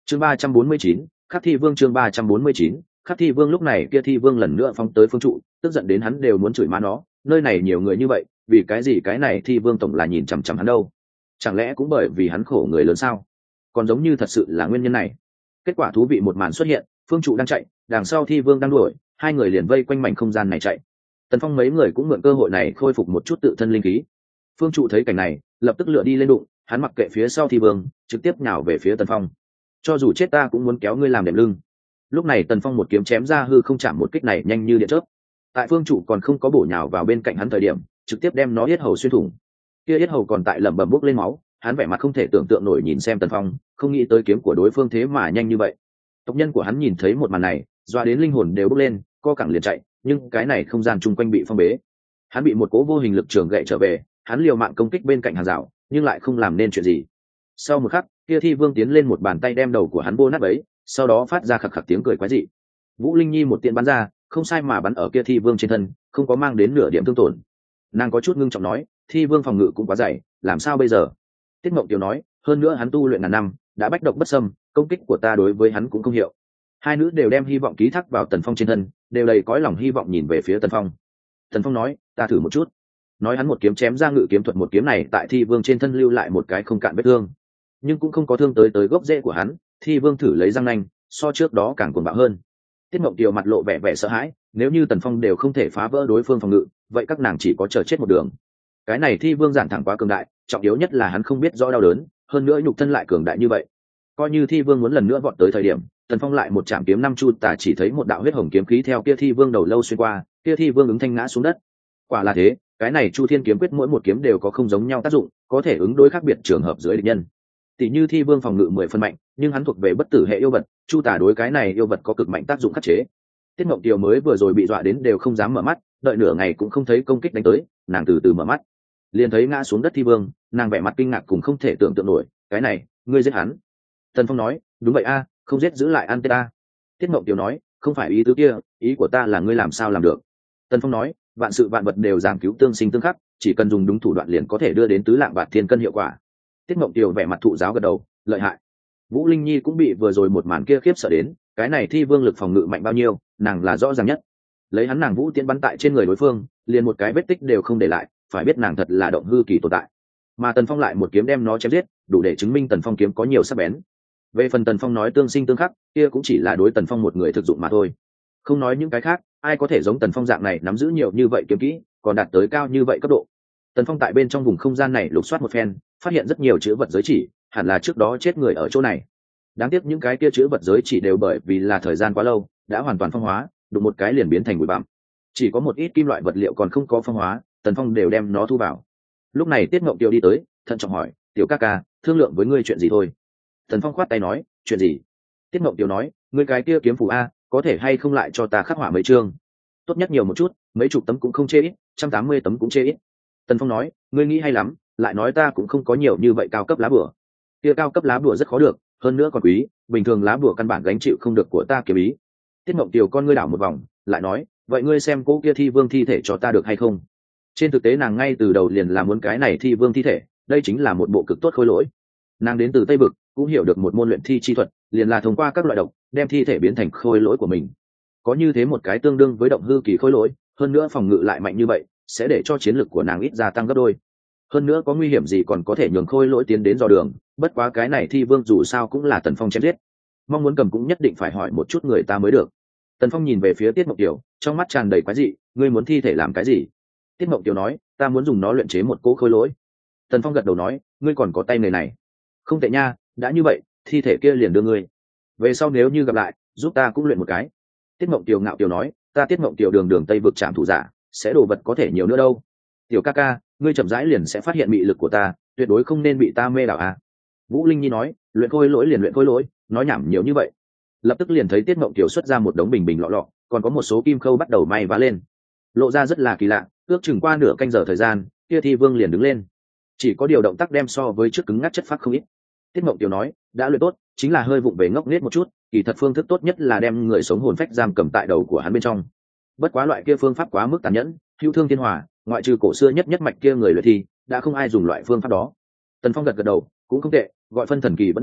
chương 349, khắc thi vương. chương 349, khắc thi vương. Lúc này kia thi vương lần nữa phóng tới phương trụ, tức giận đến hắn đều muốn chửi má nó, nơi này nhiều người như vậy, vì cái gì cái này thi vương tổng là nhìn chằm chằm hắn đâu? Chẳng lẽ cũng bởi vì hắn khổ người lớn sao? Còn giống như thật sự là nguyên nhân này. Kết quả thú vị một màn xuất hiện, phương trụ đang chạy, đằng sau thi vương đang đuổi, hai người liền vây quanh mảnh không gian này chạy. Tần Phong mấy người cũng mượn cơ hội này khôi phục một chút tự thân linh khí. Phương trụ thấy cảnh này, lập tức lựa đi lên đụng, hắn mặc kệ phía sau thi vương, trực tiếp nhào về phía Tần Phong. Cho dù chết ta cũng muốn kéo ngươi làm đệm lưng. Lúc này Tần Phong một kiếm chém ra hư không, chạm một kích này nhanh như điện chớp. Tại phương trụ còn không có bổ nhào vào bên cạnh hắn thời điểm, trực tiếp đem nó yết hầu xuyên thủng. Kia yết hầu còn tại lẩm bẩm bốc lên máu, hắn vẻ mặt không thể tưởng tượng nổi nhìn xem Tần Phong, không nghĩ tới kiếm của đối phương thế mà nhanh như vậy. Tộc nhân của hắn nhìn thấy một màn này, doa đến linh hồn đều bốc lên, co cẳng liền chạy, nhưng cái này không gian chung quanh bị phong bế. Hắn bị một cỗ vô hình lực trường gậy trở về, hắn liều mạng công kích bên cạnh hàng rào, nhưng lại không làm nên chuyện gì. Sau một khắc, kia thi vương tiến lên một bàn tay đem đầu của hắn vô nát bấy, sau đó phát ra khặc khặc tiếng cười quái dị. Vũ Linh Nhi một tiện bắn ra, không sai mà bắn ở kia thi vương trên thân, không có mang đến nửa điểm thương tổn. Nàng có chút ngưng trọng nói, thi vương phòng ngự cũng quá dày, làm sao bây giờ? Tiết Mộng Kiều nói, hơn nữa hắn tu luyện ngàn năm, đã bách độc bất xâm, công kích của ta đối với hắn cũng không hiệu. Hai nữ đều đem hy vọng ký thác vào Tần Phong trên thân, đều đầy cõi lòng hy vọng nhìn về phía Tần Phong. Tần Phong nói, ta thử một chút. Nói hắn một kiếm chém ra ngự kiếm thuật, một kiếm này tại thi vương trên thân lưu lại một cái không cạn vết thương, nhưng cũng không có thương tới gốc rễ của hắn. Thi vương thử lấy răng nanh, so trước đó càng cuồng bạo hơn. Tiết Mộng Kiều mặt lộ vẻ vẻ sợ hãi, nếu như Tần Phong đều không thể phá vỡ đối phương phòng ngự, vậy các nàng chỉ có chờ chết một đường. Cái này thi vương giản thẳng quá cường đại, trọng yếu nhất là hắn không biết rõ đau đớn, hơn nữa nhục thân lại cường đại như vậy. Coi như thi vương muốn lần nữa vọt tới thời điểm, Tần Phong lại một chạm kiếm năm chu tả, chỉ thấy một đạo huyết hồng kiếm khí theo kia thi vương đầu lâu xuyên qua, kia thi vương ứng thanh ngã xuống đất. Quả là thế, cái này Chu Thiên kiếm quyết mỗi một kiếm đều có không giống nhau tác dụng, có thể ứng đối khác biệt trường hợp dưới địch nhân. Tỷ như thi vương phòng ngự 10 phần mạnh, nhưng hắn thuộc về bất tử hệ yêu vật, chu tả đối cái này yêu vật có cực mạnh tác dụng khắc chế. Tiết Mộng Kiều mới vừa rồi bị dọa đến đều không dám mở mắt, đợi nửa ngày cũng không thấy công kích đánh tới, nàng từ từ mở mắt, liền thấy ngã xuống đất thi vương, nàng vẻ mặt kinh ngạc cùng không thể tưởng tượng nổi, cái này, ngươi giết hắn? Tần Phong nói, đúng vậy a, không giết giữ lại ăn tê ta. Tiết Mộng Kiều nói, không phải ý tứ kia, ý của ta là ngươi làm sao làm được? Tần Phong nói, vạn sự vạn vật đều giảng cứu tương sinh tương khắc, chỉ cần dùng đúng thủ đoạn liền có thể đưa đến tứ lạng bạt thiên cân hiệu quả. Tiết Mộng Kiều vẻ mặt thụ giáo gật đầu, lợi hại. Vũ Linh Nhi cũng bị vừa rồi một màn kia khiếp sợ đến, cái này thi vương lực phòng ngự mạnh bao nhiêu, nàng là rõ ràng nhất. Lấy hắn nàng vũ tiễn bắn tại trên người đối phương, liền một cái vết tích đều không để lại, phải biết nàng thật là động hư kỳ tồn tại. Mà Tần Phong lại một kiếm đem nó chém giết, đủ để chứng minh Tần Phong kiếm có nhiều sắc bén. Về phần Tần Phong nói tương sinh tương khắc, kia cũng chỉ là đối Tần Phong một người thực dụng mà thôi. Không nói những cái khác, ai có thể giống Tần Phong dạng này nắm giữ nhiều như vậy kiếm kỹ, còn đạt tới cao như vậy cấp độ. Tần Phong tại bên trong vùng không gian này lục soát một phen, phát hiện rất nhiều chữ vật giới chỉ, hẳn là trước đó chết người ở chỗ này. Đáng tiếc những cái kia chữ vật giới chỉ đều bởi vì là thời gian quá lâu, đã hoàn toàn phong hóa, đụng một cái liền biến thành bụi bặm. Chỉ có một ít kim loại vật liệu còn không có phong hóa, Tần Phong đều đem nó thu vào. Lúc này Tiết Ngộng Kiều đi tới, thận trọng hỏi, tiểu ca ca, thương lượng với ngươi chuyện gì thôi? Tần Phong khoát tay nói, chuyện gì? Tiết Ngộng Kiều nói, ngươi cái kia kiếm phù a, có thể hay không lại cho ta khắc họa mấy chương? Tốt nhất nhiều một chút, mấy chục tấm cũng không chê ít, 180 tấm cũng chê ít. Tần Phong nói, ngươi nghĩ hay lắm, lại nói ta cũng không có nhiều như vậy cao cấp lá bùa. Kia cao cấp lá bùa rất khó được, hơn nữa còn quý, bình thường lá bùa căn bản gánh chịu không được của ta kiếm ý. Tiết Mộng Kiều con ngươi đảo một vòng, lại nói, vậy ngươi xem cô kia thi vương thi thể cho ta được hay không? Trên thực tế nàng ngay từ đầu liền là muốn cái này thi vương thi thể, đây chính là một bộ cực tốt khôi lỗi. Nàng đến từ Tây Vực, cũng hiểu được một môn luyện thi chi thuật, liền là thông qua các loại độc, đem thi thể biến thành khôi lỗi của mình. Có như thế một cái tương đương với động hư kỳ khôi lỗi, hơn nữa phòng ngự lại mạnh như vậy, sẽ để cho chiến lực của nàng ít gia tăng gấp đôi. Hơn nữa có nguy hiểm gì còn có thể nhường khôi lỗi tiến đến dò đường, bất quá cái này thi vương dù sao cũng là Tần Phong chém giết, mong muốn cầm cũng nhất định phải hỏi một chút người ta mới được. Tần Phong nhìn về phía Tiết Mộng Kiều, trong mắt tràn đầy quái dị, ngươi muốn thi thể làm cái gì? Tiết Mộng Kiều nói, ta muốn dùng nó luyện chế một cỗ khôi lỗi. Tần Phong gật đầu nói, ngươi còn có tay nghề này, không tệ nha, đã như vậy, thi thể kia liền đưa ngươi. Về sau nếu như gặp lại, giúp ta cũng luyện một cái. Tiết Mộng Kiều ngạo kiều nói, ta Tiết Mộng Kiều đường Tây Vực trảm thủ giả, sẽ đồ vật có thể nhiều nữa đâu. Tiểu ca ca, ngươi chậm rãi liền sẽ phát hiện mị lực của ta, tuyệt đối không nên bị ta mê đảo à. Vũ Linh Nhi nói, luyện khôi lỗi liền luyện khôi lỗi, nói nhảm nhiều như vậy. Lập tức liền thấy Tiết Mộng Kiều xuất ra một đống bình bình lọ lọ, còn có một số kim khâu bắt đầu may vá lên, lộ ra rất là kỳ lạ. Ước chừng qua nửa canh giờ thời gian, kia thi vương liền đứng lên, chỉ có điều động tác đem so với trước cứng ngắc chất phát không ít. Tiết Mộng Kiều nói, đã luyện tốt, chính là hơi vụng về ngốc nghếch một chút, kỳ thật phương thức tốt nhất là đem người sống hồn phách giam cầm tại đầu của hắn bên trong. Bất quá loại kia phương pháp quá mức tàn nhẫn, hữu thương thiên hòa, ngoại trừ cổ xưa nhất mạch kia người luyện thi, đã không ai dùng loại phương pháp đó. Tần Phong gật gật đầu, cũng không tệ, gọi phân thần kỳ vẫn được,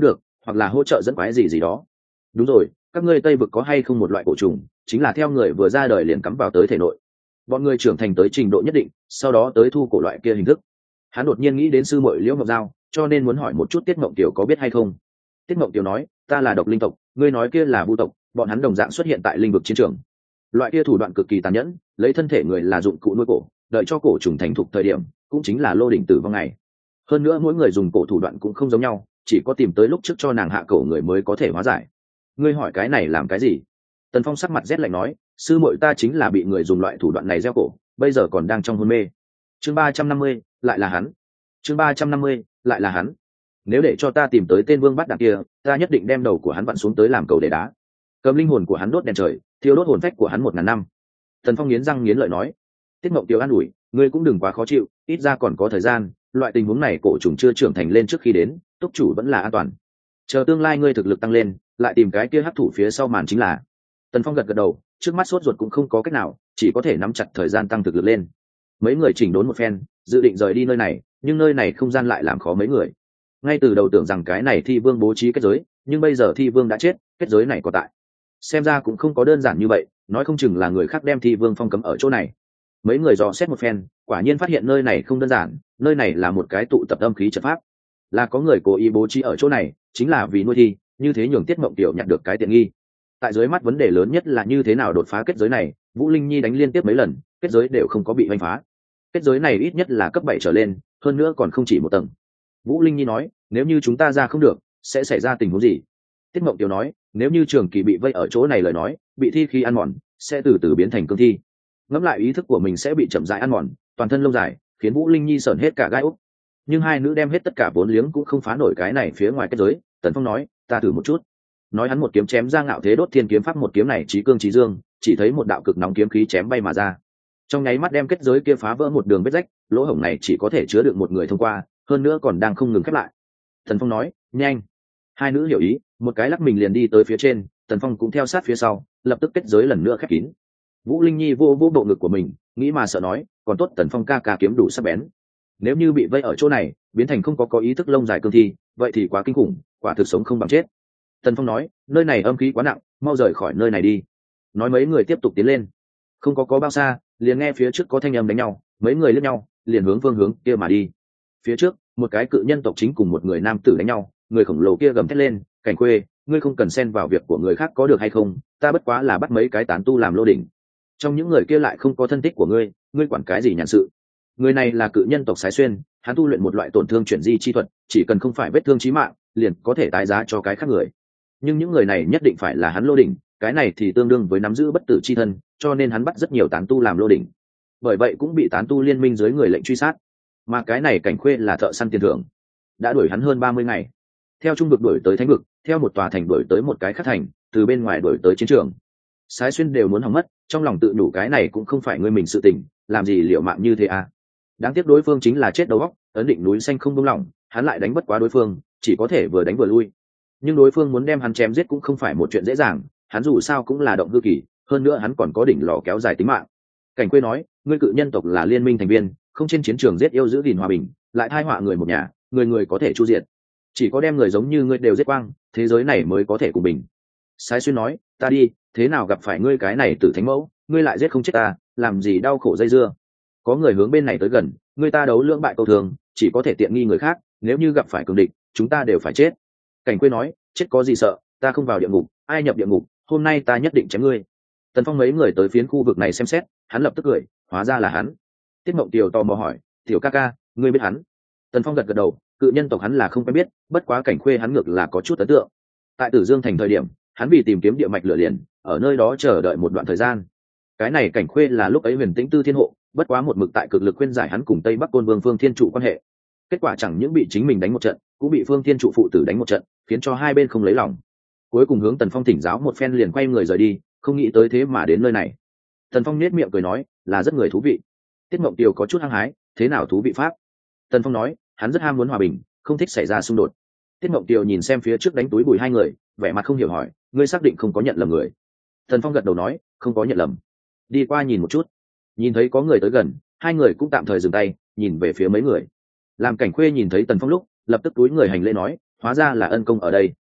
hoặc là hỗ trợ dẫn quái gì gì đó. Đúng rồi, các ngươi Tây vực có hay không một loại cổ trùng, chính là theo người vừa ra đời liền cắm vào tới thể nội, bọn người trưởng thành tới trình độ nhất định, sau đó tới thu cổ loại kia hình thức. Hắn đột nhiên nghĩ đến sư muội Liễu Ngọc Giao, cho nên muốn hỏi một chút Tiết Mộng Tiểu có biết hay không. Tiết Mộng Tiểu nói, ta là độc linh tộc, ngươi nói kia là vu tộc, bọn hắn đồng dạng xuất hiện tại linh vực chiến trường. Loại kia thủ đoạn cực kỳ tàn nhẫn, lấy thân thể người là dụng cụ nuôi cổ, đợi cho cổ trùng thành thục thời điểm, cũng chính là lô đỉnh tử vong ngày. Hơn nữa mỗi người dùng cổ thủ đoạn cũng không giống nhau, chỉ có tìm tới lúc trước cho nàng hạ cổ người mới có thể hóa giải. Ngươi hỏi cái này làm cái gì? Tần Phong sắc mặt rét lạnh nói, sư muội ta chính là bị người dùng loại thủ đoạn này gieo cổ, bây giờ còn đang trong hôn mê. Chương 350, lại là hắn. Chương 350, lại là hắn. Nếu để cho ta tìm tới tên vương bắt đạn kia, ta nhất định đem đầu của hắn vặn xuống tới làm cầu để đá. Cầm linh hồn của hắn đốt đèn trời, thiêu đốt hồn phách của hắn 1000 năm. Tần Phong nghiến răng nghiến lợi nói. Tiết Mộng Tiêu an ủi, ngươi cũng đừng quá khó chịu, ít ra còn có thời gian, loại tình huống này cổ trùng chưa trưởng thành lên trước khi đến, túc chủ vẫn là an toàn. Chờ tương lai ngươi thực lực tăng lên, lại tìm cái kia hắc thủ phía sau màn chính là. Tần Phong gật gật đầu, trước mắt sốt ruột cũng không có cách nào, chỉ có thể nắm chặt thời gian tăng thực lực lên. Mấy người chỉnh đốn một phen, dự định rời đi nơi này, nhưng nơi này không gian lại làm khó mấy người. Ngay từ đầu tưởng rằng cái này Thi Vương bố trí kết giới, nhưng bây giờ Thi Vương đã chết, kết giới này có tại. Xem ra cũng không có đơn giản như vậy, nói không chừng là người khác đem Thi Vương phong cấm ở chỗ này. Mấy người dò xét một phen, quả nhiên phát hiện nơi này không đơn giản, nơi này là một cái tụ tập âm khí trận pháp, là có người cố ý bố trí ở chỗ này, chính là vì nuôi thi, như thế nhường Tiết Mộng Tiểu nhận được cái tiện nghi. Tại dưới mắt vấn đề lớn nhất là như thế nào đột phá kết giới này, Vũ Linh Nhi đánh liên tiếp mấy lần, kết giới đều không có bị đánh phá. Kết giới này ít nhất là cấp 7 trở lên, hơn nữa còn không chỉ một tầng. Vũ Linh Nhi nói, nếu như chúng ta ra không được, sẽ xảy ra tình huống gì? Tiết Mộng Tiểu nói, nếu như Trường Kỳ bị vây ở chỗ này lời nói, bị thi khí ăn mòn, sẽ từ từ biến thành cương thi. Ngẫm lại ý thức của mình sẽ bị chậm rãi ăn mòn, toàn thân lông dài, khiến Vũ Linh Nhi sởn hết cả gai ốc. Nhưng hai nữ đem hết tất cả vốn liếng cũng không phá nổi cái này phía ngoài kết giới. Tần Phong nói, ta thử một chút. Nói hắn một kiếm chém ra Ngạo Thế Đốt Thiên kiếm pháp, một kiếm này chí cương chí dương, chỉ thấy một đạo cực nóng kiếm khí chém bay mà ra, trong nháy mắt đem kết giới kia phá vỡ một đường vết rách, lỗ hổng này chỉ có thể chứa được một người thông qua, hơn nữa còn đang không ngừng khép lại. Tần Phong nói, nhanh. Hai nữ hiểu ý, một cái lắc mình liền đi tới phía trên, Tần Phong cũng theo sát phía sau, lập tức kết giới lần nữa khép kín. Vũ Linh Nhi vô bộ ngực của mình, nghĩ mà sợ nói, còn tốt Tần Phong ca ca kiếm đủ sắc bén, nếu như bị vây ở chỗ này biến thành không có ý thức lông dài cương thi, vậy thì quá kinh khủng, quả thực sống không bằng chết. Tần Phong nói, nơi này âm khí quá nặng, mau rời khỏi nơi này đi. Nói mấy người tiếp tục tiến lên, không có bao xa liền nghe phía trước có thanh âm đánh nhau, mấy người liếc nhau liền hướng phương hướng kia mà đi. Phía trước một cái cự nhân tộc chính cùng một người nam tử đánh nhau, người khổng lồ kia gầm thét lên, Cảnh Khuê, ngươi không cần xen vào việc của người khác có được hay không, ta bất quá là bắt mấy cái tán tu làm lô đỉnh, trong những người kia lại không có thân thích của ngươi, ngươi quản cái gì nhàn sự. Người này là cự nhân tộc Sái Xuyên, hắn tu luyện một loại tổn thương chuyển di chi thuật, chỉ cần không phải vết thương chí mạng liền có thể tái giá cho cái khác người, nhưng những người này nhất định phải là hắn lô đỉnh, cái này thì tương đương với nắm giữ bất tử chi thân, cho nên hắn bắt rất nhiều tán tu làm lô đỉnh, bởi vậy cũng bị tán tu liên minh dưới người lệnh truy sát. Mà cái này Cảnh Khuê là thợ săn tiền thưởng, đã đuổi hắn hơn 30 ngày, theo trung vực đuổi tới thánh vực, theo một tòa thành đuổi tới một cái khác thành, từ bên ngoài đuổi tới chiến trường. Sái Xuyên đều muốn hỏng mất, trong lòng tự nhủ cái này cũng không phải ngươi mình sự tình, làm gì liệu mạng như thế à. Đáng tiếc đối phương chính là chết đầu óc, ấn định núi xanh không buông lỏng, hắn lại đánh bất quá đối phương, chỉ có thể vừa đánh vừa lui. Nhưng đối phương muốn đem hắn chém giết cũng không phải một chuyện dễ dàng, hắn dù sao cũng là động hư kỳ, hơn nữa hắn còn có đỉnh lò kéo dài tính mạng. Cảnh Quê nói, ngươi cự nhân tộc là liên minh thành viên, không trên chiến trường giết yêu giữ gìn hòa bình, lại thai họa người một nhà, người người có thể chu diệt, chỉ có đem người giống như ngươi đều giết quang, thế giới này mới có thể cùng bình. Sái Xuyên nói, ta đi, thế nào gặp phải ngươi cái này Tử Thánh Mẫu, ngươi lại giết không chết ta, làm gì đau khổ dây dưa. Có người hướng bên này tới gần, người ta đấu lưỡng bại câu thường, chỉ có thể tiện nghi người khác, nếu như gặp phải cường địch, chúng ta đều phải chết. Cảnh Quê nói, chết có gì sợ, ta không vào địa ngục, ai nhập địa ngục, hôm nay ta nhất định chém ngươi. Tần Phong mấy người tới phiến khu vực này xem xét, hắn lập tức cười, hóa ra là hắn. Tiết Mộng Tiều tò mò hỏi, tiểu ca ca, ngươi biết hắn? Tần Phong gật gật đầu, cự nhân tộc hắn là không quen biết, bất quá Cảnh Khuê hắn ngược là có chút ấn tượng. Tại Tử Dương thành thời điểm, hắn vì tìm kiếm địa mạch lửa liền, ở nơi đó chờ đợi một đoạn thời gian. Cái này Cảnh Khuê là lúc ấy Huyền Tĩnh Tư Thiên hộ, bất quá một mực tại cực lực khuyên giải hắn cùng Tây Bắc Côn Vương Phương Thiên Trụ quan hệ. Kết quả chẳng những bị chính mình đánh một trận, cũng bị Phương Thiên Trụ phụ tử đánh một trận, khiến cho hai bên không lấy lòng. Cuối cùng hướng Tần Phong thỉnh giáo một phen liền quay người rời đi, không nghĩ tới thế mà đến nơi này. Tần Phong nhếch miệng cười nói, là rất người thú vị. Tiết Mộng Tiều có chút hăng hái, thế nào thú vị pháp? Tần Phong nói, hắn rất ham muốn hòa bình, không thích xảy ra xung đột. Tiết Mộng Tiều nhìn xem phía trước đánh túi bùi hai người, vẻ mặt không hiểu hỏi, ngươi xác định không có nhận lầm người? Tần Phong gật đầu nói, không có nhận lầm. Đi qua nhìn một chút. Nhìn thấy có người tới gần, hai người cũng tạm thời dừng tay, nhìn về phía mấy người. Làm Cảnh Khuê nhìn thấy Tần Phong lúc, lập tức túi người hành lễ nói, hóa ra là ân công ở đây.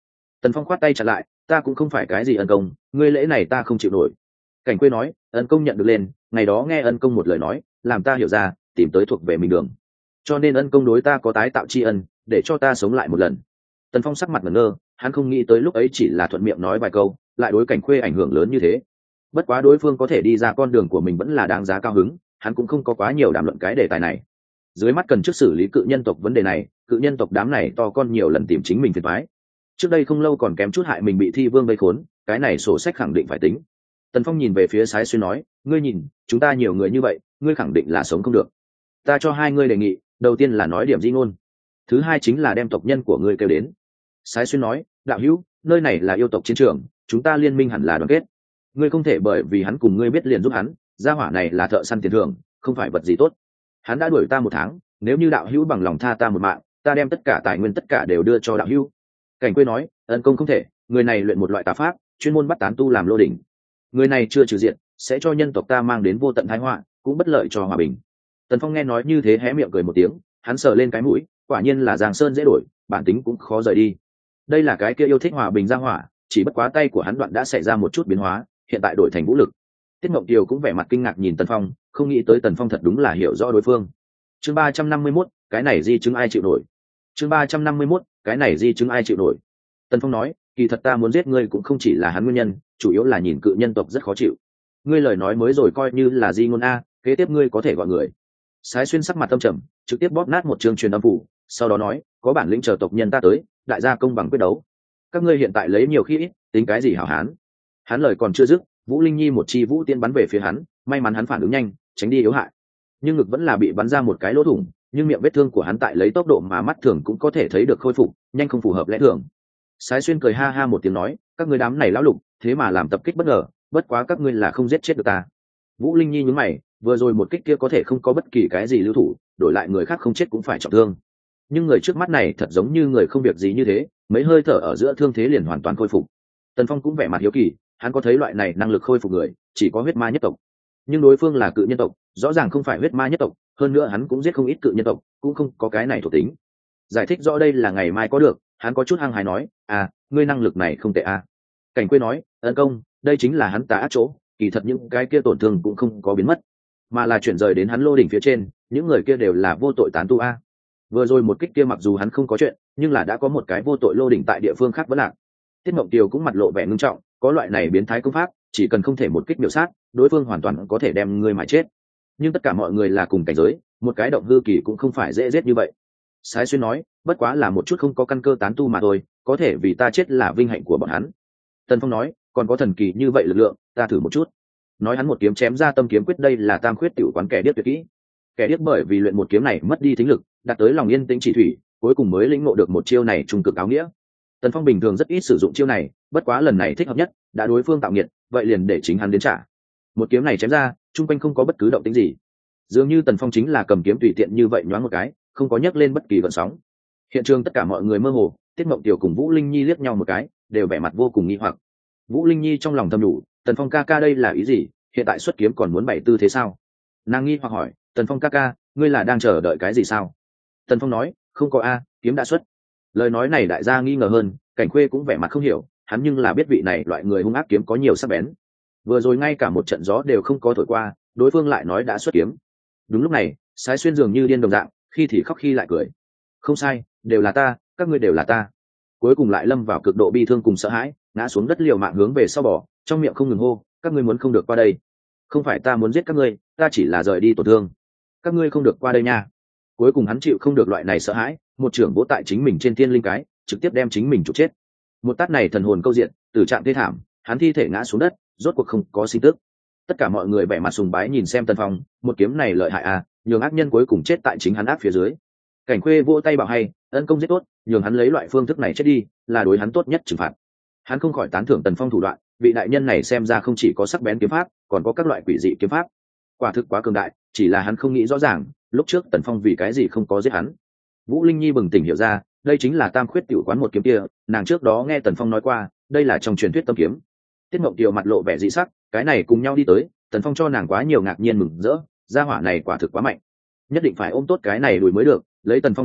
Tần Phong khoát tay chặn lại, ta cũng không phải cái gì ân công, ngươi lễ này ta không chịu nổi. Cảnh Quê nói, ân công nhận được lên, ngày đó nghe ân công một lời nói, làm ta hiểu ra, tìm tới thuộc về mình đường. Cho nên ân công đối ta có tái tạo tri ân, để cho ta sống lại một lần. Tần Phong sắc mặt ngẩn ngơ, hắn không nghĩ tới lúc ấy chỉ là thuận miệng nói vài câu, lại đối Cảnh Khuê ảnh hưởng lớn như thế. Bất quá đối phương có thể đi ra con đường của mình vẫn là đáng giá cao hứng, hắn cũng không có quá nhiều đàm luận cái đề tài này. Dưới mắt cần trước xử lý cự nhân tộc vấn đề này, cự nhân tộc đám này to con nhiều lần tìm chính mình phiền toái. Trước đây không lâu còn kém chút hại mình bị thi vương vây khốn, cái này sổ sách khẳng định phải tính. Tần Phong nhìn về phía Sái Xuyên nói, ngươi nhìn, chúng ta nhiều người như vậy, ngươi khẳng định là sống không được. Ta cho hai ngươi đề nghị, đầu tiên là nói điểm di ngôn, thứ hai chính là đem tộc nhân của ngươi kêu đến. Sái Xuyên nói, đạo hữu, nơi này là yêu tộc chiến trường, chúng ta liên minh hẳn là đoàn kết. Ngươi không thể bởi vì hắn cùng ngươi biết liền giúp hắn, gia hỏa này là thợ săn tiền thưởng, không phải vật gì tốt. Hắn đã đuổi ta 1 tháng, nếu như đạo hữu bằng lòng tha ta một mạng, ta đem tất cả tài nguyên tất cả đều đưa cho đạo hữu. Cảnh Quê nói, ân công không thể, người này luyện một loại tà pháp, chuyên môn bắt tán tu làm lô đỉnh. Người này chưa trừ diện, sẽ cho nhân tộc ta mang đến vô tận thái họa, cũng bất lợi cho hòa bình. Tần Phong nghe nói như thế hé miệng cười một tiếng, hắn sờ lên cái mũi, quả nhiên là Giang Sơn dễ đổi, bản tính cũng khó rời đi. Đây là cái kia yêu thích hòa bình gia hỏa, chỉ bất quá tay của hắn đoạn đã xảy ra một chút biến hóa, hiện tại đổi thành vũ lực. Tiết Mộng Kiều cũng vẻ mặt kinh ngạc nhìn Tần Phong, không nghĩ tới Tần Phong thật đúng là hiểu rõ đối phương. Chương 351, cái này di chứng ai chịu nổi. Chương 351, cái này di chứng ai chịu nổi. Tần Phong nói, kỳ thật ta muốn giết ngươi cũng không chỉ là hắn nguyên nhân, chủ yếu là nhìn cự nhân tộc rất khó chịu. Ngươi lời nói mới rồi coi như là di ngôn a, kế tiếp ngươi có thể gọi người. Sái Xuyên sắc mặt tâm trầm, trực tiếp bóp nát một chương truyền âm phủ, sau đó nói, có bản lĩnh chờ tộc nhân ta tới, đại gia công bằng quyết đấu. Các ngươi hiện tại lấy nhiều khi ít, tính cái gì hảo hán. Hắn lời còn chưa dứt, Vũ Linh Nhi một chi vũ tiên bắn về phía hắn, may mắn hắn phản ứng nhanh, tránh đi yếu hại. Nhưng ngực vẫn là bị bắn ra một cái lỗ thủng, nhưng miệng vết thương của hắn tại lấy tốc độ mà mắt thường cũng có thể thấy được khôi phục, nhanh không phù hợp lẽ thường. Sái Xuyên cười ha ha một tiếng nói, các ngươi đám này lão lục, thế mà làm tập kích bất ngờ, bất quá các ngươi là không giết chết được ta. Vũ Linh Nhi nhướng mày, vừa rồi một kích kia có thể không có bất kỳ cái gì lưu thủ, đổi lại người khác không chết cũng phải trọng thương. Nhưng người trước mắt này thật giống như người không việc gì như thế, mấy hơi thở ở giữa thương thế liền hoàn toàn khôi phục. Tần Phong cũng vẻ mặt hiếu kỳ, hắn có thấy loại này năng lực khôi phục người, chỉ có huyết ma nhất tộc. Nhưng đối phương là cự nhân tộc, rõ ràng không phải huyết ma nhất tộc, hơn nữa hắn cũng giết không ít cự nhân tộc, cũng không có cái này thuộc tính. Giải thích rõ đây là ngày mai có được, hắn có chút hăng hái nói, ngươi năng lực này không tệ a. Cảnh Quê nói, ân công, đây chính là hắn tà ác chỗ, kỳ thật những cái kia tổn thương cũng không có biến mất, mà là chuyển rời đến hắn lô đỉnh phía trên, những người kia đều là vô tội tán tu a. Vừa rồi một kích kia mặc dù hắn không có chuyện, nhưng là đã có một cái vô tội lô đỉnh tại địa phương khác vẫn lạc. Tiết Mộng Kiều cũng mặt lộ vẻ ngưng trọng, có loại này biến thái công pháp, chỉ cần không thể một kích miểu sát, đối phương hoàn toàn có thể đem ngươi mà chết. Nhưng tất cả mọi người là cùng cảnh giới, một cái động hư kỳ cũng không phải dễ giết như vậy. Sái Xuyên nói, bất quá là một chút không có căn cơ tán tu mà thôi, có thể vì ta chết là vinh hạnh của bọn hắn. Tần Phong nói, còn có thần kỳ như vậy lực lượng, ta thử một chút. Nói hắn một kiếm chém ra tâm kiếm quyết, đây là tam khuyết tiểu quán kẻ điếc tuyệt kỹ. Kẻ điếc bởi vì luyện một kiếm này mất đi thính lực, đạt tới lòng yên tĩnh chỉ thủy, cuối cùng mới lĩnh ngộ được một chiêu này trung cực áo nghĩa. Tần Phong bình thường rất ít sử dụng chiêu này, bất quá lần này thích hợp nhất, đã đối phương tạo nghiệt, vậy liền để chính hắn đến trả. Một kiếm này chém ra, trung quanh không có bất cứ động tĩnh gì, dường như Tần Phong chính là cầm kiếm tùy tiện như vậy nhoáng một cái, không có nhấc lên bất kỳ gợn sóng. Hiện trường tất cả mọi người mơ hồ, Tiết Mộng Tiểu cùng Vũ Linh Nhi liếc nhau một cái, đều vẻ mặt vô cùng nghi hoặc. Vũ Linh Nhi trong lòng thầm nhủ, Tần Phong ca ca đây là ý gì, hiện tại xuất kiếm còn muốn bày tư thế sao? Nàng nghi hoặc hỏi, Tần Phong ca ca, ngươi là đang chờ đợi cái gì sao? Tần Phong nói, không có a, kiếm đã xuất. Lời nói này đại gia nghi ngờ hơn, Cảnh Khuê cũng vẻ mặt không hiểu, hắn nhưng là biết vị này loại người hung ác kiếm có nhiều sắc bén. Vừa rồi ngay cả một trận gió đều không có thổi qua, đối phương lại nói đã xuất kiếm. Đúng lúc này, Sái Xuyên dường như điên đồng dạng, khi thì khóc khi lại cười. Không sai, đều là ta, các ngươi đều là ta. Cuối cùng lại lâm vào cực độ bi thương cùng sợ hãi, ngã xuống đất liều mạng hướng về sau bỏ, trong miệng không ngừng hô, các ngươi muốn không được qua đây. Không phải ta muốn giết các ngươi, ta chỉ là rời đi tổn thương. Các ngươi không được qua đây nha. Cuối cùng hắn chịu không được loại này sợ hãi, một trưởng vỗ tại chính mình trên thiên linh cái, trực tiếp đem chính mình trục chết. Một tát này thần hồn câu diện, tử trạng thê thảm, hắn thi thể ngã xuống đất, rốt cuộc không có sinh tức. Tất cả mọi người vẻ mặt sùng bái nhìn xem Tần Phong, một kiếm này lợi hại à, nhường ác nhân cuối cùng chết tại chính hắn ác phía dưới. Cảnh Khuê vỗ tay bảo hay, ân công giết tốt, nhường hắn lấy loại phương thức này chết đi, là đối hắn tốt nhất trừng phạt. Hắn không khỏi tán thưởng Tần Phong thủ đoạn, vị đại nhân này xem ra không chỉ có sắc bén kiếm pháp, còn có các loại quỷ dị kiếm pháp. Quả thực quá cường đại, chỉ là hắn không nghĩ rõ ràng, lúc trước Tần Phong vì cái gì không có giết hắn. Vũ Linh Nhi bừng tỉnh hiểu ra, đây chính là tam khuyết tiểu quán một kiếm kia, nàng trước đó nghe Tần Phong nói qua, đây là trong truyền thuyết tâm kiếm. Tiết Mộng Kiều mặt lộ vẻ dị sắc, cái này cùng nhau đi tới, Tần Phong cho nàng quá nhiều ngạc nhiên mừng rỡ, gia hỏa này quả thực quá mạnh, nhất định phải ôm tốt cái này đuổi mới được. Lấy Tần Phong thực lực,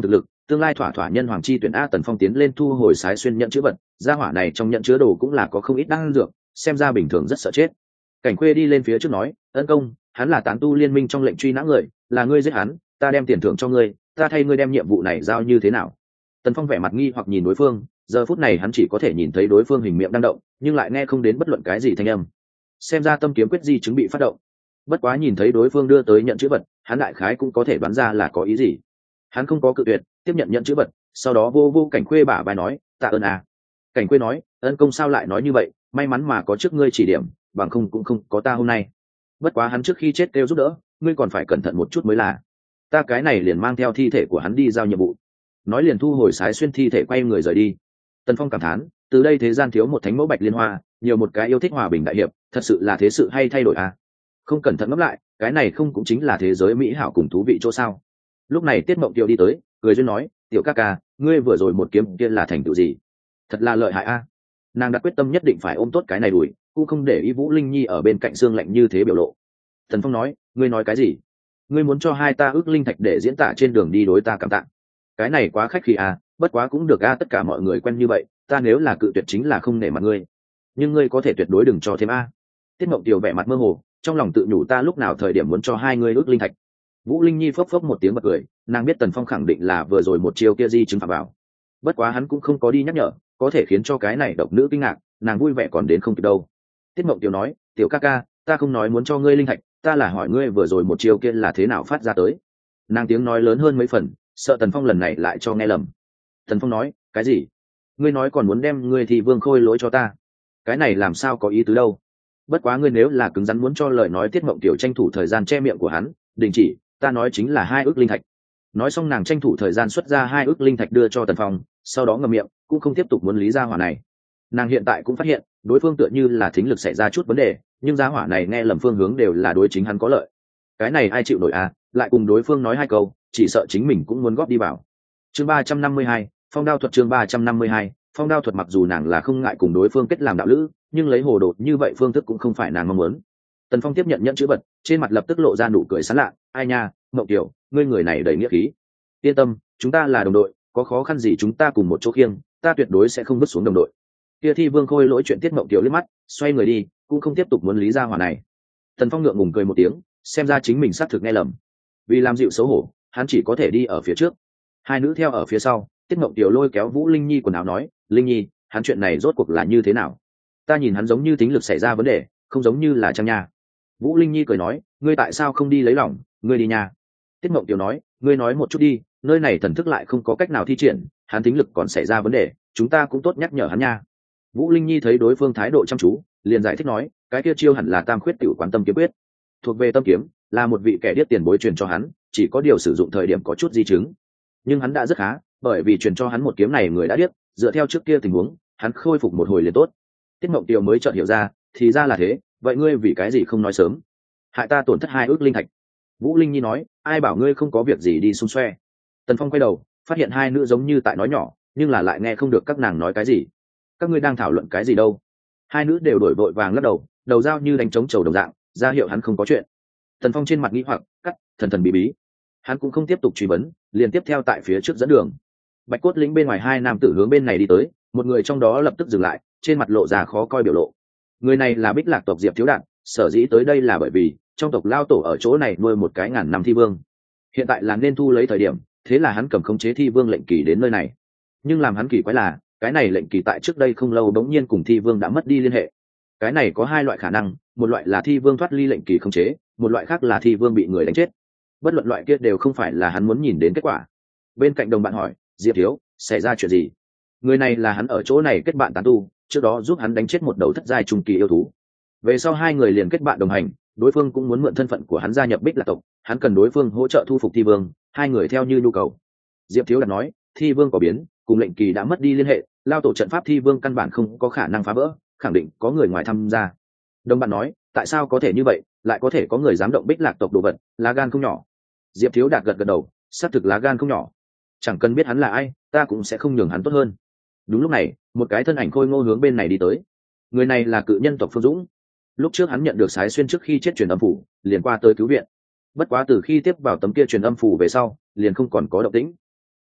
tương lai thỏa thỏa nhân hoàng chi tuyển a. Tần Phong tiến lên thu hồi sái xuyên nhận chữ vật, gia hỏa này trong nhận chứa đồ cũng là có không ít đan dược, xem ra bình thường rất sợ chết. Cảnh Khuê đi lên phía trước nói, ân công, hắn là tán tu liên minh trong lệnh truy nã người, là ngươi giết hắn, ta đem tiền thưởng cho ngươi, ta thay ngươi đem nhiệm vụ này giao như thế nào? Tần Phong vẻ mặt nghi hoặc nhìn đối phương, giờ phút này hắn chỉ có thể nhìn thấy đối phương hình miệng đang động, nhưng lại nghe không đến bất luận cái gì thanh âm. Xem ra tâm kiếm quyết di chứng bị phát động. Bất quá nhìn thấy đối phương đưa tới nhận chữ vật, hắn đại khái cũng có thể đoán ra là có ý gì. Hắn không có cự tuyệt, tiếp nhận nhận chữ vật, sau đó vô Cảnh Khuê bả vai nói, tạ ơn à. Cảnh Khuê nói, ân công sao lại nói như vậy, may mắn mà có trước ngươi chỉ điểm, bằng không cũng không có ta hôm nay. Bất quá hắn trước khi chết kêu giúp đỡ, ngươi còn phải cẩn thận một chút mới là. Ta cái này liền mang theo thi thể của hắn đi giao nhiệm vụ. Nói liền thu hồi sái xuyên thi thể quay người rời đi. Tần Phong cảm thán, từ đây thế gian thiếu một thánh mẫu Bạch Liên Hoa, nhiều một cái yêu thích hòa bình đại hiệp, thật sự là thế sự hay thay đổi à. Không cẩn thận ngẫm lại, cái này không cũng chính là thế giới mỹ hảo cùng thú vị chỗ sao? Lúc này Tiết Mộng Tiêu đi tới, cười duyên nói, tiểu ca ca, ngươi vừa rồi một kiếm kia là thành tựu gì? Thật là lợi hại a. Nàng đã quyết tâm nhất định phải ôm tốt cái này đuổi, cũng không để ý Vũ Linh Nhi ở bên cạnh xương lạnh như thế biểu lộ. Tần Phong nói, ngươi nói cái gì? Ngươi muốn cho hai ta ước linh thạch để diễn tả trên đường đi đối ta cảm tạ? Cái này quá khách khí a, bất quá cũng được a, tất cả mọi người quen như vậy, ta nếu là cự tuyệt chính là không nể mặt ngươi. Nhưng ngươi có thể tuyệt đối đừng cho thêm a. Tiết Mộng Tiêu vẻ mặt mơ hồ, trong lòng tự nhủ ta lúc nào thời điểm muốn cho hai ngươi ước linh thạch. Vũ Linh Nhi phốc phốc một tiếng bật cười, nàng biết Tần Phong khẳng định là vừa rồi một chiêu kia di chứng phạm vào. Bất quá hắn cũng không có đi nhắc nhở, có thể khiến cho cái này độc nữ kinh ngạc, nàng vui vẻ còn đến không kịp đâu. Tiết Mộng Tiêu nói, tiểu ca ca, ta không nói muốn cho ngươi linh thạch, ta là hỏi ngươi vừa rồi một chiêu kia là thế nào phát ra tới. Nàng tiếng nói lớn hơn mấy phần, sợ Tần Phong lần này lại cho nghe lầm. Tần Phong nói, cái gì? Ngươi nói còn muốn đem ngươi thì Vương Khôi lỗi cho ta? Cái này làm sao có ý tứ đâu? Bất quá ngươi nếu là cứng rắn muốn cho lời nói Tiết Mộng Tiểu tranh thủ thời gian che miệng của hắn, đình chỉ, ta nói chính là 2 ức linh thạch. Nói xong nàng tranh thủ thời gian xuất ra 2 ức linh thạch đưa cho Tần Phong, sau đó ngậm miệng, cũng không tiếp tục muốn lý gia hỏa này. Nàng hiện tại cũng phát hiện, đối phương tựa như là thính lực xảy ra chút vấn đề, nhưng gia hỏa này nghe lầm phương hướng đều là đối chính hắn có lợi. Cái này ai chịu nổi à, lại cùng đối phương nói 2 câu, chỉ sợ chính mình cũng muốn góp đi vào. Chương 352, Phong đao thuật. Chương 352, Phong đao thuật. Mặc dù nàng là không ngại cùng đối phương kết làm đạo lữ, nhưng lấy hồ đồ như vậy phương thức cũng không phải nàng mong muốn. Tần Phong tiếp nhận nhẫn chữ vật, trên mặt lập tức lộ ra nụ cười sán lạ, ai nha, Mộng Tiểu, ngươi người này đầy nghĩa khí. Yên tâm, chúng ta là đồng đội, có khó khăn gì chúng ta cùng một chỗ khiêng, ta tuyệt đối sẽ không vứt xuống đồng đội. Kia Thi Vương Khôi lỗi chuyện Tiết Mộng Tiểu liếc mắt, xoay người đi, cũng không tiếp tục muốn lý ra hỏa này. Tần Phong ngượng ngùng cười một tiếng, xem ra chính mình xác thực nghe lầm. Vì làm dịu xấu hổ, hắn chỉ có thể đi ở phía trước. Hai nữ theo ở phía sau, Tiết Mộng Tiểu lôi kéo Vũ Linh Nhi quần áo nói, Linh Nhi, hắn chuyện này rốt cuộc là như thế nào? Ta nhìn hắn giống như tính lực xảy ra vấn đề, không giống như là Trang Nha. Vũ Linh Nhi cười nói, ngươi tại sao không đi lấy lòng, ngươi đi nhà. Tiết Mộng Tiểu nói, ngươi nói một chút đi, nơi này thần thức lại không có cách nào thi triển, hắn tính lực còn xảy ra vấn đề, chúng ta cũng tốt nhắc nhở hắn nha. Vũ Linh Nhi thấy đối phương thái độ chăm chú, liền giải thích nói, cái kia chiêu hẳn là Tam Khuyết Tiểu Quán Tâm Kiếm Quyết, thuộc về tâm kiếm, là một vị kẻ điếc tiền bối truyền cho hắn, chỉ có điều sử dụng thời điểm có chút di chứng, nhưng hắn đã rất khá, bởi vì truyền cho hắn một kiếm này người đã điếc, dựa theo trước kia tình huống, hắn khôi phục một hồi liền tốt. Tiết Mộng Tiểu mới chợt hiểu ra, thì ra là thế, vậy ngươi vì cái gì không nói sớm? Hại ta tổn thất 2 ức linh thạch. Vũ Linh Nhi nói, ai bảo ngươi không có việc gì đi xung xoe. Tần Phong quay đầu, phát hiện hai nữ giống như tại nói nhỏ, nhưng là lại nghe không được các nàng nói cái gì. Các ngươi đang thảo luận cái gì đâu? Hai nữ đều đổi vội vàng lắc đầu, đầu dao như đánh trống trầu đồng dạng, ra hiệu hắn không có chuyện. Tần Phong trên mặt nghĩ hoặc, cắt, thần thần bí bí. Hắn cũng không tiếp tục truy vấn, liền tiếp theo tại phía trước dẫn đường. Bạch Cốt Lĩnh bên ngoài hai nam tử hướng bên này đi tới, một người trong đó lập tức dừng lại, trên mặt lộ ra khó coi biểu lộ. Người này là Bích Lạc tộc Diệp Thiếu Đạn, sở dĩ tới đây là bởi vì trong tộc lao tổ ở chỗ này nuôi một cái ngàn năm thi vương, hiện tại là nên thu lấy thời điểm, thế là hắn cầm khống chế thi vương lệnh kỳ đến nơi này. Nhưng làm hắn kỳ quái là, cái này lệnh kỳ tại trước đây không lâu bỗng nhiên cùng thi vương đã mất đi liên hệ. Cái này có 2 loại khả năng, một loại là thi vương thoát ly lệnh kỳ khống chế, một loại khác là thi vương bị người đánh chết. Bất luận loại kia đều không phải là hắn muốn nhìn đến kết quả. Bên cạnh đồng bạn hỏi, Diệp Thiếu, xảy ra chuyện gì? Người này là hắn ở chỗ này kết bạn tán tu, trước đó giúp hắn đánh chết một đầu thất giai trung kỳ yêu thú. Về sau 2 người liền kết bạn đồng hành, đối phương cũng muốn mượn thân phận của hắn gia nhập Bích Lạc tộc, hắn cần đối phương hỗ trợ thu phục thi vương, 2 người theo như nhu cầu. Diệp Thiếu Đạt nói, thi vương có biến, cùng lệnh kỳ đã mất đi liên hệ, lao tổ trận pháp thi vương căn bản không có khả năng phá vỡ, khẳng định có người ngoài tham gia. Đồng bạn nói, tại sao có thể như vậy, lại có thể có người dám động Bích Lạc tộc đồ vật, lá gan không nhỏ. Diệp Thiếu Đạt gật gật đầu, xác thực lá gan không nhỏ. Chẳng cần biết hắn là ai, ta cũng sẽ không nhường hắn tốt hơn. Đúng lúc này, một cái thân ảnh khôi ngô hướng bên này đi tới. Người này là cự nhân tộc Phương Dũng. Lúc trước hắn nhận được sái xuyên trước khi chết truyền âm phủ, liền qua tới cứu viện. Bất quá từ khi tiếp vào tấm kia truyền âm phủ về sau, liền không còn có động tĩnh.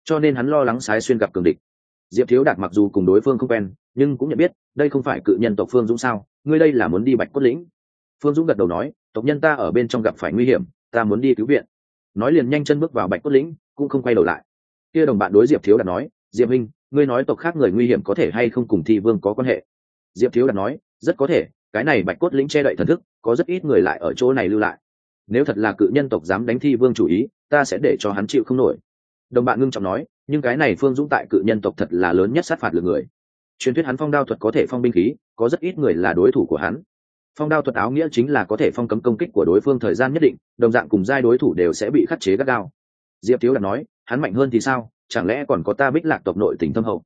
cho nên hắn lo lắng Sái Xuyên gặp cường địch. Diệp Thiếu Đạt mặc dù cùng đối phương không quen, nhưng cũng nhận biết đây không phải cự nhân tộc Phương Dũng sao? Ngươi đây là muốn đi Bạch Cốt lĩnh? Phương Dũng gật đầu nói, tộc nhân ta ở bên trong gặp phải nguy hiểm, ta muốn đi cứu viện. Nói liền nhanh chân bước vào Bạch Cốt lĩnh, cũng không quay đầu lại. Kia đồng bạn đối Diệp Thiếu Đạt nói, Diệp Minh, ngươi nói tộc khác người nguy hiểm có thể hay không cùng Thi Vương có quan hệ? Diệp Thiếu Đạt nói, rất có thể, cái này Bạch Cốt lĩnh che đậy thần thức, có rất ít người lại ở chỗ này lưu lại. Nếu thật là cự nhân tộc dám đánh Thi Vương chủ ý, ta sẽ để cho hắn chịu không nổi. Đồng bạn ngưng trọng nói, nhưng cái này Phương Dũng tại cự nhân tộc thật là lớn nhất sát phạt lực người. Truyền thuyết hắn phong đao thuật có thể phong binh khí, có rất ít người là đối thủ của hắn. Phong đao thuật áo nghĩa chính là có thể phong cấm công kích của đối phương thời gian nhất định, đồng dạng cùng giai đối thủ đều sẽ bị khắc chế gắt gao. Diệp Thiếu Đạt nói, hắn mạnh hơn thì sao, chẳng lẽ còn có ta Bích Lạc tộc nội tình thâm hậu?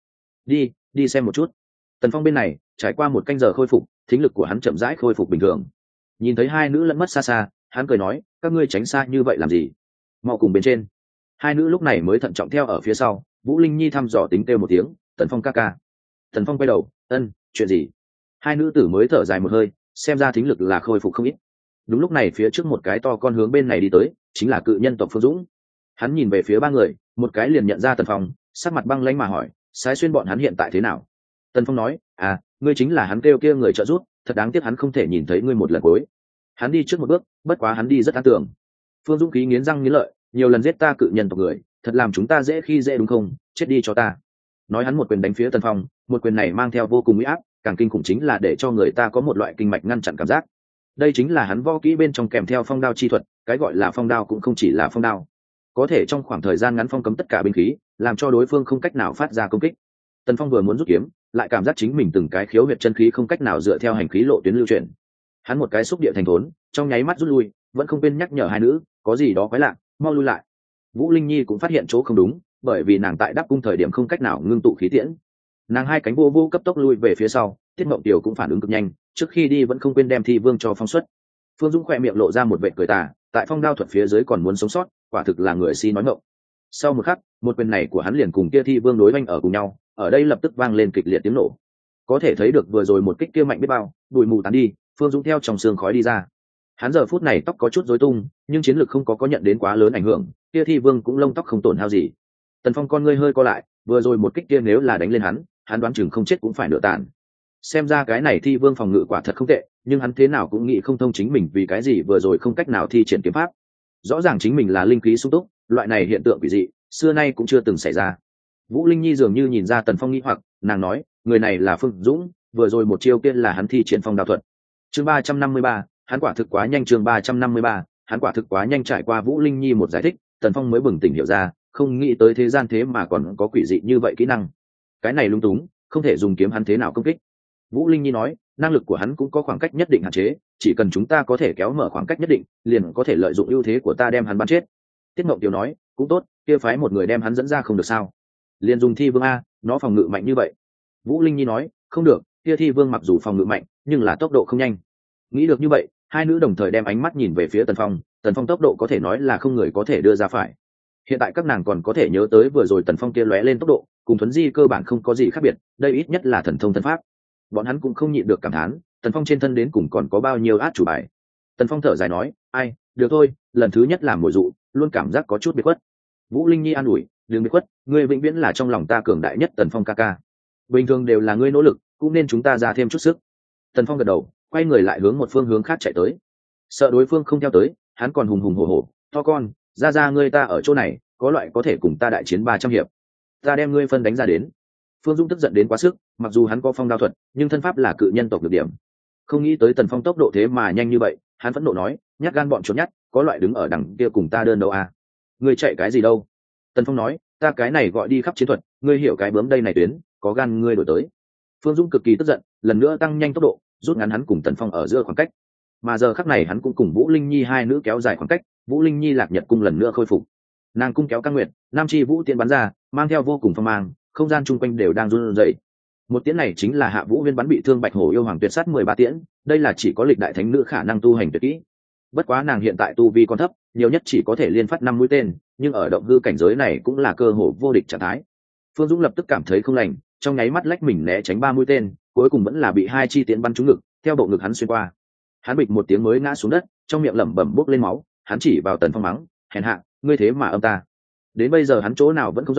Đi xem một chút. Tần Phong bên này trải qua một canh giờ khôi phục, thính lực của hắn chậm rãi khôi phục bình thường. Nhìn thấy hai nữ lẫn mất xa xa, hắn cười nói, các ngươi tránh xa như vậy làm gì? Mau cùng bên trên. Hai nữ lúc này mới thận trọng theo ở phía sau. Vũ Linh Nhi thăm dò tính kêu một tiếng, Tần Phong ca ca. Tần Phong quay đầu, ân, chuyện gì? Hai nữ tử mới thở dài một hơi, xem ra thính lực là khôi phục không ít. Đúng lúc này phía trước một cái to con hướng bên này đi tới, chính là cự nhân tộc Phương Dũng. Hắn nhìn về phía ba người, một cái liền nhận ra Tần Phong, sắc mặt băng lãnh mà hỏi, Sái Xuyên bọn hắn hiện tại thế nào? Tần Phong nói, ngươi chính là hắn kêu kia người trợ giúp, thật đáng tiếc hắn không thể nhìn thấy ngươi một lần cuối. Hắn đi trước một bước, bất quá hắn đi rất an tưởng. Phương Dũng khí nghiến răng nghiến lợi, nhiều lần giết ta cự nhân tộc người, thật làm chúng ta dễ khi dễ đúng không? Chết đi cho ta. Nói hắn một quyền đánh phía Tần Phong, một quyền này mang theo vô cùng uy áp, càng kinh khủng chính là để cho người ta có một loại kinh mạch ngăn chặn cảm giác. Đây chính là hắn võ kỹ bên trong kèm theo phong đao chi thuật, cái gọi là phong đao cũng không chỉ là phong đao, có thể trong khoảng thời gian ngắn phong cấm tất cả binh khí, làm cho đối phương không cách nào phát ra công kích. Tần Phong vừa muốn rút kiếm, lại cảm giác chính mình từng cái khiếu huyệt chân khí không cách nào dựa theo hành khí lộ tuyến lưu chuyển. Hắn một cái xúc địa thành thốn, trong nháy mắt rút lui, vẫn không quên nhắc nhở hai nữ, có gì đó quái lạ, mau lui lại. Vũ Linh Nhi cũng phát hiện chỗ không đúng, bởi vì nàng tại đáp cung thời điểm không cách nào ngưng tụ khí tiễn. Nàng hai cánh vô cấp tốc lui về phía sau, Tiết Mộng Tiểu cũng phản ứng cực nhanh, trước khi đi vẫn không quên đem Thi Vương cho phong xuất. Phương Dũng khỏe miệng lộ ra một vệt cười tà, tại phong đao thuật phía dưới còn muốn sống sót, quả thực là người si nói ngọng. Sau một khắc, một quyền này của hắn liền cùng kia Thi Vương đối oanh ở cùng nhau, ở đây lập tức vang lên kịch liệt tiếng nổ. Có thể thấy được vừa rồi một kích kia mạnh biết bao, bụi mù tán đi, Phương Dũng theo trong sương khói đi ra. Hắn giờ phút này tóc có chút rối tung, nhưng chiến lực không có nhận đến quá lớn ảnh hưởng, kia Thi Vương cũng lông tóc không tổn hao gì. Tần Phong con ngươi hơi co lại, vừa rồi một kích kia nếu là đánh lên hắn đoán chừng không chết cũng phải nửa tàn. Xem ra cái này Thi Vương phòng ngự quả thật không tệ, nhưng hắn thế nào cũng nghĩ không thông chính mình vì cái gì vừa rồi không cách nào thi triển kiếm pháp. Rõ ràng chính mình là linh khí sung túc, loại này hiện tượng quỷ dị xưa nay cũng chưa từng xảy ra. Vũ Linh Nhi dường như nhìn ra Tần Phong nghi hoặc, nàng nói, người này là Phương Dũng, vừa rồi một chiêu kia là hắn thi triển phong đao thuật. Chương 353, hắn quả thực quá nhanh. Chương 353, hắn quả thực quá nhanh. Trải qua Vũ Linh Nhi một giải thích, Tần Phong mới bừng tỉnh hiểu ra, không nghĩ tới thế gian thế mà còn có quỷ dị như vậy kỹ năng. Cái này lung túng, không thể dùng kiếm hắn thế nào công kích. Vũ Linh Nhi nói, năng lực của hắn cũng có khoảng cách nhất định hạn chế, chỉ cần chúng ta có thể kéo mở khoảng cách nhất định, liền có thể lợi dụng ưu thế của ta đem hắn bắn chết. Tiết Mộng Tiểu nói, cũng tốt, kia phái một người đem hắn dẫn ra không được sao? Liền dùng Thi Vương a, nó phòng ngự mạnh như vậy. Vũ Linh Nhi nói, không được, kia Thi Vương mặc dù phòng ngự mạnh, nhưng là tốc độ không nhanh. Nghĩ được như vậy, hai nữ đồng thời đem ánh mắt nhìn về phía Tần Phong. Tần Phong tốc độ có thể nói là không người có thể đưa ra phải. Hiện tại các nàng còn có thể nhớ tới vừa rồi Tần Phong kia lóe lên tốc độ, cùng Thuấn Di cơ bản không có gì khác biệt, đây ít nhất là thần thông thân pháp. Bọn hắn cũng không nhịn được cảm thán, Tần Phong trên thân đến cùng còn có bao nhiêu át chủ bài. Tần Phong thở dài nói, ai, được thôi, lần thứ nhất làm mồi dụ, luôn cảm giác có chút biệt khuất. Vũ Linh Nhi an ủi, đừng biệt khuất, ngươi vĩnh viễn là trong lòng ta cường đại nhất. Tần Phong ca ca, bình thường đều là ngươi nỗ lực, cũng nên chúng ta ra thêm chút sức. Tần Phong gật đầu, quay người lại hướng một phương hướng khác chạy tới. Sợ đối phương không theo tới, hắn còn hùng hùng hổ hổ, to con, ra ngươi ta ở chỗ này, có loại có thể cùng ta đại chiến 300 hiệp, ta đem ngươi phân đánh ra đến. Phương Dung tức giận đến quá sức, mặc dù hắn có phong đao thuật, nhưng thân pháp là cự nhân tộc được điểm. Không nghĩ tới Tần Phong tốc độ thế mà nhanh như vậy, hắn phẫn nộ nói, nhát gan bọn trốn nhát, có loại đứng ở đằng kia cùng ta đơn đấu à? Ngươi chạy cái gì đâu? Tần Phong nói, ta cái này gọi đi khắp chiến thuật, ngươi hiểu cái bướm đây này tuyến, có gan ngươi đổi tới. Phương Dung cực kỳ tức giận, lần nữa tăng nhanh tốc độ, rút ngắn hắn cùng Tần Phong ở giữa khoảng cách. Mà giờ khắc này hắn cũng cùng Vũ Linh Nhi hai nữ kéo dài khoảng cách, Vũ Linh Nhi Lạc Nhật cung lần nữa khôi phục. Nàng cung kéo Cang Nguyệt, Nam Chi Vũ tiễn bắn ra, mang theo vô cùng phong mang, không gian chung quanh đều đang run rẩy. Một tiễn này chính là Hạ Vũ Huyên bắn bị thương Bạch Hổ yêu hoàng tuyệt sát 13 tiễn, đây là chỉ có lịch đại thánh nữ khả năng tu hành tuyệt kỹ. Bất quá nàng hiện tại tu vi còn thấp, nhiều nhất chỉ có thể liên phát 5 mũi tên, nhưng ở động hư cảnh giới này cũng là cơ hội vô địch trạng thái. Phương Dũng lập tức cảm thấy không lành, trong nháy mắt lách mình né tránh 3 mũi tên, cuối cùng vẫn là bị hai chi tiễn bắn trúng ngực, theo bộ ngực hắn xuyên qua. Hắn bịch một tiếng mới ngã xuống đất, trong miệng lẩm bẩm bốc lên máu, hắn chỉ vào Tần Phong mắng, hèn hạ, ngươi thế mà âm ta. Đến bây giờ hắn chỗ nào vẫn không rõ,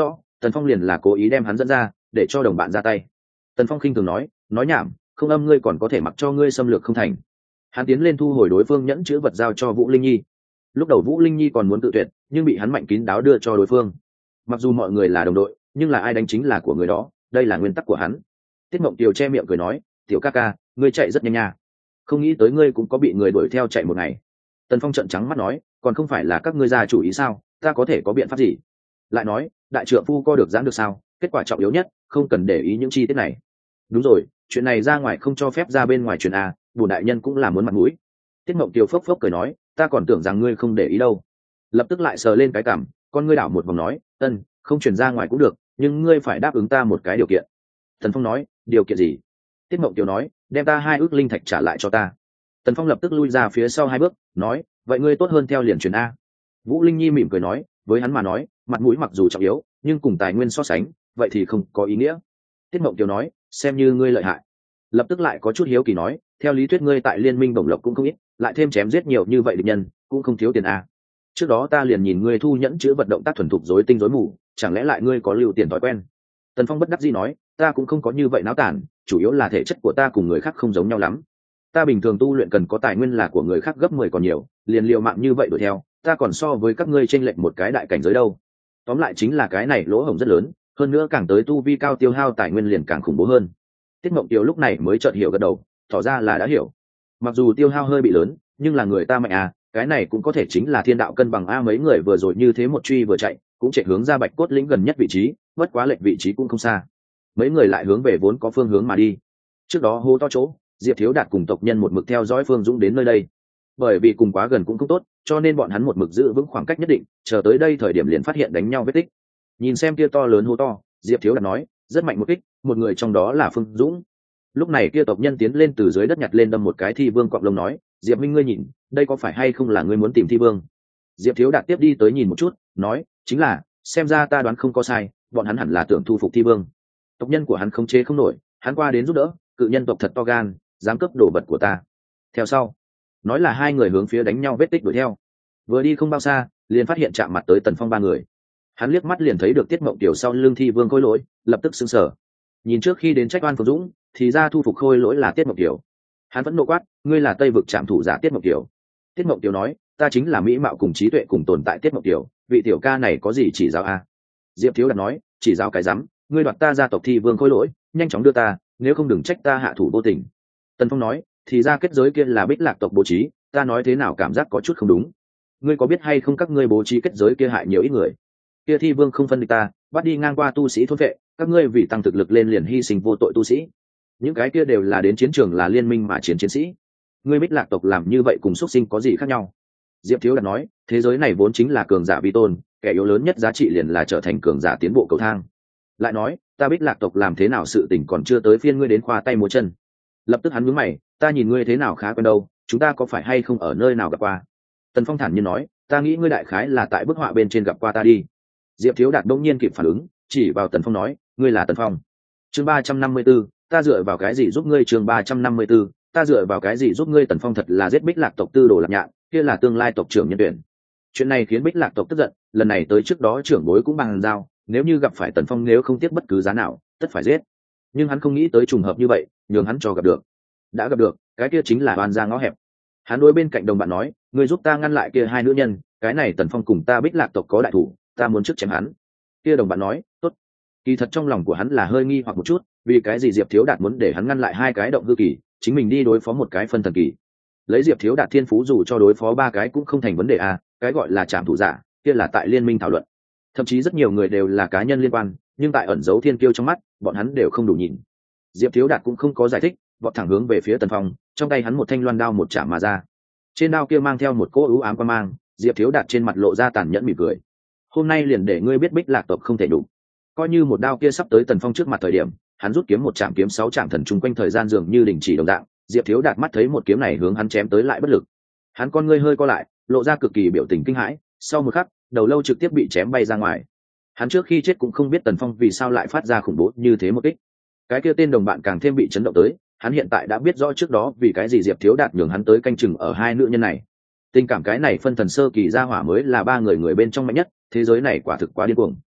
Tần Phong liền là cố ý đem hắn dẫn ra để cho đồng bạn ra tay. Tần Phong khinh thường nói nhảm, không âm ngươi còn có thể mặc cho ngươi xâm lược không thành. Hắn tiến lên thu hồi đối phương nhẫn chữ vật giao cho Vũ Linh Nhi. Lúc đầu Vũ Linh Nhi còn muốn tự tuyệt, nhưng bị hắn mạnh kín đáo đưa cho đối phương. Mặc dù mọi người là đồng đội, nhưng là ai đánh chính là của người đó, đây là nguyên tắc của hắn. Tiết Mộng Kiều che miệng cười nói, tiểu ca ca, ngươi chạy rất nhanh nha, không nghĩ tới ngươi cũng có bị người đuổi theo chạy một ngày. Tần Phong trợn trắng mắt nói, còn không phải là các ngươi ra chủ ý sao, ta có thể có biện pháp gì? Lại nói, đại trượng phu co được giãn được sao, kết quả trọng yếu nhất, không cần để ý những chi tiết này. Đúng rồi, chuyện này ra ngoài không cho phép ra bên ngoài truyền a, bùn đại nhân cũng là muốn mặt mũi. Tiết Mộng Kiều phốc phốc cười nói, ta còn tưởng rằng ngươi không để ý đâu. Lập tức lại sờ lên cái cằm, con ngươi đảo một vòng nói, ân, không truyền ra ngoài cũng được, nhưng ngươi phải đáp ứng ta một cái điều kiện. Tần Phong nói, điều kiện gì? Tiết Mộng Kiều nói, đem ta 2 ức linh thạch trả lại cho ta. Tần Phong lập tức lui ra phía sau 2 bước, nói, vậy ngươi tốt hơn theo liền truyền a. Vũ Linh Nhi mỉm cười nói, với hắn mà nói, mặt mũi mặc dù trọng yếu, nhưng cùng tài nguyên so sánh, vậy thì không có ý nghĩa. Tiết Mộng Kiều nói, xem như ngươi lợi hại. Lập tức lại có chút hiếu kỳ nói, theo lý thuyết ngươi tại liên minh bổng lộc cũng không ít, lại thêm chém giết nhiều như vậy địch nhân, cũng không thiếu tiền a. Trước đó ta liền nhìn ngươi thu nhẫn chữ vật động tác thuần thục rối tinh rối mù, chẳng lẽ lại ngươi có lưu tiền thói quen? Tần Phong bất đắc dĩ nói, ta cũng không có như vậy náo tản, chủ yếu là thể chất của ta cùng người khác không giống nhau lắm. Ta bình thường tu luyện cần có tài nguyên là của người khác gấp 10 còn nhiều, liền liều mạng như vậy đuổi theo, ta còn so với các ngươi chênh lệch một cái đại cảnh giới đâu. Tóm lại chính là cái này lỗ hổng rất lớn, hơn nữa càng tới tu vi cao tiêu hao tài nguyên liền càng khủng bố hơn. Tiết Mộng Kiều lúc này mới chợt hiểu gật đầu, tỏ ra là đã hiểu. Mặc dù tiêu hao hơi bị lớn, nhưng là người ta mạnh à, cái này cũng có thể chính là thiên đạo cân bằng a. Mấy người vừa rồi như thế một truy vừa chạy, cũng chạy hướng ra Bạch Cốt lĩnh gần nhất vị trí, bất quá lệch vị trí cũng không xa. Mấy người lại hướng về vốn có phương hướng mà đi. Trước đó hô to chỗ, Diệp Thiếu Đạt cùng tộc nhân một mực theo dõi Phương Dũng đến nơi đây. Bởi vì cùng quá gần cũng không tốt, cho nên bọn hắn một mực giữ vững khoảng cách nhất định, chờ tới đây thời điểm liền phát hiện đánh nhau vết tích. Nhìn xem kia to lớn hô to, Diệp Thiếu Đạt nói, rất mạnh một kích, một người trong đó là Phương Dũng. Lúc này kia tộc nhân tiến lên từ dưới đất nhặt lên đâm một cái thi vương quặng lông nói, Diệp Minh ngươi nhìn, đây có phải hay không là ngươi muốn tìm thi vương? Diệp Thiếu Đạt tiếp đi tới nhìn một chút, nói, chính là, xem ra ta đoán không có sai, bọn hắn hẳn là tưởng thu phục thi vương. Tộc nhân của hắn không chế không nổi, hắn qua đến giúp đỡ, cự nhân tộc thật to gan, dám cướp đồ vật của ta. Theo sau, nói là 2 người hướng phía đánh nhau vết tích đuổi theo. Vừa đi không bao xa, liền phát hiện chạm mặt tới Tần Phong 3 người. Hắn liếc mắt liền thấy được Tiết Mộng Kiều sau lưng thi vương khôi lỗi, lập tức sững sờ. Nhìn trước khi đến trách oan Phương Dũng, thì ra thu phục khôi lỗi là Tiết Mộng Kiều. Hắn vẫn nộ quát, ngươi là Tây vực trạm thủ giả Tiết Mộng Kiều. Tiết Mộng Kiều nói, ta chính là mỹ mạo cùng trí tuệ cùng tồn tại Tiết Mộng Kiều, vị tiểu ca này có gì chỉ giáo a? Diệp Thiếu Đạt nói, chỉ giáo cái rắm, ngươi đoạt ta gia tộc thi vương khôi lỗi, nhanh chóng đưa ta, nếu không đừng trách ta hạ thủ vô tình. Tần Phong nói, thì ra kết giới kia là Bích Lạc tộc bố trí, ta nói thế nào cảm giác có chút không đúng. Ngươi có biết hay không các ngươi bố trí kết giới kia hại nhiều ít người? Kia thi vương không phân địch ta, bắt đi ngang qua tu sĩ thôn vệ, các ngươi vì tăng thực lực lên liền hy sinh vô tội tu sĩ. Những cái kia đều là đến chiến trường là liên minh mà chiến sĩ. Ngươi Bích Lạc tộc làm như vậy cùng xuất sinh có gì khác nhau? Diệp Thiếu Đạt nói, thế giới này vốn chính là cường giả vi tôn, kẻ yếu lớn nhất giá trị liền là trở thành cường giả tiến bộ cầu thang. Lại nói, ta Bích Lạc tộc làm thế nào sự tình còn chưa tới phiên ngươi đến khoa tay múa chân. Lập tức hắn nhướng mày, ta nhìn ngươi thế nào khá quen đâu, chúng ta có phải hay không ở nơi nào gặp qua? Tần Phong thản nhiên nói, ta nghĩ ngươi đại khái là tại bức họa bên trên gặp qua ta đi. Diệp Thiếu Đạt đông nhiên kịp phản ứng, chỉ vào Tần Phong nói, ngươi là Tần Phong. Chương 354, ta dựa vào cái gì giúp ngươi? Chương 354, ta dựa vào cái gì giúp ngươi? Tần Phong thật là giết Bích Lạc tộc tư đồ Lạc Nhạn, kia là tương lai tộc trưởng nhân tuyển. Chuyện này khiến Bích Lạc tộc tức giận, lần này tới trước đó trưởng bối cũng bằng giao, nếu như gặp phải Tần Phong nếu không tiếc bất cứ giá nào, tất phải giết. Nhưng hắn không nghĩ tới trùng hợp như vậy, nhường hắn cho gặp được. Đã gặp được, cái kia chính là oan ra ngõ hẹp. Hắn đối bên cạnh đồng bạn nói, ngươi giúp ta ngăn lại kia 2 nữ nhân, cái này Tần Phong cùng ta Bích Lạc tộc có đại thủ, ta muốn trước chém hắn. Kia đồng bạn nói, tốt. Kỳ thật trong lòng của hắn là hơi nghi hoặc một chút, vì cái gì Diệp Thiếu Đạt muốn để hắn ngăn lại 2 cái động hư kỳ, chính mình đi đối phó một cái phân thần kỳ. Lấy Diệp Thiếu Đạt thiên phú dù cho đối phó 3 cái cũng không thành vấn đề à, cái gọi là trảm thủ giả, kia là tại liên minh thảo luận. Thậm chí rất nhiều người đều là cá nhân liên quan, nhưng tại ẩn giấu thiên kiêu trong mắt, bọn hắn đều không đủ nhìn. Diệp Thiếu Đạt cũng không có giải thích, vọt thẳng hướng về phía Tần Phong, trong tay hắn một thanh loan đao một chạm mà ra. Trên đao kia mang theo một cỗ ưu ám quang mang, Diệp Thiếu Đạt trên mặt lộ ra tàn nhẫn mỉm cười. Hôm nay liền để ngươi biết Bích Lạc tộc không thể đủ. Coi như một đao kia sắp tới Tần Phong trước mặt thời điểm, hắn rút kiếm một chạm kiếm 6 chạm thần chung quanh thời gian dường như đình chỉ đồng dạng, Diệp Thiếu Đạt mắt thấy một kiếm này hướng hắn chém tới lại bất lực. Hắn con ngươi hơi co lại, lộ ra cực kỳ biểu tình kinh hãi, sau một khắc, đầu lâu trực tiếp bị chém bay ra ngoài. Hắn trước khi chết cũng không biết Tần Phong vì sao lại phát ra khủng bố như thế một kích. Cái kia tên đồng bạn càng thêm bị chấn động tới, hắn hiện tại đã biết rõ trước đó vì cái gì Diệp Thiếu Đạt nhường hắn tới canh chừng ở 2 nữ nhân này. Tình cảm cái này phân thần sơ kỳ gia hỏa mới là 3 người bên trong mạnh nhất, thế giới này quả thực quá điên cuồng.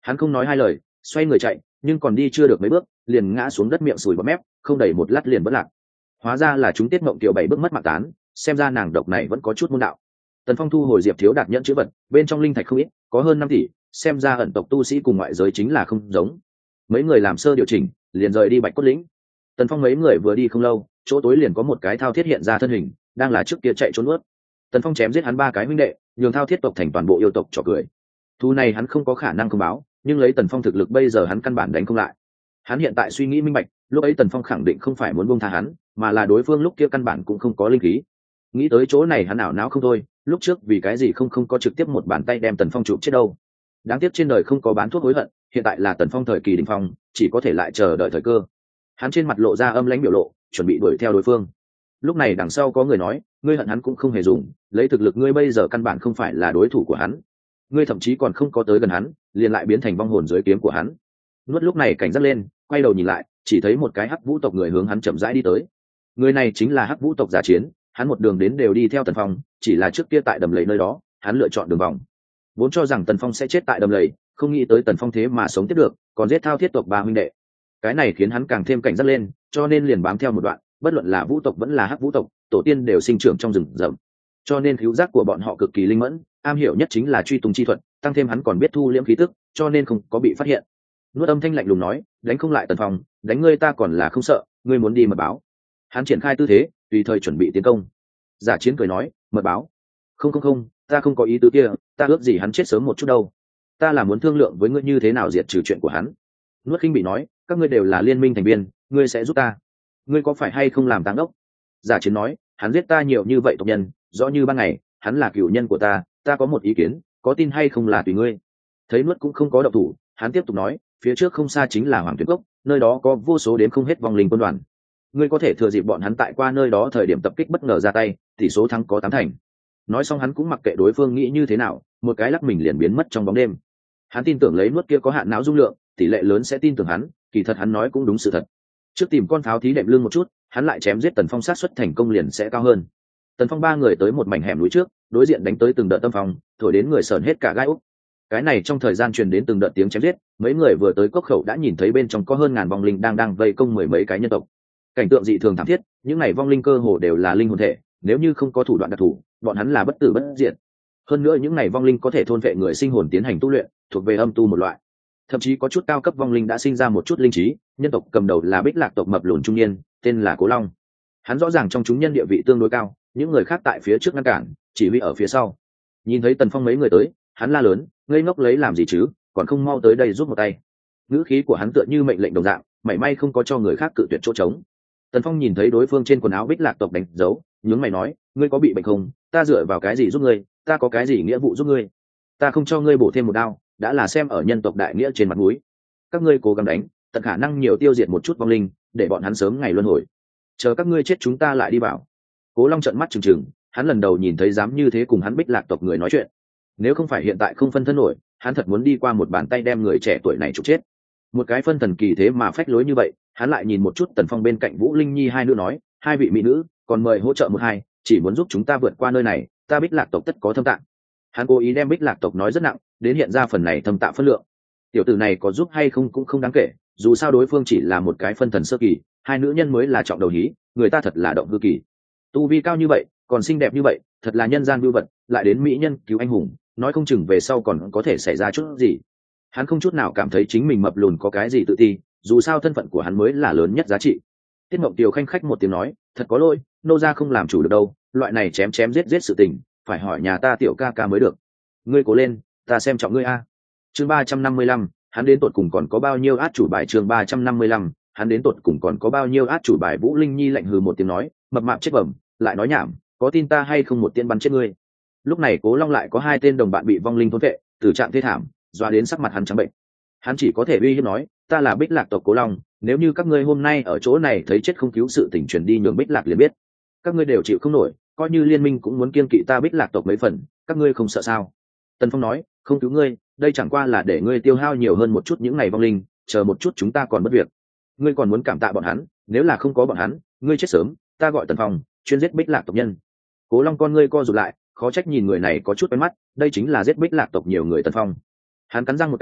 Hắn không nói hai lời, xoay người chạy, nhưng còn đi chưa được mấy bước liền ngã xuống đất miệng sùi bọt mép, không đầy một lát liền bất lạc. Hóa ra là chúng Tiết Mộng Kiều 7 bước mất mạng tán, xem ra nàng độc này vẫn có chút môn đạo. Tần Phong thu hồi Diệp Thiếu Đạt nhẫn chữ vật, bên trong linh thạch không ít, có hơn 5 tỷ, xem ra ẩn tộc tu sĩ cùng ngoại giới chính là không giống. Mấy người làm sơ điều chỉnh, liền rời đi Bạch Cốt lĩnh. Tần Phong mấy người vừa đi không lâu, chỗ tối liền có một cái thao thiết hiện ra thân hình, đang là trước kia chạy trốn ướt. Tần Phong chém giết hắn 3 cái huynh đệ, nhường thao thiết tộc thành toàn bộ yêu tộc trò cười. Thu này hắn không có khả năng không báo, nhưng lấy Tần Phong thực lực bây giờ hắn căn bản đánh không lại. Hắn hiện tại suy nghĩ minh bạch, lúc ấy Tần Phong khẳng định không phải muốn buông tha hắn, mà là đối phương lúc kia căn bản cũng không có linh khí. Nghĩ tới chỗ này hắn ảo não không thôi, lúc trước vì cái gì không có trực tiếp một bàn tay đem Tần Phong chụp chết đâu. Đáng tiếc trên đời không có bán thuốc hối hận, hiện tại là Tần Phong thời kỳ đỉnh phong, chỉ có thể lại chờ đợi thời cơ. Hắn trên mặt lộ ra âm lãnh biểu lộ, chuẩn bị đuổi theo đối phương. Lúc này đằng sau có người nói, ngươi hận hắn cũng không hề dùng, lấy thực lực ngươi bây giờ căn bản không phải là đối thủ của hắn. Ngươi thậm chí còn không có tới gần hắn, liền lại biến thành vong hồn dưới kiếm của hắn. Nuốt lúc này cảnh giác lên, quay đầu nhìn lại, chỉ thấy một cái Hắc Vũ tộc người hướng hắn chậm rãi đi tới. Người này chính là Hắc Vũ tộc Giả Chiến, hắn một đường đến đều đi theo Tần Phong, chỉ là trước kia tại đầm lầy nơi đó, hắn lựa chọn đường vòng. Vốn cho rằng Tần Phong sẽ chết tại đầm lầy, không nghĩ tới Tần Phong thế mà sống tiếp được, còn giết thao thiết tộc 3 huynh đệ. Cái này khiến hắn càng thêm cảnh giác lên, cho nên liền bám theo một đoạn, bất luận là Vũ tộc vẫn là Hắc Vũ tộc, tổ tiên đều sinh trưởng trong rừng rậm, cho nên cứu giác của bọn họ cực kỳ linh mẫn, am hiểu nhất chính là truy tung chi thuật, tăng thêm hắn còn biết thu liễm khí tức, cho nên không có bị phát hiện. Nuốt âm thanh lạnh lùng nói, đánh không lại Tần Phong, đánh ngươi ta còn là không sợ, ngươi muốn đi mật báo. Hắn triển khai tư thế, tùy thời chuẩn bị tiến công. Giả Chiến cười nói, mật báo? Không, ta không có ý tứ kia, ta ước gì hắn chết sớm một chút đâu. Ta là muốn thương lượng với ngươi như thế nào diệt trừ chuyện của hắn. Nuốt khinh bị nói, các ngươi đều là liên minh thành viên, ngươi sẽ giúp ta. Ngươi có phải hay không làm táng ốc? Giả Chiến nói, hắn giết ta nhiều như vậy tộc nhân, rõ như ban ngày, hắn là cửu nhân của ta có một ý kiến, có tin hay không là tùy ngươi. Thấy Nuốt cũng không có động thủ, hắn tiếp tục nói, phía trước không xa chính là Hoàng Tuyển Cốc, nơi đó có vô số đến không hết vong linh quân đoàn. Ngươi có thể thừa dịp bọn hắn tại qua nơi đó thời điểm tập kích bất ngờ ra tay, tỷ số thắng có 8 thành. Nói xong hắn cũng mặc kệ đối phương nghĩ như thế nào, một cái lắc mình liền biến mất trong bóng đêm. Hắn tin tưởng lấy Nuốt kia có hạn não dung lượng, tỷ lệ lớn sẽ tin tưởng hắn, kỳ thật hắn nói cũng đúng sự thật. Trước tìm con pháo thí đệm lưng một chút, hắn lại chém giết Tần Phong, sát suất thành công liền sẽ cao hơn. Tần Phong 3 người tới một mảnh hẻm núi trước, đối diện đánh tới từng đợt tâm phong, thổi đến người sởn hết cả gai ốc. Cái này trong thời gian truyền đến từng đợt tiếng chém giết, mấy người vừa tới cốc khẩu đã nhìn thấy bên trong có hơn ngàn vong linh đang vây công mười mấy cái nhân tộc. Cảnh tượng dị thường thảm thiết, những này vong linh cơ hồ đều là linh hồn thể, nếu như không có thủ đoạn đặc thù, bọn hắn là bất tử bất diệt. Hơn nữa những này vong linh có thể thôn vệ người sinh hồn tiến hành tu luyện, thuộc về âm tu một loại. Thậm chí có chút cao cấp vong linh đã sinh ra một chút linh trí, nhân tộc cầm đầu là Bích Lạc tộc mập lùn trung niên, tên là Cố Long. Hắn rõ ràng trong chúng nhân địa vị tương đối cao, những người khác tại phía trước ngăn cản, chỉ huy ở phía sau. Nhìn thấy Tần Phong mấy người tới, hắn la lớn, ngây ngốc lấy làm gì chứ, còn không mau tới đây giúp một tay. Ngữ khí của hắn tựa như mệnh lệnh đồng dạng, mảy may không có cho người khác cự tuyệt chỗ trống. Tần Phong nhìn thấy đối phương trên quần áo Bích Lạc tộc đánh dấu, nhướng mày nói, ngươi có bị bệnh không? Ta dựa vào cái gì giúp ngươi? Ta có cái gì nghĩa vụ giúp ngươi? Ta không cho ngươi bổ thêm một đao, đã là xem ở nhân tộc đại nghĩa trên mặt mũi. Các ngươi cố gắng đánh, tận khả năng nhiều tiêu diệt một chút vong linh, để bọn hắn sớm ngày luân hồi. Chờ các ngươi chết chúng ta lại đi vào. Cố Long trợn mắt trừng trừng, hắn lần đầu nhìn thấy dám như thế cùng hắn Bích Lạc tộc người nói chuyện. Nếu không phải hiện tại không phân thân nổi, hắn thật muốn đi qua một bàn tay đem người trẻ tuổi này trục chết. Một cái phân thần kỳ thế mà phách lối như vậy, hắn lại nhìn một chút Tần Phong bên cạnh Vũ Linh Nhi hai nữ nói, hai vị mỹ nữ, còn mời hỗ trợ một hai, chỉ muốn giúp chúng ta vượt qua nơi này, ta Bích Lạc tộc tất có thâm tạng. Hắn cố ý đem Bích Lạc tộc nói rất nặng, đến hiện ra phần này thâm tạng phân lượng. Tiểu tử này có giúp hay không cũng không đáng kể, dù sao đối phương chỉ là một cái phân thần sơ kỳ, hai nữ nhân mới là trọng đầu hí, người ta thật là động hư kỳ. Tu vi cao như vậy, còn xinh đẹp như vậy, thật là nhân gian vưu vật, lại đến mỹ nhân cứu anh hùng, nói không chừng về sau còn có thể xảy ra chút gì. Hắn không chút nào cảm thấy chính mình mập lùn có cái gì tự ti, dù sao thân phận của hắn mới là lớn nhất giá trị. Tiết Mộng Tiều khanh khách một tiếng nói, thật có lỗi, nô gia không làm chủ được đâu, loại này chém chém giết giết sự tình, phải hỏi nhà ta Tiểu ca ca mới được. Ngươi cố lên, ta xem trọng ngươi a. Chương 355, hắn đến tột cùng còn có bao nhiêu át chủ bài. Chương 355, hắn đến tột cùng còn có bao nhiêu át chủ bài. Vũ Linh Nhi lạnh hừ một tiếng nói, mập mạp chết bẩm, lại nói nhảm, có tin ta hay không một tiên bắn chết ngươi. Lúc này Cố Long lại có hai tên đồng bạn bị vong linh thôn vệ, tử trạng thê thảm, doa đến sắc mặt hắn trắng bệnh. Hắn chỉ có thể uy hiếp nói, ta là Bích Lạc tộc Cố Long, nếu như các ngươi hôm nay ở chỗ này thấy chết không cứu sự tình truyền đi nhường Bích Lạc liền biết, các ngươi đều chịu không nổi, coi như liên minh cũng muốn kiêng kỵ ta Bích Lạc tộc mấy phần, các ngươi không sợ sao? Tần Phong nói, không cứu ngươi, đây chẳng qua là để ngươi tiêu hao nhiều hơn một chút những ngày vong linh, chờ một chút chúng ta còn bất việc. Ngươi còn muốn cảm tạ bọn hắn, nếu là không có bọn hắn, ngươi chết sớm. Ta gọi Tần Phong, chuyên giết Bích Lạc tộc nhân. Cố Long con ngươi co rụt lại, khó trách nhìn người này có chút quen mắt, đây chính là giết Bích Lạc tộc nhiều người Tần Phong. Hắn cắn răng một cái,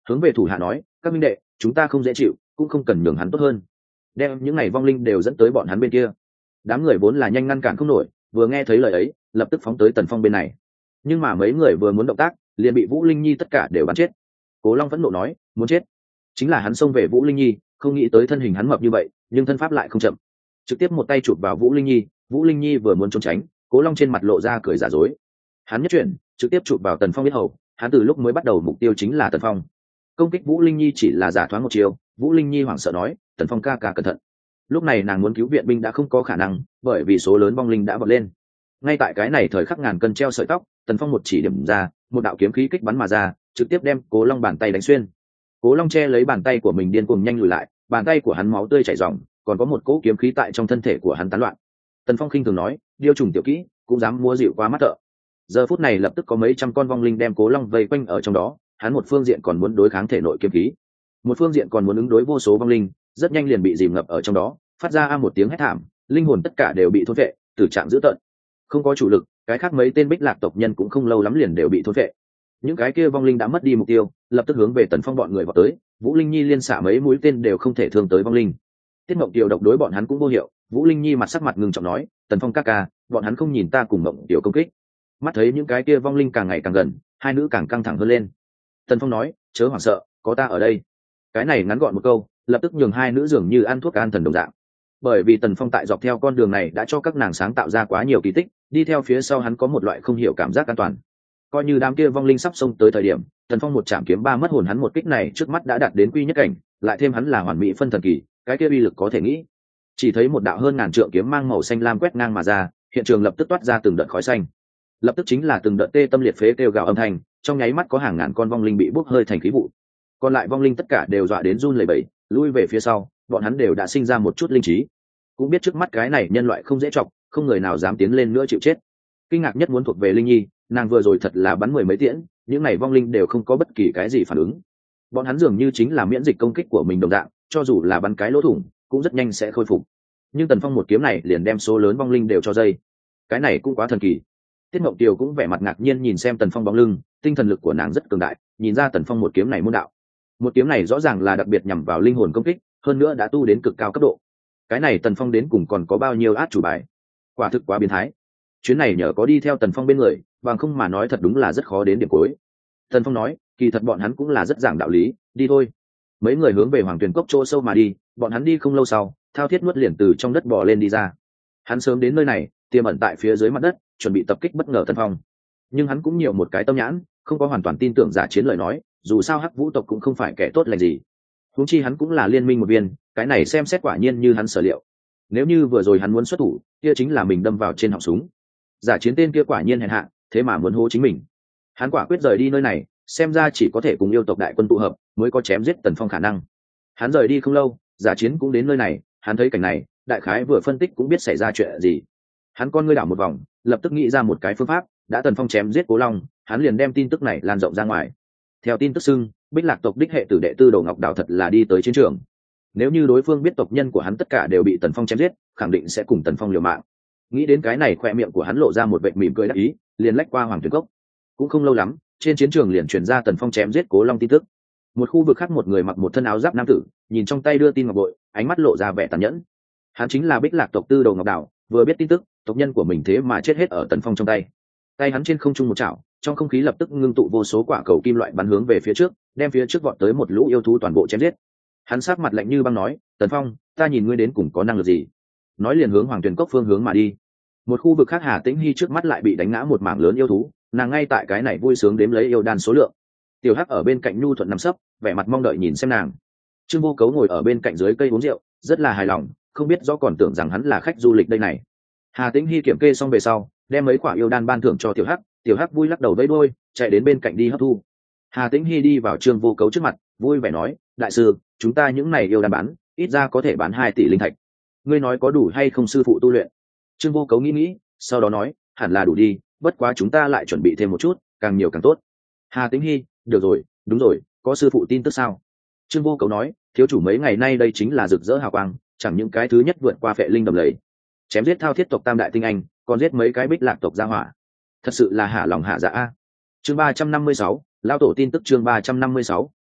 hướng về thủ hạ nói, các minh đệ, chúng ta không dễ chịu, cũng không cần nhường hắn tốt hơn, đem những ngày vong linh đều dẫn tới bọn hắn bên kia. Đám người vốn là nhanh ngăn cản không nổi, vừa nghe thấy lời ấy lập tức phóng tới Tần Phong bên này, nhưng mà mấy người vừa muốn động tác liền bị Vũ Linh Nhi tất cả đều bắn chết. Cố Long vẫn nộ nói, muốn chết. Chính là hắn xông về Vũ Linh Nhi, không nghĩ tới thân hình hắn mập như vậy nhưng thân pháp lại không chậm, trực tiếp một tay chụp vào Vũ Linh Nhi. Vũ Linh Nhi vừa muốn trốn tránh, Cố Long trên mặt lộ ra cười giả dối, hắn nhất chuyển trực tiếp chụp vào Tần Phong biết hầu. Hắn từ lúc mới bắt đầu mục tiêu chính là Tần Phong, công kích Vũ Linh Nhi chỉ là giả thoáng một chiều. Vũ Linh Nhi hoảng sợ nói, Tần Phong ca ca cẩn thận. Lúc này nàng muốn cứu viện binh đã không có khả năng, bởi vì số lớn vong linh đã vọt lên. Ngay tại cái này thời khắc ngàn cân treo sợi tóc, Tần Phong một chỉ điểm ra, một đạo kiếm khí kích bắn mà ra, trực tiếp đem Cố Long bàn tay đánh xuyên. Cố Long che lấy bàn tay của mình điên cuồng nhanh lùi lại, bàn tay của hắn máu tươi chảy ròng, còn có một cỗ kiếm khí tại trong thân thể của hắn tán loạn. Tần Phong khinh thường nói, điêu trùng tiểu kỹ cũng dám mua dịu qua mắt thợ. Giờ phút này lập tức có mấy trăm con vong linh đem Cố Long vây quanh ở trong đó, hắn một phương diện còn muốn đối kháng thể nội kiếm khí, một phương diện còn muốn ứng đối vô số vong linh, rất nhanh liền bị dìm ngập ở trong đó, phát ra một tiếng hét thảm, linh hồn tất cả đều bị thôn vệ, tử trạng dữ tợn, không có chủ lực. Cái khác mấy tên Bích Lạc tộc nhân cũng không lâu lắm liền đều bị thôn vệ. Những cái kia vong linh đã mất đi mục tiêu, lập tức hướng về Tần Phong bọn người vào tới. Vũ Linh Nhi liên xạ mấy mũi tên đều không thể thương tới vong linh. Tiết Mộng Kiều độc đối bọn hắn cũng vô hiệu. Vũ Linh Nhi mặt sắc mặt ngưng trọng nói, Tần Phong ca ca, bọn hắn không nhìn ta cùng Mộng Kiều công kích. Mắt thấy những cái kia vong linh càng ngày càng gần, hai nữ càng căng thẳng hơn lên. Tần Phong nói, chớ hoảng sợ, có ta ở đây. Cái này ngắn gọn một câu, lập tức nhường hai nữ dường như ăn thuốc an thần đồng dạng. Bởi vì Tần Phong tại dọc theo con đường này đã cho các nàng sáng tạo ra quá nhiều kỳ tích, đi theo phía sau hắn có một loại không hiểu cảm giác an toàn. Coi như đám kia vong linh sắp xông tới thời điểm, Tần Phong một chạm kiếm ba mất hồn hắn một kích này trước mắt đã đạt đến quy nhất cảnh, lại thêm hắn là hoàn mỹ phân thần kỳ, cái kia uy lực có thể nghĩ. Chỉ thấy một đạo hơn ngàn trượng kiếm mang màu xanh lam quét ngang mà ra, hiện trường lập tức toát ra từng đợt khói xanh. Lập tức chính là từng đợt tê tâm liệt phế kêu gào âm thanh, trong nháy mắt có hàng ngàn con vong linh bị bốc hơi thành khí vụ. Còn lại vong linh tất cả đều dọa đến run lẩy bẩy, lui về phía sau, bọn hắn đều đã sinh ra một chút linh trí, cũng biết trước mắt cái này nhân loại không dễ chọc, không người nào dám tiến lên nữa chịu chết. Kinh ngạc nhất muốn thuộc về Linh Nhi, nàng vừa rồi thật là bắn mười mấy tiễn, những này vong linh đều không có bất kỳ cái gì phản ứng. Bọn hắn dường như chính là miễn dịch công kích của mình đồng dạng, cho dù là bắn cái lỗ thủng cũng rất nhanh sẽ khôi phục. Nhưng Tần Phong một kiếm này liền đem số lớn vong linh đều cho dây, cái này cũng quá thần kỳ. Tiết Mộng Kiều cũng vẻ mặt ngạc nhiên nhìn xem Tần Phong bóng lưng, tinh thần lực của nàng rất cường đại, nhìn ra Tần Phong một kiếm này môn đạo. Một kiếm này rõ ràng là đặc biệt nhằm vào linh hồn công kích, hơn nữa đã tu đến cực cao cấp độ. Cái này Tần Phong đến cùng còn có bao nhiêu át chủ bài, quả thực quá biến thái. Chuyến này nhờ có đi theo Tần Phong bên người, bằng không mà nói thật đúng là rất khó đến điểm cuối. Tần Phong nói, kỳ thật bọn hắn cũng là rất giảng đạo lý, đi thôi. Mấy người hướng về Hoàng Tuyền Cốc chỗ sâu mà đi. Bọn hắn đi không lâu sau, Thao Thiết nuốt liền từ trong đất bò lên đi ra. Hắn sớm đến nơi này, tiềm ẩn tại phía dưới mặt đất, chuẩn bị tập kích bất ngờ Tần Phong. Nhưng hắn cũng nhiều một cái tâm nhãn, không có hoàn toàn tin tưởng giả chiến lời nói, dù sao Hắc Vũ tộc cũng không phải kẻ tốt lành gì. Huống chi hắn cũng là liên minh một viên, cái này xem xét quả nhiên như hắn sở liệu. Nếu như vừa rồi hắn muốn xuất thủ, kia chính là mình đâm vào trên họng súng. Giả chiến tên kia quả nhiên hèn hạ, thế mà muốn hố chính mình. Hắn quả quyết rời đi nơi này, xem ra chỉ có thể cùng yêu tộc đại quân tụ hợp mới có chém giết Tần Phong khả năng. Hắn rời đi không lâu, giả chiến cũng đến nơi này, hắn thấy cảnh này, đại khái vừa phân tích cũng biết xảy ra chuyện gì. Hắn con ngươi đảo một vòng, lập tức nghĩ ra một cái phương pháp, đã Tần Phong chém giết Cố Long, hắn liền đem tin tức này lan rộng ra ngoài. Theo tin tức xưng, Bích Lạc tộc đích hệ tử đệ Tư Đồ Ngọc Đào thật là đi tới chiến trường. Nếu như đối phương biết tộc nhân của hắn tất cả đều bị Tần Phong chém giết, khẳng định sẽ cùng Tần Phong liều mạng. Nghĩ đến cái này, khoe miệng của hắn lộ ra một vệt mỉm cười đắc ý, liền lách qua Hoàng Tuyền Cốc. Cũng không lâu lắm, trên chiến trường liền truyền ra Tần Phong chém giết Cố Long tin tức. Một khu vực khác, một người mặc một thân áo giáp nam tử, nhìn trong tay đưa tin ngọc bội, ánh mắt lộ ra vẻ tàn nhẫn. Hắn chính là Bích Lạc tộc Tư Đồ Ngọc Đào, vừa biết tin tức, tộc nhân của mình thế mà chết hết ở Tần Phong trong tay. Tay hắn trên không trung một chảo, trong không khí lập tức ngưng tụ vô số quả cầu kim loại bắn hướng về phía trước, đem phía trước vọt tới một lũ yêu thú toàn bộ chém giết. Hắn sát mặt lạnh như băng nói, Tần Phong, ta nhìn ngươi đến cùng có năng lực gì? Nói liền hướng Hoàng Tuyền Cốc phương hướng mà đi. Một khu vực khác, Hà Tĩnh Hi trước mắt lại bị đánh ngã một mảng lớn yêu thú, nàng ngay tại cái này vui sướng đếm lấy yêu đan số lượng. Tiểu Hắc ở bên cạnh nhu thuận nằm sấp, vẻ mặt mong đợi nhìn xem nàng. Trương Vô Cấu ngồi ở bên cạnh dưới cây uống rượu, rất là hài lòng, không biết rõ còn tưởng rằng hắn là khách du lịch đây này. Hà Tĩnh Hi kiểm kê xong về sau, đem mấy quả yêu đan ban thưởng cho Tiểu Hắc, Tiểu Hắc vui lắc đầu vẫy đuôi, chạy đến bên cạnh đi hấp thu. Hà Tĩnh Hi đi vào Trương Vô Cấu trước mặt, vui vẻ nói, đại sư, chúng ta những này yêu đan bán, ít ra có thể bán 2 tỷ linh thạch. Ngươi nói có đủ hay không sư phụ tu luyện? Trương Vô Cấu nghĩ, sau đó nói, hẳn là đủ đi, bất quá chúng ta lại chuẩn bị thêm một chút, càng nhiều càng tốt. Hà Tĩnh Hi, được rồi, đúng rồi, có sư phụ tin tức sao? Trương Vô Cấu nói, thiếu chủ mấy ngày nay đây chính là rực rỡ hào quang, chẳng những cái thứ nhất vượt qua Phệ Linh đầm lầy, chém giết Thao Thiết tộc tam đại tinh anh, còn giết mấy cái Bích Lạc tộc gia hỏa, thật sự là hạ lòng hạ dạ a. Chương 356, lão tổ tin tức. Chương 356,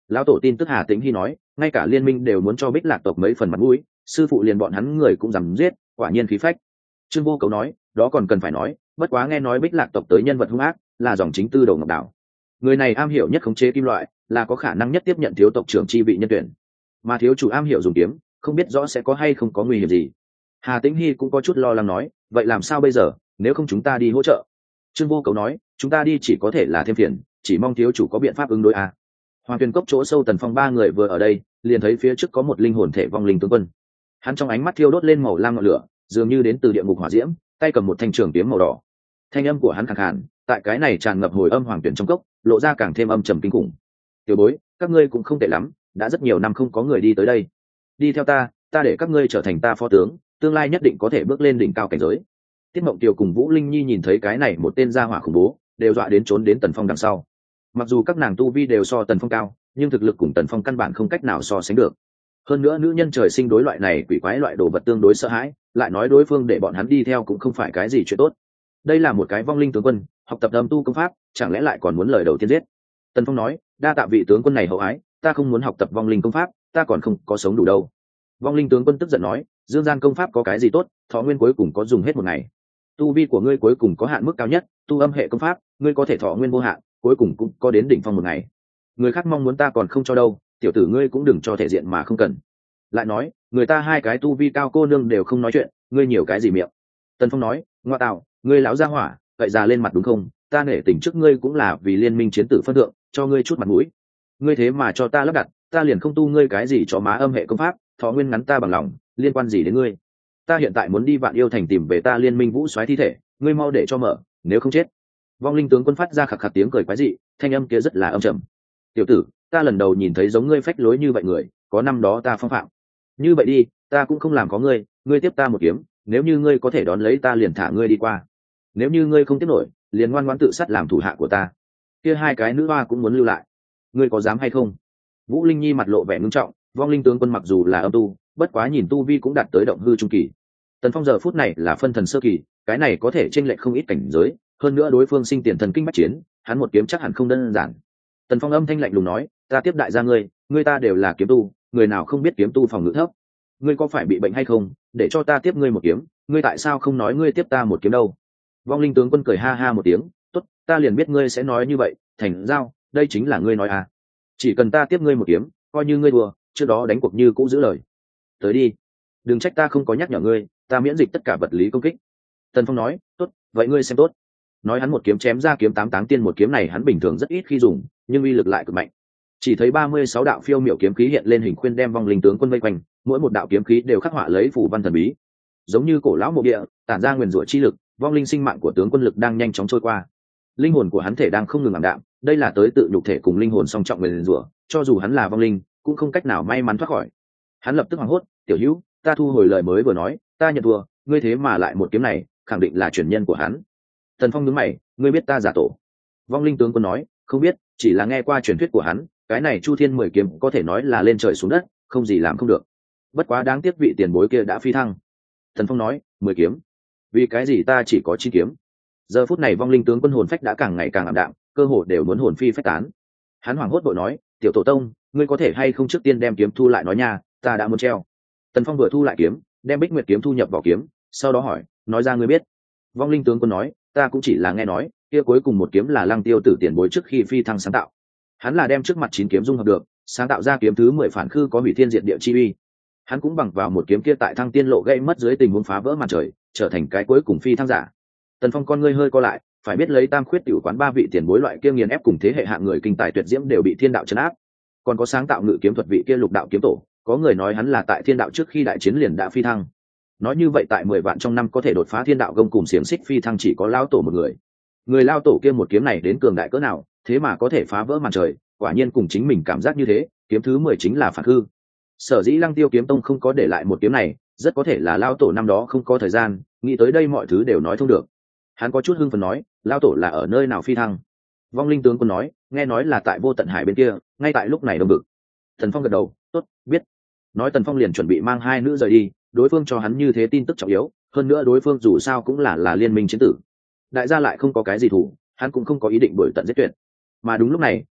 Lão tổ tin tức Hà Tĩnh Hy nói, ngay cả liên minh đều muốn cho Bích Lạc tộc mấy phần mặt mũi, sư phụ liền bọn hắn người cũng dám giết, quả nhiên khí phách. Trương Vô Cấu nói, đó còn cần phải nói, bất quá nghe nói Bích Lạc tộc tới nhân vật hung ác, là dòng chính Tư Đồ Ngọc Đảo. Người này am hiểu nhất khống chế kim loại, là có khả năng nhất tiếp nhận thiếu tộc trưởng chi vị nhân tuyển. Mà thiếu chủ am hiểu dùng kiếm, không biết rõ sẽ có hay không có nguy hiểm gì. Hà Tĩnh Hy cũng có chút lo lắng nói, vậy làm sao bây giờ, nếu không chúng ta đi hỗ trợ? Trương Vô Cấu nói, chúng ta đi chỉ có thể là thêm phiền, chỉ mong thiếu chủ có biện pháp ứng đối à. Hoàng Tuyền Cốc chỗ sâu Tần Phong ba người vừa ở đây, liền thấy phía trước có một linh hồn thể vong linh tướng quân. Hắn trong ánh mắt thiêu đốt lên màu lam ngọn lửa, dường như đến từ địa ngục hỏa diễm, tay cầm một thanh trường kiếm màu đỏ. Thanh âm của hắn khàn khàn, tại cái này tràn ngập hồi âm hoàng tuyển trong cốc, lộ ra càng thêm âm trầm kinh khủng. Tiểu bối, các ngươi cũng không tệ lắm, đã rất nhiều năm không có người đi tới đây. Đi theo ta để các ngươi trở thành ta phó tướng, tương lai nhất định có thể bước lên đỉnh cao cảnh giới. Tiết Mộng Kiều cùng Vũ Linh Nhi nhìn thấy cái này một tên gia hỏa khủng bố, đều dọa đến trốn đến Tần Phong đằng sau. Mặc dù các nàng tu vi đều so Tần Phong cao, nhưng thực lực cùng Tần Phong căn bản không cách nào so sánh được. Hơn nữa nữ nhân trời sinh đối loại này quỷ quái loại đồ vật tương đối sợ hãi, lại nói đối phương để bọn hắn đi theo cũng không phải cái gì chuyện tốt. Đây là một cái vong linh tướng quân, học tập âm tu công pháp, chẳng lẽ lại còn muốn lời đầu tiên giết? Tần Phong nói, đa tạ vị tướng quân này hậu ái, ta không muốn học tập vong linh công pháp, ta còn không có sống đủ đâu. Vong linh tướng quân tức giận nói, dương gian công pháp có cái gì tốt, thọ nguyên cuối cùng có dùng hết một ngày. Tu vi của ngươi cuối cùng có hạn mức cao nhất, tu âm hệ công pháp, ngươi có thể thọ nguyên vô hạn, cuối cùng cũng có đến đỉnh phong một ngày. Người khác mong muốn ta còn không cho đâu, tiểu tử ngươi cũng đừng cho thể diện mà không cần. Lại nói, người ta hai cái tu vi cao cô nương đều không nói chuyện, ngươi nhiều cái gì miệng? Tần Phong nói, ngoa tạo, ngươi lão gia hỏa, vậy già lên mặt đúng không? Ta nể tình trước ngươi cũng là vì liên minh chiến tử phân thượng, cho ngươi chút mặt mũi. Ngươi thế mà cho ta lắp đặt, ta liền không tu ngươi cái gì cho má âm hệ công pháp, thọ nguyên ngắn ta bằng lòng, liên quan gì đến ngươi? Ta hiện tại muốn đi Vạn Yêu Thành tìm về ta liên minh vũ soái thi thể, ngươi mau để cho mở, nếu không chết. Vong linh tướng quân phát ra khạc khạc tiếng cười quái dị, thanh âm kia rất là âm trầm. Tiểu tử, ta lần đầu nhìn thấy giống ngươi phách lối như vậy người, có năm đó ta phong phạm. Như vậy đi, ta cũng không làm có ngươi, ngươi tiếp ta một kiếm, nếu như ngươi có thể đón lấy ta liền thả ngươi đi qua. Nếu như ngươi không tiếp nổi, liền ngoan ngoãn tự sát làm thủ hạ của ta. Kia hai cái nữ hoa cũng muốn lưu lại, ngươi có dám hay không? Vũ Linh Nhi mặt lộ vẻ ngưng trọng, vong linh tướng quân mặc dù là âm tu, bất quá nhìn tu vi cũng đạt tới động hư trung kỳ. Tần Phong giờ phút này là phân thần sơ kỳ, cái này có thể chênh lệch không ít cảnh giới, hơn nữa đối phương sinh tiền thần kinh bách chiến, hắn một kiếm chắc hẳn không đơn giản. Tần Phong âm thanh lạnh lùng nói, ta tiếp đại gia ngươi ta đều là kiếm tu, người nào không biết kiếm tu phòng ngự thấp. Ngươi có phải bị bệnh hay không, để cho ta tiếp ngươi một kiếm, ngươi tại sao không nói ngươi tiếp ta một kiếm đâu? Vong linh tướng quân cười ha ha một tiếng, tốt, ta liền biết ngươi sẽ nói như vậy, thành giao, đây chính là ngươi nói à? Chỉ cần ta tiếp ngươi một kiếm, coi như ngươi đùa, trước đó đánh cuộc như cũ giữ lời. Tới đi, đừng trách ta không có nhắc nhở ngươi, ta miễn dịch tất cả vật lý công kích. Tần Phong nói, tốt, vậy ngươi xem tốt. Nói hắn một kiếm chém ra kiếm tám táng tiên, một kiếm này hắn bình thường rất ít khi dùng, nhưng uy lực lại cực mạnh. Chỉ thấy 36 đạo phiêu miểu kiếm khí hiện lên hình khuyên đem vong linh tướng quân vây quanh, mỗi một đạo kiếm khí đều khắc họa lấy phù văn thần bí, giống như cổ lão mộ địa, tản ra nguyền rủa chi lực, vong linh sinh mạng của tướng quân lực đang nhanh chóng trôi qua. Linh hồn của hắn thể đang không ngừng ảm đạm, đây là tới tự nhục thể cùng linh hồn song trọng nguyền rủa, cho dù hắn là vong linh, cũng không cách nào may mắn thoát khỏi. Hắn lập tức hoảng hốt, tiểu hữu, ta thu hồi lời mới vừa nói, ta nhận thua, ngươi thế mà lại một kiếm này, khẳng định là truyền nhân của hắn. Tần Phong nhướng mày, ngươi biết ta giả tổ? Vong linh tướng quân nói, không biết, chỉ là nghe qua truyền thuyết của hắn, cái này Chu Thiên 10 kiếm có thể nói là lên trời xuống đất, không gì làm không được. Bất quá đáng tiếc vị tiền bối kia đã phi thăng. Tần Phong nói, 10 kiếm, vì cái gì ta chỉ có 9 kiếm? Giờ phút này vong linh tướng quân hồn phách đã càng ngày càng ảm đạm, cơ hồ đều muốn hồn phi phách tán. Hắn hoảng hốt bội nói, tiểu tổ tông, ngươi có thể hay không trước tiên đem kiếm thu lại nói nha, ta đã muốn treo. Tần Phong vừa thu lại kiếm, đem Bích Nguyệt kiếm thu nhập vào kiếm, sau đó hỏi, nói ra ngươi biết? Vong linh tướng quân nói, ta cũng chỉ là nghe nói, kia cuối cùng một kiếm là Lăng Tiêu tử tiền bối trước khi phi thăng sáng tạo. Hắn là đem trước mặt 9 kiếm dung hợp được, sáng tạo ra kiếm thứ 10 phản khư có hủy thiên diệt địa chi uy. Hắn cũng bằng vào một kiếm kia tại Thăng Tiên lộ gây mất dưới tình huống phá vỡ màn trời, trở thành cái cuối cùng phi thăng giả. Tần Phong con ngươi hơi co lại, phải biết lấy Tam Khuyết tiểu quán 3 vị tiền bối loại kia nghiền ép cùng thế hệ hạng người kinh tài tuyệt diễm đều bị thiên đạo trấn áp. Còn có sáng tạo ngự kiếm thuật vị kia Lục đạo kiếm tổ, có người nói hắn là tại thiên đạo trước khi đại chiến liền đã phi thăng. Nói như vậy tại 10 vạn trong năm có thể đột phá thiên đạo gông cùng xiềng xích phi thăng chỉ có lão tổ một người. Người lao tổ kia một kiếm này đến cường đại cỡ nào, thế mà có thể phá vỡ màn trời, quả nhiên cùng chính mình cảm giác như thế, kiếm thứ 10 chính là phản hư. Sở dĩ Lăng Tiêu kiếm tông không có để lại một kiếm này, rất có thể là lao tổ năm đó không có thời gian, nghĩ tới đây mọi thứ đều nói thông được. Hắn có chút hưng phấn nói, lao tổ là ở nơi nào phi thăng? Vong linh tướng quân nói, nghe nói là tại Vô Tận Hải bên kia, ngay tại lúc này đông vực. Tần Phong gật đầu, tốt, biết. Nói Tần Phong liền chuẩn bị mang hai nữ rời đi, đối phương cho hắn như thế tin tức trọng yếu, hơn nữa đối phương dù sao cũng là liên minh chiến tử. Đại gia lại không có cái gì thủ, hắn cũng không có ý định đuổi tận giết tuyệt. Mà đúng lúc này,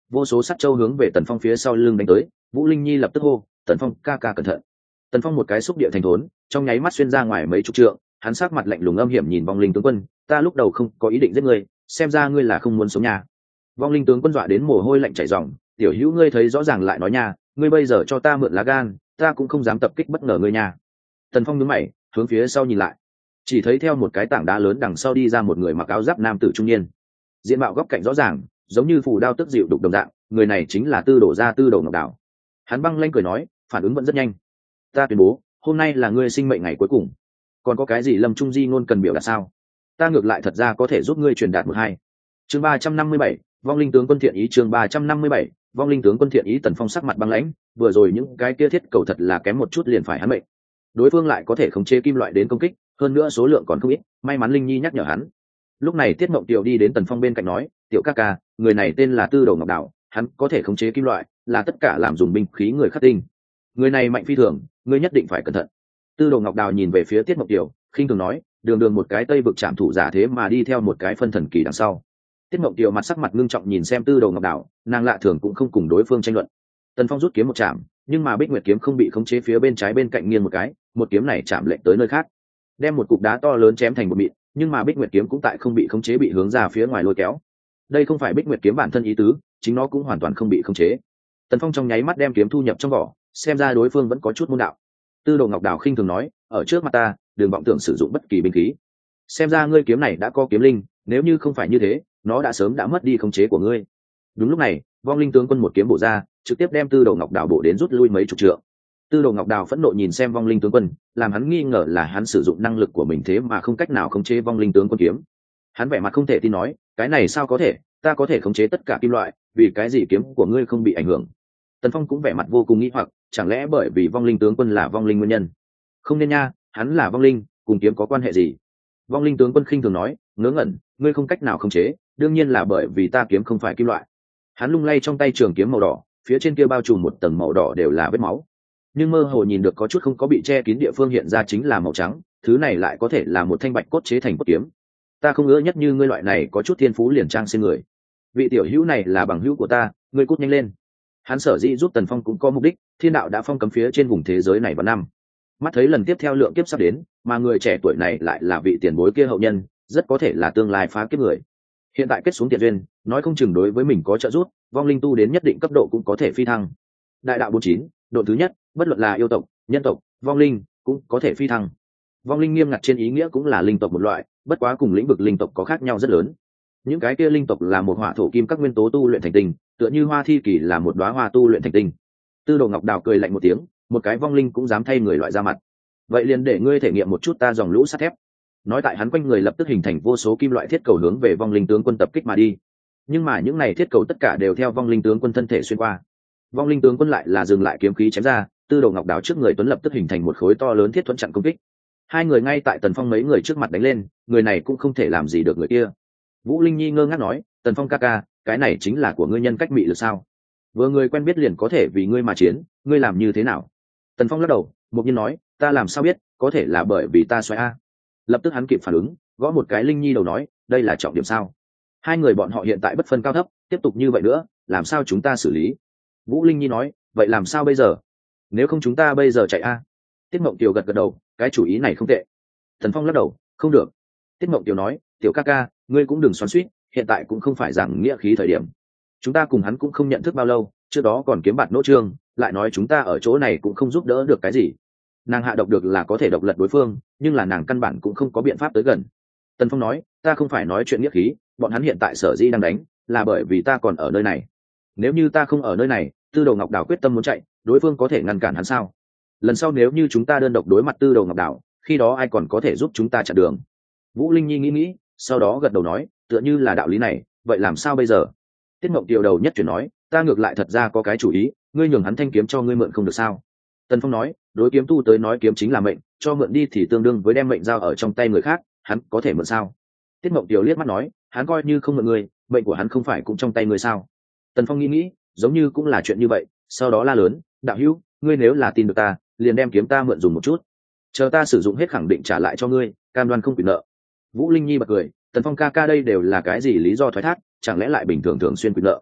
vô số sắt châu hướng về Tần Phong phía sau lưng đánh tới. Vũ Linh Nhi lập tức hô, Tần Phong ca ca cẩn thận. Tần Phong một cái xúc địa thành thốn, trong nháy mắt xuyên ra ngoài mấy chục trượng, hắn sắc mặt lạnh lùng âm hiểm nhìn vong linh tướng quân, ta lúc đầu không có ý định giết ngươi, xem ra ngươi là không muốn sống nha. Vong linh tướng quân dọa đến mồ hôi lạnh chảy ròng, tiểu hữu ngươi thấy rõ ràng lại nói nha, ngươi bây giờ cho ta mượn lá gan, ta cũng không dám tập kích bất ngờ ngươi nha. Tần Phong nhướng mày, hướng phía sau nhìn lại, chỉ thấy theo một cái tảng đá lớn đằng sau đi ra một người mặc áo giáp nam tử trung niên, diện mạo góc cạnh rõ ràng, giống như phù đao tức dịu đục đồng dạng, người này chính là Tư Đồ gia Tư Đồ Ngọc Đảo. Hắn băng lanh cười nói, phản ứng vẫn rất nhanh. Ta tuyên bố, hôm nay là ngươi sinh mệnh ngày cuối cùng. Còn có cái gì Lâm Trung Di ngôn cần biểu đạt sao? Ta ngược lại thật ra có thể giúp ngươi truyền đạt một hai. Chương 357, vong linh tướng quân thiện ý. Chương 357, vong linh tướng quân thiện ý. Tần Phong sắc mặt băng lãnh, vừa rồi những cái kia thiết cầu thật là kém một chút liền phải hắn mệnh. Đối phương lại có thể khống chế kim loại đến công kích, hơn nữa số lượng còn không ít, may mắn Linh Nhi nhắc nhở hắn. Lúc này Tiết Mộng Tiểu đi đến Tần Phong bên cạnh nói, tiểu ca ca, người này tên là Tư Đồ Ngọc Đảo, hắn có thể khống chế kim loại, là tất cả làm dùng binh khí người khắc tinh. Người này mạnh phi thường, ngươi nhất định phải cẩn thận. Tư Đồ Ngọc Đào nhìn về phía Tiết Mộng Tiểu, khinh thường nói, đường đường một cái Tây vực trảm thủ giả thế mà đi theo một cái phân thần kỳ đằng sau. Tiết Mộng Tiểu mặt sắc mặt ngưng trọng nhìn xem Tư Đồ Ngọc Đào, nàng lạ thường cũng không cùng đối phương tranh luận. Tần Phong rút kiếm một chạm, nhưng mà Bích Nguyệt kiếm không bị khống chế phía bên trái bên cạnh nghiêng một cái, một kiếm này chạm lệch tới nơi khác, đem một cục đá to lớn chém thành một mịn, nhưng mà Bích Nguyệt kiếm cũng tại không bị khống chế bị hướng ra phía ngoài lôi kéo. Đây không phải Bích Nguyệt kiếm bản thân ý tứ, chính nó cũng hoàn toàn không bị khống chế. Tần Phong trong nháy mắt đem kiếm thu nhập trong vỏ, xem ra đối phương vẫn có chút môn đạo. Tư Đồ Ngọc Đào khinh thường nói, ở trước mặt ta, đừng vọng tưởng sử dụng bất kỳ binh khí. Xem ra ngươi kiếm này đã có kiếm linh, nếu như không phải như thế, nó đã sớm đã mất đi khống chế của ngươi. Đúng lúc này, vong linh tướng quân một kiếm bổ ra, trực tiếp đem Tư Đồ Ngọc Đào bổ đến rút lui mấy chục trượng. Tư Đồ Ngọc Đào phẫn nộ nhìn xem vong linh tướng quân, làm hắn nghi ngờ là hắn sử dụng năng lực của mình thế mà không cách nào khống chế vong linh tướng quân kiếm. Hắn vẻ mặt không thể tin nói, cái này sao có thể, ta có thể khống chế tất cả kim loại, vì cái gì kiếm của ngươi không bị ảnh hưởng? Tần Phong cũng vẻ mặt vô cùng nghi hoặc, chẳng lẽ bởi vì vong linh tướng quân là vong linh nguyên nhân? Không nên nha, hắn là vong linh, cùng kiếm có quan hệ gì? Vong linh tướng quân khinh thường nói, ngớ ngẩn, ngươi không cách nào khống chế, đương nhiên là bởi vì ta kiếm không phải kim loại. Hắn lung lay trong tay trường kiếm màu đỏ, phía trên kia bao trùm một tầng màu đỏ đều là vết máu, nhưng mơ hồ nhìn được có chút không có bị che kín địa phương hiện ra chính là màu trắng, thứ này lại có thể là một thanh bạch cốt chế thành cốt kiếm. Ta không ngỡ nhất như ngươi loại này có chút thiên phú liền trang xin người. Vị tiểu hữu này là bằng hữu của ta, ngươi cút nhanh lên. Hắn sở dĩ giúp Tần Phong cũng có mục đích, thiên đạo đã phong cấm phía trên vùng thế giới này vào năm. Mắt thấy lần tiếp theo lượng kiếp sắp đến, mà người trẻ tuổi này lại là vị tiền bối kia hậu nhân, rất có thể là tương lai phá kiếp người. Hiện tại kết xuống tiền duyên, nói không chừng đối với mình có trợ giúp, vong linh tu đến nhất định cấp độ cũng có thể phi thăng. Đại đạo 49, độ thứ nhất, bất luận là yêu tộc, nhân tộc, vong linh, cũng có thể phi thăng. Vong linh nghiêm ngặt trên ý nghĩa cũng là linh tộc một loại, bất quá cùng lĩnh vực linh tộc có khác nhau rất lớn. Những cái kia linh tộc là một hỏa thổ kim các nguyên tố tu luyện thành tinh, tựa như hoa thi kỳ là một đóa hoa tu luyện thành tinh. Tư Đồ Ngọc Đào cười lạnh một tiếng, một cái vong linh cũng dám thay người loại ra mặt. Vậy liền để ngươi thể nghiệm một chút ta dòng lũ sắt thép. Nói tại hắn quanh người lập tức hình thành vô số kim loại thiết cầu hướng về vong linh tướng quân tập kích mà đi. Nhưng mà những này thiết cầu tất cả đều theo vong linh tướng quân thân thể xuyên qua. Vong linh tướng quân lại là dừng lại kiếm khí chém ra, Tư Đồ Ngọc Đào trước người tuấn lập tức hình thành một khối to lớn thiết thuẫn chặn công kích. Hai người ngay tại Tần Phong mấy người trước mặt đánh lên, người này cũng không thể làm gì được người kia. Vũ Linh Nhi ngơ ngác nói, Tần Phong ca ca, cái này chính là của ngươi nhân cách mị lực sao? Vừa người quen biết liền có thể vì ngươi mà chiến, ngươi làm như thế nào? Tần Phong lắc đầu, mục nhiên nói, ta làm sao biết, có thể là bởi vì ta xoáy a. Lập tức hắn kịp phản ứng, gõ một cái Linh Nhi đầu nói, đây là trọng điểm sao? Hai người bọn họ hiện tại bất phân cao thấp, tiếp tục như vậy nữa, làm sao chúng ta xử lý? Vũ Linh Nhi nói, vậy làm sao bây giờ? Nếu không chúng ta bây giờ chạy a? Tiết Mộng Kiều gật gật đầu, cái chủ ý này không tệ. Tần Phong lắc đầu, không được. Tiết Mộng Kiều nói, tiểu ca ca, ngươi cũng đừng xoắn xuýt, hiện tại cũng không phải giảng nghĩa khí thời điểm. Chúng ta cùng hắn cũng không nhận thức bao lâu, trước đó còn kiếm bạt nỗ trương, lại nói chúng ta ở chỗ này cũng không giúp đỡ được cái gì. Nàng hạ độc được là có thể độc lật đối phương, nhưng là nàng căn bản cũng không có biện pháp tới gần. Tần Phong nói, ta không phải nói chuyện nghĩa khí, bọn hắn hiện tại sở dĩ đang đánh, là bởi vì ta còn ở nơi này. Nếu như ta không ở nơi này, Tư Đồ Ngọc Đào quyết tâm muốn chạy, đối phương có thể ngăn cản hắn sao? Lần sau nếu như chúng ta đơn độc đối mặt Tư Đồ Ngọc Đào, khi đó ai còn có thể giúp chúng ta chặn đường? Vũ Linh Nhi nghĩ, sau đó gật đầu nói, tựa như là đạo lý này, vậy làm sao bây giờ? Tiết Mộng Kiều đầu nhất chuyển nói, ta ngược lại thật ra có cái chủ ý, ngươi nhường hắn thanh kiếm cho ngươi mượn không được sao? Tần Phong nói, đối kiếm tu tới nói kiếm chính là mệnh, cho mượn đi thì tương đương với đem mệnh giao ở trong tay người khác, hắn có thể mượn sao? Tiết Mộng Kiều liếc mắt nói, hắn coi như không mượn ngươi, mệnh của hắn không phải cũng trong tay ngươi sao? Tần Phong nghĩ, giống như cũng là chuyện như vậy, sau đó la lớn, đạo hữu, ngươi nếu là tin được ta, liền đem kiếm ta mượn dùng một chút, chờ ta sử dụng hết khẳng định trả lại cho ngươi, cam đoan không quyền nợ. Vũ Linh Nhi bật cười, Tần Phong ca ca đây đều là cái gì lý do thoái thác, chẳng lẽ lại bình thường thường xuyên quyền nợ?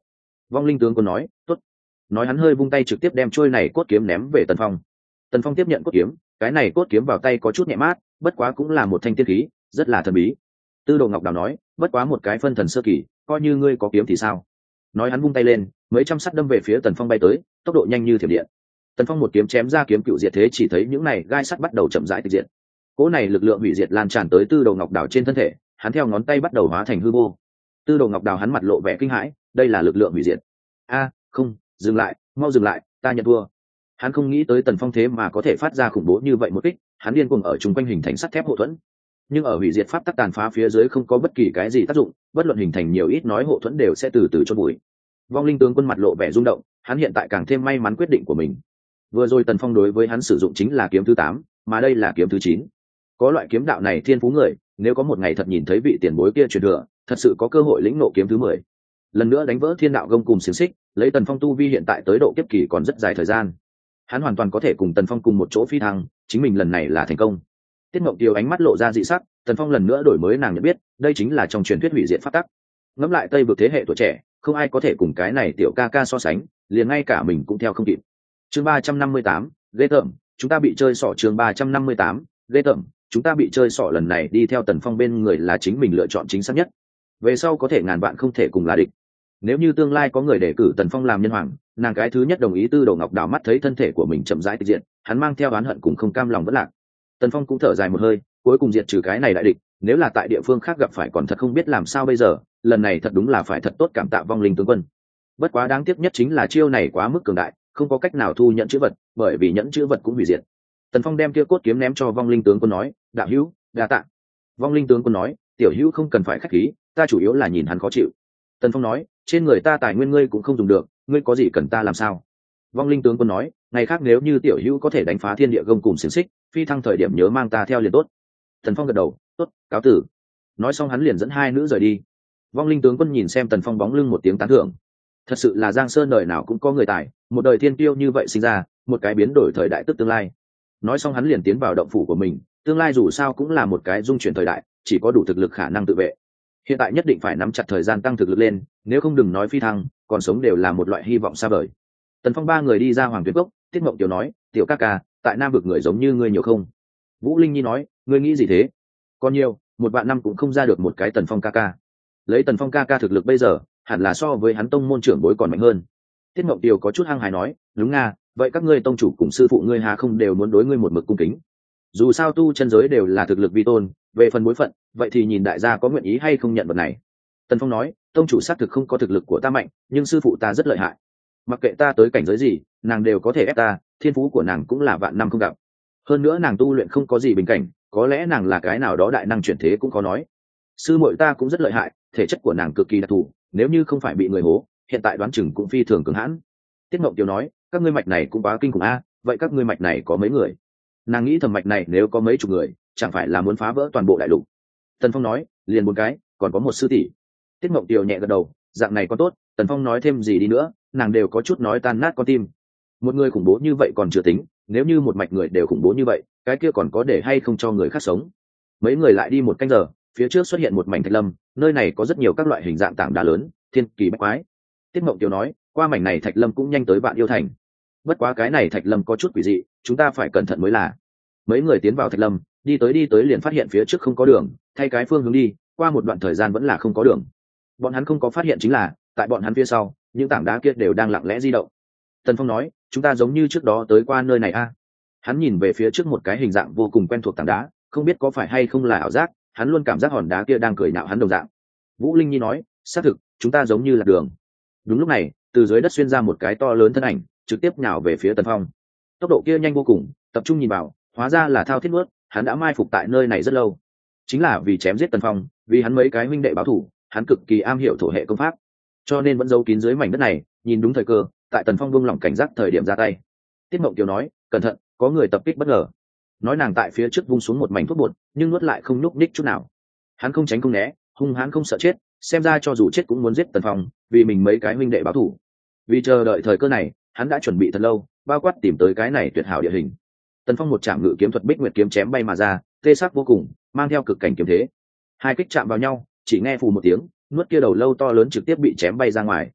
Vong linh tướng quân nói tốt. Nói hắn hơi vung tay trực tiếp đem trôi này cốt kiếm ném về Tần Phong. Tần Phong tiếp nhận cốt kiếm, cái này cốt kiếm vào tay có chút nhẹ mát, bất quá cũng là một thanh tiên khí, rất là thần bí. Tư Đồ Ngọc Đào nói, bất quá một cái phân thần sơ kỳ, coi như ngươi có kiếm thì sao? Nói hắn vung tay lên, mấy trăm sắt đâm về phía Tần Phong bay tới, tốc độ nhanh như thiểm điện. Tần Phong một kiếm chém ra kiếm cựu diệt thế, chỉ thấy những này gai sắt bắt đầu chậm rãi tịch diệt. Cỗ này lực lượng hủy diệt lan tràn tới Tư Đồ Ngọc Đào trên thân thể, hắn theo ngón tay bắt đầu hóa thành hư vô. Tư Đồ Ngọc Đào hắn mặt lộ vẻ kinh hãi, đây là lực lượng hủy diệt. A, không, dừng lại, mau dừng lại, ta nhận thua. Hắn không nghĩ tới Tần Phong thế mà có thể phát ra khủng bố như vậy một kích, hắn điên cuồng ở chung quanh hình thành sắt thép hộ thuẫn. Nhưng ở hủy diệt pháp tắc tàn phá phía dưới không có bất kỳ cái gì tác dụng, bất luận hình thành nhiều ít nói hộ thuẫn đều sẽ từ từ chôn bụi. Vong linh tướng quân mặt lộ vẻ rung động, hắn hiện tại càng thêm may mắn quyết định của mình. Vừa rồi Tần Phong đối với hắn sử dụng chính là kiếm thứ 8, mà đây là kiếm thứ 9. Có loại kiếm đạo này thiên phú người, nếu có một ngày thật nhìn thấy vị tiền bối kia truyền thừa, thật sự có cơ hội lĩnh ngộ kiếm thứ 10. Lần nữa đánh vỡ thiên đạo gông cùng xiềng xích, lấy Tần Phong tu vi hiện tại tới độ kiếp kỳ còn rất dài thời gian. Hắn hoàn toàn có thể cùng Tần Phong cùng một chỗ phi thăng, chính mình lần này là thành công. Tiết Mộng Tiêu ánh mắt lộ ra dị sắc, Tần Phong lần nữa đổi mới nàng nhận biết, đây chính là trong truyền thuyết hủy diệt pháp tắc. Ngẫm lại Tây vực thế hệ tuổi trẻ, không ai có thể cùng cái này tiểu ca ca so sánh, liền ngay cả mình cũng theo không kịp. Chương 358, ghê tởm, chúng ta bị chơi xỏ. Chương 358, ghê tởm, chúng ta bị chơi xỏ. Lần này đi theo Tần Phong bên người là chính mình lựa chọn chính xác nhất. Về sau có thể ngàn vạn không thể cùng là địch. Nếu như tương lai có người đề cử Tần Phong làm nhân hoàng, nàng cái thứ nhất đồng ý. Tư Đồ Ngọc Đào mắt thấy thân thể của mình chậm rãi tịch diệt, hắn mang theo oán hận cùng không cam lòng vất lạc. Tần Phong cũng thở dài một hơi, cuối cùng diệt trừ cái này đại địch, nếu là tại địa phương khác gặp phải còn thật không biết làm sao bây giờ, lần này thật đúng là phải thật tốt cảm tạ vong linh tướng quân. Bất quá đáng tiếc nhất chính là chiêu này quá mức cường đại, không có cách nào thu nhận chữ vật, bởi vì nhẫn chữ vật cũng hủy diệt. Tần Phong đem kia cốt kiếm ném cho vong linh tướng quân nói, đạo hữu, đa tạ. Vong linh tướng quân nói, tiểu hữu không cần phải khách khí, ta chủ yếu là nhìn hắn khó chịu. Tần Phong nói, trên người ta tài nguyên ngươi cũng không dùng được, ngươi có gì cần ta làm sao? Vong linh tướng quân nói, ngày khác nếu như tiểu hữu có thể đánh phá thiên địa gông cùng xiềng xích, phi thăng thời điểm nhớ mang ta theo liền tốt. Tần Phong gật đầu, tốt, cáo tử. Nói xong hắn liền dẫn hai nữ rời đi. Vong linh tướng quân nhìn xem Tần Phong bóng lưng một tiếng tán thưởng. Thật sự là Giang Sơn đời nào cũng có người tài, một đời thiên tiêu như vậy sinh ra, một cái biến đổi thời đại tức tương lai. Nói xong hắn liền tiến vào động phủ của mình, tương lai dù sao cũng là một cái dung chuyển thời đại, chỉ có đủ thực lực khả năng tự vệ. Hiện tại nhất định phải nắm chặt thời gian tăng thực lực lên, nếu không đừng nói phi thăng, còn sống đều là một loại hy vọng xa vời. Tần Phong ba người đi ra Hoàng Tuyến Cốc, Tiết Mộng Tiểu nói, tiểu ca ca, tại Nam vực người giống như ngươi nhiều không? Vũ Linh Nhi nói, ngươi nghĩ gì thế? Còn nhiều, 1.000 năm cũng không ra được một cái Tần Phong ca ca. Lấy Tần Phong ca ca thực lực bây giờ, hẳn là so với hắn tông môn trưởng bối còn mạnh hơn. Tiết Mộng Tiểu có chút hăng hái nói, đúng nga, vậy các ngươi tông chủ cùng sư phụ ngươi hà không đều muốn đối ngươi một mực cung kính? Dù sao tu chân giới đều là thực lực vi tôn, về phần bối phận, vậy thì nhìn đại gia có nguyện ý hay không nhận vật này. Tần Phong nói, tông chủ xác thực không có thực lực của ta mạnh, nhưng sư phụ ta rất lợi hại. Mặc kệ ta tới cảnh giới gì, nàng đều có thể ép ta, thiên phú của nàng cũng là vạn năm không gặp. Hơn nữa nàng tu luyện không có gì bình cảnh, có lẽ nàng là cái nào đó đại năng chuyển thế cũng khó nói. Sư muội ta cũng rất lợi hại, thể chất của nàng cực kỳ đặc thù, nếu như không phải bị người hố, hiện tại đoán chừng cũng phi thường cường hãn. Tiết Mộng Tiêu nói, các ngươi mạch này cũng quá kinh khủng a, vậy các ngươi mạch này có mấy người? Nàng nghĩ thầm mạch này nếu có mấy chục người, chẳng phải là muốn phá vỡ toàn bộ đại lục. Tần Phong nói, liền 4 cái, còn có một sư tỷ. Tiết Mộng Tiêu nhẹ gật đầu, dạng này có tốt. Tần Phong nói thêm gì đi nữa, nàng đều có chút nói tan nát con tim. Một người khủng bố như vậy còn chưa tính, nếu như một mạch người đều khủng bố như vậy, cái kia còn có để hay không cho người khác sống? Mấy người lại đi 1 canh giờ, phía trước xuất hiện một mảnh thạch lâm, nơi này có rất nhiều các loại hình dạng tảng đá lớn, thiên kỳ bách quái. Tiết Mộng Tiêu nói, qua mảnh này thạch lâm cũng nhanh tới Vạn Yêu Thành. Bất quá cái này thạch lâm có chút quỷ dị, chúng ta phải cẩn thận mới là. Mấy người tiến vào thạch lâm, đi tới liền phát hiện phía trước không có đường, thay cái phương hướng đi, qua một đoạn thời gian vẫn là không có đường. Bọn hắn không có phát hiện chính là, tại bọn hắn phía sau, những tảng đá kia đều đang lặng lẽ di động. Tần Phong nói, chúng ta giống như trước đó tới qua nơi này a. Hắn nhìn về phía trước một cái hình dạng vô cùng quen thuộc tảng đá, không biết có phải hay không là ảo giác, hắn luôn cảm giác hòn đá kia đang cười nhạo hắn đồng dạng. Vũ Linh Nhi nói, xác thực, chúng ta giống như là đường. Đúng lúc này, từ dưới đất xuyên ra một cái to lớn thân ảnh, trực tiếp nhào về phía Tần Phong. Tốc độ kia nhanh vô cùng, tập trung nhìn vào, hóa ra là Thao Thiết Nuốt, hắn đã mai phục tại nơi này rất lâu. Chính là vì chém giết Tần Phong, vì hắn mấy cái huynh đệ báo thù, hắn cực kỳ am hiểu thổ hệ công pháp, cho nên vẫn giấu kín dưới mảnh đất này, nhìn đúng thời cơ, tại Tần Phong buông lỏng cảnh giác thời điểm ra tay. Tiết Mộng Kiều nói, cẩn thận, có người tập kích bất ngờ. Nói nàng tại phía trước vung xuống một mảnh thuốc bột, nhưng nuốt lại không nhúc nhích chút nào. Hắn không tránh không né, hung hãn không sợ chết, xem ra cho dù chết cũng muốn giết Tần Phong, vì mình mấy cái huynh đệ báo thù. Vì chờ đợi thời cơ này, hắn đã chuẩn bị thật lâu, bao quát tìm tới cái này tuyệt hảo địa hình. Tần Phong một chạm ngự kiếm thuật Bích Nguyệt kiếm chém bay mà ra, tê sắc vô cùng, mang theo cực cảnh kiếm thế. Hai kích chạm vào nhau, chỉ nghe phù một tiếng, nuốt kia đầu lâu to lớn trực tiếp bị chém bay ra ngoài.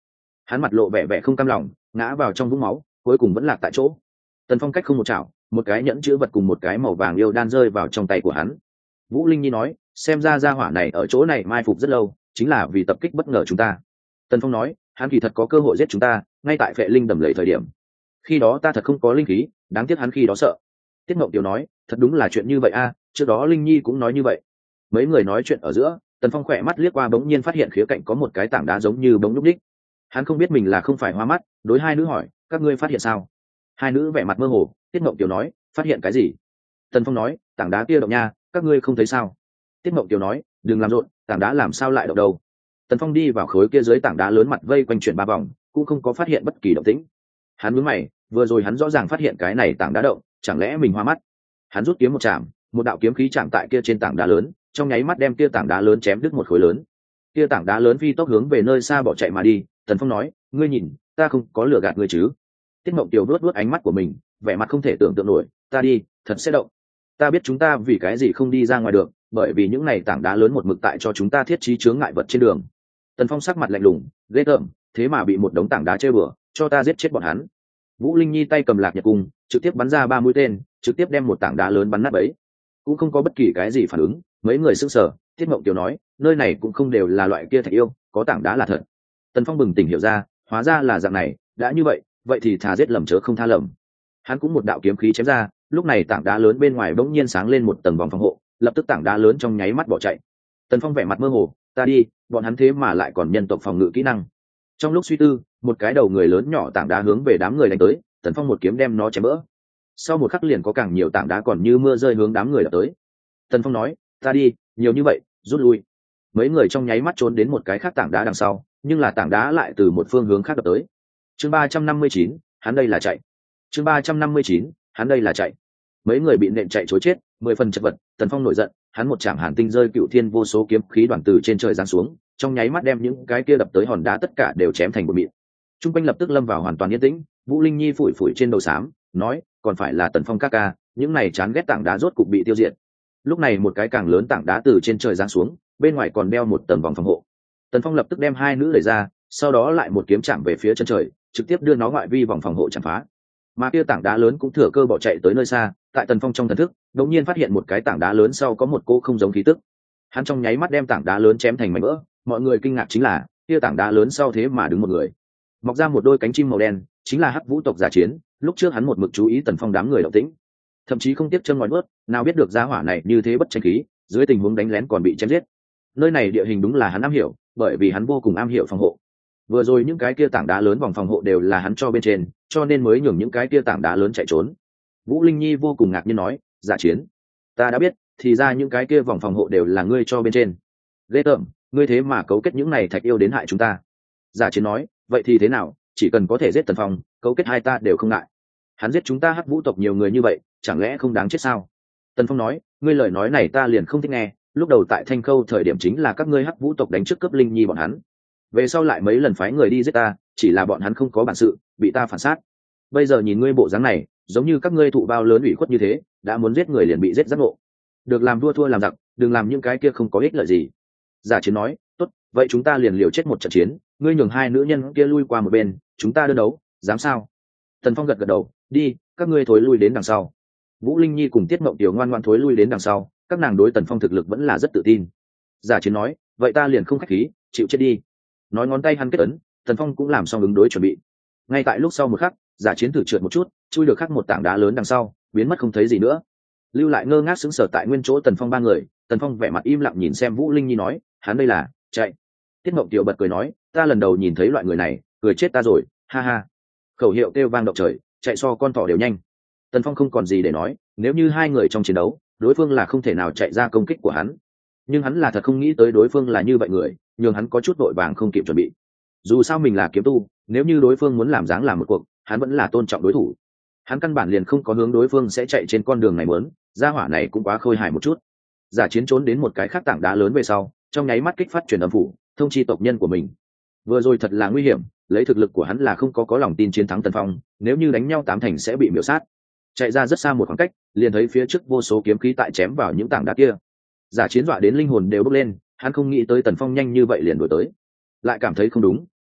hắn mặt lộ vẻ vẻ không cam lòng, ngã vào trong vũng máu, cuối cùng vẫn lạc tại chỗ. Tần Phong cách không một chảo, một cái nhẫn chữ vật cùng một cái màu vàng yêu đan rơi vào trong tay của hắn. Vũ Linh Nhi nói, xem ra gia hỏa này ở chỗ này mai phục rất lâu, chính là vì tập kích bất ngờ chúng ta. Tần Phong nói, hắn kỳ thật có cơ hội giết chúng ta, ngay tại Phệ Linh đầm lầy thời điểm. Khi đó ta thật không có linh khí, đáng tiếc hắn khi đó sợ. Tiết Mộng Tiểu nói, thật đúng là chuyện như vậy a, trước đó Linh Nhi cũng nói như vậy. Mấy người nói chuyện ở giữa, Tần Phong khỏe mắt liếc qua bỗng nhiên phát hiện khía cạnh có một cái tảng đá giống như bóng lúc đích. Hắn không biết mình là không phải hoa mắt, đối hai nữ hỏi, các ngươi phát hiện sao? Hai nữ vẻ mặt mơ hồ. Tiết Mộng Tiểu nói, phát hiện cái gì? Tần Phong nói, tảng đá kia động nha, các ngươi không thấy sao? Tiết Mộng Tiểu nói, đừng làm rộn, tảng đá làm sao lại động đâu? Tần Phong đi vào khối kia dưới tảng đá lớn mặt vây quanh chuyển 3 vòng, cũng không có phát hiện bất kỳ động tĩnh. Hắn nhướng mày, vừa rồi hắn rõ ràng phát hiện cái này tảng đá động, chẳng lẽ mình hoa mắt? Hắn rút kiếm một chạm, một đạo kiếm khí chạm tại kia trên tảng đá lớn, trong nháy mắt đem kia tảng đá lớn chém đứt một khối lớn. Kia tảng đá lớn phi tốc hướng về nơi xa bỏ chạy mà đi. Tần Phong nói, ngươi nhìn, ta không có lừa gạt ngươi chứ? Tiết Mộng Tiểu vuốt ánh mắt của mình, vẻ mặt không thể tưởng tượng nổi, ta đi, thật sẽ động. Ta biết chúng ta vì cái gì không đi ra ngoài được, bởi vì những này tảng đá lớn một mực tại cho chúng ta thiết trí chướng ngại vật trên đường. Tần Phong sắc mặt lạnh lùng, ghê tởm, thế mà bị một đống tảng đá chơi bừa, cho ta giết chết bọn hắn. Vũ Linh Nhi tay cầm Lạc Nhật cung, trực tiếp bắn ra 3 mũi tên, trực tiếp đem một tảng đá lớn bắn nát bấy. Cũng không có bất kỳ cái gì phản ứng, mấy người sững sờ. Tiết Mộng Tiểu nói, nơi này cũng không đều là loại kia thạch yêu, có tảng đá là thật. Tần Phong bừng tỉnh hiểu ra, hóa ra là dạng này, đã như vậy, vậy thì thà giết lầm chớ không tha lầm. Hắn cũng một đạo kiếm khí chém ra, lúc này tảng đá lớn bên ngoài bỗng nhiên sáng lên một tầng vòng phòng hộ, lập tức tảng đá lớn trong nháy mắt bỏ chạy. Tần Phong vẻ mặt mơ hồ, ta đi, bọn hắn thế mà lại còn nhân tộc phòng ngự kỹ năng. Trong lúc suy tư, một cái đầu người lớn nhỏ tảng đá hướng về đám người đánh tới, Tần Phong một kiếm đem nó chém vỡ. Sau một khắc liền có càng nhiều tảng đá còn như mưa rơi hướng đám người đập tới. Tần Phong nói, ta đi, nhiều như vậy, rút lui. Mấy người trong nháy mắt trốn đến một cái khác tảng đá đằng sau, nhưng là tảng đá lại từ một phương hướng khác đập tới. Chương 359, hắn đây là chạy. Chương 359, hắn đây là chạy. Mấy người bị nện chạy trối chết, 10 phần chật vật. Tần Phong nổi giận, hắn một chạm hàn tinh rơi cựu thiên vô số kiếm khí đoàn từ trên trời giáng xuống, trong nháy mắt đem những cái kia đập tới hòn đá tất cả đều chém thành bột mịn. Trung quanh lập tức lâm vào hoàn toàn yên tĩnh. Vũ Linh Nhi phủi phủi trên đầu xám, nói, còn phải là Tần Phong ca ca, những này chán ghét tảng đá rốt cục bị tiêu diệt. Lúc này một cái càng lớn tảng đá từ trên trời giáng xuống, bên ngoài còn đeo một tầng vòng phòng hộ. Tần Phong lập tức đem hai nữ đẩy ra, sau đó lại một kiếm chạm về phía chân trời, trực tiếp đưa nó ngoại vi vòng phòng hộ chạm phá. Mà kia tảng đá lớn cũng thừa cơ bỏ chạy tới nơi xa. Tại Tần Phong trong thần thức, đột nhiên phát hiện một cái tảng đá lớn sau có một cô không giống khí tức. Hắn trong nháy mắt đem tảng đá lớn chém thành mảnh vỡ. Mọi người kinh ngạc chính là kia tảng đá lớn sau thế mà đứng một người, mọc ra một đôi cánh chim màu đen, chính là Hắc Vũ tộc Giả Chiến. Lúc trước hắn một mực chú ý Tần Phong đám người động tĩnh, thậm chí không tiếc châm ngòi bớt, nào biết được gia hỏa này như thế bất tranh khí, dưới tình huống đánh lén còn bị chém giết. Nơi này địa hình đúng là hắn am hiểu, bởi vì hắn vô cùng am hiểu phòng hộ. Vừa rồi những cái kia tảng đá lớn vòng phòng hộ đều là hắn cho bên trên, cho nên mới nhường những cái kia tảng đá lớn chạy trốn. Vũ Linh Nhi vô cùng ngạc nhiên nói, Giả Chiến, ta đã biết, thì ra những cái kia vòng phòng hộ đều là ngươi cho bên trên. Ghê tởm, ngươi thế mà cấu kết những này thạch yêu đến hại chúng ta. Giả Chiến nói, vậy thì thế nào, chỉ cần có thể giết Tần Phong, cấu kết hai ta đều không ngại. Hắn giết chúng ta Hắc Vũ tộc nhiều người như vậy, chẳng lẽ không đáng chết sao? Tần Phong nói, ngươi lời nói này ta liền không thích nghe, lúc đầu tại Thanh Khâu thời điểm chính là các ngươi Hắc Vũ tộc đánh trước cướp Linh Nhi bọn hắn, về sau lại mấy lần phái người đi giết ta, chỉ là bọn hắn không có bản sự, bị ta phản sát. Bây giờ nhìn ngươi bộ dáng này, giống như các ngươi thụ bao lớn ủy khuất như thế, đã muốn giết người liền bị giết giác ngộ. Được làm vua thua làm giặc, đừng làm những cái kia không có ích lợi gì. Giả Chiến nói, tốt, vậy chúng ta liền liều chết một trận chiến, ngươi nhường hai nữ nhân kia lui qua một bên, chúng ta đơn đấu, dám sao? Tần Phong gật gật đầu, đi, các ngươi thối lui đến đằng sau. Vũ Linh Nhi cùng Tiết Mộng Tiểu ngoan ngoãn thối lui đến đằng sau, các nàng đối Tần Phong thực lực vẫn là rất tự tin. Giả Chiến nói, vậy ta liền không khách khí, chịu chết đi. Nói ngón tay hắn kết ấn, Tần Phong cũng làm xong ứng đối chuẩn bị. Ngay tại lúc sau một khắc, Giả Chiến thử trượt một chút, chui được khắc một tảng đá lớn đằng sau, biến mất không thấy gì nữa. Lưu lại ngơ ngác sững sờ tại nguyên chỗ Tần Phong ba người. Tần Phong vẻ mặt im lặng nhìn xem Vũ Linh Nhi nói, hắn đây là chạy. Tiết Mộng Tiểu bật cười nói, ta lần đầu nhìn thấy loại người này, cười chết ta rồi, ha ha. Khẩu hiệu kêu vang động trời, chạy so con thỏ đều nhanh. Tần Phong không còn gì để nói, nếu như hai người trong chiến đấu, đối phương là không thể nào chạy ra công kích của hắn. Nhưng hắn là thật không nghĩ tới đối phương là như vậy người, nhường hắn có chút vội vàng không kịp chuẩn bị. Dù sao mình là kiếm tu, nếu như đối phương muốn làm dáng làm một cuộc, hắn vẫn là tôn trọng đối thủ. Hắn căn bản liền không có hướng đối phương sẽ chạy trên con đường này muốn, gia hỏa này cũng quá khôi hài một chút. Giả Chiến trốn đến một cái khác tảng đá lớn về sau, trong nháy mắt kích phát truyền âm phủ, thông chi tộc nhân của mình. Vừa rồi thật là nguy hiểm, lấy thực lực của hắn là không có lòng tin chiến thắng Tần Phong, nếu như đánh nhau 8 thành sẽ bị miểu sát. Chạy ra rất xa một khoảng cách, liền thấy phía trước vô số kiếm khí tại chém vào những tảng đá kia. Giả Chiến dọa đến linh hồn đều bốc lên, hắn không nghĩ tới Tần Phong nhanh như vậy liền đuổi tới, lại cảm thấy không đúng,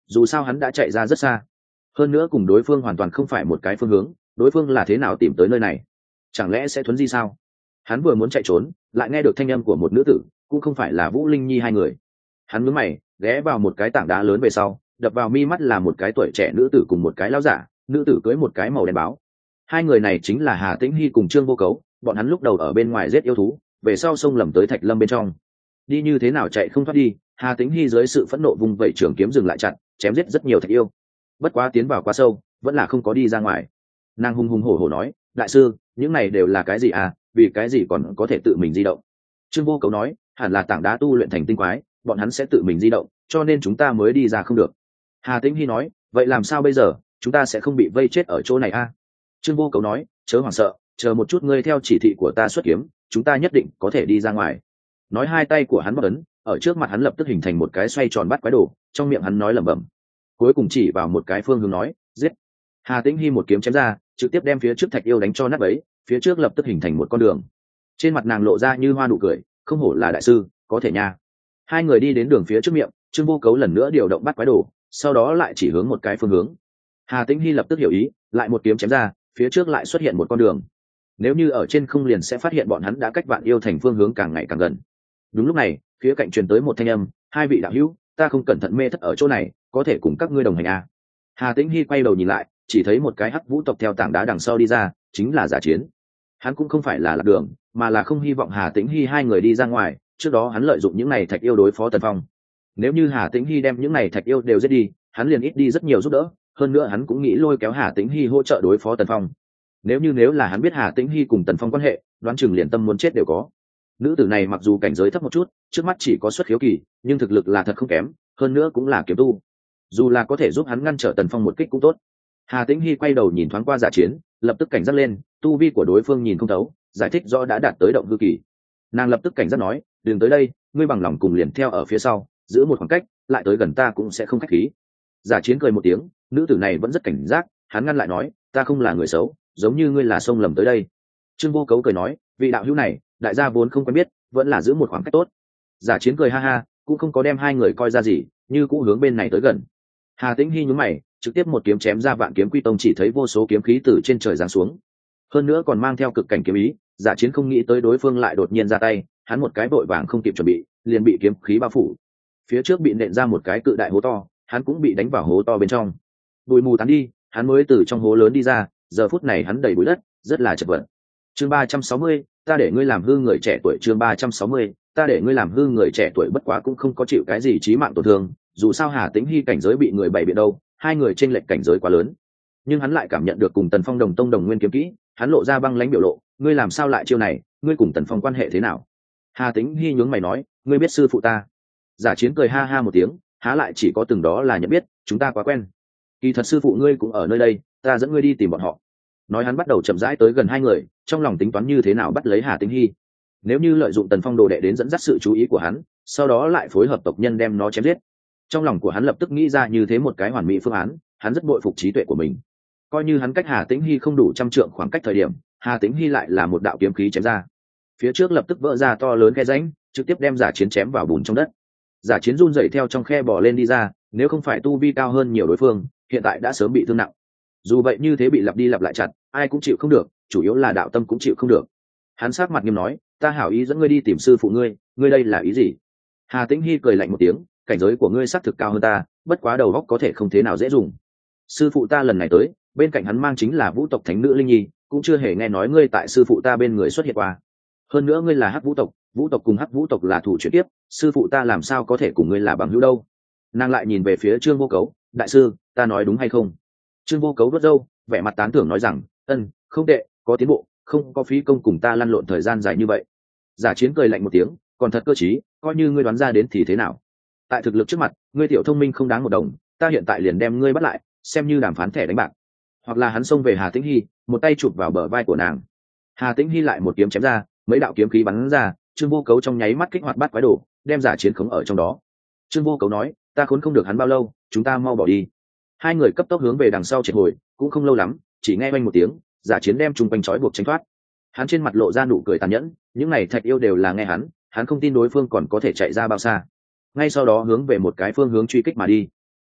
dù sao hắn đã chạy ra rất xa, hơn nữa cùng đối phương hoàn toàn không phải một cái phương hướng. Đối phương là thế nào tìm tới nơi này? Chẳng lẽ sẽ thuấn di sao? Hắn vừa muốn chạy trốn, lại nghe được thanh âm của một nữ tử, cũng không phải là Vũ Linh Nhi hai người. Hắn nhướng mày, ghé vào một cái tảng đá lớn về sau, đập vào mi mắt là một cái tuổi trẻ nữ tử cùng một cái lão giả. Nữ tử cưỡi một cái màu đen báo. Hai người này chính là Hà Tĩnh Hy cùng Trương Vô Cấu. Bọn hắn lúc đầu ở bên ngoài giết yêu thú, về sau sông lầm tới Thạch Lâm bên trong. Đi như thế nào chạy không thoát đi, Hà Tĩnh Hy dưới sự phẫn nộ vùng vẩy trường kiếm dừng lại chặn, chém giết rất nhiều thạch yêu. Bất quá tiến vào quá sâu, vẫn là không có đi ra ngoài. Nàng hùng hùng hổ hổ nói, đại sư, những này đều là cái gì à, vì cái gì còn có thể tự mình di động? Trương Vô Cấu nói, hẳn là tảng đá tu luyện thành tinh quái, bọn hắn sẽ tự mình di động, cho nên chúng ta mới đi ra không được. Hà Tĩnh Hy nói, vậy làm sao bây giờ, chúng ta sẽ không bị vây chết ở chỗ này à? Trương Vô Cấu nói, chớ hoảng sợ, chờ một chút ngươi theo chỉ thị của ta xuất kiếm, chúng ta nhất định có thể đi ra ngoài. Nói hai tay của hắn bất ấn, ở trước mặt hắn lập tức hình thành một cái xoay tròn bắt quái đồ, trong miệng hắn nói lẩm bẩm, cuối cùng chỉ vào một cái phương hướng nói, giết. Hà Tĩnh Hy một kiếm chém ra, trực tiếp đem phía trước thạch yêu đánh cho nát bấy, phía trước lập tức hình thành một con đường. Trên mặt nàng lộ ra như hoa nụ cười, không hổ là đại sư, có thể nha. Hai người đi đến đường phía trước miệng, Trương Vô Cấu lần nữa điều động bắt quái đồ, sau đó lại chỉ hướng một cái phương hướng. Hà Tĩnh Hy lập tức hiểu ý, lại một kiếm chém ra, phía trước lại xuất hiện một con đường. Nếu như ở trên không liền sẽ phát hiện bọn hắn đã cách Vạn Yêu Thành phương hướng càng ngày càng gần. Đúng lúc này, phía cạnh truyền tới một thanh âm, hai vị đạo hữu, ta không cẩn thận mê thất ở chỗ này, có thể cùng các ngươi đồng hành à? Hà Tĩnh Hy quay đầu nhìn lại, chỉ thấy một cái hắc vũ tộc theo tảng đá đằng sau đi ra, chính là Giả Chiến. Hắn cũng không phải là lạc đường, mà là không hy vọng Hà Tĩnh Hy hai người đi ra ngoài. Trước đó hắn lợi dụng những này thạch yêu đối phó Tần Phong. Nếu như Hà Tĩnh Hy đem những này thạch yêu đều giết đi, hắn liền ít đi rất nhiều giúp đỡ. Hơn nữa hắn cũng nghĩ lôi kéo Hà Tĩnh Hy hỗ trợ đối phó Tần Phong. Nếu là hắn biết Hà Tĩnh Hy cùng Tần Phong quan hệ, đoán chừng liền tâm muốn chết đều có. Nữ tử này mặc dù cảnh giới thấp một chút, trước mắt chỉ có xuất khiếu kỳ, nhưng thực lực là thật không kém, hơn nữa cũng là kiếm tu. Dù là có thể giúp hắn ngăn trở Tần Phong một kích cũng tốt. Hà Tĩnh Hy quay đầu nhìn thoáng qua Giả Chiến, lập tức cảnh giác lên, tu vi của đối phương nhìn không thấu, giải thích rõ đã đạt tới động hư kỳ. Nàng lập tức cảnh giác nói, đừng tới đây, ngươi bằng lòng cùng liền theo ở phía sau, giữ một khoảng cách, lại tới gần ta cũng sẽ không khách khí. Giả Chiến cười một tiếng, nữ tử này vẫn rất cảnh giác, hắn ngăn lại nói, ta không là người xấu, giống như ngươi là sông lầm tới đây. Trương Vô Cấu cười nói, vị đạo hữu này, đại gia vốn không quen biết, vẫn là giữ một khoảng cách tốt. Giả Chiến cười ha ha, cũng không có đem hai người coi ra gì, như cũ hướng bên này tới gần. Hà Tĩnh Hy nhún mày, trực tiếp một kiếm chém ra Vạn Kiếm Quy Tông, chỉ thấy vô số kiếm khí từ trên trời giáng xuống, hơn nữa còn mang theo cực cảnh kiếm ý. Giả Chiến không nghĩ tới đối phương lại đột nhiên ra tay, hắn một cái vội vàng không kịp chuẩn bị, liền bị kiếm khí bao phủ. Phía trước bị nện ra một cái cự đại hố to, hắn cũng bị đánh vào hố to bên trong. Bụi mù tán đi, hắn mới từ trong hố lớn đi ra, giờ phút này hắn đầy bụi đất, rất là chật vật. Chương 360, ta để ngươi làm hư người trẻ tuổi. Chương 360, ta để ngươi làm hư người trẻ tuổi. Bất quá cũng không có chịu cái gì chí mạng tổn thương, dù sao Hà Tĩnh Hy cảnh giới bị người bày biện đâu, hai người chênh lệch cảnh giới quá lớn. Nhưng hắn lại cảm nhận được cùng Tần Phong đồng tông đồng nguyên kiếm kỹ, hắn lộ ra băng lãnh biểu lộ, ngươi làm sao lại chiêu này, ngươi cùng Tần Phong quan hệ thế nào? Hà Tĩnh Hy nhướng mày nói, ngươi biết sư phụ ta? Giả Chiến cười ha ha một tiếng, há lại chỉ có từng đó là nhận biết, chúng ta quá quen. Kỳ thật sư phụ ngươi cũng ở nơi đây, ta dẫn ngươi đi tìm bọn họ. Nói hắn bắt đầu chậm rãi tới gần hai người, trong lòng tính toán như thế nào bắt lấy Hà Tĩnh Hy. Nếu như lợi dụng Tần Phong đồ đệ đến dẫn dắt sự chú ý của hắn, sau đó lại phối hợp tộc nhân đem nó chém giết. Trong lòng của hắn lập tức nghĩ ra như thế một cái hoàn mỹ phương án, hắn rất bội phục trí tuệ của mình. Coi như hắn cách Hà Tĩnh Hy không đủ 100 trượng khoảng cách thời điểm, Hà Tĩnh Hy lại là một đạo kiếm khí chém ra. Phía trước lập tức vỡ ra to lớn khe rãnh, trực tiếp đem Giả Chiến chém vào bùn trong đất. Giả Chiến run rẩy theo trong khe bò lên đi ra, nếu không phải tu vi cao hơn nhiều đối phương, hiện tại đã sớm bị thương nặng. Dù vậy như thế bị lặp đi lặp lại chặt, ai cũng chịu không được, chủ yếu là đạo tâm cũng chịu không được. Hắn sát mặt nghiêm nói, ta hảo ý dẫn ngươi đi tìm sư phụ ngươi, ngươi đây là ý gì? Hà Tĩnh Hy cười lạnh một tiếng, cảnh giới của ngươi xác thực cao hơn ta, bất quá đầu óc có thể không thế nào dễ dùng. Sư phụ ta lần này tới, bên cạnh hắn mang chính là vũ tộc thánh nữ Linh Nhi, cũng chưa hề nghe nói ngươi tại sư phụ ta bên người xuất hiện qua. Hơn nữa ngươi là hắc vũ tộc, vũ tộc cùng hắc vũ tộc là thủ chuyển tiếp, sư phụ ta làm sao có thể cùng ngươi là bằng hữu đâu? Nàng lại nhìn về phía Trương Vô Cấu, đại sư, ta nói đúng hay không? Trương Vô Cấu vuốt râu, vẻ mặt tán thưởng nói rằng, không tệ, có tiến bộ, không có phí công cùng ta lăn lộn thời gian dài như vậy. Giả Chiến cười lạnh một tiếng, còn thật cơ trí, coi như ngươi đoán ra đến thì thế nào? Tại thực lực trước mặt, ngươi tiểu thông minh không đáng một đồng, ta hiện tại liền đem ngươi bắt lại, xem như đàm phán thẻ đánh bạc. Hoặc là hắn xông về Hà Tĩnh Hy, một tay chụp vào bờ vai của nàng. Hà Tĩnh Hy lại một kiếm chém ra, mấy đạo kiếm khí bắn ra, Trương Vô Cấu trong nháy mắt kích hoạt bắt quái đồ, đem Giả Chiến khống ở trong đó. Trương Vô Cấu nói, ta khốn không được hắn bao lâu, chúng ta mau bỏ đi. Hai người cấp tốc hướng về đằng sau triệt hồi, cũng không lâu lắm, chỉ nghe oanh một tiếng, Giả Chiến đem trung quanh trói buộc tránh thoát. Hắn trên mặt lộ ra nụ cười tàn nhẫn, những này thạch yêu đều là nghe hắn không tin đối phương còn có thể chạy ra bao xa. Ngay sau đó hướng về một cái phương hướng truy kích mà đi.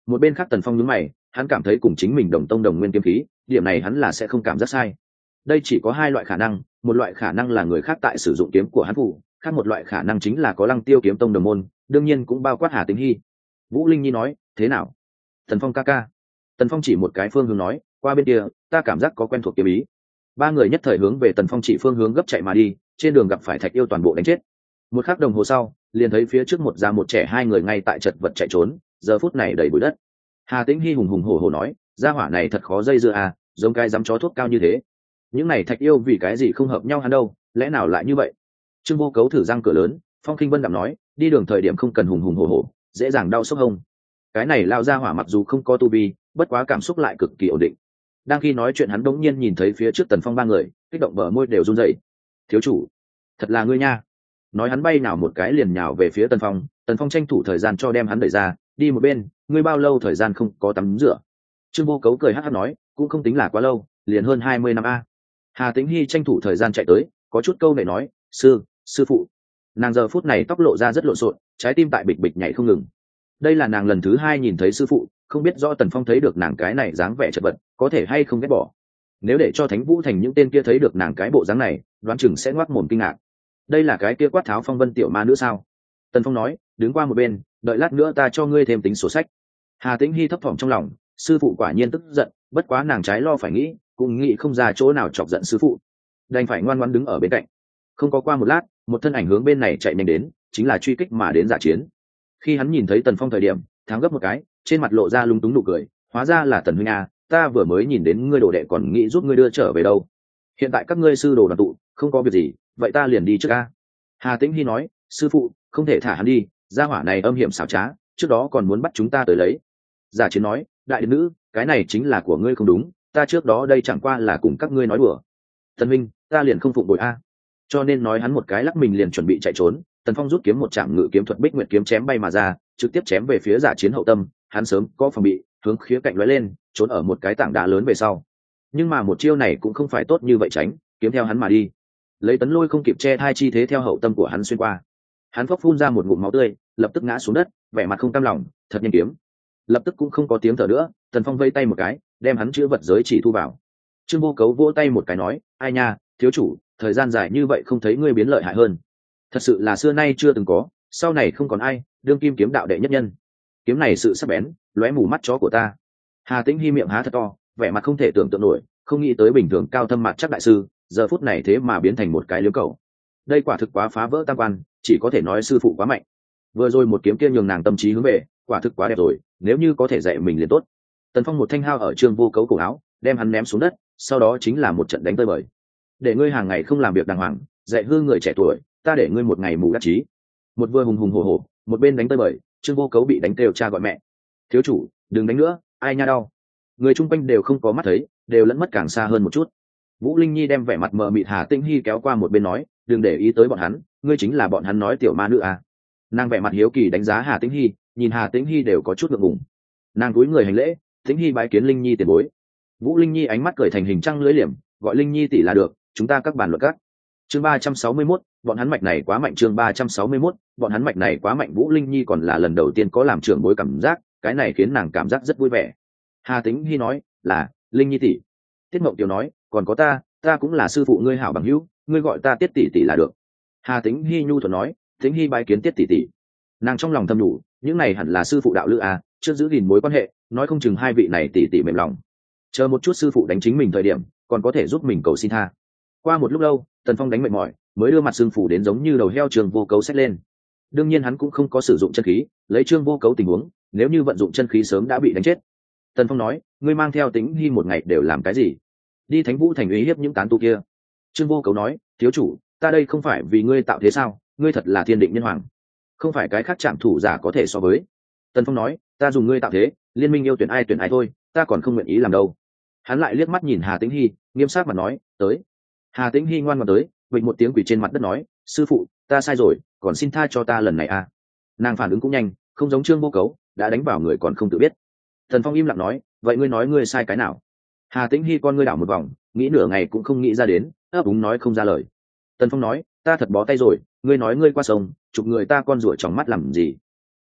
Một bên khác Tần Phong nhướng mày, hắn cảm thấy cùng chính mình đồng tông đồng nguyên kiếm khí, điểm này hắn là sẽ không cảm giác sai. Đây chỉ có hai loại khả năng, một loại khả năng là người khác tại sử dụng kiếm của hắn phụ, khác một loại khả năng chính là có Lăng Tiêu kiếm tông đồng môn, đương nhiên cũng bao quát Hà Tĩnh Hi. Vũ Linh Nhi nói, thế nào? Tần Phong ca ca. Tần Phong chỉ một cái phương hướng nói, qua bên kia, ta cảm giác có quen thuộc kiếm ý. Ba người nhất thời hướng về Tần Phong chỉ phương hướng gấp chạy mà đi, trên đường gặp phải Thạch Yêu toàn bộ đánh chết. Một khắc đồng hồ sau, liền thấy phía trước một già một trẻ hai người ngay tại chật vật chạy trốn, giờ phút này đầy bụi đất. Hà Tĩnh Hi hùng hùng hổ hổ nói, gia hỏa này thật khó dây dưa à, giống cái dám chó thuốc cao như thế. Những này Thạch Yêu vì cái gì không hợp nhau hắn đâu, lẽ nào lại như vậy? Trương Vô Cấu thử răng cửa lớn, Phong Khinh Vân đạm nói, đi đường thời điểm không cần hùng hùng hổ hổ, dễ dàng đau sốc hông. Cái này lao gia hỏa mặc dù không có tu vi, bất quá cảm xúc lại cực kỳ ổn định. Đang khi nói chuyện hắn đống nhiên nhìn thấy phía trước Tần Phong ba người, kích động bờ môi đều run rẩy. Thiếu chủ, thật là ngươi nha. Nói hắn bay nào một cái liền nhào về phía Tần Phong, Tần Phong tranh thủ thời gian cho đem hắn đẩy ra, đi một bên, ngươi bao lâu thời gian không có tắm rửa? Trương Vô Cấu cười hắc hắc nói, cũng không tính là quá lâu, liền hơn 20 năm a. Hà Tĩnh Hi tranh thủ thời gian chạy tới, có chút câu này nói, sư phụ. Nàng giờ phút này tóc lộ ra rất lộn xộn, trái tim tại bịch bịch nhảy không ngừng. Đây là nàng lần thứ hai nhìn thấy sư phụ, không biết rõ Tần Phong thấy được nàng cái này dáng vẻ chật vật, có thể hay không ghét bỏ. Nếu để cho Thánh Vũ Thành những tên kia thấy được nàng cái bộ dáng này, đoán chừng sẽ ngoác mồm kinh ngạc. Đây là cái kia quát tháo phong vân tiểu ma nữa sao? Tần Phong nói, đứng qua một bên, đợi lát nữa ta cho ngươi thêm tính sổ sách. Hà Tĩnh Hi thấp thỏm trong lòng, sư phụ quả nhiên tức giận, bất quá nàng trái lo phải nghĩ, cũng nghĩ không ra chỗ nào chọc giận sư phụ, đành phải ngoan ngoãn đứng ở bên cạnh. Không có qua một lát, một thân ảnh hướng bên này chạy nhanh đến, chính là truy kích mà đến giả chiến. Khi hắn nhìn thấy Tần Phong thời điểm, thắng gấp một cái, trên mặt lộ ra lung túng nụ cười, hóa ra là Tần huynh a, ta vừa mới nhìn đến ngươi đồ đệ còn nghĩ giúp ngươi đưa trở về đâu. Hiện tại các ngươi sư đồ đoàn tụ, không có việc gì, vậy ta liền đi trước a. Hà Tĩnh Hi nói, sư phụ, không thể thả hắn đi, gia hỏa này âm hiểm xảo trá, trước đó còn muốn bắt chúng ta tới lấy. Giả chiến nói, đại điện nữ, cái này chính là của ngươi không đúng, ta trước đó đây chẳng qua là cùng các ngươi nói đùa. Tần huynh, ta liền không phụng bội a. Cho nên nói hắn một cái lắc mình liền chuẩn bị chạy trốn. Tần Phong rút kiếm một trạm ngự kiếm thuật Bích Nguyệt kiếm chém bay mà ra, trực tiếp chém về phía giả chiến hậu tâm. Hắn sớm có phòng bị, hướng khía cạnh lóe lên, trốn ở một cái tảng đá lớn về sau. Nhưng mà một chiêu này cũng không phải tốt như vậy tránh, kiếm theo hắn mà đi. Lấy Tấn Lôi không kịp che thai chi thế theo hậu tâm của hắn xuyên qua. Hắn phốc phun ra một ngụm máu tươi, lập tức ngã xuống đất, vẻ mặt không cam lòng, thật nhanh kiếm. Lập tức cũng không có tiếng thở nữa, Tần Phong vây tay một cái, đem hắn chữ vật giới chỉ thu vào. Trương Vô Cấu vỗ tay một cái nói, ai nha, thiếu chủ, thời gian dài như vậy không thấy ngươi biến lợi hại hơn, thật sự là xưa nay chưa từng có, sau này không còn ai đương kim kiếm đạo đệ nhất nhân. Kiếm này sự sắc bén, lóe mù mắt chó của ta. Hà Tĩnh Hi miệng há thật to, vẻ mặt không thể tưởng tượng nổi, không nghĩ tới bình thường cao thâm mặt chắc đại sư, giờ phút này thế mà biến thành một cái liếm cầu. Đây quả thực quá phá vỡ tam quan, chỉ có thể nói sư phụ quá mạnh. Vừa rồi một kiếm kia nhường nàng tâm trí hướng về, quả thực quá đẹp rồi, nếu như có thể dạy mình liền tốt. Tần Phong một thanh hao ở Trương Vô Cấu cổ áo, đem hắn ném xuống đất, sau đó chính là một trận đánh tơi bời. Để ngươi hàng ngày không làm việc đàng hoàng, dạy hư người trẻ tuổi, ta để ngươi một ngày mù đắc chí. Một vừa hùng hùng hổ hổ, một bên đánh tơi bời, Trương Vô Cấu bị đánh kêu cha gọi mẹ. Thiếu chủ, đừng đánh nữa, ai nha đau. Người chung quanh đều không có mắt thấy, đều lẫn mất càng xa hơn một chút. Vũ Linh Nhi đem vẻ mặt mờ mịt Hà Tĩnh Hi kéo qua một bên nói, đừng để ý tới bọn hắn, ngươi chính là bọn hắn nói tiểu ma nữ à. Nàng vẻ mặt hiếu kỳ đánh giá Hà Tĩnh Hi, nhìn Hà Tĩnh Hi đều có chút ngượng ngùng. Nàng cúi người hành lễ, Tĩnh Hi bái kiến Linh Nhi tiền bối. Vũ Linh Nhi ánh mắt cười thành hình trăng lưỡi liềm, gọi Linh Nhi tỷ là được, chúng ta các bàn luận các. Chương 361, bọn hắn mạch này quá mạnh. Chương 361, bọn hắn mạch này quá mạnh. Vũ Linh Nhi còn là lần đầu tiên có làm trưởng bối cảm giác, cái này khiến nàng cảm giác rất vui vẻ. Hà Tĩnh Hi nói, là Linh Nhi tỷ. Tiết Mộng Tiểu nói, còn có ta cũng là sư phụ ngươi hảo bằng hữu, ngươi gọi ta Tiết tỷ tỷ là được. Hà Tĩnh Hi nhu thuận nói, Tĩnh Hi bái kiến Tiết tỷ tỷ. Nàng trong lòng thầm đủ, những này hẳn là sư phụ đạo lữ à, trước giữ gìn mối quan hệ, nói không chừng hai vị này tỷ tỷ mềm lòng, chờ một chút sư phụ đánh chính mình thời điểm, còn có thể giúp mình cầu xin tha. Qua một lúc lâu, Tần Phong đánh mệt mỏi, mới đưa mặt xương phủ đến giống như đầu heo Trương Vô Cấu xách lên. Đương nhiên hắn cũng không có sử dụng chân khí, lấy Trương Vô Cấu tình huống, nếu như vận dụng chân khí sớm đã bị đánh chết. Tần Phong nói, ngươi mang theo Tĩnh Hi một ngày đều làm cái gì? Đi Thánh Vũ Thành uy hiếp những tán tu kia. Trương Vô Cấu nói, thiếu chủ, ta đây không phải vì ngươi tạo thế sao? Ngươi thật là thiên định nhân hoàng, không phải cái khác chạm thủ giả có thể so với. Tần Phong nói, ta dùng ngươi tạo thế, liên minh yêu tuyển ai thôi, ta còn không nguyện ý làm đâu. Hắn lại liếc mắt nhìn Hà Tĩnh Hi, nghiêm sắc mặt nói, tới. Hà Tĩnh Hi ngoan ngoãn tới, vịnh một tiếng quỳ trên mặt đất nói, sư phụ, ta sai rồi, còn xin tha cho ta lần này a. Nàng phản ứng cũng nhanh, không giống Trương Vô Cấu, đã đánh vào người còn không tự biết. Tần Phong im lặng nói, vậy ngươi nói ngươi sai cái nào? Hà Tĩnh Hi con ngươi đảo một vòng, nghĩ nửa ngày cũng không nghĩ ra đến, ấp úng nói không ra lời. Tần Phong nói, ta thật bó tay rồi, ngươi nói ngươi qua sông, chụp người ta con rủa trong mắt làm gì?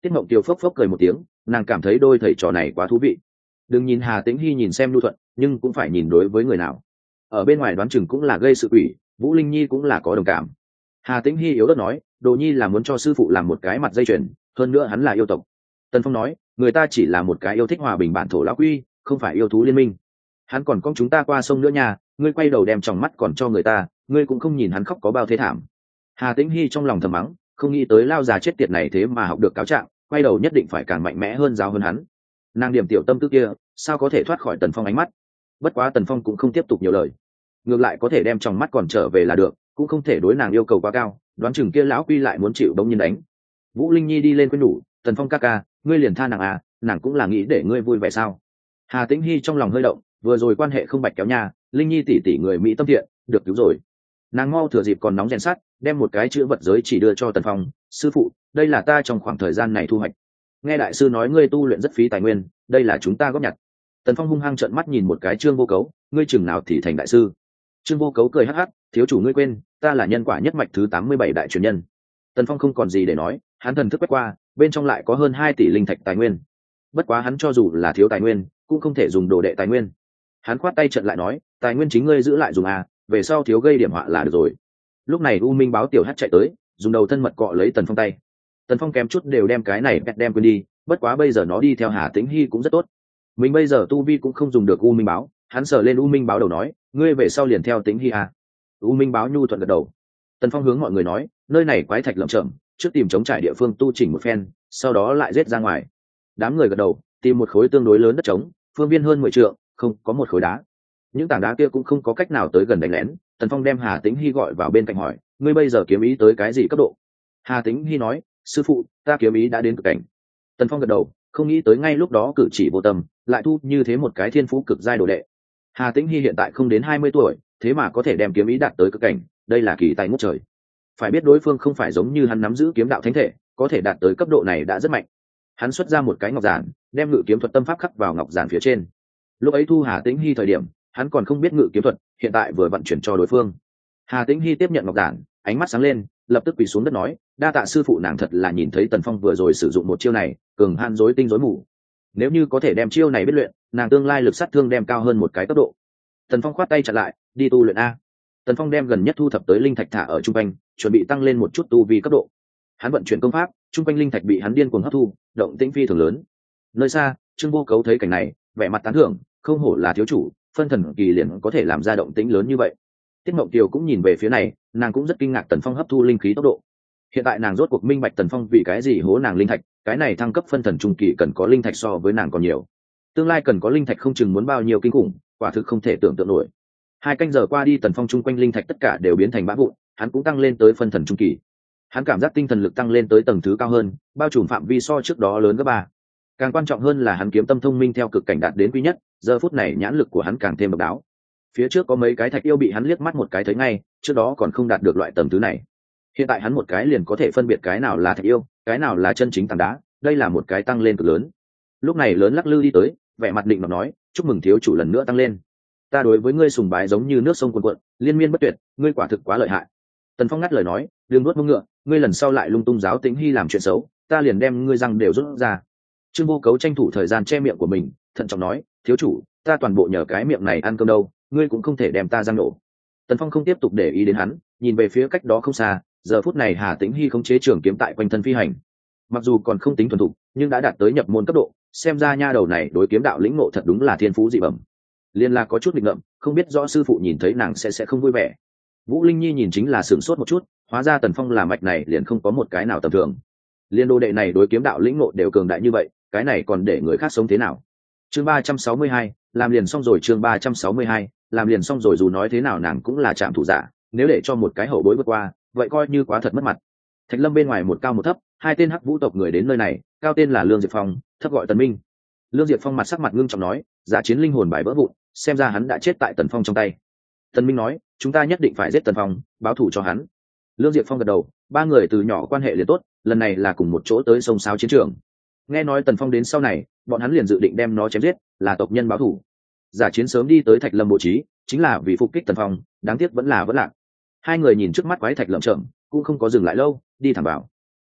Tiết Mộng Tiêu phốc phốc cười một tiếng, nàng cảm thấy đôi thầy trò này quá thú vị. Đừng nhìn Hà Tĩnh Hy nhìn xem nhu thuận, nhưng cũng phải nhìn đối với người nào. Ở bên ngoài đoán chừng cũng là gây sự quỷ, Vũ Linh Nhi cũng là có đồng cảm. Hà Tĩnh Hy yếu ớt nói, Đồ Nhi là muốn cho sư phụ làm một cái mặt dây chuyền, hơn nữa hắn là yêu tộc. Tần Phong nói, người ta chỉ là một cái yêu thích hòa bình bản thổ lão quy, không phải yêu thú liên minh. Hắn còn con chúng ta qua sông nữa nha, ngươi quay đầu đem tròng mắt còn cho người ta, ngươi cũng không nhìn hắn khóc có bao thế thảm. Hà Tĩnh Hy trong lòng thầm mắng, không nghĩ tới lao già chết tiệt này thế mà học được cáo trạng, quay đầu nhất định phải càng mạnh mẽ hơn giáo hơn hắn. Nàng điểm tiểu tâm tư kia, sao có thể thoát khỏi Tần Phong ánh mắt. Bất quá Tần Phong cũng không tiếp tục nhiều lời, ngược lại có thể đem tròng mắt còn trở về là được, cũng không thể đối nàng yêu cầu quá cao, đoán chừng kia lão quy lại muốn chịu bỗng nhiên đánh. Vũ Linh Nhi đi lên khuyên nhủ, Tần Phong ca ca, ngươi liền tha nàng à, nàng cũng là nghĩ để ngươi vui vẻ sao. Hà Tĩnh Hy trong lòng hơi động, vừa rồi quan hệ không bạch kéo nha, Linh Nhi tỷ tỷ người mỹ tâm thiện, được cứu rồi. Nàng mau thừa dịp còn nóng rèn sắt, đem một cái chữ vật giới chỉ đưa cho Tần Phong, sư phụ, đây là ta trong khoảng thời gian này thu hoạch. Nghe đại sư nói ngươi tu luyện rất phí tài nguyên, đây là chúng ta góp nhặt. Tần Phong hung hăng trợn mắt nhìn một cái Trương Vô Cấu, ngươi chừng nào thì thành đại sư. Trương Vô Cấu cười hắc hắc, thiếu chủ ngươi quên, ta là nhân quả nhất mạch thứ 87 đại truyền nhân. Tần Phong không còn gì để nói, hắn thần thức quét qua, bên trong lại có hơn 2 tỷ linh thạch tài nguyên. Bất quá hắn cho dù là thiếu tài nguyên, cũng không thể dùng đồ đệ tài nguyên. Hắn khoát tay trận lại nói, tài nguyên chính ngươi giữ lại dùng à, về sau thiếu gây điểm họa là được rồi. Lúc này U Minh báo tiểu hắc chạy tới, dùng đầu thân mật cọ lấy Tần Phong tay. Tần Phong kém chút đều đem cái này bẹt đem quên đi, bất quá bây giờ nó đi theo Hà Tĩnh Hy cũng rất tốt. Mình bây giờ tu vi cũng không dùng được U Minh báo, hắn sờ lên U Minh báo đầu nói, ngươi về sau liền theo Tĩnh Hy à. U Minh báo nhu thuận gật đầu. Tần Phong hướng mọi người nói, nơi này quái thạch lởm chởm, trước tìm chống trải địa phương tu chỉnh một phen, sau đó lại giết ra ngoài. Đám người gật đầu, tìm một khối tương đối lớn đất trống, phương viên hơn 10 trượng, không có một khối đá. Những tảng đá kia cũng không có cách nào tới gần đánh lén. Tần Phong đem Hà Tĩnh Hy gọi vào bên cạnh hỏi, ngươi bây giờ kiếm ý tới cái gì cấp độ? Hà Tĩnh Hy nói, sư phụ, ta kiếm ý đã đến cực cảnh. Tần Phong gật đầu, không nghĩ tới ngay lúc đó cử chỉ vô tâm, lại thu như thế một cái thiên phú cực giai đồ đệ. Hà Tĩnh Hy hiện tại không đến 20 tuổi, thế mà có thể đem kiếm ý đạt tới cực cảnh, đây là kỳ tài ngút trời. Phải biết đối phương không phải giống như hắn nắm giữ kiếm đạo thánh thể, có thể đạt tới cấp độ này đã rất mạnh. Hắn xuất ra một cái ngọc giản, đem ngự kiếm thuật tâm pháp khắc vào ngọc giản phía trên. Lúc ấy thu Hà Tĩnh Hy thời điểm, hắn còn không biết ngự kiếm thuật, hiện tại vừa vận chuyển cho đối phương. Hà Tĩnh Hy tiếp nhận ngọc giản, ánh mắt sáng lên, lập tức quỳ xuống đất nói, đa tạ sư phụ. Nàng thật là nhìn thấy Tần Phong vừa rồi sử dụng một chiêu này, cường han rối tinh rối mù. Nếu như có thể đem chiêu này biết luyện, nàng tương lai lực sát thương đem cao hơn một cái cấp độ. Tần Phong khoát tay chặn lại, đi tu luyện a. Tần Phong đem gần nhất thu thập tới linh thạch thả ở trung quanh, chuẩn bị tăng lên một chút tu vi cấp độ. Hắn vận chuyển công pháp, trung quanh linh thạch bị hắn điên cuồng hấp thu, động tĩnh phi thường lớn. Nơi xa, Trương Vô Cấu thấy cảnh này, vẻ mặt tán thưởng, không hổ là thiếu chủ, phân thần kỳ liền có thể làm ra động tĩnh lớn như vậy. Tiết Mộng Kiều cũng nhìn về phía này, nàng cũng rất kinh ngạc Tần Phong hấp thu linh khí tốc độ. Hiện tại nàng rốt cuộc minh bạch Tần Phong vì cái gì hố nàng linh thạch, cái này thăng cấp phân thần trung kỳ cần có linh thạch so với nàng còn nhiều. Tương lai cần có linh thạch không chừng muốn bao nhiêu kinh khủng, quả thực không thể tưởng tượng nổi. 2 canh giờ qua đi, Tần Phong chung quanh linh thạch tất cả đều biến thành bã vụn, hắn cũng tăng lên tới phân thần trung kỳ. Hắn cảm giác tinh thần lực tăng lên tới tầng thứ cao hơn, bao trùm phạm vi so trước đó lớn gấp 3. Càng quan trọng hơn là hắn kiếm tâm thông minh theo cực cảnh đạt đến quý nhất, giờ phút này nhãn lực của hắn càng thêm độc đáo. Phía trước có mấy cái thạch yêu bị hắn liếc mắt một cái thấy ngay, trước đó còn không đạt được loại tầng thứ này. Hiện tại hắn một cái liền có thể phân biệt cái nào là thạch yêu, cái nào là chân chính tảng đá, đây là một cái tăng lên cực lớn. Lúc này lớn lắc lư đi tới, vẻ mặt định nọ nói, chúc mừng thiếu chủ lần nữa tăng lên. Ta đối với ngươi sùng bái giống như nước sông cuồn cuộn, liên miên bất tuyệt, ngươi quả thực quá lợi hại. Tần Phong ngắt lời nói, đừng nuốt mông ngựa, ngươi lần sau lại lung tung giáo Tĩnh Hy làm chuyện xấu, ta liền đem ngươi răng đều rút ra. Trương Vô Cấu tranh thủ thời gian che miệng của mình, thận trọng nói, thiếu chủ, ta toàn bộ nhờ cái miệng này ăn cơm đâu, ngươi cũng không thể đem ta răng nổ. Tần Phong không tiếp tục để ý đến hắn, nhìn về phía cách đó không xa, giờ phút này Hà Tĩnh Hy khống chế trường kiếm tại quanh thân phi hành. Mặc dù còn không tính thuần thục, nhưng đã đạt tới nhập môn cấp độ, xem ra nha đầu này đối kiếm đạo lĩnh ngộ thật đúng là thiên phú dị bẩm. Liên là có chút nghịch ngợm, không biết rõ sư phụ nhìn thấy nàng sẽ không vui vẻ. Vũ Linh Nhi nhìn chính là sửng sốt một chút, hóa ra Tần Phong là mạch này liền không có một cái nào tầm thường. Liên đô đệ này đối kiếm đạo lĩnh ngộ đều cường đại như vậy, cái này còn để người khác sống thế nào? Chương 362, làm liền xong rồi. Chương 362, làm liền xong rồi. Dù nói thế nào nàng cũng là trạm thủ giả, nếu để cho một cái hậu bối vượt qua, vậy coi như quá thật mất mặt. Thạch Lâm bên ngoài một cao một thấp, 2 tên hắc vũ tộc người đến nơi này, cao tên là Lương Diệp Phong, thấp gọi Tần Minh. Lương Diệp Phong mặt sắc mặt ngưng trọng nói, giả chiến linh hồn bài vỡ vụn, xem ra hắn đã chết tại Tần Phong trong tay. Tần Minh nói, chúng ta nhất định phải giết Tần Phong, báo thù cho hắn. Lương Diệp Phong gật đầu, 3 người từ nhỏ quan hệ liền tốt, lần này là cùng một chỗ tới sông sáo chiến trường. Nghe nói Tần Phong đến sau này, bọn hắn liền dự định đem nó chém giết, là tộc nhân báo thù. Giả chiến sớm đi tới Thạch Lâm bố trí, chính là vì phục kích Tần Phong, đáng tiếc vẫn lạc. 2 người nhìn trước mắt quái thạch lởm chởm, cũng không có dừng lại lâu, đi thẳng vào.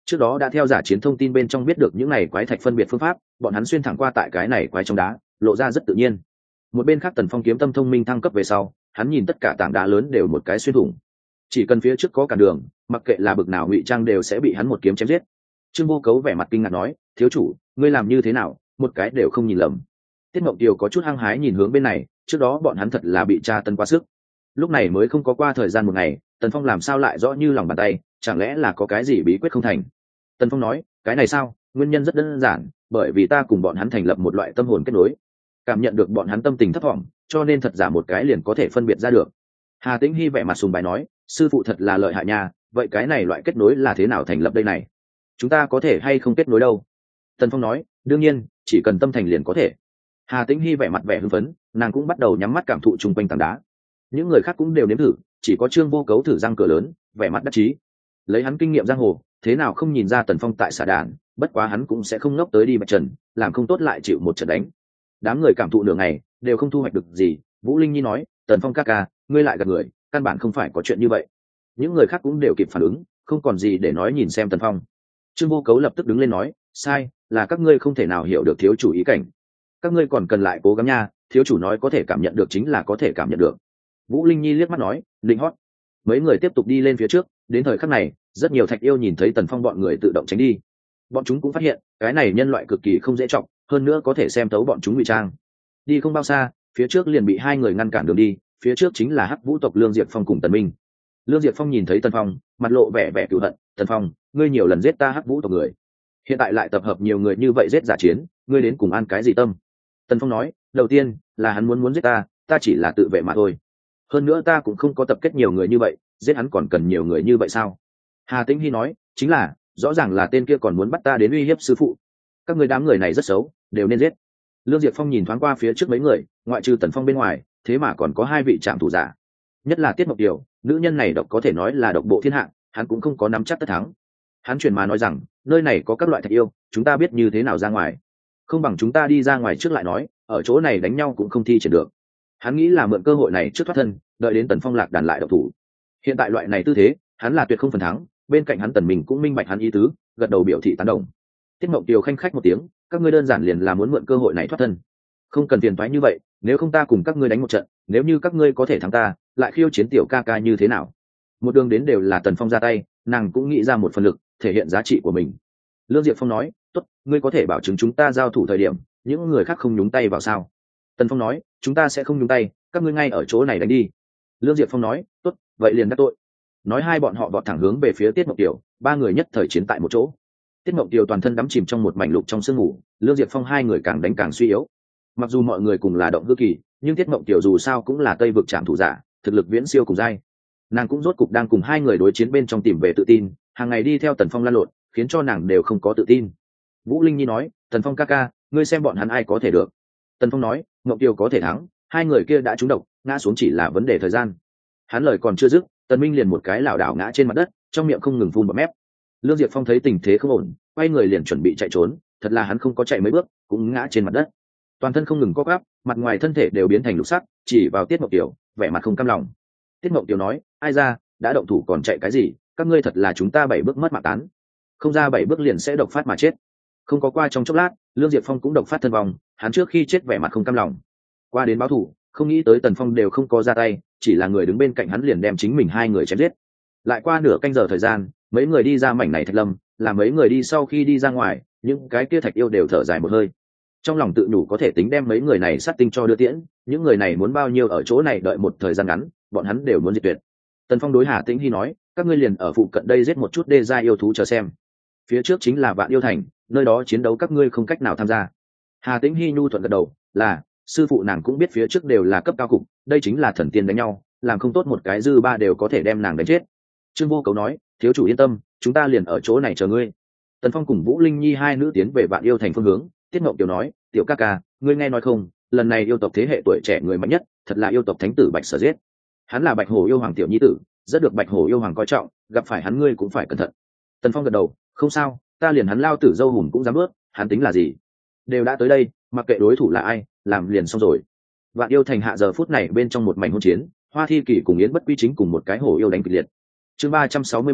trước đó đã theo giả chiến thông tin bên trong biết được những này quái thạch phân biệt phương pháp, bọn hắn xuyên thẳng qua tại cái này quái trong đá, lộ ra rất tự nhiên. Một bên khác Tần Phong kiếm tâm thông minh thăng cấp về sau, hắn nhìn tất cả tảng đá lớn đều một cái xuyên thủng, chỉ cần phía trước có cản đường, mặc kệ là bực nào ngụy trang đều sẽ bị hắn một kiếm chém giết. Trương Vô Cấu vẻ mặt kinh ngạc nói, thiếu chủ, ngươi làm như thế nào, một cái đều không nhìn lầm. Tiết Mộng Kiều có chút hăng hái nhìn hướng bên này, trước đó bọn hắn thật là bị tra tấn quá sức, lúc này mới không có qua thời gian một ngày, Tần Phong làm sao lại rõ như lòng bàn tay, chẳng lẽ là có cái gì bí quyết không thành. Tần Phong nói, cái này sao, nguyên nhân rất đơn giản, bởi vì ta cùng bọn hắn thành lập một loại tâm hồn kết nối, cảm nhận được bọn hắn tâm tình thấp thỏm, cho nên thật giả một cái liền có thể phân biệt ra được. Hà Tĩnh Hy vẻ mặt sùng bái nói, sư phụ thật là lợi hại nha, vậy cái này loại kết nối là thế nào thành lập đây này, chúng ta có thể hay không kết nối đâu? Tần Phong nói, đương nhiên, chỉ cần tâm thành liền có thể. Hà Tĩnh Hy vẻ mặt vẻ hưng phấn, nàng cũng bắt đầu nhắm mắt cảm thụ chung quanh tảng đá. Những người khác cũng đều nếm thử, chỉ có Trương Vô Cấu thử răng cửa lớn, vẻ mặt đắc chí. Lấy hắn kinh nghiệm giang hồ, thế nào không nhìn ra Tần Phong tại xả đàn, bất quá hắn cũng sẽ không ngốc tới đi bạch trần, làm không tốt lại chịu một trận đánh. Đám người cảm thụ nửa ngày, đều không thu hoạch được gì. Vũ Linh Nhi nói, Tần Phong ca ca, ngươi lại gạt người, căn bản không phải có chuyện như vậy. Những người khác cũng đều kịp phản ứng, không còn gì để nói nhìn xem Tần Phong. Trương Vô Cấu lập tức đứng lên nói, sai, là các ngươi không thể nào hiểu được thiếu chủ ý cảnh, các ngươi còn cần lại cố gắng nha, thiếu chủ nói có thể cảm nhận được chính là có thể cảm nhận được. Vũ Linh Nhi liếc mắt nói, định hót. Mấy người tiếp tục đi lên phía trước, đến thời khắc này, rất nhiều thạch yêu nhìn thấy Tần Phong bọn người tự động tránh đi. Bọn chúng cũng phát hiện, cái này nhân loại cực kỳ không dễ trọng, hơn nữa có thể xem thấu bọn chúng ngụy trang. Đi không bao xa, phía trước liền bị hai người ngăn cản đường đi, phía trước chính là Hắc Vũ tộc Lương Diệp Phong cùng Tần Minh. Lương Diệp Phong nhìn thấy Tần Phong, mặt lộ vẻ vẻ cừu hận, Tần Phong, ngươi nhiều lần giết ta Hắc Vũ tộc người, hiện tại lại tập hợp nhiều người như vậy giết giả chiến, ngươi đến cùng an cái gì tâm? Tần Phong nói, đầu tiên là hắn muốn giết ta, ta chỉ là tự vệ mà thôi, hơn nữa ta cũng không có tập kết nhiều người như vậy, giết hắn còn cần nhiều người như vậy sao? Hà Tĩnh Hy nói, chính là, rõ ràng là tên kia còn muốn bắt ta đến uy hiếp sư phụ, các người đám người này rất xấu, đều nên giết. Lương Diệp Phong nhìn thoáng qua phía trước mấy người, ngoại trừ Tần Phong bên ngoài, thế mà còn có hai vị trạm thủ giả, nhất là Tiết Mộc Kiều, nữ nhân này độc có thể nói là độc bộ thiên hạ, hắn cũng không có nắm chắc tất thắng. Hắn truyền mà nói rằng, nơi này có các loại thạch yêu, chúng ta biết như thế nào ra ngoài, không bằng chúng ta đi ra ngoài trước lại nói, ở chỗ này đánh nhau cũng không thi triển được. Hắn nghĩ là mượn cơ hội này trước thoát thân, đợi đến Tần Phong lạc đàn lại độc thủ. Hiện tại loại này tư thế, hắn là tuyệt không phần thắng, bên cạnh hắn Tần Minh cũng minh bạch hắn ý tứ, gật đầu biểu thị tán đồng. Tiết Mộng Kiều khanh khách một tiếng, các ngươi đơn giản liền là muốn mượn cơ hội này thoát thân, không cần phiền toái như vậy, nếu không ta cùng các ngươi đánh một trận, nếu như các ngươi có thể thắng ta, lại khiêu chiến tiểu ca ca như thế nào? Một đường đến đều là Tần Phong ra tay, nàng cũng nghĩ ra một phần lực, thể hiện giá trị của mình. Lương Diệp Phong nói, tốt, ngươi có thể bảo chứng chúng ta giao thủ thời điểm, những người khác không nhúng tay vào sao? Tần Phong nói, chúng ta sẽ không nhúng tay, các ngươi ngay ở chỗ này đánh đi. Lương Diệp Phong nói, tốt, vậy liền đắc tội. Nói hai bọn họ vọt thẳng hướng về phía Tiết Mộng Kiều, ba người nhất thời chiến tại một chỗ. Tiết Mộng Kiều toàn thân đắm chìm trong một mảnh lục trong sương ngủ, Lương Diệp Phong hai người càng đánh càng suy yếu. Mặc dù mọi người cùng là động hư kỳ, nhưng Tiết Mộng Kiều dù sao cũng là Tây vực trạm thủ giả, thực lực viễn siêu cùng giai. Nàng cũng rốt cục đang cùng hai người đối chiến bên trong tìm về tự tin, hàng ngày đi theo Tần Phong lăn lộn, khiến cho nàng đều không có tự tin. Vũ Linh Nhi nói, Tần Phong ca ca, ngươi xem bọn hắn ai có thể được? Tần Phong nói, Mộng Kiều có thể thắng, hai người kia đã trúng độc, ngã xuống chỉ là vấn đề thời gian. Hắn lời còn chưa dứt, Tần Minh liền một cái lảo đảo ngã trên mặt đất, trong miệng không ngừng phun bọt mép. Lương Diệp Phong thấy tình thế không ổn, quay người liền chuẩn bị chạy trốn, thật là hắn không có chạy mấy bước, cũng ngã trên mặt đất, toàn thân không ngừng co quắp, mặt ngoài thân thể đều biến thành lục sắc, chỉ vào Tiết Mộng Kiều, vẻ mặt không cam lòng. Tiết Mộng Kiều nói, ai ra, đã động thủ còn chạy cái gì, các ngươi thật là chúng ta 7 bước mất mạng tán, không ra 7 bước liền sẽ độc phát mà chết. Không có qua trong chốc lát, Lương Diệp Phong cũng độc phát thân vong, hắn trước khi chết vẻ mặt không cam lòng, qua đến báo thù, không nghĩ tới Tần Phong đều không có ra tay, chỉ là người đứng bên cạnh hắn liền đem chính mình hai người chém giết. Lại qua nửa canh giờ thời gian, mấy người đi ra mảnh này thạch lâm, là mấy người đi sau khi đi ra ngoài, những cái kia thạch yêu đều thở dài một hơi, trong lòng tự nhủ có thể tính đem mấy người này sát tinh cho đưa tiễn, những người này muốn bao nhiêu ở chỗ này đợi một thời gian ngắn, bọn hắn đều muốn diệt tuyệt. Tần Phong đối Hà Tĩnh Hy nói, các ngươi liền ở phụ cận đây giết một chút đê gia yêu thú chờ xem, phía trước chính là Vạn Yêu Thành, nơi đó chiến đấu các ngươi không cách nào tham gia. Hà Tĩnh Hy nhu thuận gật đầu, là, sư phụ nàng cũng biết phía trước đều là cấp cao cục, đây chính là thần tiên đánh nhau, làm không tốt một cái dư ba đều có thể đem nàng đánh chết. Trương Vô Cấu nói, thiếu chủ yên tâm, chúng ta liền ở chỗ này chờ ngươi. Tần Phong cùng Vũ Linh Nhi hai nữ tiến về Vạn Yêu Thành phương hướng. Tiết Mộng Kiều nói, tiểu ca ca, ngươi nghe nói không, lần này yêu tộc thế hệ tuổi trẻ người mạnh nhất, thật là yêu tộc thánh tử Bạch Sở giết. Hắn là Bạch Hổ yêu hoàng tiểu nhi tử, rất được Bạch Hổ yêu hoàng coi trọng, gặp phải hắn ngươi cũng phải cẩn thận. Tần Phong gật đầu, không sao, ta liền hắn lao tử dâu hùm cũng dám bước, hắn tính là gì? Đều đã tới đây, mặc kệ đối thủ là ai, làm liền xong rồi. Vạn Yêu Thành hạ giờ phút này bên trong một mảnh hỗn chiến, Hoa Thi Kỳ cùng Yến Bất Quy chính cùng một cái hổ yêu đánh kịch liệt. Chương 363,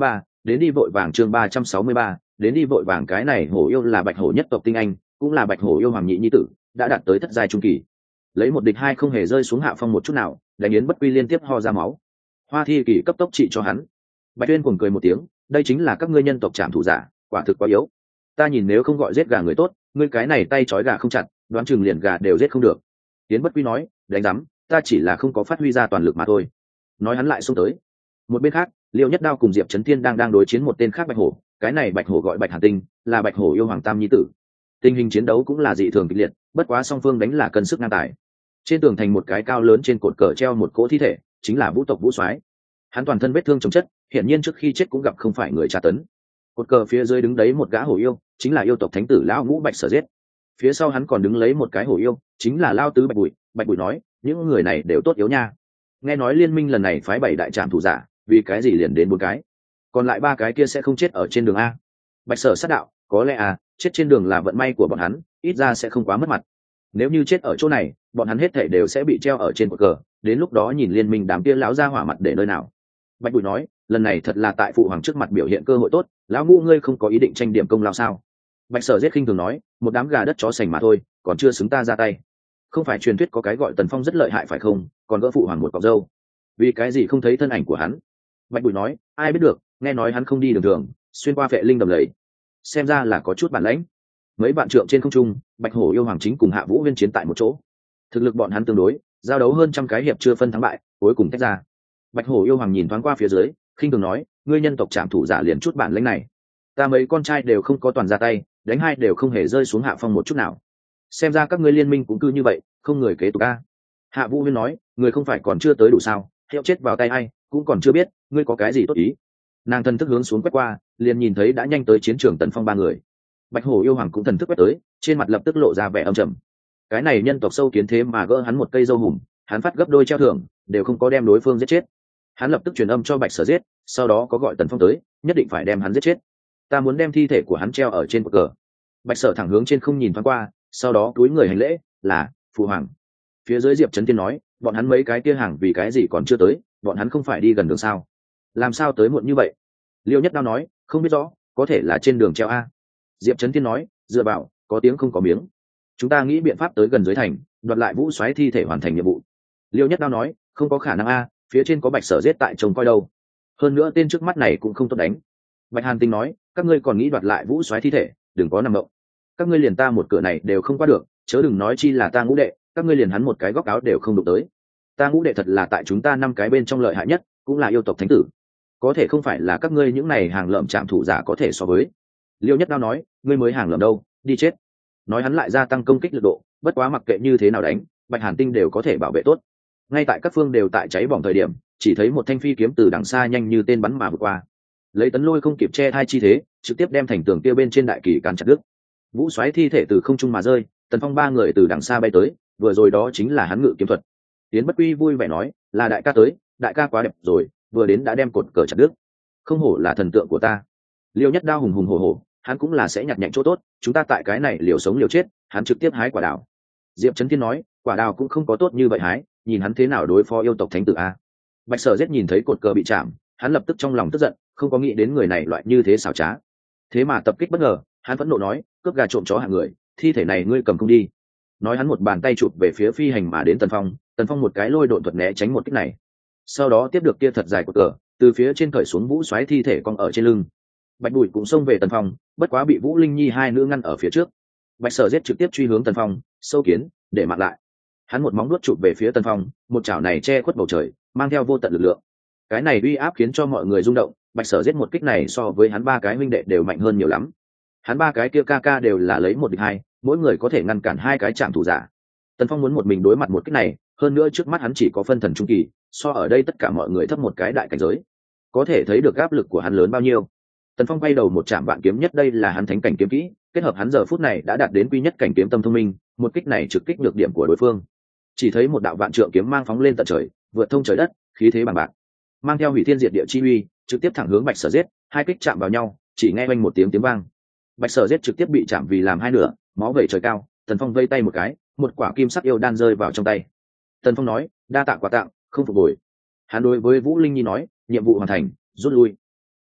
đến đi vội vàng chương 363, đến đi vội vàng. Cái này hổ yêu là bạch hổ nhất tộc tinh anh, cũng là bạch hổ yêu hoàng nhị nhi tử, đã đạt tới thất giai trung kỳ. Lấy một địch hai không hề rơi xuống hạ phong một chút nào, đánh yến bất quy liên tiếp ho ra máu. Hoa Thi Kỳ cấp tốc trị cho hắn. Bạch Tuyên cuồng cười một tiếng, đây chính là các ngươi nhân tộc trảm thủ giả, quả thực quá yếu. Ta nhìn nếu không gọi giết gà người tốt, ngươi cái này tay trói gà không chặt, đoán chừng liền gà đều giết không được. Yến bất quy nói, đánh rắm, ta chỉ là không có phát huy ra toàn lực mà thôi. Nói hắn lại xông tới. Một bên khác, Liêu Nhất Đao cùng Diệp Chấn Thiên đang đối chiến một tên khác bạch hổ, cái này bạch hổ gọi Bạch Hàn Tinh, là bạch hổ yêu hoàng tam nhi tử. Tình hình chiến đấu cũng là dị thường kịch liệt, bất quá song phương đánh là cân sức ngang tài. Trên tường thành một cái cao lớn trên cột cờ treo một cỗ thi thể, chính là Vũ tộc Vũ Soái. Hắn toàn thân vết thương chồng chất, hiển nhiên trước khi chết cũng gặp không phải người tra tấn. Cột cờ phía dưới đứng đấy một gã hổ yêu, chính là yêu tộc thánh tử lão Ngũ Bạch Sở Giết. Phía sau hắn còn đứng lấy một cái hổ yêu, chính là Lao Tứ Bạch Bụi. Bạch Bụi nói, những người này đều tốt yếu nha. Nghe nói liên minh lần này phái 7 đại trạm thủ giả, vì cái gì liền đến 4 cái, còn lại 3 cái kia sẽ không chết ở trên đường a? Bạch Sở sát đạo, có lẽ chết trên đường là vận may của bọn hắn, ít ra sẽ không quá mất mặt. Nếu như chết ở chỗ này, bọn hắn hết thảy đều sẽ bị treo ở trên cột cờ, đến lúc đó nhìn liên minh đám kia lão ra hỏa mặt để nơi nào. Bạch Bụi nói, lần này thật là tại phụ hoàng trước mặt biểu hiện cơ hội tốt, lão Ngũ ngươi không có ý định tranh điểm công lao sao? Bạch Sở Giết khinh thường nói, một đám gà đất chó sành mà thôi, còn chưa xứng ta ra tay. Không phải truyền thuyết có cái gọi Tần Phong rất lợi hại phải không, còn gỡ phụ hoàng một cọc dâu, vì cái gì không thấy thân ảnh của hắn? Bạch Bụi nói, ai biết được, nghe nói hắn không đi đường thường, xuyên qua vệ linh đầm lầy, xem ra là có chút bản lãnh. Mấy bạn trượng trên không trung, bạch hổ yêu hoàng chính cùng Hạ Vũ Huyên chiến tại một chỗ, thực lực bọn hắn tương đối, giao đấu hơn trăm cái hiệp chưa phân thắng bại, cuối cùng tách ra. Bạch hổ yêu hoàng nhìn thoáng qua phía dưới, khinh thường nói, ngươi nhân tộc trảm thủ giả liền chút bản lãnh này, ta mấy con trai đều không có toàn ra tay, đánh hai đều không hề rơi xuống hạ phong một chút nào, xem ra các ngươi liên minh cũng cứ như vậy, không người kế tục a. Hạ Vũ Huyên nói, người không phải còn chưa tới đủ sao, hiệu chết vào tay ai cũng còn chưa biết, ngươi có cái gì tốt ý. Nàng thần thức hướng xuống quét qua, liền nhìn thấy đã nhanh tới chiến trường Tần Phong 3 người. Bạch hổ yêu hoàng cũng thần thức quét tới, trên mặt lập tức lộ ra vẻ âm trầm. Cái này nhân tộc sâu kiến thế mà gỡ hắn một cây dâu hùm, hắn phát gấp đôi treo thưởng, đều không có đem đối phương giết chết. Hắn lập tức truyền âm cho Bạch Sở Giết, sau đó có gọi Tần Phong tới, nhất định phải đem hắn giết chết. Ta muốn đem thi thể của hắn treo ở trên cột cờ. Bạch Sở thẳng hướng trên không nhìn thoáng qua, sau đó cúi người hành lễ, là phụ hoàng. Phía dưới Diệp Chấn Tiên nói, bọn hắn mấy cái kia hàng vì cái gì còn chưa tới, bọn hắn không phải đi gần đường sao, làm sao tới muộn như vậy? Liêu Nhất Đao nói, không biết rõ, có thể là trên đường treo a. Diệp Chấn Tiên nói, dựa vào, có tiếng không có miếng, chúng ta nghĩ biện pháp tới gần dưới thành, đoạt lại Vũ Soái thi thể hoàn thành nhiệm vụ. Liêu Nhất Đao nói, không có khả năng a, phía trên có Bạch Sở Giết tại trông coi đâu, hơn nữa tên trước mắt này cũng không tốt đánh. Bạch Hàn Tinh nói, các ngươi còn nghĩ đoạt lại Vũ Soái thi thể, đừng có nằm mộng, các ngươi liền ta một cửa này đều không qua được, chớ đừng nói chi là ta Ngũ đệ, các ngươi liền hắn một cái góc áo đều không đụng tới. Ta Ngũ đệ thật là tại chúng ta 5 cái bên trong lợi hại nhất, cũng là yêu tộc thánh tử, có thể không phải là các ngươi những này hàng lợm trạm thủ giả có thể so với. Liêu Nhất Đao nói, ngươi mới hàng lợm đâu, đi chết. Nói hắn lại gia tăng công kích lực độ, bất quá mặc kệ như thế nào đánh, Bạch Hàn Tinh đều có thể bảo vệ tốt. Ngay tại các phương đều tại cháy bỏng thời điểm, chỉ thấy một thanh phi kiếm từ đằng xa nhanh như tên bắn mà vượt qua, lấy Tấn Lôi không kịp che thai chi thế, trực tiếp đem thành tường kia bên trên đại kỳ càn chặt đứt. Vũ Soái thi thể từ không trung mà rơi, Tần Phong 3 người từ đằng xa bay tới, vừa rồi đó chính là hắn ngự kiếm thuật. Tiến Bất Quy vui vẻ nói, là đại ca tới, đại ca quá đẹp rồi, vừa đến đã đem cột cờ chặt đứt, không hổ là thần tượng của ta. Liêu Nhất Đao hùng hùng hổ hổ, hắn cũng là sẽ nhặt nhạnh chỗ tốt, chúng ta tại cái này liều sống liều chết, hắn trực tiếp hái quả đào. Diệp Chấn Thiên nói, quả đào cũng không có tốt như vậy hái, nhìn hắn thế nào đối phó yêu tộc thánh tử a. Bạch Sở Giết nhìn thấy cột cờ bị chạm, hắn lập tức trong lòng tức giận, không có nghĩ đến người này loại như thế xảo trá, thế mà tập kích bất ngờ. Hắn phẫn nộ nói, cướp gà trộm chó hạng người, thi thể này ngươi cầm không đi. Nói hắn một bàn tay chụp về phía phi hành mà đến Tần Phong, Tần Phong một cái lôi độn thuật né tránh một kích này, sau đó tiếp được kia thật dài của cờ, từ phía trên cởi xuống Vũ Soái thi thể cong ở trên lưng. Bạch Bụi cũng xông về Tần Phong, bất quá bị Vũ Linh Nhi hai nữ ngăn ở phía trước. Bạch Sở Giết trực tiếp truy hướng Tần Phong, sâu kiến, để mạng lại. Hắn một móng nuốt chụp về phía Tần Phong, một chảo này che khuất bầu trời, mang theo vô tận lực lượng. Cái này uy áp khiến cho mọi người rung động, Bạch Sở Giết một kích này so với hắn 3 cái huynh đệ đều mạnh hơn nhiều lắm. Hắn 3 cái kia ca ca đều là lấy 1 địch 2, mỗi người có thể ngăn cản 2 cái trạm thủ giả. Tần Phong muốn một mình đối mặt một kích này, hơn nữa trước mắt hắn chỉ có phân thần trung kỳ, so ở đây tất cả mọi người thấp một cái đại cảnh giới, có thể thấy được áp lực của hắn lớn bao nhiêu. Tần Phong bay đầu một chạm vạn kiếm nhất, đây là hắn thánh cảnh kiếm kỹ, kết hợp hắn giờ phút này đã đạt đến quy nhất cảnh kiếm tâm thông minh, một kích này trực kích nhược điểm của đối phương. Chỉ thấy một đạo vạn trượng kiếm mang phóng lên tận trời, vượt thông trời đất, khí thế bằng bạc, mang theo hủy thiên diệt địa chi uy, trực tiếp thẳng hướng Bạch Sở Giết. 2 kích chạm vào nhau, chỉ nghe oanh một tiếng vang, Bạch Sở Giết trực tiếp bị chạm vì làm 2 nửa, máu vẩy trời cao. Tần Phong vây tay một cái, một quả kim sắc yêu đan rơi vào trong tay. Tần Phong nói, đa tạ quà tặng, không phục hồi. Hắn đối với Vũ Linh Nhi nói, nhiệm vụ hoàn thành, rút lui.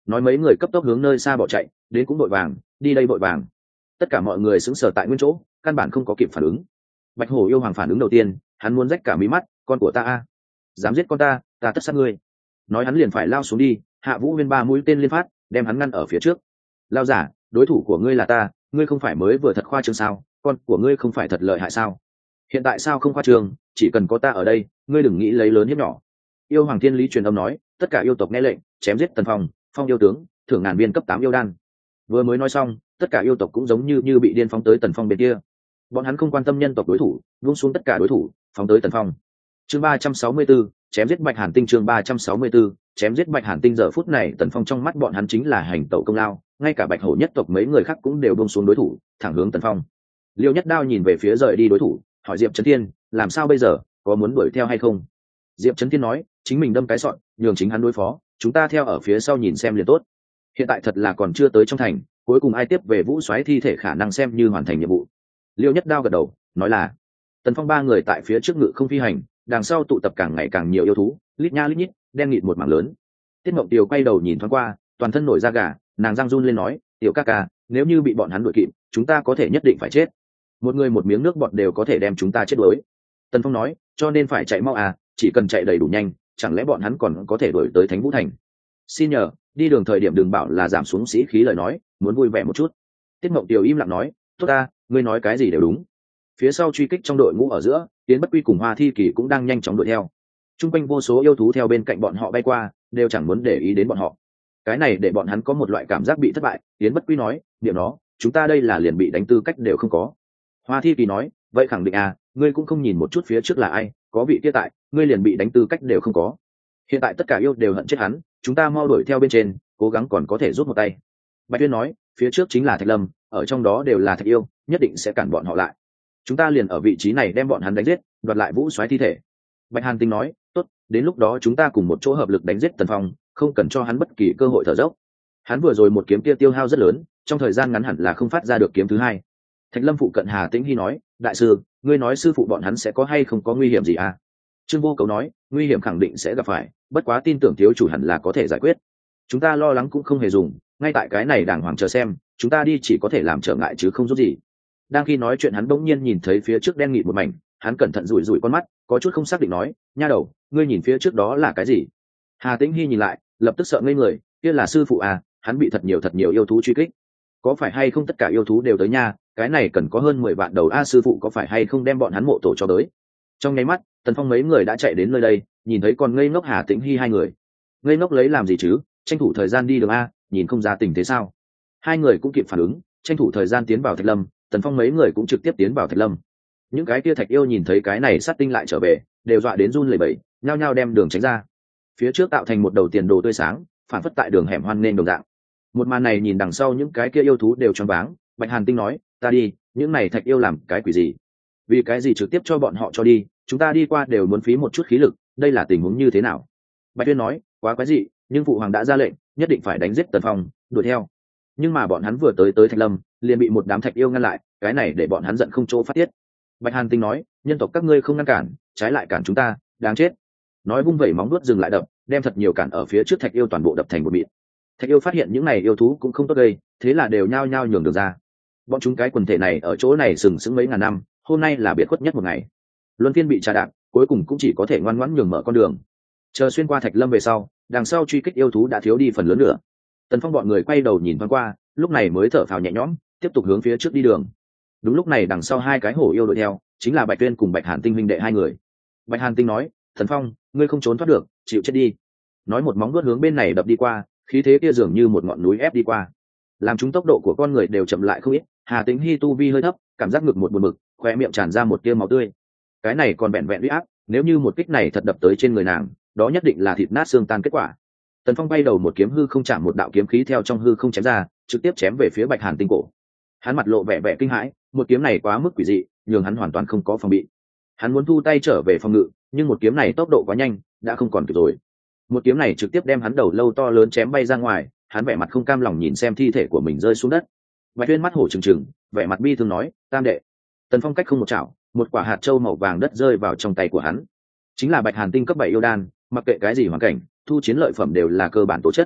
nói mấy người cấp tốc hướng nơi xa bỏ chạy, đến cũng vội vàng, đi đây vội vàng. Tất cả mọi người sững sờ tại nguyên chỗ, căn bản không có kịp phản ứng. Bạch hổ yêu hoàng phản ứng đầu tiên, hắn muốn rách cả mí mắt, con của ta a, dám giết con ta tất sát ngươi. Nói hắn liền phải lao xuống đi, Hạ Vũ Huyên 3 mũi tên liên phát, đem hắn ngăn ở phía trước. Lao giả, đối thủ của ngươi là ta, ngươi không phải mới vừa thật khoa trương sao? Con của ngươi không phải thật lợi hại sao? Hiện tại sao không khoa trương? Chỉ cần có ta ở đây, ngươi đừng nghĩ lấy lớn hiếp nhỏ. Yêu hoàng thiên lý truyền âm nói, tất cả yêu tộc nghe lệnh, chém giết Tần Phong, Phong yêu tướng, thưởng ngàn viên cấp 8 yêu đan. Vừa mới nói xong, tất cả yêu tộc cũng giống như bị điên phóng tới Tần Phong bên kia. Bọn hắn không quan tâm nhân tộc đối thủ, buông xuống tất cả đối thủ, phóng tới Tần Phong. Chương 364, chém giết Bạch Hàn Tinh. Chương 364, chém giết Bạch Hàn Tinh. Giờ phút này Tần Phong trong mắt bọn hắn chính là hành tẩu công lao, ngay cả Bạch Hổ nhất tộc mấy người khác cũng đều buông xuống đối thủ, thẳng hướng Tần Phong. Liêu Nhất Đao nhìn về phía rời đi đối thủ, hỏi Diệp Chấn Thiên, làm sao bây giờ, có muốn đuổi theo hay không? Diệp Chấn Thiên nói, chính mình đâm cái sọn, nhường chính hắn đối phó, chúng ta theo ở phía sau nhìn xem liền tốt. Hiện tại thật là còn chưa tới trong thành, cuối cùng ai tiếp về Vũ Soái thi thể khả năng xem như hoàn thành nhiệm vụ. Liêu Nhất Đao gật đầu, nói là Tần Phong 3 người tại phía trước ngự không phi hành, đằng sau tụ tập càng ngày càng nhiều yêu thú, lít nha lít nhít, đen nghịt một mảng lớn. Tiết Mộng Tiều quay đầu nhìn thoáng qua, toàn thân nổi da gà, nàng răng run lên nói, tiểu ca ca, nếu như bị bọn hắn đuổi kịp, chúng ta có thể nhất định phải chết. Một người một miếng nước bọt đều có thể đem chúng ta chết đuối. Tần Phong nói, cho nên phải chạy mau à, chỉ cần chạy đầy đủ nhanh, chẳng lẽ bọn hắn còn có thể đuổi tới Thánh Vũ Thành? Xin nhờ, đi đường thời điểm đừng bảo là giảm xuống sĩ khí lời nói, muốn vui vẻ một chút. Tiết Mộng Tiều im lặng nói, tốt ta, ngươi nói cái gì đều đúng. Phía sau truy kích trong đội ngũ ở giữa, Tiến Bất Quy cùng Hoa Thi Kỳ cũng đang nhanh chóng đuổi theo. Trung quanh vô số yêu thú theo bên cạnh bọn họ bay qua, đều chẳng muốn để ý đến bọn họ. Cái này để bọn hắn có một loại cảm giác bị thất bại. Tiến Bất Quy nói, niệm nó, chúng ta đây là liền bị đánh tư cách đều không có. Hoa Thi Kỳ nói, vậy khẳng định à, ngươi cũng không nhìn một chút phía trước là ai, có vị kia tại, ngươi liền bị đánh tư cách đều không có. Hiện tại tất cả yêu đều hận chết hắn, chúng ta mau đuổi theo bên trên, cố gắng còn có thể rút một tay. Bạch Tuyên nói, phía trước chính là Thạch Lâm, ở trong đó đều là Thạch yêu, nhất định sẽ cản bọn họ lại. Chúng ta liền ở vị trí này đem bọn hắn đánh giết, đoạt lại Vũ Soái thi thể. Bạch Hàn Tinh nói, tốt, đến lúc đó chúng ta cùng một chỗ hợp lực đánh giết Tần Phong, không cần cho hắn bất kỳ cơ hội thở dốc. Hắn vừa rồi một kiếm kia tiêu hao rất lớn, trong thời gian ngắn hẳn là không phát ra được kiếm thứ hai. Thạch Lâm phụ cận Hà Tĩnh Hi nói, đại sư, ngươi nói sư phụ bọn hắn sẽ có hay không có nguy hiểm gì à? Trương Vô Cấu nói, nguy hiểm khẳng định sẽ gặp phải, bất quá tin tưởng thiếu chủ hẳn là có thể giải quyết. Chúng ta lo lắng cũng không hề dùng, ngay tại cái này đàng hoàng chờ xem, chúng ta đi chỉ có thể làm trở ngại chứ không giúp gì. Đang khi nói chuyện hắn bỗng nhiên nhìn thấy phía trước đen nghịt một mảnh, hắn cẩn thận rủi rủi con mắt, có chút không xác định nói, nha đầu, ngươi nhìn phía trước đó là cái gì? Hà Tĩnh Hi nhìn lại, lập tức sợ ngây người, kia là sư phụ à, hắn bị thật nhiều yêu thú truy kích. Có phải hay không tất cả yêu thú đều tới nha, cái này cần có hơn 10 vạn đầu a, sư phụ có phải hay không đem bọn hắn mộ tổ cho tới? Trong nháy mắt, Tần Phong mấy người đã chạy đến nơi đây, nhìn thấy còn ngây ngốc Hà Tĩnh Hi 2 người. Ngây ngốc lấy làm gì chứ, tranh thủ thời gian đi đường a, nhìn không ra tình thế sao? 2 người cũng kịp phản ứng, tranh thủ thời gian tiến vào Thạch Lâm, Tần Phong mấy người cũng trực tiếp tiến vào Thạch Lâm. Những cái kia Thạch yêu nhìn thấy cái này sát tinh lại trở về, đều dọa đến run lẩy bẩy, nhao nhao đem đường tránh ra. Phía trước tạo thành một đầu tiền đồ tươi sáng, phản phất tại đường hẻm hoan nên đồng dạng. Một màn này nhìn đằng sau những cái kia yêu thú đều choáng váng. Bạch Hàn Tinh nói, ta đi, những này Thạch yêu làm cái quỷ gì? Vì cái gì trực tiếp cho bọn họ cho đi, chúng ta đi qua đều muốn phí một chút khí lực, đây là tình huống như thế nào? Bạch Tuyên nói, quá quái dị, nhưng phụ hoàng đã ra lệnh, nhất định phải đánh giết Tần Phong, đuổi theo. Nhưng mà bọn hắn vừa tới Thạch Lâm, liền bị một đám Thạch yêu ngăn lại, cái này để bọn hắn giận không chỗ phát tiết. Bạch Hàn Tinh nói, nhân tộc các ngươi không ngăn cản, trái lại cản chúng ta, đáng chết. Nói vung vẩy móng vuốt dừng lại đập, đem thật nhiều cản ở phía trước Thạch yêu toàn bộ đập thành một mịn. Thạch yêu phát hiện những này yêu thú cũng không tốt đây, thế là đều nhao nhao nhường đường ra. Bọn chúng cái quần thể này ở chỗ này sừng sững mấy ngàn năm, hôm nay là biệt khuất nhất một ngày. Luân phiên bị trà đạp, cuối cùng cũng chỉ có thể ngoan ngoãn nhường mở con đường. Chờ xuyên qua Thạch Lâm về sau, đằng sau truy kích yêu thú đã thiếu đi phần lớn nữa. Tần Phong bọn người quay đầu nhìn thoáng qua, lúc này mới thở phào nhẹ nhõm, tiếp tục hướng phía trước đi đường. Đúng lúc này đằng sau 2 cái hổ yêu đuổi theo, chính là Bạch Tuyên cùng Bạch Hàn Tinh huynh đệ 2 người. Bạch Hàn Tinh nói, Tần Phong, ngươi không trốn thoát được, chịu chết đi. Nói một móng vuốt hướng bên này đập đi qua, khí thế kia dường như một ngọn núi ép đi qua, làm chúng tốc độ của con người đều chậm lại không ít. Hà Tĩnh Hi tu vi hơi thấp, cảm giác ngực một buồn bực, khóe miệng tràn ra một tia máu tươi. Cái này còn vẹn vẹn uy áp, nếu như một kích này thật đập tới trên người nàng, đó nhất định là thịt nát xương tan kết quả. Tần Phong bay đầu một kiếm hư không chạm một đạo kiếm khí theo trong hư không chém ra, trực tiếp chém về phía Bạch Hàn Tinh cổ. Hắn mặt lộ vẻ vẻ kinh hãi, một kiếm này quá mức quỷ dị, nhường hắn hoàn toàn không có phòng bị. Hắn muốn thu tay trở về phòng ngự, nhưng một kiếm này tốc độ quá nhanh, đã không còn kịp rồi. Một kiếm này trực tiếp đem hắn đầu lâu to lớn chém bay ra ngoài, hắn vẻ mặt không cam lòng nhìn xem thi thể của mình rơi xuống đất. Bạch Tuyên mắt hổ trừng trừng, vẻ mặt bi thương nói, tam đệ. Tần Phong cách không một chảo, một quả hạt châu màu vàng đất rơi vào trong tay của hắn. Chính là Bạch Hàn Tinh cấp 7 yêu đan, mặc kệ cái gì hoàn cảnh, thu chiến lợi phẩm đều là cơ bản tố chất.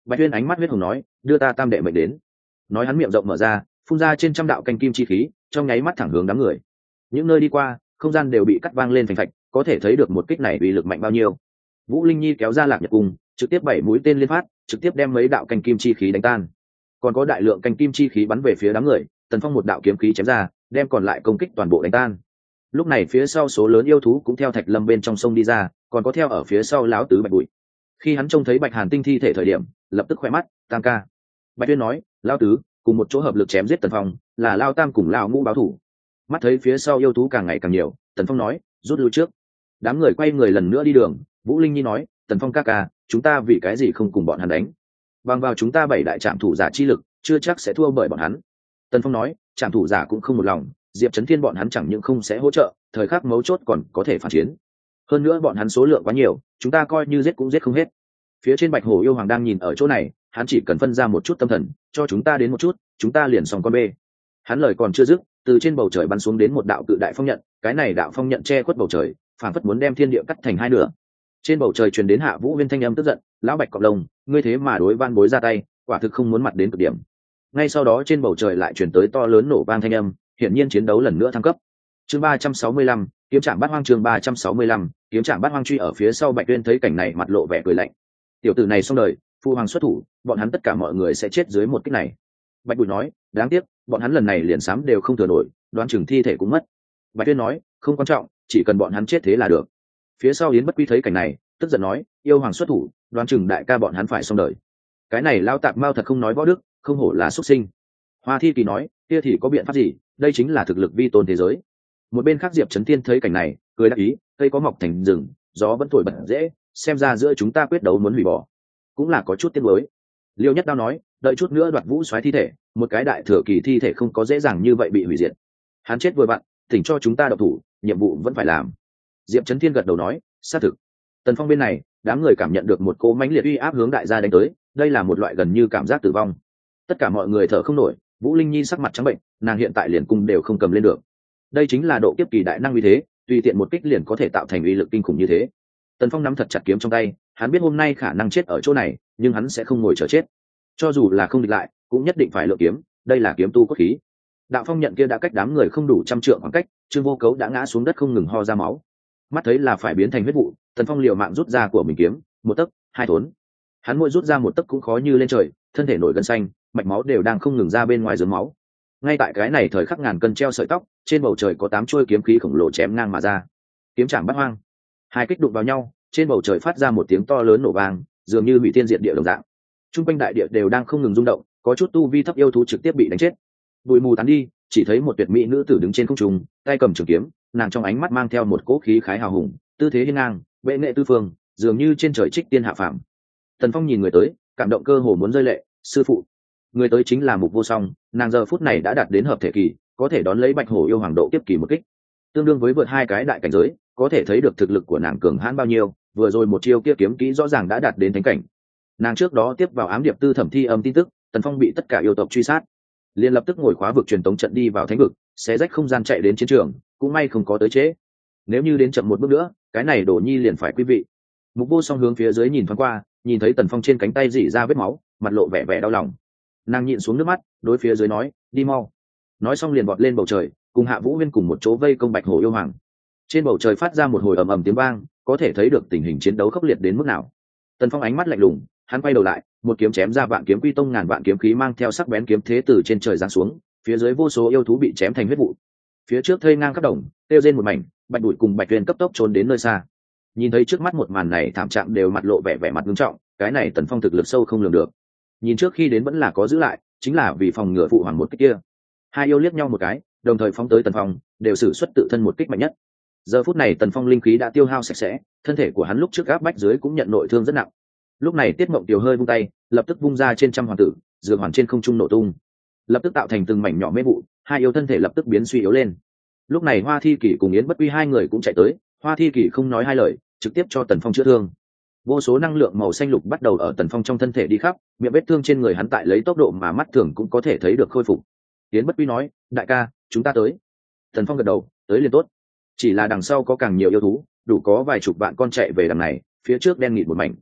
Bạch Tuyên ánh mắt huyết hồng nói, đưa ta tam đệ mệnh đến. Nói hắn miệng rộng mở ra, phun ra trên trăm đạo canh kim chi khí, trong nháy mắt thẳng hướng đám người. Những nơi đi qua, không gian đều bị cắt vang lên phành phạch, có thể thấy được một kích này uy lực mạnh bao nhiêu. Vũ Linh Nhi kéo ra Lạc Nhật cung, trực tiếp 7 mũi tên liên phát, trực tiếp đem mấy đạo canh kim chi khí đánh tan. Còn có đại lượng canh kim chi khí bắn về phía đám người, Tần Phong một đạo kiếm khí chém ra, đem còn lại công kích toàn bộ đánh tan. Lúc này phía sau số lớn yêu thú cũng theo thạch lâm bên trong sông đi ra, còn có theo ở phía sau lão tứ Bạch Bụi. Khi hắn trông thấy Bạch Hàn Tinh thi thể thời điểm, lập tức khỏe mắt, tam ca. Bạch Tuyên nói, lão tứ cùng một chỗ hợp lực chém giết Tần Phong, là Lao Tam cùng Lão Ngũ báo thủ. Mắt thấy phía sau yêu thú càng ngày càng nhiều, Tần Phong nói, rút lui trước. Đám người quay người lần nữa đi đường. Vũ Linh Nhi nói, Tần Phong ca ca, chúng ta vì cái gì không cùng bọn hắn đánh? Bằng vào chúng ta 7 đại trạm thủ giả chi lực, chưa chắc sẽ thua bởi bọn hắn. Tần Phong nói, trạm thủ giả cũng không một lòng, Diệp Chấn Thiên bọn hắn chẳng những không sẽ hỗ trợ, thời khắc mấu chốt còn có thể phản chiến. Hơn nữa bọn hắn số lượng quá nhiều, chúng ta coi như giết cũng giết không hết. Phía trên Bạch Hổ yêu hoàng đang nhìn ở chỗ này, hắn chỉ cần phân ra một chút tâm thần, cho chúng ta đến một chút, chúng ta liền xong con bê. Hắn lời còn chưa dứt, từ trên bầu trời bắn xuống đến một đạo cự đại phong nhận, cái này đạo phong nhận che khuất bầu trời, phảng phất muốn đem thiên địa cắt thành hai nửa. Trên bầu trời truyền đến Hạ Vũ Huyên thanh âm tức giận, lão Bạch cọp lông, ngươi thế mà đối van bối ra tay, quả thực không muốn mặt đến cực điểm. Ngay sau đó trên bầu trời lại truyền tới to lớn nổ vang thanh âm, hiển nhiên chiến đấu lần nữa thăng cấp. Chương 365, kiếm trạm bát hoang. Chương 365, kiếm trạm bát hoang. Truy ở phía sau Bạch Tuyên thấy cảnh này mặt lộ vẻ cười lạnh. Tiểu tử này xong đời, phu hoàng xuất thủ, bọn hắn tất cả mọi người sẽ chết dưới một kích này. Bạch Bụi nói, đáng tiếc, bọn hắn lần này liền sám đều không thừa nổi, đoán chừng thi thể cũng mất. Bạch Tuyên nói, không quan trọng, chỉ cần bọn hắn chết thế là được. Phía sau Yến Bất Quy thấy cảnh này, tức giận nói, yêu hoàng xuất thủ, đoán chừng đại ca bọn hắn phải xong đời. Cái này lao tạp mao thật không nói võ đức, không hổ là xuất sinh. Hoa Thi Kỳ nói, kia thì có biện pháp gì, đây chính là thực lực vi tôn thế giới. Một bên khác Diệp Chấn Thiên thấy cảnh này, cười đáp ý, cây có mọc thành rừng, gió vẫn thổi bật dễ, xem ra giữa chúng ta quyết đấu muốn hủy bỏ, cũng là có chút tiếc nuối. Liêu Nhất Đao nói, đợi chút nữa Đoạt Vũ xoáy thi thể, một cái đại thừa kỳ thi thể không có dễ dàng như vậy bị hủy diệt. Hắn chết vừa vặn, tỉnh cho chúng ta độc thủ, nhiệm vụ vẫn phải làm. Diệp Chấn Thiên gật đầu nói, xác thực. Tần Phong bên này, đám người cảm nhận được một cỗ mãnh liệt uy áp hướng đại gia đánh tới, đây là một loại gần như cảm giác tử vong. Tất cả mọi người thở không nổi, Vũ Linh Nhi sắc mặt trắng bệnh, nàng hiện tại liền cung đều không cầm lên được. Đây chính là độ kiếp kỳ đại năng uy thế, tùy tiện một kích liền có thể tạo thành uy lực kinh khủng như thế. Tần Phong nắm thật chặt kiếm trong tay, hắn biết hôm nay khả năng chết ở chỗ này, nhưng hắn sẽ không ngồi chờ chết. Cho dù là không địch lại, cũng nhất định phải lựa kiếm, đây là kiếm tu cốt khí. Đạo phong nhận kia đã cách đám người không đủ trăm trượng khoảng cách, Trương Vô Cấu đã ngã xuống đất không ngừng ho ra máu. Mắt thấy là phải biến thành huyết vụ, Tần Phong liều mạng rút ra của mình kiếm, một tấc, hai thốn. Hắn mỗi rút ra một tấc cũng khó như lên trời, thân thể nổi gân xanh, mạch máu đều đang không ngừng ra bên ngoài dướng máu. Ngay tại cái này thời khắc ngàn cân treo sợi tóc, trên bầu trời có 8 chuôi kiếm khí khổng lồ chém ngang mà ra. Kiếm trảm bát hoang. Hai kích đụng vào nhau, trên bầu trời phát ra một tiếng to lớn nổ vang, dường như hủy thiên diệt địa đồng dạng. Trung quanh đại địa đều đang không ngừng rung động, có chút tu vi thấp yêu thú trực tiếp bị đánh chết. Bụi mù tán đi, chỉ thấy một tuyệt mỹ nữ tử đứng trên không trung, tay cầm trường kiếm, nàng trong ánh mắt mang theo một cỗ khí khái hào hùng, tư thế hiên ngang, bệ nghệ tư phương, dường như trên trời trích tiên hạ phàm. Tần Phong nhìn người tới, cảm động cơ hồ muốn rơi lệ, sư phụ. Người tới chính là Mục Vô Song, nàng giờ phút này đã đạt đến hợp thể kỳ, có thể đón lấy Bạch Hổ yêu hoàng độ kiếp kỳ một kích, tương đương với vượt hai cái đại cảnh giới, có thể thấy được thực lực của nàng cường hãn bao nhiêu. Vừa rồi một chiêu kia kiếm kỹ rõ ràng đã đạt đến thánh cảnh. Nàng trước đó tiếp vào ám điệp tư thẩm thi âm tin tức, Tần Phong bị tất cả yêu tộc truy sát, liền lập tức ngồi khóa vực truyền tống trận đi vào thánh vực, xé rách không gian chạy đến chiến trường, cũng may không có tới trễ. Nếu như đến chậm một bước nữa, cái này Đổ Nhi liền phải quý vị. Mục Vô Song hướng phía dưới nhìn thoáng qua, nhìn thấy Tần Phong trên cánh tay rỉ ra vết máu, mặt lộ vẻ vẻ đau lòng. Nàng nhịn xuống nước mắt, đối phía dưới nói, đi mau. Nói xong liền vọt lên bầu trời, cùng Hạ Vũ Huyên cùng một chỗ vây công Bạch Hổ yêu hoàng. Trên bầu trời phát ra một hồi ầm ầm tiếng vang, có thể thấy được tình hình chiến đấu khốc liệt đến mức nào. Tần Phong ánh mắt lạnh lùng, hắn quay đầu lại, một kiếm chém ra Vạn Kiếm Quy Tông ngàn vạn kiếm khí mang theo sắc bén kiếm thế từ trên trời giáng xuống, phía dưới vô số yêu thú bị chém thành huyết vụ. Phía trước thây ngang khắp đồng, tiêu rên một mảnh, Bạch Bụi cùng Bạch Tuyên cấp tốc trốn đến nơi xa. Nhìn thấy trước mắt một màn này, thảm trạng đều mặt lộ vẻ mặt nghiêm trọng, cái này Tần Phong thực lực sâu không lường được. Nhìn trước khi đến vẫn là có giữ lại, chính là vì phòng ngừa phụ hoàng một kích kia. Hai yêu liếc nhau một cái, đồng thời phóng tới Tần Phong, đều sử xuất tự thân một kích mạnh nhất. Giờ phút này Tần Phong linh khí đã tiêu hao sạch sẽ, thân thể của hắn lúc trước áp bách dưới cũng nhận nội thương rất nặng. Lúc này Tiết Mộng Tiểu hơi vung tay, lập tức vung ra trên trăm hoàng tử, dược hoàn trên không trung nổ tung, lập tức tạo thành từng mảnh nhỏ mê vụ, hai yêu thân thể lập tức biến suy yếu lên. Lúc này Hoa Thi Kỷ cùng Yến Bất Quy hai người cũng chạy tới, Hoa Thi Kỷ không nói hai lời, trực tiếp cho Tần Phong chữa thương. Vô số năng lượng màu xanh lục bắt đầu ở Tần Phong trong thân thể đi khắp, miệng vết thương trên người hắn tại lấy tốc độ mà mắt thường cũng có thể thấy được khôi phục. Yến Bất Quy nói, đại ca, chúng ta tới. Tần Phong gật đầu, tới liền tốt. Chỉ là đằng sau có càng nhiều yêu thú, đủ có vài chục vạn con chạy về đằng này, phía trước đen nghịt một mảnh.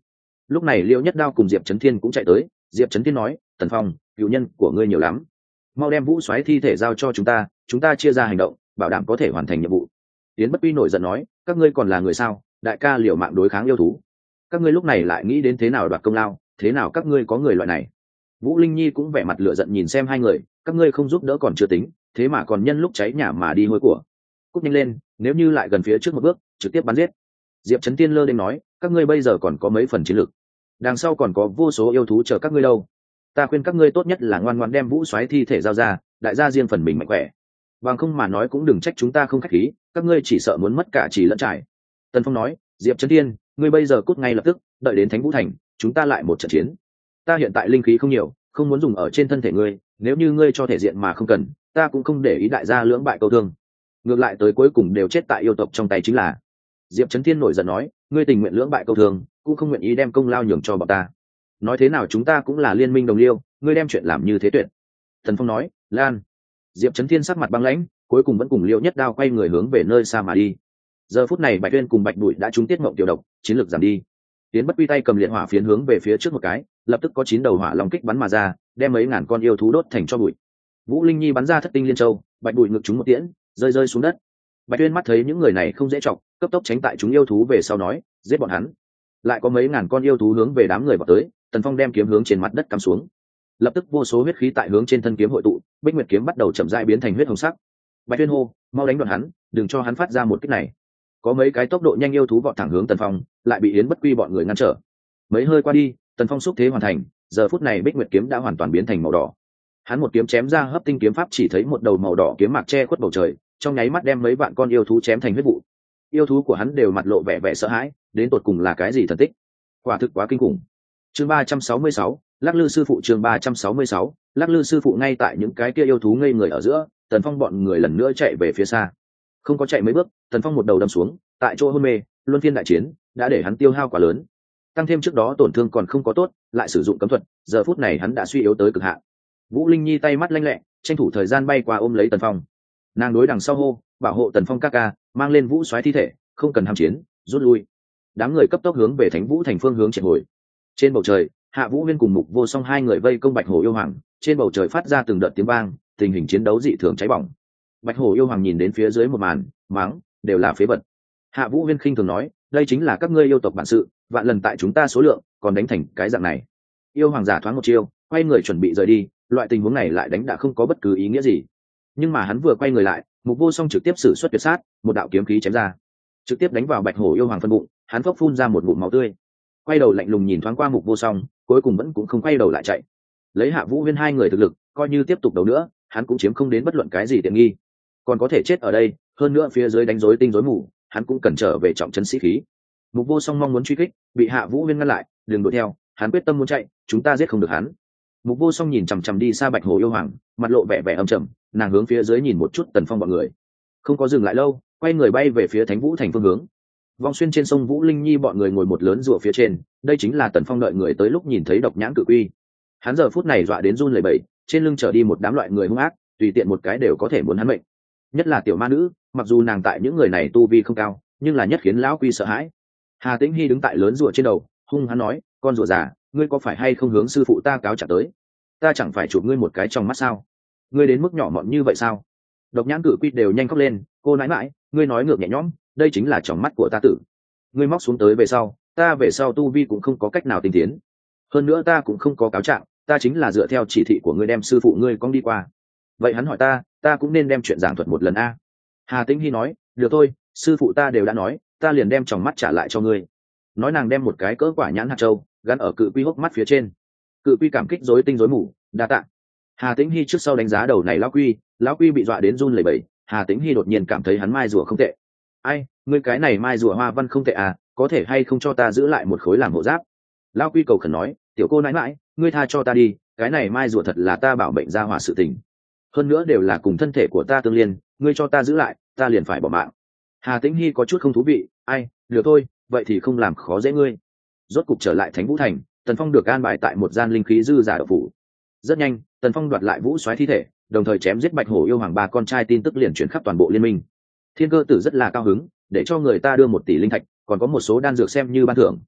Lúc này Liễu Nhất Đao cùng Diệp Chấn Thiên cũng chạy tới. Diệp Chấn Thiên nói, Tần Phong, cựu nhân của ngươi nhiều lắm, mau đem Vũ Soái thi thể giao cho chúng ta chia ra hành động, bảo đảm có thể hoàn thành nhiệm vụ. Yến Bất Quy nổi giận nói, các ngươi còn là người sao? Đại ca liều mạng đối kháng yêu thú, các ngươi lúc này lại nghĩ đến thế nào đoạt công lao, thế nào các ngươi có người loại này? Vũ Linh Nhi cũng vẻ mặt lửa giận nhìn xem hai người, các ngươi không giúp đỡ còn chưa tính, thế mà còn nhân lúc cháy nhà mà đi hôi của. Cút nhanh lên, nếu như lại gần phía trước một bước, trực tiếp bắn giết. Diệp Chấn Tiên lơ đến nói, các ngươi bây giờ còn có mấy phần chiến lực, đằng sau còn có vô số yêu thú chờ các ngươi đâu. Ta khuyên các ngươi tốt nhất là ngoan ngoãn đem Vũ Soái thi thể giao ra, đại gia riêng phần mình mạnh khỏe. Bằng không mà nói cũng đừng trách chúng ta không khách khí, các ngươi chỉ sợ muốn mất cả chỉ lẫn trải. Tần Phong nói, Diệp Chấn Tiên, ngươi bây giờ cút ngay lập tức, đợi đến Thánh Vũ Thành, chúng ta lại một trận chiến. Ta hiện tại linh khí không nhiều, không muốn dùng ở trên thân thể ngươi, nếu như ngươi cho thể diện mà không cần, ta cũng không để ý đại gia lưỡng bại câu thương. Ngược lại tới cuối cùng đều chết tại yêu tộc trong tay chính là. Diệp Chấn Thiên nổi giận nói, ngươi tình nguyện lưỡng bại câu thương, cũng không nguyện ý đem công lao nhường cho bọn ta. Nói thế nào chúng ta cũng là liên minh đồng liêu, ngươi đem chuyện làm như thế tuyệt. Thần Phong nói, Lan. Diệp Chấn Thiên sắc mặt băng lãnh, cuối cùng vẫn cùng Liễu Nhất Đao quay người hướng về nơi xa mà đi. Giờ phút này Bạch Uyên cùng Bạch Bụi đã trúng tiết mộng tiểu độc, chiến lược giảm đi. Tiến Bất Quy tay cầm liệt hỏa phiến hướng về phía trước một cái, lập tức có 9 đầu hỏa long kích bắn mà ra, đem mấy ngàn con yêu thú đốt thành tro bụi. Vũ Linh Nhi bắn ra Thất Tinh Liên Châu, Bạch Bụi ngực chúng một tiễn, rơi rơi xuống đất. Bạch Uyên mắt thấy những người này không dễ chọc, cấp tốc tránh tại chúng yêu thú về sau nói, giết bọn hắn. Lại có mấy ngàn con yêu thú hướng về đám người vào tới, Tần Phong đem kiếm hướng trên mặt đất cắm xuống. Lập tức vô số huyết khí tại hướng trên thân kiếm hội tụ, Bích Nguyệt kiếm bắt đầu chậm rãi biến thành huyết hồng sắc. Bạch Uyên hô, mau đánh đoạn hắn, đừng cho hắn phát ra một kích này. Có mấy cái tốc độ nhanh yêu thú vọt thẳng hướng Tần Phong, lại bị Yến Bất Quy bọn người ngăn trở. Mấy hơi qua đi, Tần Phong xúc thế hoàn thành, giờ phút này Bích Nguyệt kiếm đã hoàn toàn biến thành màu đỏ. Hắn một kiếm chém ra Hấp Tinh kiếm pháp, chỉ thấy một đầu màu đỏ kiếm mạc che khuất bầu trời, trong nháy mắt đem mấy vạn con yêu thú chém thành huyết vụ. Yêu thú của hắn đều mặt lộ vẻ vẻ sợ hãi, đến tột cùng là cái gì thần tích? Quả thực quá kinh khủng. Chương 366, Lắc Lư sư phụ. Chương 366, Lắc Lư sư phụ. Ngay tại những cái kia yêu thú ngây người ở giữa, Tần Phong bọn người lần nữa chạy về phía xa. Không có chạy mấy bước, Tần Phong một đầu đâm xuống, tại chỗ hôn mê. Luân phiên đại chiến đã để hắn tiêu hao quá lớn, tăng thêm trước đó tổn thương còn không có tốt, lại sử dụng cấm thuật, giờ phút này hắn đã suy yếu tới cực hạn. Vũ Linh Nhi tay mắt lanh lẹ, tranh thủ thời gian bay qua ôm lấy Tần Phong. Nàng đối đằng sau hô, bảo hộ Tần Phong ca ca, mang lên Vũ Soái thi thể, không cần ham chiến, rút lui. Đám người cấp tốc hướng về Thánh Vũ Thành phương hướng chạy hồi. Trên bầu trời, Hạ Vũ Huyên cùng Mục Vô Song hai người vây công Bạch Hổ yêu hoàng, trên bầu trời phát ra từng đợt tiếng vang, tình hình chiến đấu dị thường cháy bỏng. Bạch Hổ yêu hoàng nhìn đến phía dưới một màn, mắng, đều là phế vật. Hạ Vũ Huyên khinh thường nói, đây chính là các ngươi yêu tộc bản sự, vạn lần tại chúng ta số lượng, còn đánh thành cái dạng này. Yêu hoàng giả thoáng một chiêu, quay người chuẩn bị rời đi, loại tình huống này lại đánh đã không có bất cứ ý nghĩa gì. Nhưng mà hắn vừa quay người lại, Mục Vô Song trực tiếp sử xuất tuyệt sát, một đạo kiếm khí chém ra, trực tiếp đánh vào Bạch Hổ yêu hoàng phân bụng, hắn phốc phun ra một ngụm máu tươi. Quay đầu lạnh lùng nhìn thoáng qua Mục Vô Song, cuối cùng vẫn cũng không quay đầu lại chạy. Lấy Hạ Vũ Huyên hai người thực lực, coi như tiếp tục đấu nữa, hắn cũng chiếm không đến bất luận cái gì tiện nghi, còn có thể chết ở đây. Hơn nữa phía dưới đánh rối tinh rối mù, hắn cũng cần trở về trọng trấn sĩ khí. Mục Vô Song mong muốn truy kích, bị Hạ Vũ Huyên ngăn lại, đừng đuổi theo, hắn quyết tâm muốn chạy, chúng ta giết không được hắn. Mục Vô Song nhìn chằm chằm đi xa Bạch Hổ yêu hoàng, mặt lộ vẻ vẻ âm trầm, nàng hướng phía dưới nhìn một chút Tần Phong bọn người, không có dừng lại lâu, quay người bay về phía Thánh Vũ Thành phương hướng. Vong xuyên trên sông Vũ Linh Nhi bọn người ngồi một lớn rùa phía trên, đây chính là Tần Phong đợi người tới lúc nhìn thấy độc nhãn cự quy. Hắn giờ phút này dọa đến run lẩy bẩy, trên lưng chở đi một đám loại người hung ác, tùy tiện một cái đều có thể muốn hắn mệnh. Nhất là tiểu ma nữ, mặc dù nàng tại những người này tu vi không cao, nhưng là nhất khiến lão quy sợ hãi. Hà Tĩnh Hi đứng tại lớn rùa trên đầu, hung hắn nói, con rùa già, ngươi có phải hay không hướng sư phụ ta cáo trả tới? Ta chẳng phải chụp ngươi một cái trong mắt sao? Ngươi đến mức nhỏ mọn như vậy sao? Độc nhãn cự quy đều nhanh khóc lên, cô nãi mãi, ngươi nói ngược nhẹ nhõm, đây chính là trong mắt của ta tử. Ngươi móc xuống tới về sau, ta về sau tu vi cũng không có cách nào tinh tiến. Hơn nữa ta cũng không có cáo trạng, ta chính là dựa theo chỉ thị của ngươi đem sư phụ ngươi cong đi qua. Vậy hắn hỏi ta cũng nên đem chuyện giảng thuật một lần a. Hà Tĩnh Hi nói, được thôi, sư phụ ta đều đã nói, ta liền đem tròng mắt trả lại cho ngươi. Nói nàng đem một cái cỡ quả nhãn hạt châu gắn ở cự quy hốc mắt phía trên. Cự quy cảm kích rối tinh rối mù, đa tạ. Hà Tĩnh Hi trước sau đánh giá đầu này lão quy bị dọa đến run lẩy bẩy. Hà Tĩnh Hi đột nhiên cảm thấy hắn mai rùa không tệ. Ai, ngươi cái này mai rùa hoa văn không tệ à, có thể hay không cho ta giữ lại một khối làm hộ giáp? Lão quy cầu khẩn nói, tiểu cô nãi mãi, ngươi tha cho ta đi, cái này mai rùa thật là ta bảo bệnh ra hỏa sự tình, hơn nữa đều là cùng thân thể của ta tương liên, ngươi cho ta giữ lại, ta liền phải bỏ mạng. Hà Tĩnh Hi có chút không thú vị, ai, được thôi, vậy thì không làm khó dễ ngươi. Rốt cục trở lại Thánh Vũ Thành, Tần Phong được an bài tại một gian linh khí dư giả đậu phủ. Rất nhanh, Tần Phong đoạt lại Vũ Soái thi thể, đồng thời chém giết Bạch Hổ yêu hoàng ba con trai, tin tức liền truyền khắp toàn bộ liên minh. Thiên Cơ Tử rất là cao hứng, để cho người ta đưa 1 tỷ linh thạch, còn có một số đan dược xem như ban thưởng.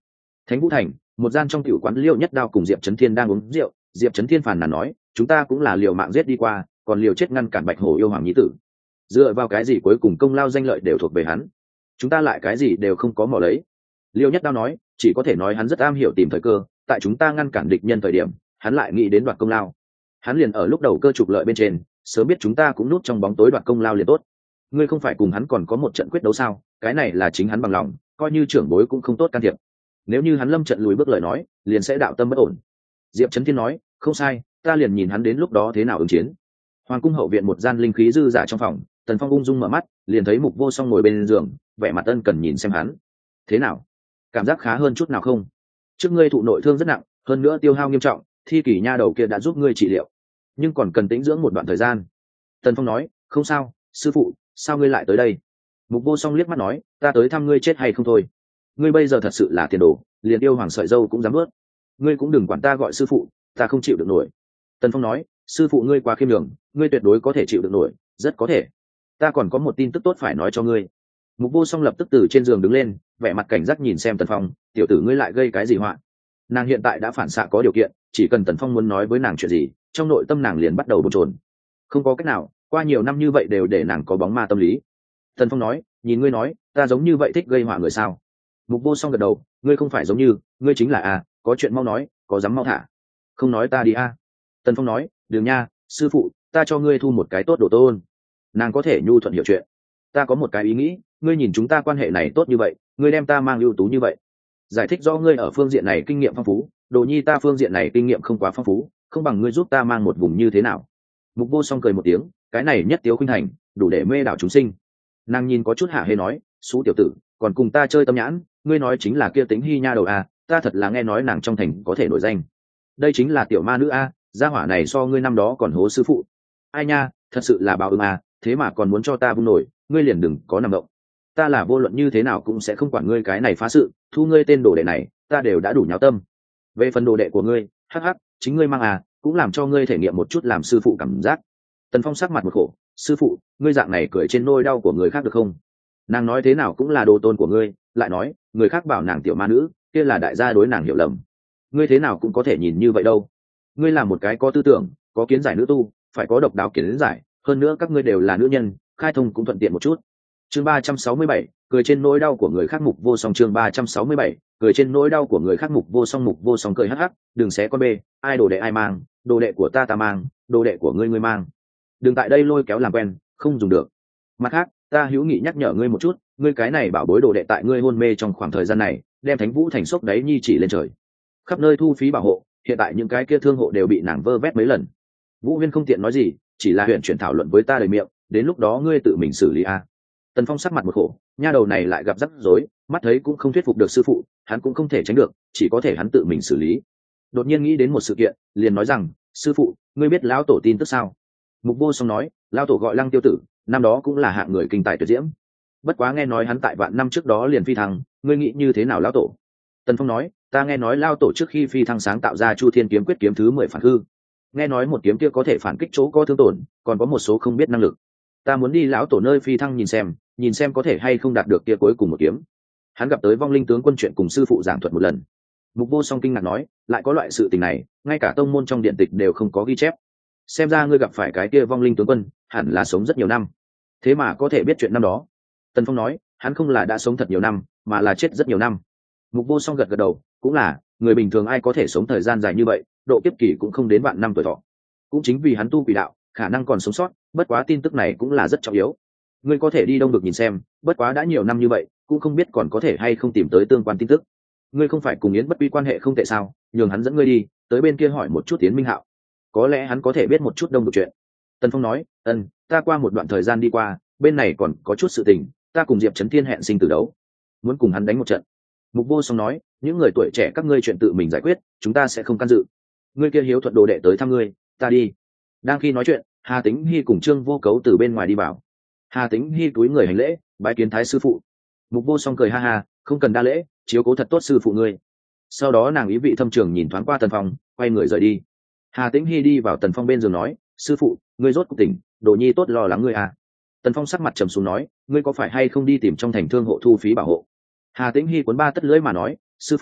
Thánh Vũ Thành, một gian trong tiểu quán, Liêu Nhất Đao cùng Diệp Chấn Thiên đang uống rượu. Diệp Chấn Thiên phàn nàn nói, chúng ta cũng là liều mạng giết đi qua, còn liều chết ngăn cản Bạch Hổ yêu hoàng nhi tử. Dựa vào cái gì cuối cùng công lao danh lợi đều thuộc về hắn? Chúng ta lại cái gì đều không có mò lấy. Liêu Nhất Đao nói, chỉ có thể nói hắn rất am hiểu tìm thời cơ, tại chúng ta ngăn cản địch nhân thời điểm, hắn lại nghĩ đến đoạt công lao. Hắn liền ở lúc đầu cơ trục lợi bên trên, sớm biết chúng ta cũng núp trong bóng tối đoạt công lao liền tốt. Ngươi không phải cùng hắn còn có một trận quyết đấu sao? Cái này là chính hắn bằng lòng, coi như trưởng bối cũng không tốt can thiệp. Nếu như hắn lâm trận lùi bước lời nói, liền sẽ đạo tâm bất ổn. Diệp Chấn Thiên nói, không sai, ta liền nhìn hắn đến lúc đó thế nào ứng chiến. Hoàng cung hậu viện một gian linh khí dư dả trong phòng, Tần Phong ung dung mở mắt, liền thấy Mục Vô Song ngồi bên giường, vẻ mặt ân cần nhìn xem hắn. Thế nào? Cảm giác khá hơn chút nào không? Trước ngươi thụ nội thương rất nặng, hơn nữa tiêu hao nghiêm trọng, Thi Kỷ nha đầu kia đã giúp ngươi trị liệu, nhưng còn cần tĩnh dưỡng một đoạn thời gian. Tần Phong nói, không sao, sư phụ, sao ngươi lại tới đây? Mục Vô Song liếc mắt nói, ta tới thăm ngươi chết hay không thôi. Ngươi bây giờ thật sự là tiền đồ, liền yêu hoàng sợi dâu cũng dám ướt. Ngươi cũng đừng quản ta gọi sư phụ, ta không chịu được nổi. Tần Phong nói, sư phụ ngươi quá khiêm nhường, ngươi tuyệt đối có thể chịu được nổi, rất có thể. Ta còn có một tin tức tốt phải nói cho ngươi. Mục Vô Song lập tức từ trên giường đứng lên, vẻ mặt cảnh giác nhìn xem Tần Phong, tiểu tử ngươi lại gây cái gì họa? Nàng hiện tại đã phản xạ có điều kiện, chỉ cần Tần Phong muốn nói với nàng chuyện gì, trong nội tâm nàng liền bắt đầu bồn chồn. Không có cách nào, qua nhiều năm như vậy đều để nàng có bóng ma tâm lý. Tần Phong nói, nhìn ngươi nói, ta giống như vậy thích gây họa người sao? Mục Vô Song gật đầu, ngươi không phải giống như, ngươi chính là có chuyện mau nói, có dám mau thả. Không nói ta đi Tần Phong nói, đừng nha, sư phụ, ta cho ngươi thu một cái tốt đồ tôn. Nàng có thể nhu thuận hiểu chuyện. Ta có một cái ý nghĩ, ngươi nhìn chúng ta quan hệ này tốt như vậy, ngươi đem ta mang ưu tú như vậy. Giải thích do ngươi ở phương diện này kinh nghiệm phong phú, Đồ Nhi ta phương diện này kinh nghiệm không quá phong phú, không bằng ngươi giúp ta mang một vùng như thế nào. Mục Vô Song cười một tiếng, cái này nhất tiếu khuynh thành, đủ để mê đảo chúng sinh. Nàng nhìn có chút hạ hê nói, xú tiểu tử, còn cùng ta chơi tâm nhãn, ngươi nói chính là kia Tính Hy nha đầu ta thật là nghe nói nàng trong thành có thể nổi danh. Đây chính là tiểu ma nữ gia hỏa này so ngươi năm đó còn hố sư phụ. Ai nha, thật sự là báo ứng thế mà còn muốn cho ta vung nổi, ngươi liền đừng có nằm động. Ta là vô luận như thế nào cũng sẽ không quản ngươi cái này phá sự, thu ngươi tên đồ đệ này, ta đều đã đủ nháo tâm. Về phần đồ đệ của ngươi, hắc, chính ngươi mang cũng làm cho ngươi thể nghiệm một chút làm sư phụ cảm giác. Tần Phong sắc mặt một khổ, sư phụ, ngươi dạng này cười trên nôi đau của người khác được không? Nàng nói thế nào cũng là đồ tôn của ngươi, lại nói, người khác bảo nàng tiểu ma nữ, kia là đại gia đối nàng hiểu lầm. Ngươi thế nào cũng có thể nhìn như vậy đâu. Ngươi là một cái có tư tưởng, có kiến giải nữ tu, phải có độc đáo kiến giải, hơn nữa các ngươi đều là nữ nhân, khai thông cũng thuận tiện một chút. Chương 367, cười trên nỗi đau của người khác. Mục Vô Song. Chương 367, cười trên nỗi đau của người khác. Mục Vô Song cười hắc, đừng xé con bê, ai đồ đệ ai mang, đồ đệ của ta mang, đồ đệ của ngươi mang. Đừng tại đây lôi kéo làm quen, không dùng được. Mặt khác, ta hữu nghị nhắc nhở ngươi một chút, ngươi cái này bảo bối đồ đệ tại ngươi hôn mê trong khoảng thời gian này, đem Thánh Vũ Thành sốc đáy nhi chỉ lên trời. Khắp nơi thu phí bảo hộ, hiện tại những cái kia thương hộ đều bị nàng vơ vét mấy lần. Vũ Huyên không tiện nói gì, chỉ là huyện chuyển thảo luận với ta đầy miệng, đến lúc đó ngươi tự mình xử lý Tần Phong sắc mặt một khổ, nha đầu này lại gặp rắc rối, mắt thấy cũng không thuyết phục được sư phụ, hắn cũng không thể tránh được, chỉ có thể hắn tự mình xử lý. Đột nhiên nghĩ đến một sự kiện, liền nói rằng, sư phụ, ngươi biết lão tổ tin tức sao? Mục Vô Song nói, lão tổ gọi Lăng Tiêu Tử, năm đó cũng là hạng người kinh tài tuyệt diễm. Bất quá nghe nói hắn tại vạn năm trước đó liền phi thăng, ngươi nghĩ như thế nào lão tổ? Tần Phong nói, ta nghe nói lão tổ trước khi phi thăng sáng tạo ra Chu Thiên Kiếm Quyết kiếm thứ 10 phản hư. Nghe nói một kiếm kia có thể phản kích chỗ có thương tổn, còn có một số không biết năng lực. Ta muốn đi lão tổ nơi phi thăng nhìn xem có thể hay không đạt được kia cuối cùng một kiếm. Hắn gặp tới vong linh tướng quân chuyện cùng sư phụ giảng thuật một lần. Mục Vô Song kinh ngạc nói, lại có loại sự tình này, ngay cả tông môn trong điện tịch đều không có ghi chép. Xem ra ngươi gặp phải cái kia vong linh tướng quân, hẳn là sống rất nhiều năm, thế mà có thể biết chuyện năm đó. Tần Phong nói, hắn không là đã sống thật nhiều năm, mà là chết rất nhiều năm. Mục Vô Song gật gật đầu, cũng là, người bình thường ai có thể sống thời gian dài như vậy, độ kiếp kỳ cũng không đến vạn năm tuổi thọ. Cũng chính vì hắn tu quỷ đạo, khả năng còn sống sót, bất quá tin tức này cũng là rất trọng yếu. Ngươi có thể đi Đông Vực nhìn xem, bất quá đã nhiều năm như vậy, cũng không biết còn có thể hay không tìm tới tương quan tin tức. Ngươi không phải cùng Yến Bất Uy quan hệ không tệ sao, nhường hắn dẫn ngươi đi, tới bên kia hỏi một chút Tiến Minh Hạo, có lẽ hắn có thể biết một chút Đông Vực chuyện. Tần Phong nói, ta qua một đoạn thời gian đi qua, bên này còn có chút sự tình, ta cùng Diệp Chấn Thiên hẹn sinh tử đấu, muốn cùng hắn đánh một trận. Mục Vô Song nói, những người tuổi trẻ các ngươi chuyện tự mình giải quyết, chúng ta sẽ không can dự. Ngươi kia hiếu thuận đồ đệ tới thăm ngươi, ta đi. Đang khi nói chuyện, Hà Tĩnh Hi cùng Trương Vô Cấu từ bên ngoài đi vào. Hà Tĩnh Hi cúi người hành lễ, bái kiến thái sư phụ. Mục Vô Song cười ha ha, không cần đa lễ, chiếu cố thật tốt sư phụ ngươi. Sau đó nàng ý vị thâm trường nhìn thoáng qua Tần Phong, quay người rời đi. Hà Tĩnh Hi đi vào Tần Phong bên giường nói, sư phụ, ngươi rốt cuộc tỉnh, Đồ Nhi tốt lo lắng ngươi Tần Phong sắc mặt trầm xuống nói, ngươi có phải hay không đi tìm trong thành thương hộ thu phí bảo hộ? Hà Tĩnh Hi cuốn ba tất lưỡi mà nói, sư phụ,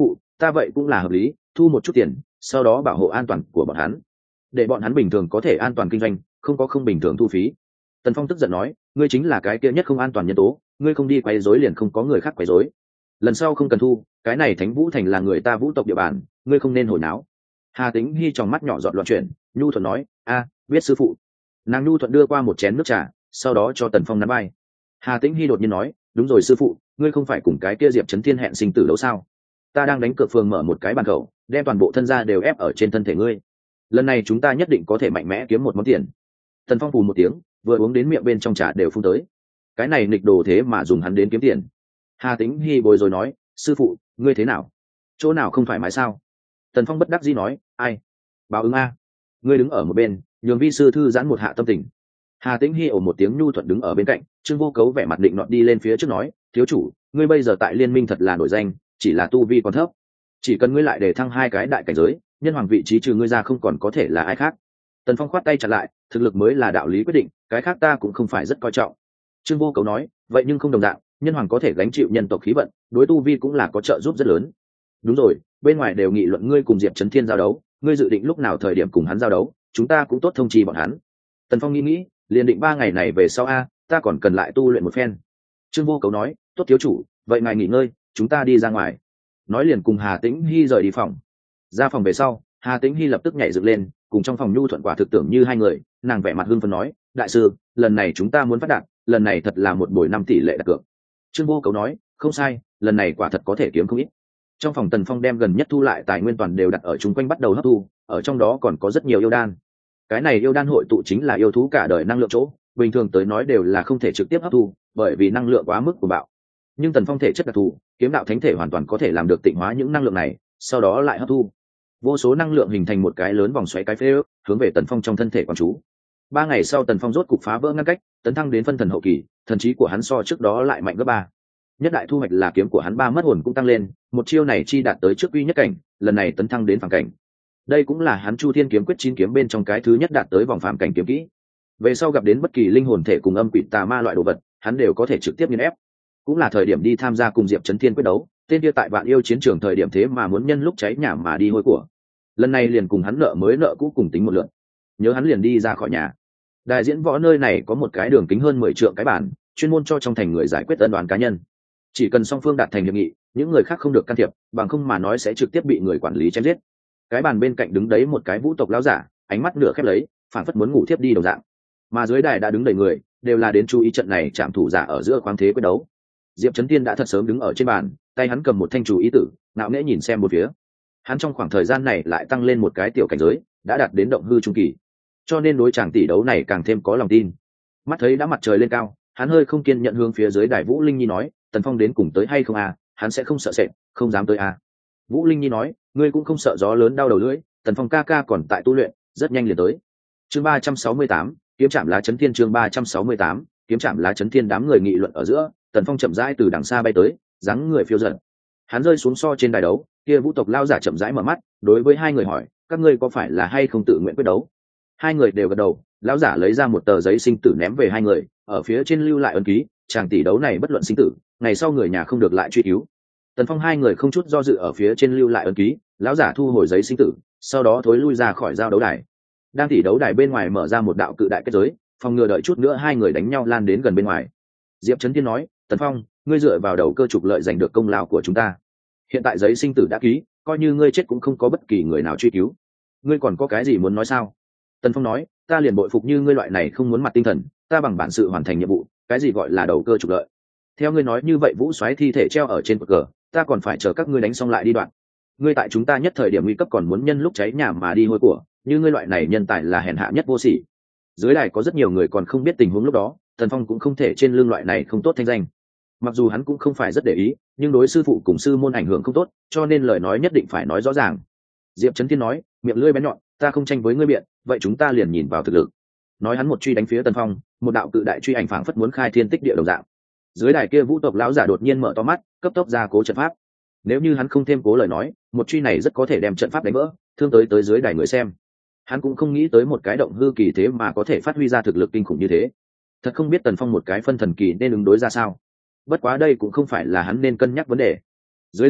ta vậy cũng là hợp lý, thu một chút tiền, sau đó bảo hộ an toàn của bọn hắn, để bọn hắn bình thường có thể an toàn kinh doanh, không có không bình thường thu phí. Tần Phong tức giận nói, ngươi chính là cái kia nhất không an toàn nhân tố, ngươi không đi quấy rối liền không có người khác quấy rối. Lần sau không cần thu, cái này Thánh Vũ Thành là người ta Vũ tộc địa bàn, ngươi không nên hồi náo. Hà Tĩnh Hi trong mắt nhỏ giọt loạn chuyển, nhu thuận nói, a, biết sư phụ. Nàng nhu thuận đưa qua một chén nước trà, sau đó cho Tần Phong nắm vai. Hà Tĩnh Hi đột nhiên nói, đúng rồi sư phụ, ngươi không phải cùng cái kia Diệp Chấn Thiên hẹn sinh tử đấu sao? Ta đang đánh cược phường mở một cái bàn khẩu, đem toàn bộ thân gia đều ép ở trên thân thể ngươi. Lần này chúng ta nhất định có thể mạnh mẽ kiếm một món tiền. Tần Phong phù một tiếng, vừa uống đến miệng bên trong trà đều phun tới. Cái này nghịch đồ thế mà dùng hắn đến kiếm tiền. Hà Tĩnh Hi bồi rồi nói, sư phụ, ngươi thế nào? Chỗ nào không thoải mái sao? Tần Phong bất đắc dĩ nói, ai? Báo ứng a. Ngươi đứng ở một bên, nhường vi sư thư giãn một hạ tâm tình. Hà Tĩnh Hi ồ một tiếng nhu thuận đứng ở bên cạnh, Trương Vô Cấu vẻ mặt định nọt đi lên phía trước nói, thiếu chủ, ngươi bây giờ tại liên minh thật là nổi danh, chỉ là tu vi còn thấp, chỉ cần ngươi lại để thăng 2 cái đại cảnh giới, nhân hoàng vị trí trừ ngươi ra không còn có thể là ai khác. Tần Phong khoát tay chặn lại, thực lực mới là đạo lý quyết định, cái khác ta cũng không phải rất coi trọng. Trương Vô Cấu nói, vậy nhưng không đồng dạng, nhân hoàng có thể gánh chịu nhân tộc khí vận, đối tu vi cũng là có trợ giúp rất lớn. Đúng rồi, bên ngoài đều nghị luận ngươi cùng Diệp Chấn Thiên giao đấu, ngươi dự định lúc nào thời điểm cùng hắn giao đấu, chúng ta cũng tốt thông chi bọn hắn. Tần Phong nghĩ, liền định 3 ngày này về sau a, ta còn cần lại tu luyện một phen. Trương Vô Cấu nói, tốt thiếu chủ, vậy ngài nghỉ ngơi, chúng ta đi ra ngoài. Nói liền cùng Hà Tĩnh Hi rời đi phòng. Ra phòng về sau, Hà Tĩnh Hi lập tức nhảy dựng lên, cùng trong phòng nhu thuận quả thực tưởng như hai người, nàng vẻ mặt hưng phấn nói, đại sư, lần này chúng ta muốn phát đạt, lần này thật là một buổi 5 tỷ lệ đặt cược. Trương Vô Cấu nói, không sai, lần này quả thật có thể kiếm không ít. Trong phòng Tần Phong đem gần nhất thu lại tài nguyên toàn đều đặt ở chung quanh bắt đầu hấp thu, ở trong đó còn có rất nhiều yêu đan. Cái này yêu đan hội tụ chính là yêu thú cả đời năng lượng chỗ, bình thường tới nói đều là không thể trực tiếp hấp thu, bởi vì năng lượng quá mức của bạo. Nhưng Tần Phong thể chất đặc thù, kiếm đạo thánh thể hoàn toàn có thể làm được tịnh hóa những năng lượng này, sau đó lại hấp thu. Vô số năng lượng hình thành một cái lớn vòng xoáy cái phế ước, hướng về Tần Phong trong thân thể quán chú. 3 ngày sau Tần Phong rốt cục phá vỡ ngăn cách, tấn thăng đến phân thần hậu kỳ, thần trí của hắn so trước đó lại mạnh gấp 3. Nhất đại thu hoạch là kiếm của hắn 3 mất hồn cũng tăng lên, một chiêu này chi đạt tới trước uy nhất cảnh, lần này tấn thăng đến phàm cảnh. Đây cũng là hắn Chu Thiên kiếm quyết 9 kiếm bên trong cái thứ nhất đạt tới vòng phàm cảnh kiếm kỹ. Về sau gặp đến bất kỳ linh hồn thể cùng âm quỷ tà ma loại đồ vật, hắn đều có thể trực tiếp nghiền ép. Cũng là thời điểm đi tham gia cùng Diệp Chấn Thiên quyết đấu, tên kia tại Vạn Yêu chiến trường thời điểm thế mà muốn nhân lúc cháy nhà mà đi hôi của. Lần này liền cùng hắn nợ mới nợ cũ cùng tính một lượt. Nhớ hắn liền đi ra khỏi nhà. Đại diễn võ nơi này có một cái đường kính hơn 10 trượng cái bản, chuyên môn cho trong thành người giải quyết ân oán cá nhân. Chỉ cần song phương đạt thành hiệp nghị, những người khác không được can thiệp, bằng không mà nói sẽ trực tiếp bị người quản lý chém giết. Cái bàn bên cạnh đứng đấy một cái vũ tộc lão giả, ánh mắt nửa khép lấy, phản phất muốn ngủ thiếp đi đồng dạng. Mà dưới đài đã đứng đầy người, đều là đến chú ý trận này chạm thủ giả ở giữa khoáng thế quyết đấu. Diệp Chấn Thiên đã thật sớm đứng ở trên bàn, tay hắn cầm một thanh chú ý tử, ngạo nghễ nhìn xem một phía. Hắn trong khoảng thời gian này lại tăng lên một cái tiểu cảnh giới, đã đạt đến động hư trung kỳ, cho nên đối chàng tỷ đấu này càng thêm có lòng tin. Mắt thấy đã mặt trời lên cao, hắn hơi không kiên nhận hướng phía dưới đài Vũ Linh Nhi nói, Tần Phong đến cùng tới hay không à, hắn sẽ không sợ sệt, không dám tới à. Vũ Linh Nhi nói, ngươi cũng không sợ gió lớn đau đầu lưỡi, Tần Phong ca ca còn tại tu luyện, rất nhanh liền tới. Chương 368, kiếm chạm lá chấn thiên. Chương 368, kiếm chạm lá chấn thiên. Đám người nghị luận ở giữa, Tần Phong chậm rãi từ đằng xa bay tới, dáng người phiêu dật. Hắn rơi xuống so trên đài đấu, kia vũ tộc lao giả chậm rãi mở mắt, đối với hai người hỏi, các ngươi có phải là hay không tự nguyện quyết đấu? Hai người đều gật đầu. Lão giả lấy ra một tờ giấy sinh tử ném về hai người, ở phía trên lưu lại ấn ký, chàng tỷ đấu này bất luận sinh tử, ngày sau người nhà không được lại truy cứu. Tần Phong hai người không chút do dự ở phía trên lưu lại ấn ký, lão giả thu hồi giấy sinh tử, sau đó thối lui ra khỏi giao đấu đài. Đang tỷ đấu đài bên ngoài mở ra một đạo cự đại kết giới, phòng ngừa đợi chút nữa hai người đánh nhau lan đến gần bên ngoài. Diệp Chấn Thiên nói, Tần Phong, ngươi dựa vào đầu cơ trục lợi giành được công lao của chúng ta. Hiện tại giấy sinh tử đã ký, coi như ngươi chết cũng không có bất kỳ người nào truy cứu. Ngươi còn có cái gì muốn nói sao? Tần Phong nói, ta liền bội phục như ngươi loại này không muốn mặt tinh thần, ta bằng bản sự hoàn thành nhiệm vụ, cái gì gọi là đầu cơ trục lợi? Theo ngươi nói như vậy Vũ Soái thi thể treo ở trên cột cờ, ta còn phải chờ các ngươi đánh xong lại đi đoạn. Ngươi tại chúng ta nhất thời điểm nguy cấp còn muốn nhân lúc cháy nhà mà đi hôi của, như ngươi loại này nhân tài là hèn hạ nhất vô sỉ. Dưới đài có rất nhiều người còn không biết tình huống lúc đó, Tần Phong cũng không thể trên lưng loại này không tốt thanh danh. Mặc dù hắn cũng không phải rất để ý, nhưng đối sư phụ cùng sư môn ảnh hưởng không tốt, cho nên lời nói nhất định phải nói rõ ràng. Diệp Chấn Thiên nói, miệng lưỡi bén nhọn, ta không tranh với ngươi biện, vậy chúng ta liền nhìn vào thực lực. Nói hắn một truy đánh phía Tần Phong, một đạo cự đại truy ảnh phảng phất muốn khai thiên tích địa đồng dạng. Dưới đài kia vũ tộc lão giả đột nhiên mở to mắt, cấp tốc ra cố trận pháp. Nếu như hắn không thêm cố lời nói, một truy này rất có thể đem trận pháp đánh vỡ, thương tới dưới đài người xem. Hắn cũng không nghĩ tới một cái động hư kỳ thế mà có thể phát huy ra thực lực kinh khủng như thế. Thật không biết Tần Phong một cái phân thần kỳ nên ứng đối ra sao. Bất quá đây cũng không phải là hắn nên cân nhắc vấn đề. Dưới đài,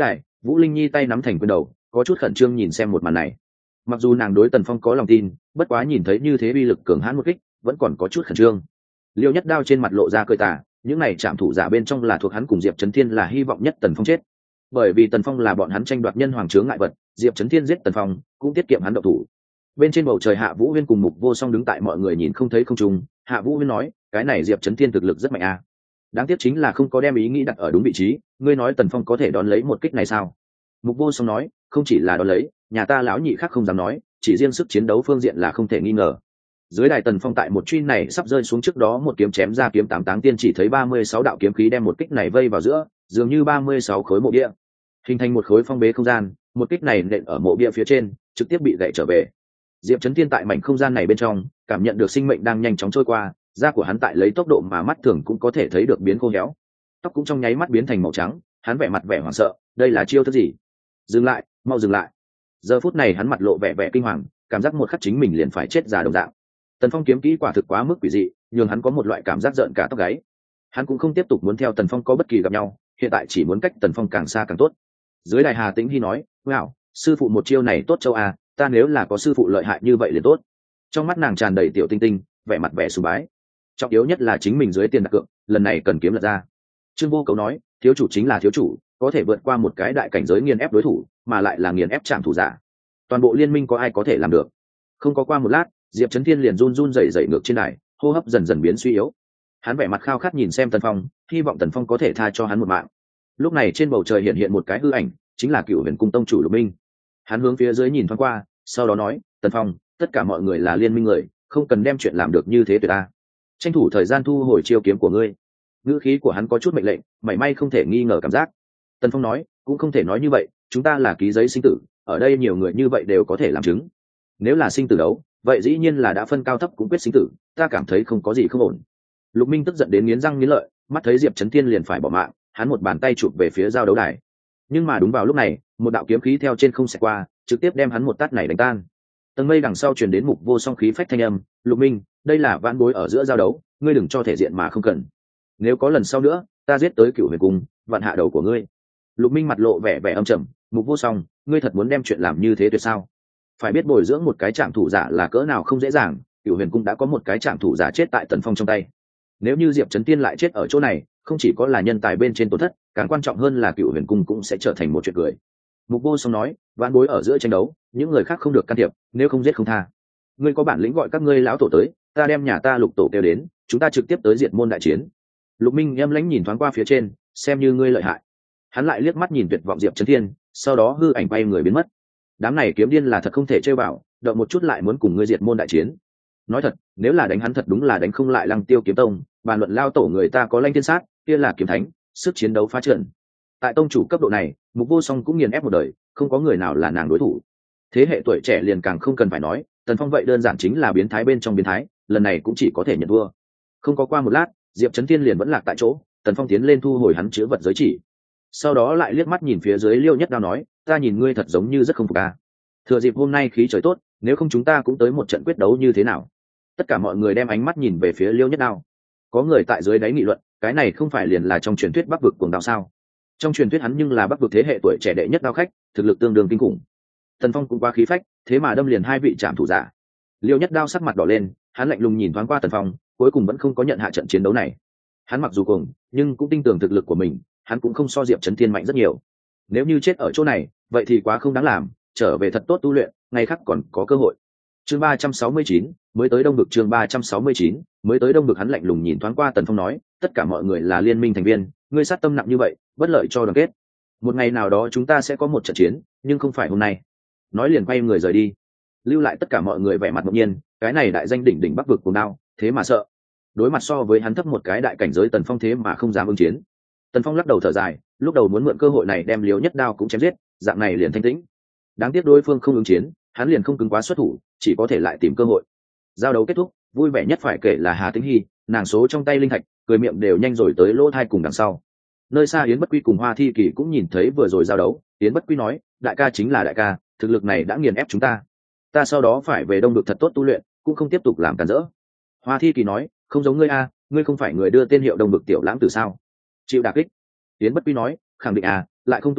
Vũ Linh Nhi tay nắm thành quyền đầu, có chút khẩn trương nhìn xem một màn này. Mặc dù nàng đối Tần Phong có lòng tin, bất quá nhìn thấy như thế uy lực cường hãn một kích, vẫn còn có chút khẩn trương. Liêu Nhất Đao trên mặt lộ ra cười tà, những này trạm thủ giả bên trong là thuộc hắn cùng Diệp Chấn Thiên là hy vọng nhất Tần Phong chết. Bởi vì Tần Phong là bọn hắn tranh đoạt nhân hoàng chướng ngại vật, Diệp Chấn Thiên giết Tần Phong cũng tiết kiệm hắn động thủ. Bên trên bầu trời Hạ Vũ Huyên cùng Mục Vô Song đứng tại mọi người nhìn không thấy không trung. Hạ Vũ Huyên nói, cái này Diệp Chấn Thiên thực lực rất mạnh a. Đáng tiếc chính là không có đem ý nghĩ đặt ở đúng vị trí, ngươi nói Tần Phong có thể đón lấy một kích này sao? Mục Vô Song nói, không chỉ là đón lấy, nhà ta lão nhị khác không dám nói, chỉ riêng sức chiến đấu phương diện là không thể nghi ngờ. Dưới đài Tần Phong tại một truy này sắp rơi xuống trước đó một kiếm chém ra kiếm tám táng tiên, chỉ thấy 36 đạo kiếm khí đem một kích này vây vào giữa, dường như 36 khối mộ bia, hình thành một khối phong bế không gian. Một kích này nện ở mộ bia phía trên, trực tiếp bị gãy trở về. Diệp Chấn Thiên tại mảnh không gian này bên trong, cảm nhận được sinh mệnh đang nhanh chóng trôi qua, da của hắn tại lấy tốc độ mà mắt thường cũng có thể thấy được biến khô héo, tóc cũng trong nháy mắt biến thành màu trắng. Hắn vẻ mặt vẻ hoảng sợ, đây là chiêu thức gì? Dừng lại, mau dừng lại! Giờ phút này hắn mặt lộ vẻ vẻ kinh hoàng, cảm giác một khắc chính mình liền phải chết già đồng dạng. Tần Phong kiếm kỹ quả thực quá mức quỷ dị, nhưng hắn có một loại cảm giác giận cả tóc gáy. Hắn cũng không tiếp tục muốn theo Tần Phong có bất kỳ gặp nhau, hiện tại chỉ muốn cách Tần Phong càng xa càng tốt. Dưới đài Hà Tĩnh Hi nói, "Wow, sư phụ một chiêu này tốt châu à, ta nếu là có sư phụ lợi hại như vậy liền tốt." Trong mắt nàng tràn đầy tiểu tinh tinh, vẻ mặt vẻ sùng bái. Trọng yếu nhất là chính mình dưới tiền đặt cược, lần này cần kiếm lật ra. Trương Vô Cấu nói, thiếu chủ chính là thiếu chủ, có thể vượt qua một cái đại cảnh giới nghiền ép đối thủ, mà lại là nghiền ép trảm thủ giả. Toàn bộ liên minh có ai có thể làm được? Không có qua một lát, Diệp Chấn Thiên liền run run rẩy rẩy ngược trên đài, hô hấp dần dần biến suy yếu. Hắn vẻ mặt khao khát nhìn xem Tần Phong, hy vọng Tần Phong có thể tha cho hắn một mạng. Lúc này trên bầu trời hiện hiện một cái hư ảnh, chính là Cựu Huyền Cung tông chủ Lục Minh. Hắn hướng phía dưới nhìn thoáng qua, sau đó nói, Tần Phong, tất cả mọi người là liên minh người, không cần đem chuyện làm được như thế tuyệt ta. Tranh thủ thời gian thu hồi chiêu kiếm của ngươi. Ngữ khí của hắn có chút mệnh lệnh, mảy may không thể nghi ngờ cảm giác. Tần Phong nói, cũng không thể nói như vậy, chúng ta là ký giấy sinh tử, ở đây nhiều người như vậy đều có thể làm chứng. Nếu là sinh tử đấu, vậy dĩ nhiên là đã phân cao thấp cũng quyết sinh tử, ta cảm thấy không có gì không ổn. Lục Minh tức giận đến nghiến răng nghiến lợi, mắt thấy Diệp Chấn Thiên liền phải bỏ mạng, hắn một bàn tay chụp về phía giao đấu đài. Nhưng mà đúng vào lúc này, một đạo kiếm khí theo trên không xẹt qua, trực tiếp đem hắn một tát này đánh tan. Tầng mây đằng sau truyền đến Mục Vô Song khí phách thanh âm, Lục Minh, đây là vãn bối ở giữa giao đấu, ngươi đừng cho thể diện mà không cần. Nếu có lần sau nữa, ta giết tới Cửu Huyền Cung, vạn hạ đầu của ngươi. Lục Minh mặt lộ vẻ vẻ âm trầm, Mục Vô Song, ngươi thật muốn đem chuyện làm như thế tuyệt sao? Phải biết bồi dưỡng một cái trạm thủ giả là cỡ nào không dễ dàng, Cửu Huyền Cung đã có một cái trạm thủ giả chết tại Tần Phong trong tay. Nếu như Diệp Chấn Tiên lại chết ở chỗ này, không chỉ có là nhân tài bên trên tổn thất, càng quan trọng hơn là Cửu Huyền Cung cũng sẽ trở thành một chuyện cười. Mục Vô Song nói, vãn bối ở giữa tranh đấu, những người khác không được can thiệp, nếu không giết không tha. Ngươi có bản lĩnh gọi các ngươi lão tổ tới, ta đem nhà ta Lục tổ kêu đến, chúng ta trực tiếp tới diệt môn đại chiến. Lục Minh âm lãnh nhìn thoáng qua phía trên, xem như ngươi lợi hại. Hắn lại liếc mắt nhìn tuyệt vọng Diệp Chấn Thiên, sau đó hư ảnh bay người biến mất. Đám này kiếm điên là thật không thể chơi vào, động một chút lại muốn cùng ngươi diệt môn đại chiến. Nói thật, nếu là đánh hắn thật đúng là đánh không lại Lăng Tiêu kiếm tông, bàn luận lao tổ người ta có Lanh Thiên Sát, kia là kiếm thánh, sức chiến đấu phá trận. Tại tông chủ cấp độ này, Mục Vô Song cũng nghiền ép một đời, không có người nào là nàng đối thủ. Thế hệ tuổi trẻ liền càng không cần phải nói, Tần Phong vậy đơn giản chính là biến thái bên trong biến thái, lần này cũng chỉ có thể nhận thua. Không có qua một lát, Diệp Chấn Thiên liền vẫn lạc tại chỗ, Tần Phong tiến lên thu hồi hắn chứa vật giới chỉ. Sau đó lại liếc mắt nhìn phía dưới Liêu Nhất Đao nói, ta nhìn ngươi thật giống như rất không phục ta. Thừa dịp hôm nay khí trời tốt, nếu không chúng ta cũng tới một trận quyết đấu như thế nào? Tất cả mọi người đem ánh mắt nhìn về phía Liêu Nhất Đao. Có người tại dưới đáy nghị luận, cái này không phải liền là trong truyền thuyết Bắc vực cuồng đao sao? Trong truyền thuyết hắn nhưng là Bắc vực thế hệ tuổi trẻ đệ nhất đao khách, thực lực tương đương kinh khủng. Tần Phong cũng quá khí phách, thế mà đâm liền hai vị trạm thủ giả. Liêu Nhất Đao sắc mặt đỏ lên, hắn lạnh lùng nhìn thoáng qua Tần Phong, cuối cùng vẫn không có nhận hạ trận chiến đấu này. Hắn mặc dù cuồng, nhưng cũng tin tưởng thực lực của mình, hắn cũng không so Diệp Chấn Thiên mạnh rất nhiều. Nếu như chết ở chỗ này, vậy thì quá không đáng làm, trở về thật tốt tu luyện, ngày khác còn có cơ hội. Chương 369, mới tới Đông Vực. Chương 369, mới tới Đông Vực. Hắn lạnh lùng nhìn thoáng qua Tần Phong nói, tất cả mọi người là liên minh thành viên, ngươi sát tâm nặng như vậy, bất lợi cho đoàn kết. Một ngày nào đó chúng ta sẽ có một trận chiến, nhưng không phải hôm nay. Nói liền quay người rời đi, lưu lại tất cả mọi người vẻ mặt ngạc nhiên, cái này đại danh đỉnh đỉnh Bắc vực cuồng đao, thế mà sợ. Đối mặt so với hắn thấp một cái đại cảnh giới Tần Phong thế mà không dám ứng chiến. Tần Phong lắc đầu thở dài, lúc đầu muốn mượn cơ hội này đem Liêu Nhất Đao cũng chém giết, dạng này liền thanh tĩnh. Đáng tiếc đối phương không ứng chiến, hắn liền không cứng quá xuất thủ, chỉ có thể lại tìm cơ hội. Giao đấu kết thúc, vui vẻ nhất phải kể là Hà Tĩnh Hi, nàng số trong tay linh thạch, cười miệng đều nhanh rồi tới lỗ thai cùng đằng sau. Nơi xa Yến Bất Quy cùng Hoa Thi Kỳ cũng nhìn thấy vừa rồi giao đấu, Yến Bất Quy nói, đại ca chính là đại ca, thực lực này đã nghiền ép chúng ta. Ta sau đó phải về Đông Vực thật tốt tu luyện, cũng không tiếp tục làm cản rỡ. Hoa Thi Kỳ nói, không giống ngươi a, ngươi không phải người đưa tên hiệu Đông Vực tiểu lãng tử sao? Chịu đả kích. Yến Bất Quy nói, khẳng định à, lại không tu luyện,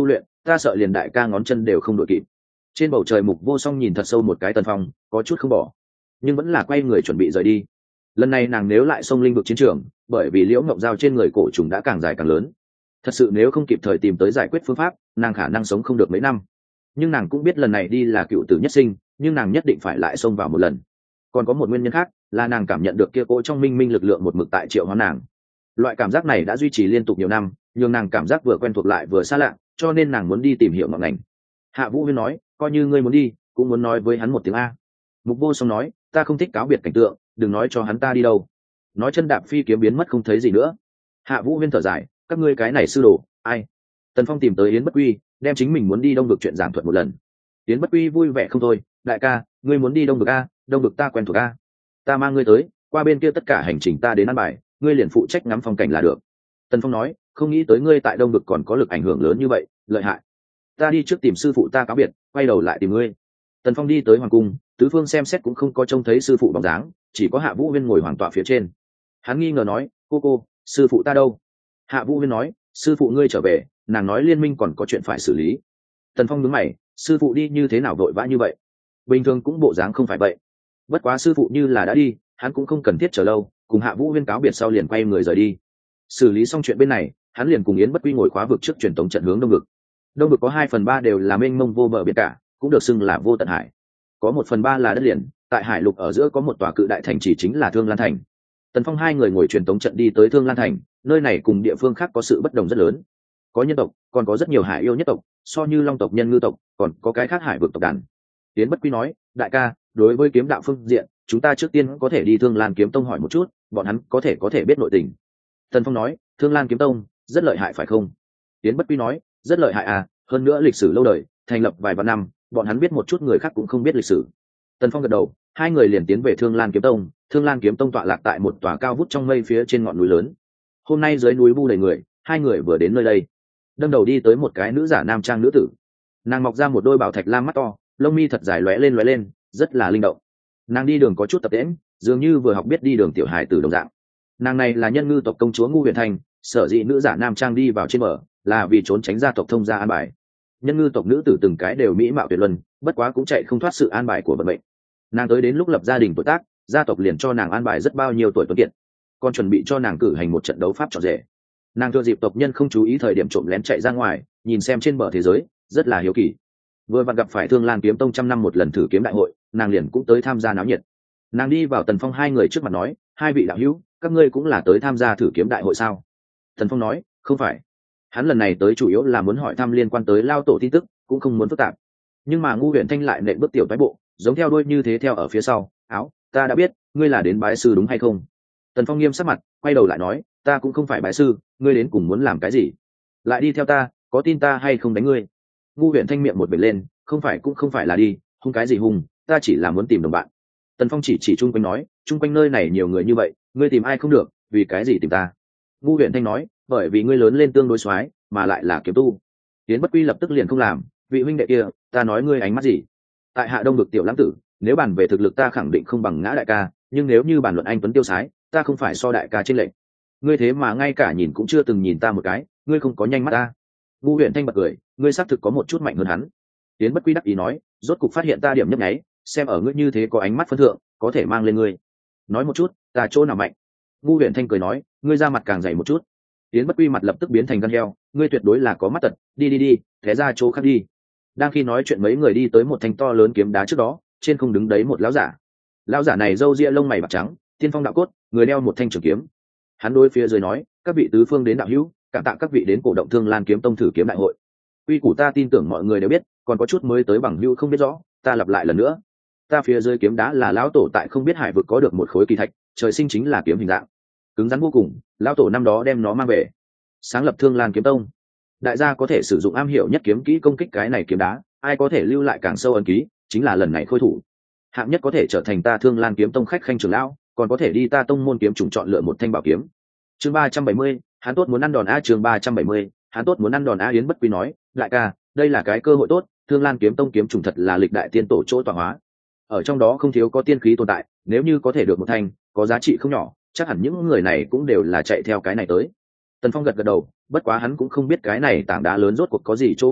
ta sợ liền đại ca ngón chân đều không đội kịp. Trên bầu trời Mục Vô Song nhìn thật sâu một cái Tần Phong, có chút không bỏ, nhưng vẫn là quay người chuẩn bị rời đi. Lần này nàng nếu lại xông linh vực chiến trường, bởi vì liễu ngọc dao trên người cổ trùng đã càng dài càng lớn, thật sự nếu không kịp thời tìm tới giải quyết phương pháp, nàng khả năng sống không được mấy năm. Nhưng nàng cũng biết lần này đi là cựu tử nhất sinh, nhưng nàng nhất định phải lại xông vào một lần. Còn có một nguyên nhân khác là nàng cảm nhận được kia cỗ trong minh minh lực lượng một mực tại triệu hóa nàng. Loại cảm giác này đã duy trì liên tục nhiều năm, nhưng nàng cảm giác vừa quen thuộc lại vừa xa lạ, cho nên nàng muốn đi tìm hiểu ngọn ngành. Hạ Vũ Huyên nói, coi như ngươi muốn đi cũng muốn nói với hắn một tiếng a. Mục Vô Song nói, ta không thích cáo biệt cảnh tượng, đừng nói cho hắn ta đi đâu. Nói chân đạp phi kiếm biến mất không thấy gì nữa. Hạ Vũ Huyên thở dài, các ngươi cái này sư đồ ai. Tần Phong tìm tới Yến Bất Quy, đem chính mình muốn đi Đông Vực chuyện giảng thuật một lần. Yến Bất Quy vui vẻ không thôi, đại ca, ngươi muốn đi Đông Vực a, Đông Vực ta quen thuộc a, ta mang ngươi tới, qua bên kia tất cả hành trình ta đến ăn bài, ngươi liền phụ trách ngắm phong cảnh là được. Tần Phong nói, không nghĩ tới ngươi tại Đông Vực còn có lực ảnh hưởng lớn như vậy, lợi hại. Ta đi trước tìm sư phụ ta cáo biệt, quay đầu lại tìm ngươi. Tần Phong đi tới hoàng cung, tứ phương xem xét cũng không có trông thấy sư phụ bóng dáng, chỉ có Hạ Vũ Huyên ngồi hoàng tọa phía trên. Hắn nghi ngờ nói, cô, sư phụ ta đâu? Hạ Vũ Huyên nói, sư phụ ngươi trở về, nàng nói liên minh còn có chuyện phải xử lý. Tần Phong nhướng mày, sư phụ đi như thế nào vội vã như vậy? Bình thường cũng bộ dáng không phải vậy. Bất quá sư phụ như là đã đi, hắn cũng không cần thiết chờ lâu, cùng Hạ Vũ Huyên cáo biệt sau liền quay người rời đi. Xử lý xong chuyện bên này, hắn liền cùng Yến Bất Quy ngồi khóa vực trước truyền tống trận hướng Đông Vực. Đông Vực có 2/3 đều là mênh mông vô bờ biển cả, cũng được xưng là vô tận hải. Có 1/3 là đất liền, tại hải lục ở giữa có một tòa cự đại thành chỉ chính là Thương Lan Thành. Tần Phong hai người ngồi truyền tống trận đi tới Thương Lan Thành, nơi này cùng địa phương khác có sự bất đồng rất lớn. Có nhân tộc, còn có rất nhiều hải yêu nhất tộc, so như Long tộc, Nhân Ngư tộc, còn có cái khác hải vực tộc đàn. Yến Bất Quy nói, đại ca, đối với kiếm đạo phương diện, chúng ta trước tiên có thể đi Thương Lan Kiếm Tông hỏi một chút, bọn hắn có thể biết nội tình. Tần Phong nói, Thương Lan Kiếm Tông rất lợi hại phải không? Yến Bất Quy nói, rất lợi hại à, hơn nữa lịch sử lâu đời, thành lập vài vạn năm, bọn hắn biết một chút người khác cũng không biết lịch sử. Tần Phong gật đầu, hai người liền tiến về Thương Lan Kiếm Tông. Thương Lan Kiếm Tông tọa lạc tại một tòa cao vút trong mây phía trên ngọn núi lớn. Hôm nay dưới núi bu đầy người, hai người vừa đến nơi đây, đâm đầu đi tới một cái nữ giả nam trang nữ tử. Nàng mọc ra một đôi bảo thạch lam mắt to, lông mi thật dài lóe lên, rất là linh động. Nàng đi đường có chút tập tễnh, dường như vừa học biết đi đường tiểu hài từ đồng dạng. Nàng này là Nhân Ngư tộc công chúa Ngu Huyền Thanh, sở dĩ nữ giả nam trang đi vào trên bờ là vì trốn tránh gia tộc thông gia an bài. Nhân Ngư tộc nữ tử từng cái đều mỹ mạo tuyệt luân, bất quá cũng chạy không thoát sự an bài của vận mệnh. Nàng tới đến lúc lập gia đình tuổi tác, gia tộc liền cho nàng an bài rất bao nhiêu tuổi tuấn kiệt, còn chuẩn bị cho nàng cử hành một trận đấu pháp trọn rể. Nàng thừa dịp tộc nhân không chú ý thời điểm trộm lén chạy ra ngoài, nhìn xem trên bờ thế giới, rất là hiếu kỳ. Vừa vặn gặp phải Thương Lan Kiếm Tông 100 năm một lần thử kiếm đại hội, nàng liền cũng tới tham gia náo nhiệt. Nàng đi vào Tần Phong hai người trước mặt nói, hai vị đạo hữu, các ngươi cũng là tới tham gia thử kiếm đại hội sao? Tần Phong nói, không phải. Hắn lần này tới chủ yếu là muốn hỏi thăm liên quan tới lao tổ tin tức, cũng không muốn phức tạp. Nhưng mà Ngu Huyền Thanh lại nện bước tiểu phái bộ, giống theo đuôi như thế theo ở phía sau. Áo, ta đã biết, ngươi là đến bái sư đúng hay không? Tần Phong nghiêm sắc mặt, quay đầu lại nói, ta cũng không phải bái sư, ngươi đến cùng muốn làm cái gì? Lại đi theo ta, có tin ta hay không đánh ngươi? Ngu Huyền Thanh miệng một bệt lên, không phải cũng không phải là đi, hung cái gì hung, ta chỉ là muốn tìm đồng bạn. Tần Phong chỉ chung quanh nói, chung quanh nơi này nhiều người như vậy, ngươi tìm ai không được, vì cái gì tìm ta? Ngu Huyền Thanh nói, bởi vì ngươi lớn lên tương đối soái, mà lại là kiếm tu. Tiến Bất Quy lập tức liền không làm, vị huynh đệ kia, ta nói ngươi ánh mắt gì? Tại Hạ Đông Vực tiểu lãng tử, nếu bàn về thực lực ta khẳng định không bằng Ngã đại ca, nhưng nếu như bàn luận anh tuấn tiêu sái, ta không phải so đại ca trên lệnh. Ngươi thế mà ngay cả nhìn cũng chưa từng nhìn ta một cái, ngươi không có nhanh mắt ta. Ngu Huyền Thanh bật cười, ngươi xác thực có một chút mạnh hơn hắn. Tiến Bất Quy đắc ý nói, rốt cục phát hiện ta điểm nhấp nháy, xem ở ngươi như thế có ánh mắt phân thượng, có thể mang lên ngươi. Nói một chút, ta chỗ nào mạnh? Ngu Huyền Thanh cười nói, ngươi ra mặt càng dày một chút. Tiến Bất Quy mặt lập tức biến thành gan heo, ngươi tuyệt đối là có mắt tật, đi, thế ra chỗ khác đi. Đang khi nói chuyện mấy người đi tới một thanh to lớn kiếm đá trước đó, trên không đứng đấy một lão giả. Lão giả này râu ria lông mày bạc trắng, tiên phong đạo cốt, người đeo một thanh trường kiếm. Hắn đối phía dưới nói, các vị tứ phương đến đạo hữu, cảm tạ các vị đến cổ động Thương Lan Kiếm Tông thử kiếm đại hội. Quy củ ta tin tưởng mọi người đều biết, còn có chút mới tới bằng hữu không biết rõ, ta lặp lại lần nữa. Ta phía dưới kiếm đá là lão tổ tại không biết hải vực có được một khối kỳ thạch, trời sinh chính là kiếm hình dạng, cứng rắn vô cùng, lão tổ năm đó đem nó mang về, sáng lập Thương Lan Kiếm Tông. Đại gia có thể sử dụng am hiểu nhất kiếm kỹ công kích cái này kiếm đá, ai có thể lưu lại càng sâu ấn ký, chính là lần này khôi thủ. Hạng nhất có thể trở thành ta Thương Lan Kiếm Tông khách khanh trưởng lão, còn có thể đi ta tông môn kiếm trùng chọn lựa một thanh bảo kiếm. Chương 370, hắn tốt muốn ăn đòn a. Chương 370, hắn tốt muốn ăn đòn a. Yến Bất Quy nói, đại ca, đây là cái cơ hội tốt, Thương Lan Kiếm Tông kiếm trùng thật là lịch đại tiên tổ chỗ tọa hóa, ở trong đó không thiếu có tiên khí tồn tại, nếu như có thể được một thanh, có giá trị không nhỏ, chắc hẳn những người này cũng đều là chạy theo cái này tới. Tần Phong gật gật đầu, bất quá hắn cũng không biết cái này tảng đá lớn rốt cuộc có gì chỗ kỳ lạ,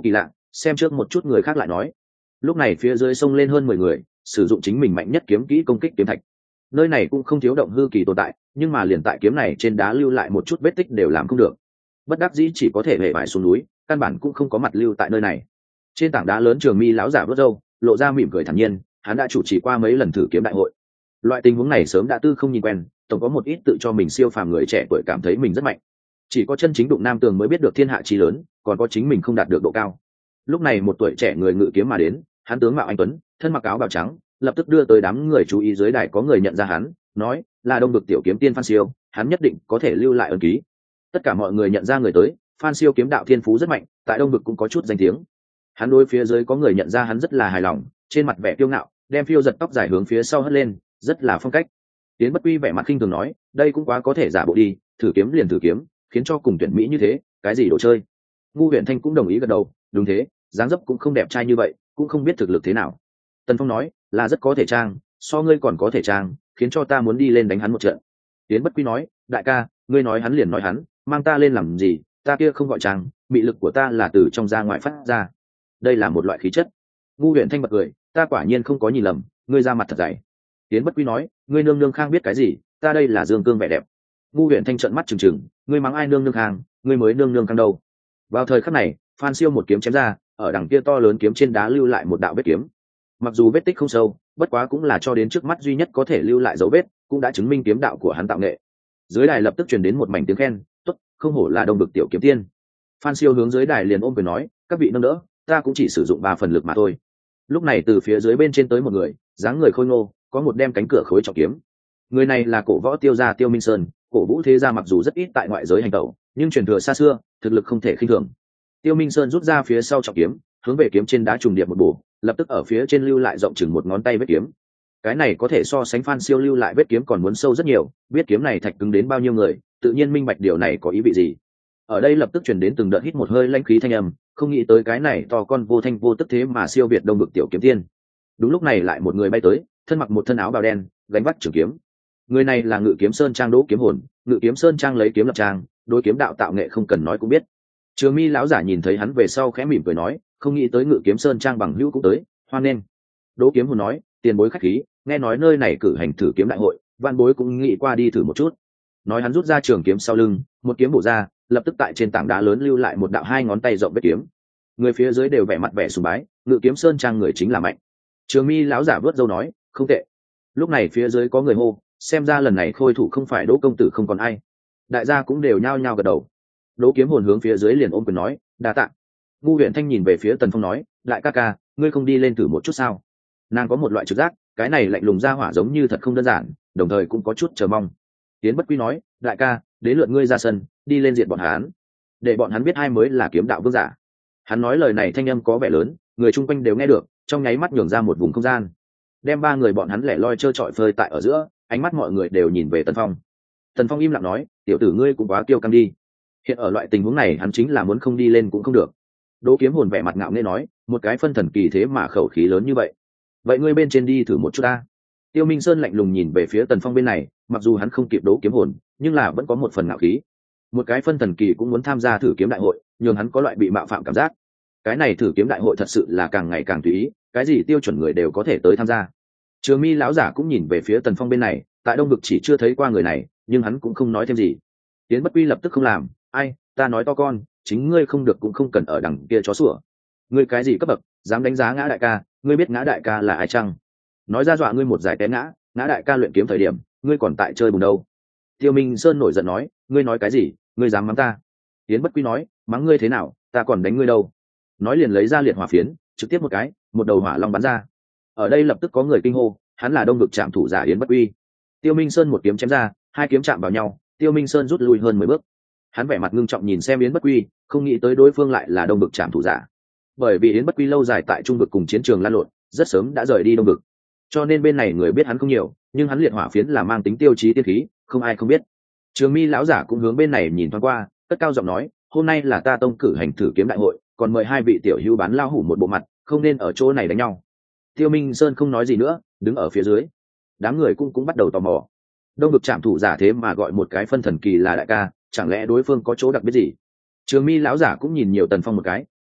xem trước một chút người khác lại nói. Lúc này phía dưới sông lên hơn 10 người, sử dụng chính mình mạnh nhất kiếm kỹ công kích kiếm thạch. Nơi này cũng không thiếu động hư kỳ tồn tại, nhưng mà liền tại kiếm này trên đá lưu lại một chút vết tích đều làm không được. Bất đắc dĩ chỉ có thể hệ vải xuống núi, căn bản cũng không có mặt lưu tại nơi này. Trên tảng đá lớn Trường Mi lão giả vớt râu, lộ ra mỉm cười thản nhiên, hắn đã chủ trì qua mấy lần thử kiếm đại hội. Loại tình huống này sớm đã tư không nhìn quen, tổng có một ít tự cho mình siêu phàm người trẻ tuổi cảm thấy mình rất mạnh. Chỉ có chân chính đụng nam tường mới biết được thiên hạ chí lớn, còn có chính mình không đạt được độ cao. Lúc này một tuổi trẻ người ngự kiếm mà đến, hắn tướng mạo anh tuấn, thân mặc áo bào trắng, lập tức đưa tới đám người chú ý. Dưới đài có người nhận ra hắn, nói là Đông Vực tiểu kiếm tiên Phan Siêu, hắn nhất định có thể lưu lại ấn ký. Tất cả mọi người nhận ra người tới, Phan Siêu kiếm đạo thiên phú rất mạnh, tại Đông Vực cũng có chút danh tiếng. Hắn đối phía dưới có người nhận ra hắn rất là hài lòng, trên mặt vẻ kiêu ngạo, đem phiêu giật tóc dài hướng phía sau hất lên, rất là phong cách. Tiến Bất Quy vẻ mặt khinh thường nói, đây cũng quá có thể giả bộ đi, thử kiếm liền thử kiếm, khiến cho cùng tuyển mỹ như thế, cái gì đồ chơi. Ngu Huyền Thanh cũng đồng ý gật đầu, đúng thế, dáng dấp cũng không đẹp trai như vậy, cũng không biết thực lực thế nào. Tần Phong nói, là rất có thể trang, so ngươi còn có thể trang, khiến cho ta muốn đi lên đánh hắn một trận. Tiến Bất Quy nói, đại ca, ngươi nói hắn liền nói hắn, mang ta lên làm gì, ta kia không gọi trang, mị lực của ta là từ trong ra ngoài phát ra. Đây là một loại khí chất. Ngu Huyền Thanh bật cười, ta quả nhiên không có nhìn lầm, ngươi ra mặt thật dày. Tiến Bất Quy nói, ngươi nương nương khang biết cái gì, ta đây là dương cương vẻ đẹp. Ngu Huyền Thanh trợn mắt trừng trừng, ngươi mắng ai nương nương khang, ngươi mới nương nương khang đâu. Vào thời khắc này, Phan Siêu một kiếm chém ra, ở đằng kia to lớn kiếm trên đá lưu lại một đạo vết kiếm. Mặc dù vết tích không sâu, bất quá cũng là cho đến trước mắt duy nhất có thể lưu lại dấu vết, cũng đã chứng minh kiếm đạo của hắn tạo nghệ. Dưới đài lập tức truyền đến một mảnh tiếng khen, tốt, không hổ là Đông Vực tiểu kiếm tiên. Phan Siêu hướng dưới đài liền ôm quyền nói, các vị nâng đỡ, ta cũng chỉ sử dụng 3 phần lực mà thôi. Lúc này từ phía dưới bên trên tới một người, dáng người khôi ngô, có một đem cánh cửa khối trọng kiếm. Người này là cổ võ tiêu gia Tiêu Minh Sơn, cổ vũ thế gia mặc dù rất ít tại ngoại giới hành tẩu, nhưng truyền thừa xa xưa, thực lực không thể khinh thường. Tiêu Minh Sơn rút ra phía sau trọng kiếm, hướng về kiếm trên đá trùng điệp một bổ, lập tức ở phía trên lưu lại rộng chừng một ngón tay vết kiếm. Cái này có thể so sánh Phan Siêu lưu lại vết kiếm còn muốn sâu rất nhiều, biết kiếm này thạch cứng đến bao nhiêu người, tự nhiên minh bạch điều này có ý vị gì. Ở đây lập tức truyền đến từng đợt hít một hơi lãnh khí thanh âm, không nghĩ tới cái này to con vô thanh vô tức thế mà siêu việt Đông Vực tiểu kiếm tiên. Đúng lúc này lại một người bay tới, thân mặc một thân áo bào đen, gánh vác trường kiếm. Người này là Ngự Kiếm Sơn Trang Đỗ Kiếm Hồn, Ngự Kiếm Sơn Trang lấy kiếm lập trang, đối kiếm đạo tạo nghệ không cần nói cũng biết. Trường Mi lão giả nhìn thấy hắn về sau khẽ mỉm cười nói, không nghĩ tới Ngự Kiếm Sơn Trang bằng hữu cũng tới, hoan nghênh. Đỗ Kiếm Hồn nói, tiền bối khách khí, nghe nói nơi này cử hành thử kiếm đại hội, vạn bối cũng nghĩ qua đi thử một chút. Nói hắn rút ra trường kiếm sau lưng, một kiếm bổ ra, lập tức tại trên tảng đá lớn lưu lại một đạo 2 ngón tay rộng vết kiếm. Người phía dưới đều vẻ mặt vẻ sùng bái, Ngự Kiếm Sơn Trang người chính là mạnh. Trường Mi lão giả vớt râu nói, không tệ. Lúc này phía dưới có người hô, xem ra lần này khôi thủ không phải Đỗ công tử không còn ai. Đại gia cũng đều nhao nhao gật đầu. Đỗ Kiếm Hồn hướng phía dưới liền ôm quyền nói, đa tạ. Ngu Huyền Thanh nhìn về phía Tần Phong nói, đại ca ca, ngươi không đi lên thử một chút sao? Nàng có một loại trực giác, cái này lạnh lùng ra hỏa giống như thật không đơn giản, đồng thời cũng có chút chờ mong. Tiến Bất Quy nói, đại ca, đến lượt ngươi ra sân, đi lên diện bọn hắn, để bọn hắn biết ai mới là kiếm đạo vương giả. Hắn nói lời này thanh âm có vẻ lớn, người chung quanh đều nghe được, trong nháy mắt nhường ra một vùng không gian, đem 3 người bọn hắn lẻ loi trơ trọi phơi tại ở giữa, ánh mắt mọi người đều nhìn về Tần Phong. Tần Phong im lặng nói, tiểu tử ngươi cũng quá kiêu căng đi. Hiện ở loại tình huống này hắn chính là muốn không đi lên cũng không được. Đỗ Kiếm Hồn vẻ mặt ngạo nghễ nói, một cái phân thần kỳ thế mà khẩu khí lớn như vậy, vậy ngươi bên trên đi thử một chút ta. Tiêu Minh Sơn lạnh lùng nhìn về phía Tần Phong bên này, mặc dù hắn không kịp Đỗ Kiếm Hồn, nhưng là vẫn có một phần ngạo khí. Một cái phân thần kỳ cũng muốn tham gia thử kiếm đại hội, nhường hắn có loại bị mạo phạm cảm giác. Cái này thử kiếm đại hội thật sự là càng ngày càng tùy ý, cái gì tiêu chuẩn người đều có thể tới tham gia. Trường Mi lão giả cũng nhìn về phía Tần Phong bên này, tại Đông Vực chỉ chưa thấy qua người này, nhưng hắn cũng không nói thêm gì. Tiến Bất Quy lập tức không làm, ai, ta nói to con, chính ngươi không được cũng không cần ở đằng kia chó sủa. Ngươi cái gì cấp bậc, dám đánh giá Ngã đại ca, ngươi biết Ngã đại ca là ai chăng? Nói ra dọa ngươi một giải té ngã, Ngã đại ca luyện kiếm thời điểm, ngươi còn tại chơi bùn đâu. Tiêu Minh Sơn nổi giận nói, ngươi nói cái gì, ngươi dám mắng ta? Tiến Bất Quy nói, mắng ngươi thế nào, ta còn đánh ngươi đâu. Nói liền lấy ra liệt hỏa phiến, trực tiếp một cái, một đầu hỏa long bắn ra. Ở đây lập tức có người kinh hô, hắn là Đông Vực trạm thủ giả Yến Bất Quy. Tiêu Minh Sơn một kiếm chém ra, 2 kiếm chạm vào nhau, Tiêu Minh Sơn rút lui hơn 10 bước. Hắn vẻ mặt ngưng trọng nhìn xem Yến Bất Quy, không nghĩ tới đối phương lại là Đông Vực trạm thủ giả. Bởi vì Yến Bất Quy lâu dài tại Trung Vực cùng chiến trường lan lộn, rất sớm đã rời đi Đông Vực, cho nên bên này người biết hắn không nhiều, nhưng hắn liệt hỏa phiến là mang tính tiêu chí tiên khí, không ai không biết. Trường Mi lão giả cũng hướng bên này nhìn thoáng qua, cất cao giọng nói, hôm nay là ta tông cử hành thử kiếm đại hội, còn mời 2 vị tiểu hữu bán lao hủ một bộ mặt, không nên ở chỗ này đánh nhau. Tiêu Minh Sơn không nói gì nữa, đứng ở phía dưới. Đám người cũng bắt đầu tò mò. Đông Vực trạm thủ giả thế mà gọi một cái phân thần kỳ là đại ca, chẳng lẽ đối phương có chỗ đặc biệt gì? Trường Mi lão giả cũng nhìn nhiều Tần Phong một cái,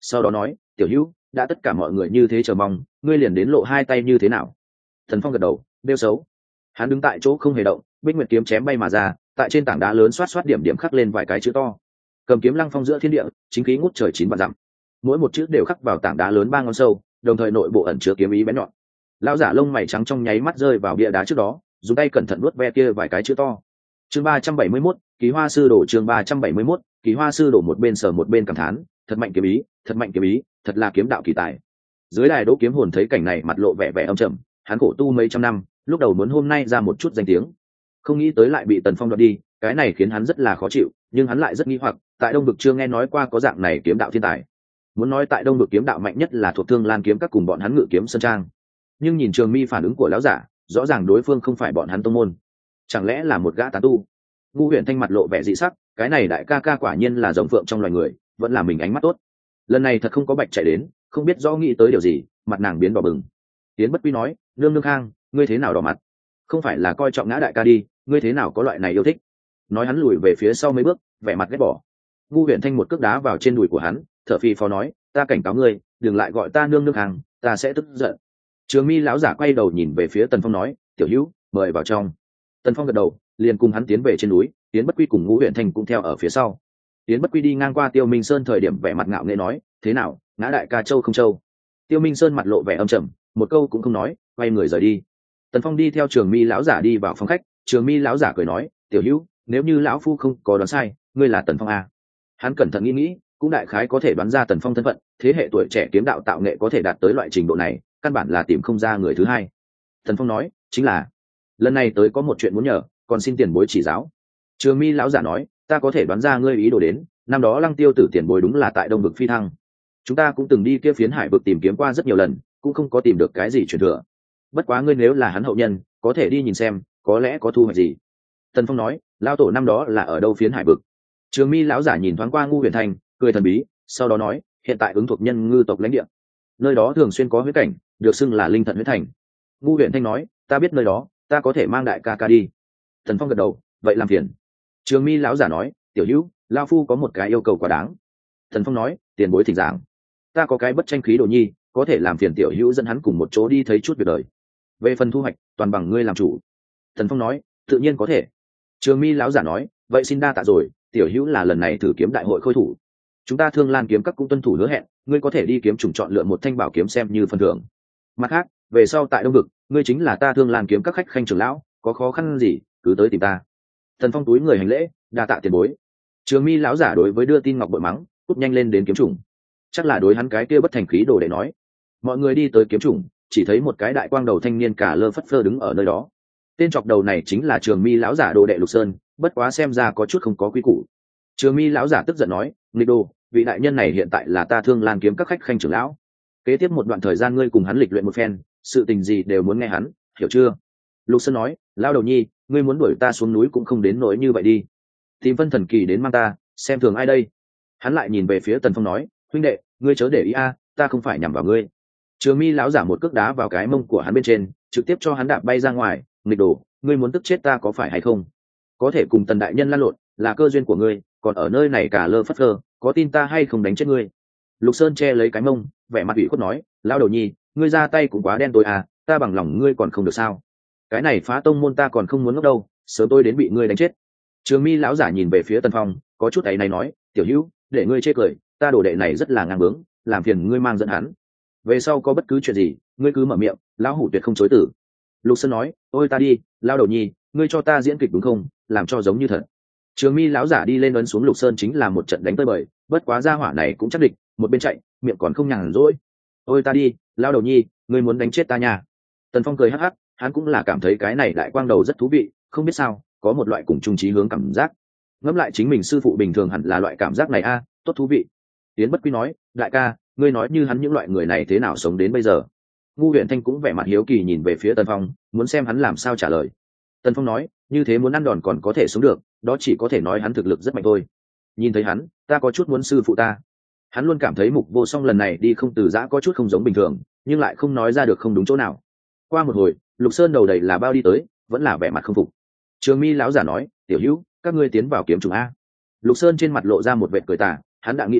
sau đó nói, tiểu hữu, đã tất cả mọi người như thế chờ mong, ngươi liền đến lộ hai tay như thế nào? Tần Phong gật đầu, đeo xấu. Hắn đứng tại chỗ không hề động, Bích Nguyệt kiếm chém bay mà ra, tại trên tảng đá lớn xoát xoát điểm điểm khắc lên vài cái chữ to. Cầm kiếm lăng phong giữa thiên địa, chính khí ngút trời 9 vạn dặm. Mỗi một chữ đều khắc vào tảng đá lớn 3 ngón sâu, đồng thời nội bộ ẩn chứa kiếm ý bén nhọn. Lão giả lông mày trắng trong nháy mắt rơi vào bia đá trước đó, dùng tay cẩn thận nuốt ve kia vài cái chữ to. Chương 371, Ký Hoa sư đổ. Chương 371, Ký Hoa sư đổ. Một bên sờ một bên cảm thán, thật mạnh kiếm ý, thật mạnh kiếm ý, thật là kiếm đạo kỳ tài. Dưới đài Đỗ Kiếm Hồn thấy cảnh này mặt lộ vẻ vẻ âm trầm, hắn khổ tu mấy trăm năm, lúc đầu muốn hôm nay ra một chút danh tiếng, không nghĩ tới lại bị Tần Phong đoạt đi, cái này khiến hắn rất là khó chịu, nhưng hắn lại rất nghi hoặc, tại Đông Vực chưa nghe nói qua có dạng này kiếm đạo thiên tài. Muốn nói tại Đông Vực kiếm đạo mạnh nhất là thuộc Thương Lan kiếm các cùng bọn hắn Ngự kiếm sơn trang, nhưng nhìn Trường Mi phản ứng của lão giả, rõ ràng đối phương không phải bọn hắn tông môn, chẳng lẽ là một gã tán tu? Ngu Huyền Thanh mặt lộ vẻ dị sắc, cái này đại ca ca quả nhiên là rồng phượng trong loài người, vẫn là mình ánh mắt tốt. Lần này thật không có bạch chạy đến, không biết rõ nghĩ tới điều gì, mặt nàng biến đỏ bừng. Tiến Bất Quy nói, nương nương khang, ngươi thế nào đỏ mặt? Không phải là coi trọng ngã đại ca đi, ngươi thế nào có loại này yêu thích? Nói hắn lùi về phía sau mấy bước, vẻ mặt ghét bỏ. Ngu Huyền Thanh một cước đá vào trên đùi của hắn, thở phì phò nói, ta cảnh cáo ngươi, đừng lại gọi ta nương nương khang, ta sẽ tức giận. Trường Mi lão giả quay đầu nhìn về phía Tần Phong nói, tiểu hữu, mời vào trong. Tần Phong gật đầu, liền cùng hắn tiến về trên núi, Tiến Bất Quy cùng Ngũ Huyền Thanh cũng theo ở phía sau. Tiến Bất Quy đi ngang qua Tiêu Minh Sơn thời điểm vẻ mặt ngạo nghễ nói, thế nào, ngã đại ca châu không châu? Tiêu Minh Sơn mặt lộ vẻ âm trầm, một câu cũng không nói, quay người rời đi. Tần Phong đi theo Trường Mi lão giả đi vào phòng khách, Trường Mi lão giả cười nói, tiểu hữu, nếu như lão phu không có đoán sai, ngươi là Tần Phong à? Hắn cẩn thận nghĩ, cũng đại khái có thể đoán ra Tần Phong thân phận, thế hệ tuổi trẻ kiếm đạo tạo nghệ có thể đạt tới loại trình độ này, căn bản là tìm không ra người thứ hai. Tần Phong nói, chính là, lần này tới có một chuyện muốn nhờ, còn xin tiền bối chỉ giáo. Trường Mi lão giả nói, ta có thể đoán ra ngươi ý đồ đến, năm đó Lăng Tiêu tử tiền bối đúng là tại Đông Vực phi thăng. Chúng ta cũng từng đi kia phiến hải vực tìm kiếm qua rất nhiều lần, cũng không có tìm được cái gì truyền thừa. Bất quá ngươi nếu là hắn hậu nhân, có thể đi nhìn xem, có lẽ có thu hoạch gì. Tần Phong nói, lão tổ năm đó là ở đâu phiến hải vực? Trường Mi lão giả nhìn thoáng qua Ngu Huyền Thanh, cười thần bí, sau đó nói, hiện tại ứng thuộc nhân ngư tộc lãnh địa, nơi đó thường xuyên có huyết cảnh, được xưng là linh thận huyết thành. Ngu Huyền Thanh nói, ta biết nơi đó, ta có thể mang đại ca ca đi. Tần Phong gật đầu, vậy làm phiền. Trường Mi lão giả nói, tiểu hữu, lão phu có một cái yêu cầu quá đáng. Tần Phong nói, tiền bối thỉnh giảng. Ta có cái bất tranh khí đồ nhi, có thể làm phiền tiểu hữu dẫn hắn cùng một chỗ đi thấy chút việc đời. Về phần thu hoạch, toàn bằng ngươi làm chủ. Tần Phong nói, tự nhiên có thể. Trường Mi lão giả nói, vậy xin đa tạ rồi, tiểu hữu là lần này thử kiếm đại hội khôi thủ, chúng ta Thương Lan kiếm các cũng tuân thủ hứa hẹn, ngươi có thể đi kiếm trùng chọn lựa một thanh bảo kiếm xem như phần thưởng. Mặt khác, về sau tại Đông Vực, ngươi chính là ta Thương Lan kiếm các khách khanh trưởng lão, có khó khăn gì cứ tới tìm ta. Tần Phong túi người hành lễ, đa tạ tiền bối. Trường Mi lão giả đối với đưa tin ngọc bội mắng, cúp nhanh lên đến kiếm trùng. Chắc là đối hắn cái kia bất thành khí đồ để nói. Mọi người đi tới kiếm trùng, chỉ thấy một cái đại quang đầu thanh niên cả lơ phất phơ đứng ở nơi đó. Tên chọc đầu này chính là Trường Mi lão giả đồ đệ Lục Sơn, bất quá xem ra có chút không có quy củ. Trường Mi lão giả tức giận nói, nghịch đồ, vị đại nhân này hiện tại là ta Thương Lan kiếm các khách khanh trưởng lão, kế tiếp một đoạn thời gian ngươi cùng hắn lịch luyện một phen, sự tình gì đều muốn nghe hắn, hiểu chưa? Lục Sơn nói, lao đầu nhi, ngươi muốn đuổi ta xuống núi cũng không đến nỗi như vậy đi, tìm Vân Thần Kỳ đến mang ta, xem thường ai đây? Hắn lại nhìn về phía Tần Phong nói, huynh đệ, ngươi chớ để ý a, ta không phải nhằm vào ngươi. Trường Mi lão giả một cước đá vào cái mông của hắn bên trên, trực tiếp cho hắn đạp bay ra ngoài. Nghịch đồ, ngươi muốn tức chết ta có phải hay không? Có thể cùng Tần đại nhân lăn lộn là cơ duyên của ngươi, còn ở nơi này cả lơ phất lơ, có tin ta hay không đánh chết ngươi? Lục Sơn che lấy cái mông, vẻ mặt ủy khuất nói, lão đầu nhi, ngươi ra tay cũng quá đen tối à, ta bằng lòng ngươi còn không được sao? Cái này phá tông môn ta còn không muốn ngốc đâu, sớm tôi đến bị ngươi đánh chết. Trường Mi lão giả nhìn về phía Tần Phong, có chút áy náy nói, tiểu hữu, để ngươi chê cười, ta đồ đệ này rất là ngang bướng, làm phiền ngươi mang dẫn hắn. Về sau có bất cứ chuyện gì, ngươi cứ mở miệng, lão hủ tuyệt không chối từ. Lục Sơn nói, ôi ta đi, lão đầu nhi, ngươi cho ta diễn kịch đúng không, làm cho giống như thật. Trường Mi lão giả đi lên ấn xuống Lục Sơn chính là một trận đánh tơi bời, bất quá gia hỏa này cũng chắc địch, một bên chạy, miệng còn không nhàn rỗi. Ôi ta đi, lão đầu nhi, ngươi muốn đánh chết ta nha. Tần Phong cười hắc hắc, hắn cũng là cảm thấy cái này đại quang đầu rất thú vị, không biết sao, có một loại cùng chung chí hướng cảm giác. Ngẫm lại chính mình sư phụ bình thường hẳn là loại cảm giác này a, tốt thú vị. Tiến Bất Quy nói, đại ca, ngươi nói như hắn những loại người này thế nào sống đến bây giờ? Ngu Huyền Thanh cũng vẻ mặt hiếu kỳ nhìn về phía Tần Phong, muốn xem hắn làm sao trả lời. Tần Phong nói, như thế muốn ăn đòn còn có thể sống được, đó chỉ có thể nói hắn thực lực rất mạnh thôi. Nhìn thấy hắn, ta có chút muốn sư phụ ta. Hắn luôn cảm thấy Mục Vô Song lần này đi không từ giã có chút không giống bình thường, nhưng lại không nói ra được không đúng chỗ nào. Qua một hồi, Lục Sơn đầu đầy là bao đi tới, vẫn là vẻ mặt không phục. Trường Mi lão giả nói, tiểu hữu, các ngươi tiến vào kiếm trùng a. Lục Sơn trên mặt lộ ra một vệt cười tà, hắn đã nghĩ kỹ,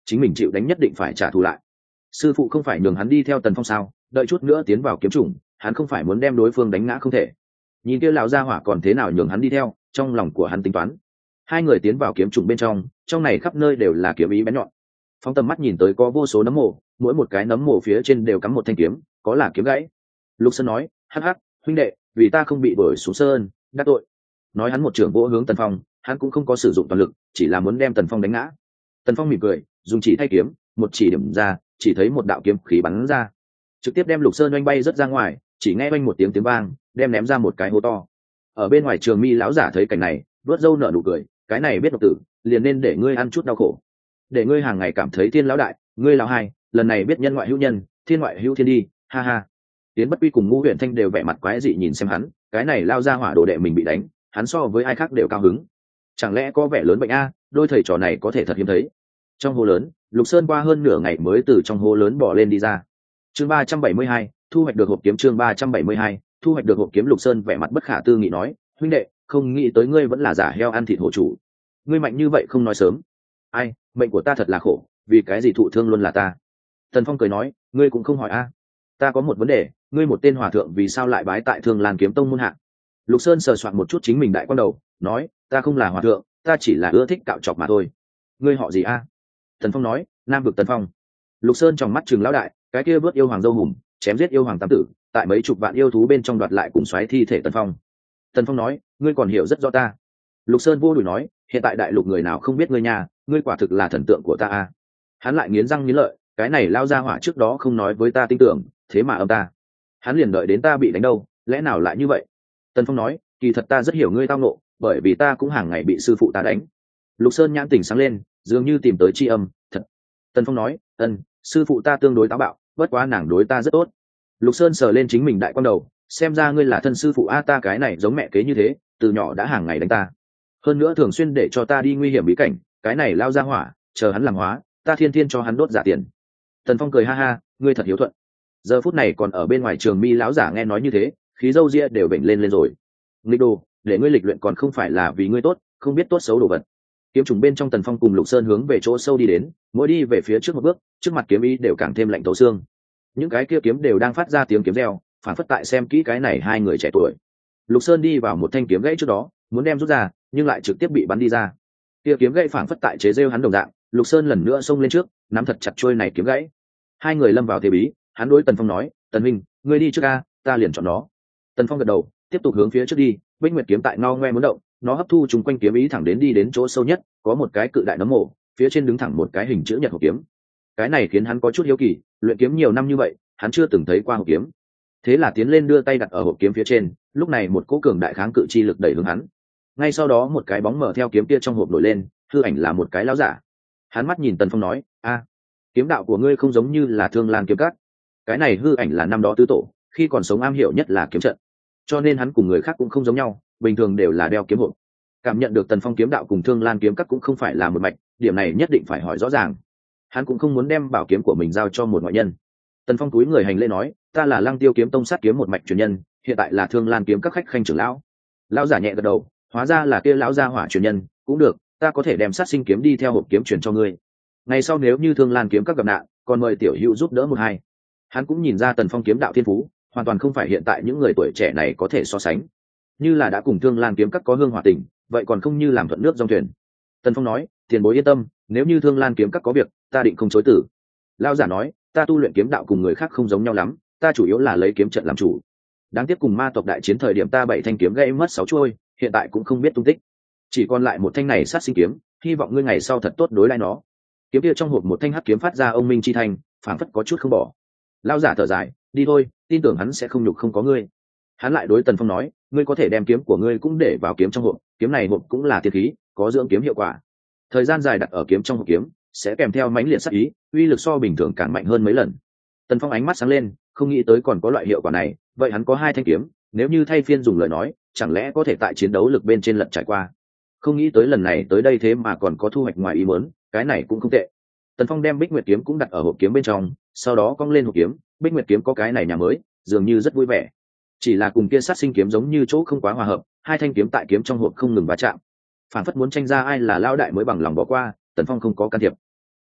chính mình chịu đánh nhất định phải trả thù lại. Sư phụ không phải nhường hắn đi theo Tần Phong sao? Đợi chút nữa tiến vào kiếm chủng, hắn không phải muốn đem đối phương đánh ngã không thể. Nhìn kia lão gia hỏa còn thế nào nhường hắn đi theo, trong lòng của hắn tính toán. Hai người tiến vào kiếm chủng bên trong này khắp nơi đều là kiếm ý bén nhọn. Phóng tầm mắt nhìn tới có vô số nấm mồ, mỗi một cái nấm mồ phía trên đều cắm một thanh kiếm, có là kiếm gãy. Lục Sơn nói, hắc hắc, huynh đệ, vì ta không bị đuổi xuống sơn, đắc tội. Nói hắn một trưởng vỗ hướng Tần Phong, hắn cũng không có sử dụng toàn lực, chỉ là muốn đem Tần Phong đánh ngã. Tần Phong mỉm cười, dùng chỉ thay kiếm, một chỉ điểm ra, chỉ thấy một đạo kiếm khí bắn ra, trực tiếp đem Lục Sơn oanh bay rất ra ngoài, chỉ nghe oanh một tiếng vang, đem ném ra một cái hố to. Ở bên ngoài Trường Mi lão giả thấy cảnh này, vớt râu nở nụ cười, cái này biết độc tử, liền nên để ngươi ăn chút đau khổ, để ngươi hàng ngày cảm thấy thiên lão đại, ngươi lão hai, lần này biết nhân ngoại hữu nhân, thiên ngoại hữu thiên đi, ha ha. Tiến Bất Quy cùng Ngũ Huyền Thanh đều vẻ mặt quái dị nhìn xem hắn, cái này lao ra hỏa đồ đệ mình bị đánh, hắn so với ai khác đều cao hứng. Chẳng lẽ có vẻ lớn bệnh a? Đôi thầy trò này có thể thật hiếm thấy. Trong hố lớn, Lục Sơn qua hơn nửa ngày mới từ trong hố lớn bỏ lên đi ra. Chương 372, thu hoạch được hộp kiếm. Chương 372, thu hoạch được hộp kiếm. Lục Sơn vẻ mặt bất khả tư nghị nói, huynh đệ, không nghĩ tới ngươi vẫn là giả heo ăn thịt hổ chủ. Ngươi mạnh như vậy không nói sớm. Ai, mệnh của ta thật là khổ, vì cái gì thụ thương luôn là ta. Tần Phong cười nói, ngươi cũng không hỏi a. Ta có một vấn đề, ngươi một tên hòa thượng vì sao lại bái tại Thương Lan Kiếm Tông môn hạ? Lục Sơn sờ soạn một chút chính mình đại quan đầu, nói, ta không là hòa thượng, ta chỉ là ưa thích cạo chọc mà thôi. Ngươi họ gì a? Tần Phong nói, Nam vực Tần Phong. Lục Sơn trong mắt trừng lão đại, cái kia vớt yêu hoàng dâu hùm, chém giết yêu hoàng tam tử, tại mấy chục vạn yêu thú bên trong đoạt lại cùng xoáy thi thể Tần Phong. Tần Phong nói, ngươi còn hiểu rất rõ ta. Lục Sơn vô đùi nói, hiện tại đại lục người nào không biết ngươi nhà, ngươi quả thực là thần tượng của ta a. Hắn lại nghiến răng nghiến lợi, cái này lao ra hỏa trước đó không nói với ta tin tưởng, thế mà âm ta. Hắn liền đợi đến ta bị đánh đâu, lẽ nào lại như vậy? Tần Phong nói, kỳ thật ta rất hiểu ngươi tao nộ, bởi vì ta cũng hàng ngày bị sư phụ ta đánh. Lục Sơn nhãn tỉnh sáng lên, dường như tìm tới tri âm, thật. Tần Phong nói, sư phụ ta tương đối táo bạo, bất quá nàng đối ta rất tốt. Lục Sơn sờ lên chính mình đại quan đầu, xem ra ngươi là thân sư phụ a, ta cái này giống mẹ kế như thế, từ nhỏ đã hàng ngày đánh ta, hơn nữa thường xuyên để cho ta đi nguy hiểm bí cảnh, cái này lao ra hỏa, chờ hắn làm hóa, ta thiên thiên cho hắn đốt giả tiền. Tần Phong cười ha ha, ngươi thật hiếu thuận. Giờ phút này còn ở bên ngoài Trường Mi lão giả nghe nói như thế, khí râu ria đều bệnh lên rồi. Nghịch đồ, để ngươi lịch luyện còn không phải là vì ngươi tốt, không biết tốt xấu đồ vật. Kiếm trùng bên trong, Tần Phong cùng Lục Sơn hướng về chỗ sâu đi đến, mỗi đi về phía trước một bước, trước mặt kiếm ý đều càng thêm lạnh thấu xương. Những cái kia kiếm đều đang phát ra tiếng kiếm reo, phản phất tại xem kỹ cái này hai người trẻ tuổi. Lục Sơn đi vào một thanh kiếm gãy trước đó, muốn đem rút ra, nhưng lại trực tiếp bị bắn đi ra. Kia kiếm gãy phản phất tại chế rêu hắn đồng dạng, Lục Sơn lần nữa xông lên trước, nắm thật chặt chuôi này kiếm gãy. Hai người lâm vào thế bí, hắn đối Tần Phong nói, Tần Minh, ngươi đi trước a, ta liền chọn nó. Tần Phong gật đầu, tiếp tục hướng phía trước đi, Bích Nguyệt kiếm tại no ngoe muốn động, nó hấp thu chúng quanh kiếm ý thẳng đến đi đến chỗ sâu nhất, có một cái cự đại nấm mộ, phía trên đứng thẳng một cái hình chữ nhật hộp kiếm. Cái này khiến hắn có chút hiếu kỳ, luyện kiếm nhiều năm như vậy, hắn chưa từng thấy qua hộp kiếm. Thế là tiến lên đưa tay đặt ở hộp kiếm phía trên, lúc này một cỗ cường đại kháng cự chi lực đẩy hướng hắn. Ngay sau đó một cái bóng mở theo kiếm kia trong hộp nổi lên, hư ảnh là một cái lão giả. Hắn mắt nhìn Tần Phong nói, a, kiếm đạo của ngươi không giống như là Thương Lan kiếm cắt. Cái này hư ảnh là năm đó tứ tổ, khi còn sống am hiểu nhất là kiếm trận, cho nên hắn cùng người khác cũng không giống nhau, bình thường đều là đeo kiếm hộp. Cảm nhận được Tần Phong kiếm đạo cùng Thương Lan kiếm cắt cũng không phải là một mạch, điểm này nhất định phải hỏi rõ ràng. Hắn cũng không muốn đem bảo kiếm của mình giao cho một ngoại nhân. Tần Phong cúi người hành lễ nói, ta là Lăng Tiêu kiếm tông sát kiếm một mạch truyền nhân, hiện tại là Thương Lan kiếm các khách khanh trưởng lão. Lão giả nhẹ gật đầu, hóa ra là kia lão gia hỏa truyền nhân, cũng được, ta có thể đem sát sinh kiếm đi theo hộp kiếm truyền cho ngươi. Ngày sau nếu như Thương Lan kiếm các gặp nạn, còn mời tiểu hữu giúp đỡ một hai. Hắn cũng nhìn ra Tần Phong kiếm đạo thiên phú, hoàn toàn không phải hiện tại những người tuổi trẻ này có thể so sánh. Như là đã cùng Thương Lan kiếm các có hương hòa tình, vậy còn không như làm thuận nước dòng thuyền. Tần Phong nói, tiền bối yên tâm, nếu như Thương Lan kiếm các có việc, ta định không chối từ. Lão giả nói, ta tu luyện kiếm đạo cùng người khác không giống nhau lắm, ta chủ yếu là lấy kiếm trận làm chủ. Đáng tiếc cùng ma tộc đại chiến thời điểm ta 7 thanh kiếm gãy mất 6 chuôi, hiện tại cũng không biết tung tích, chỉ còn lại một thanh này sát sinh kiếm, hy vọng ngươi ngày sau thật tốt đối đãi nó. Kiếm kia trong hộp một thanh hắc kiếm phát ra ông minh chi thanh, phảng phất có chút không bỏ. Lão giả thở dài, đi thôi, tin tưởng hắn sẽ không nhục không có ngươi. Hắn lại đối Tần Phong nói, ngươi có thể đem kiếm của ngươi cũng để vào kiếm trong hộp, kiếm này hộp cũng là tiên khí, có dưỡng kiếm hiệu quả. Thời gian dài đặt ở kiếm trong hộp kiếm sẽ kèm theo mãnh liệt sát ý, uy lực so bình thường càng mạnh hơn mấy lần. Tần Phong ánh mắt sáng lên, không nghĩ tới còn có loại hiệu quả này, vậy hắn có 2 thanh kiếm, nếu như thay phiên dùng lời nói, chẳng lẽ có thể tại chiến đấu lực bên trên lật trải qua. Không nghĩ tới lần này tới đây thế mà còn có thu hoạch ngoài ý muốn, cái này cũng không tệ. Tần Phong đem Bích Nguyệt kiếm cũng đặt ở hộp kiếm bên trong, sau đó cong lên hộp kiếm, Bích Nguyệt kiếm có cái này nhà mới, dường như rất vui vẻ. Chỉ là cùng kia sát sinh kiếm giống như chỗ không quá hòa hợp, 2 thanh kiếm tại kiếm trong hộp không ngừng va chạm, phản phất muốn tranh ra ai là lão đại mới bằng lòng bỏ qua. Tần Phong không có can thiệp.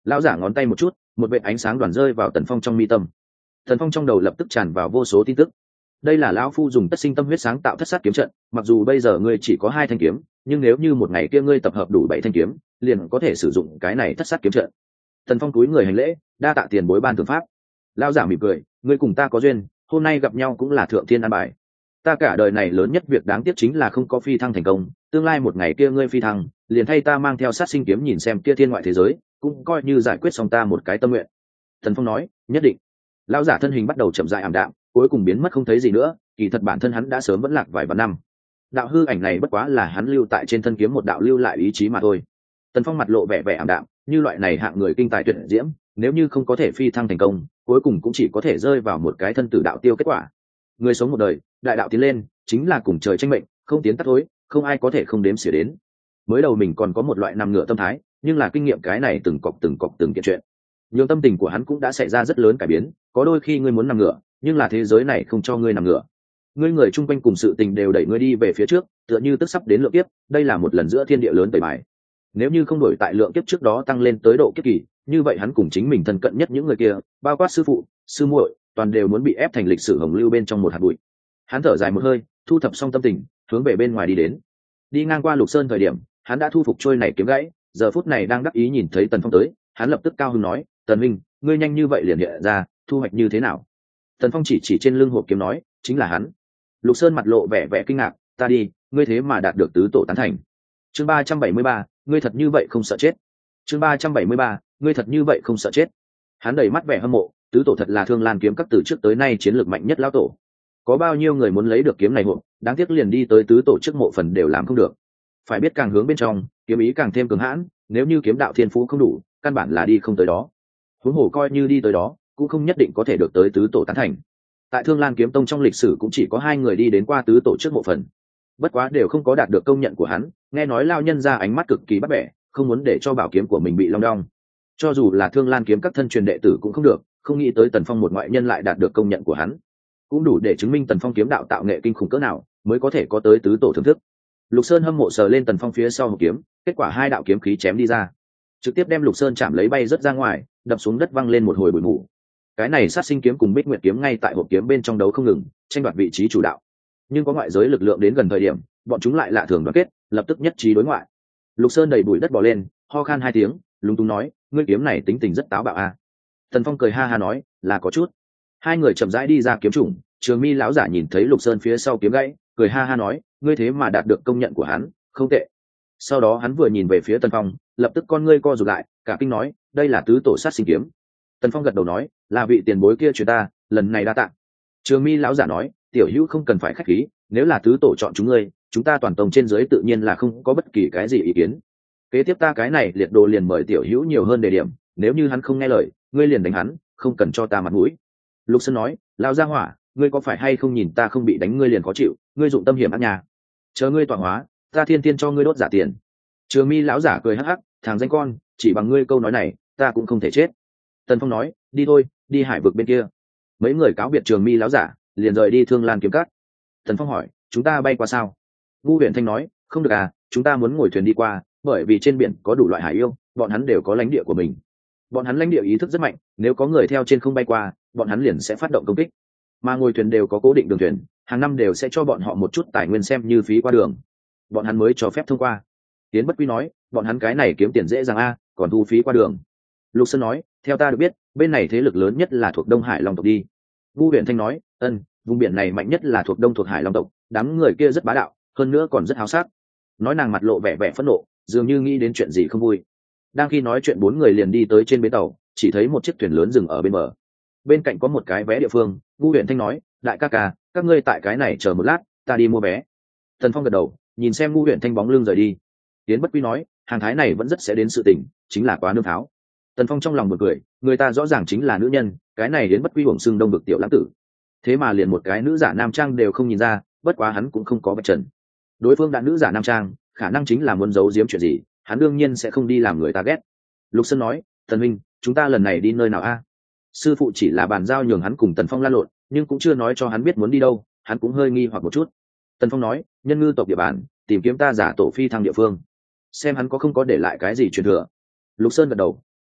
Lão giả ngón tay một chút, một vệt ánh sáng đoàn rơi vào Tần Phong trong mi tâm. Tần Phong trong đầu lập tức tràn vào vô số tin tức. Đây là lão phu dùng tất sinh tâm huyết sáng tạo thất sát kiếm trận, mặc dù bây giờ ngươi chỉ có 2 thanh kiếm, nhưng nếu như một ngày kia ngươi tập hợp đủ 7 thanh kiếm, liền có thể sử dụng cái này thất sát kiếm trận. Tần Phong cúi người hành lễ, đa tạ tiền bối ban thưởng pháp. Lão giả mỉm cười, ngươi cùng ta có duyên, hôm nay gặp nhau cũng là thượng thiên an bài. Ta cả đời này lớn nhất việc đáng tiếc chính là không có phi thăng thành công, tương lai một ngày kia ngươi phi thăng, liền thay ta mang theo sát sinh kiếm nhìn xem kia thiên ngoại thế giới, cũng coi như giải quyết xong ta một cái tâm nguyện. Tần Phong nói, nhất định. Lão giả thân hình bắt đầu chậm rãi ảm đạm, cuối cùng biến mất không thấy gì nữa, kỳ thật bản thân hắn đã sớm vẫn lạc vài vạn năm. Đạo hư ảnh này bất quá là hắn lưu tại trên thân kiếm một đạo lưu lại ý chí mà thôi. Tần Phong mặt lộ vẻ vẻ ảm đạm, như loại này hạng người kinh tài tuyệt diễm, nếu như không có thể phi thăng thành công, cuối cùng cũng chỉ có thể rơi vào một cái thân tử đạo tiêu kết quả. Người sống một đời, đại đạo tiến lên, chính là cùng trời tranh mệnh, không tiến tắt thối, không ai có thể không đếm xỉa đến. Mới đầu mình còn có một loại nằm ngửa tâm thái, nhưng là kinh nghiệm cái này từng cọc từng kiện chuyện, nhưng tâm tình của hắn cũng đã xảy ra rất lớn cải biến. Có đôi khi ngươi muốn nằm ngửa, nhưng là thế giới này không cho ngươi nằm ngửa. Ngươi người chung quanh cùng sự tình đều đẩy ngươi đi về phía trước, tựa như tức sắp đến lượng kiếp, đây là một lần giữa thiên địa lớn tẩy bài. Nếu như không đổi tại lượng kiếp trước đó tăng lên tới độ kiếp kỳ, như vậy hắn cùng chính mình thân cận nhất những người kia, bao quát sư phụ, sư muội, toàn đều muốn bị ép thành lịch sử hồng lưu bên trong một hạt bụi. Hắn thở dài một hơi, thu thập xong tâm tình, hướng về bên ngoài đi đến. Đi ngang qua Lục Sơn thời điểm, hắn đã thu phục trôi này kiếm gãy, giờ phút này đang đắc ý nhìn thấy Tần Phong tới, hắn lập tức cao hứng nói, Tần Minh, ngươi nhanh như vậy liền hiện ra, thu hoạch như thế nào? Tần Phong chỉ trên lưng hộp kiếm nói, chính là hắn. Lục Sơn mặt lộ vẻ vẻ kinh ngạc, ta đi, ngươi thế mà đạt được tứ tổ tán thành. Chương 373, ngươi thật như vậy không sợ chết. Chương 373, ngươi thật như vậy không sợ chết. Hắn đầy mắt vẻ hâm mộ, tứ tổ thật là Thương Lan kiếm các từ trước tới nay chiến lược mạnh nhất lão tổ. Có bao nhiêu người muốn lấy được kiếm này hộ, đáng tiếc liền đi tới tứ tổ trước mộ phần đều làm không được. Phải biết càng hướng bên trong, kiếm ý càng thêm cường hãn, nếu như kiếm đạo thiên phú không đủ, căn bản là đi không tới đó. Huống hồ coi như đi tới đó, cũng không nhất định có thể được tới tứ tổ tán thành. Tại Thương Lan kiếm tông trong lịch sử cũng chỉ có 2 người đi đến qua tứ tổ trước mộ phần, bất quá đều không có đạt được công nhận của hắn. Nghe nói lao nhân ra ánh mắt cực kỳ bắt bẻ, không muốn để cho bảo kiếm của mình bị long đong. Cho dù là Thương Lan kiếm các thân truyền đệ tử cũng không được, không nghĩ tới Tần Phong một ngoại nhân lại đạt được công nhận của hắn, cũng đủ để chứng minh Tần Phong kiếm đạo tạo nghệ kinh khủng cỡ nào, mới có thể có tới tứ tổ thưởng thức. Lục Sơn hâm mộ sờ lên Tần Phong phía sau hộp kiếm, kết quả 2 đạo kiếm khí chém đi ra, trực tiếp đem Lục Sơn chạm lấy bay rất ra ngoài, đập xuống đất văng lên một hồi bụi mù. Cái này sát sinh kiếm cùng Bích Nguyệt kiếm ngay tại hộp kiếm bên trong đấu không ngừng, tranh đoạt vị trí chủ đạo. Nhưng có ngoại giới lực lượng đến gần thời điểm, bọn chúng lại lạ thường đoàn kết, lập tức nhất trí đối ngoại. Lục Sơn đầy bụi đất bò lên, ho khan 2 tiếng, lúng túng nói, ngươi kiếm này tính tình rất táo bạo à. Tần Phong cười ha ha nói, là có chút. 2 người chậm rãi đi ra kiếm chủng, Trường Mi lão giả nhìn thấy Lục Sơn phía sau kiếm gãy, cười ha ha nói, ngươi thế mà đạt được công nhận của hắn, không tệ. Sau đó hắn vừa nhìn về phía Tần Phong, lập tức con ngươi co rụt lại, cả kinh nói, đây là tứ tổ sát sinh kiếm. Tần Phong gật đầu nói, là vị tiền bối kia truyền ta, lần này đa tạ. Trường Mi lão giả nói, tiểu hữu không cần phải khách khí, nếu là tứ tổ chọn chúng ngươi, chúng ta toàn tông trên dưới tự nhiên là không có bất kỳ cái gì ý kiến. Kế tiếp ta cái này liệt đồ liền mời tiểu hữu nhiều hơn đề điểm, nếu như hắn không nghe lời, ngươi liền đánh hắn, không cần cho ta mặt mũi. Lục Sơn nói, lão gia hỏa, ngươi có phải hay không nhìn ta không bị đánh ngươi liền khó chịu, ngươi dụng tâm hiểm ác nhà. Chờ ngươi tọa hóa, ta thiên tiên cho ngươi đốt giả tiền. Trường Mi lão giả cười hắc hắc, thằng danh con, chỉ bằng ngươi câu nói này, ta cũng không thể chết. Tần Phong nói, đi thôi, đi hải vực bên kia. Mấy người cáo biệt Trường Mi lão giả, liền rời đi Thương Lan kiếm các. Tần Phong hỏi, chúng ta bay qua sao? Vu Huyền Thanh nói, không được à, chúng ta muốn ngồi thuyền đi qua, bởi vì trên biển có đủ loại hải yêu, bọn hắn đều có lãnh địa của mình. Bọn hắn lãnh địa ý thức rất mạnh, nếu có người theo trên không bay qua, bọn hắn liền sẽ phát động công kích. Mà ngồi thuyền đều có cố định đường thuyền, hàng năm đều sẽ cho bọn họ một chút tài nguyên xem như phí qua đường, bọn hắn mới cho phép thông qua. Tiến Bất Quy nói, bọn hắn cái này kiếm tiền dễ dàng a, còn thu phí qua đường. Lục Sơn nói, theo ta được biết, bên này thế lực lớn nhất là thuộc Đông Hải Long tộc đi. Vu Huyền Thanh nói, vùng biển này mạnh nhất là thuộc Đông thuộc Hải Long tộc, đám người kia rất bá đạo, hơn nữa còn rất háo sắc. Nói nàng mặt lộ vẻ vẻ phẫn nộ, dường như nghĩ đến chuyện gì không vui. Đang khi nói chuyện 4 người liền đi tới trên bến tàu, chỉ thấy một chiếc thuyền lớn dừng ở bên bờ. Bên cạnh có một cái vé địa phương, Vu Huyền Thanh nói, đại ca ca, các ngươi tại cái này chờ một lát, ta đi mua vé. Tần Phong gật đầu, nhìn xem Vu Huyền Thanh bóng lưng rời đi. Tiến Bất Quy nói, hàng thái này vẫn rất sẽ đến sự tình, chính là quá nương tháo. Tần Phong trong lòng buồn cười, người ta rõ ràng chính là nữ nhân, cái này đến Bất Quy hưởng xưng Đông vực tiểu lãng tử, thế mà liền một cái nữ giả nam trang đều không nhìn ra, bất quá hắn cũng không có vạch trần. Đối phương đã nữ giả nam trang, khả năng chính là muốn giấu giếm chuyện gì, hắn đương nhiên sẽ không đi làm người ta ghét. Lục Sơn nói, Tần Minh, chúng ta lần này đi nơi nào a? Sư phụ chỉ là bàn giao nhường hắn cùng Tần Phong lan lộn, nhưng cũng chưa nói cho hắn biết muốn đi đâu, hắn cũng hơi nghi hoặc một chút. Tần Phong nói, nhân ngư tộc địa bàn, tìm kiếm ta giả tổ phi thăng địa phương, xem hắn có không có để lại cái gì truyền thừa. Lục Sơn gật đầu,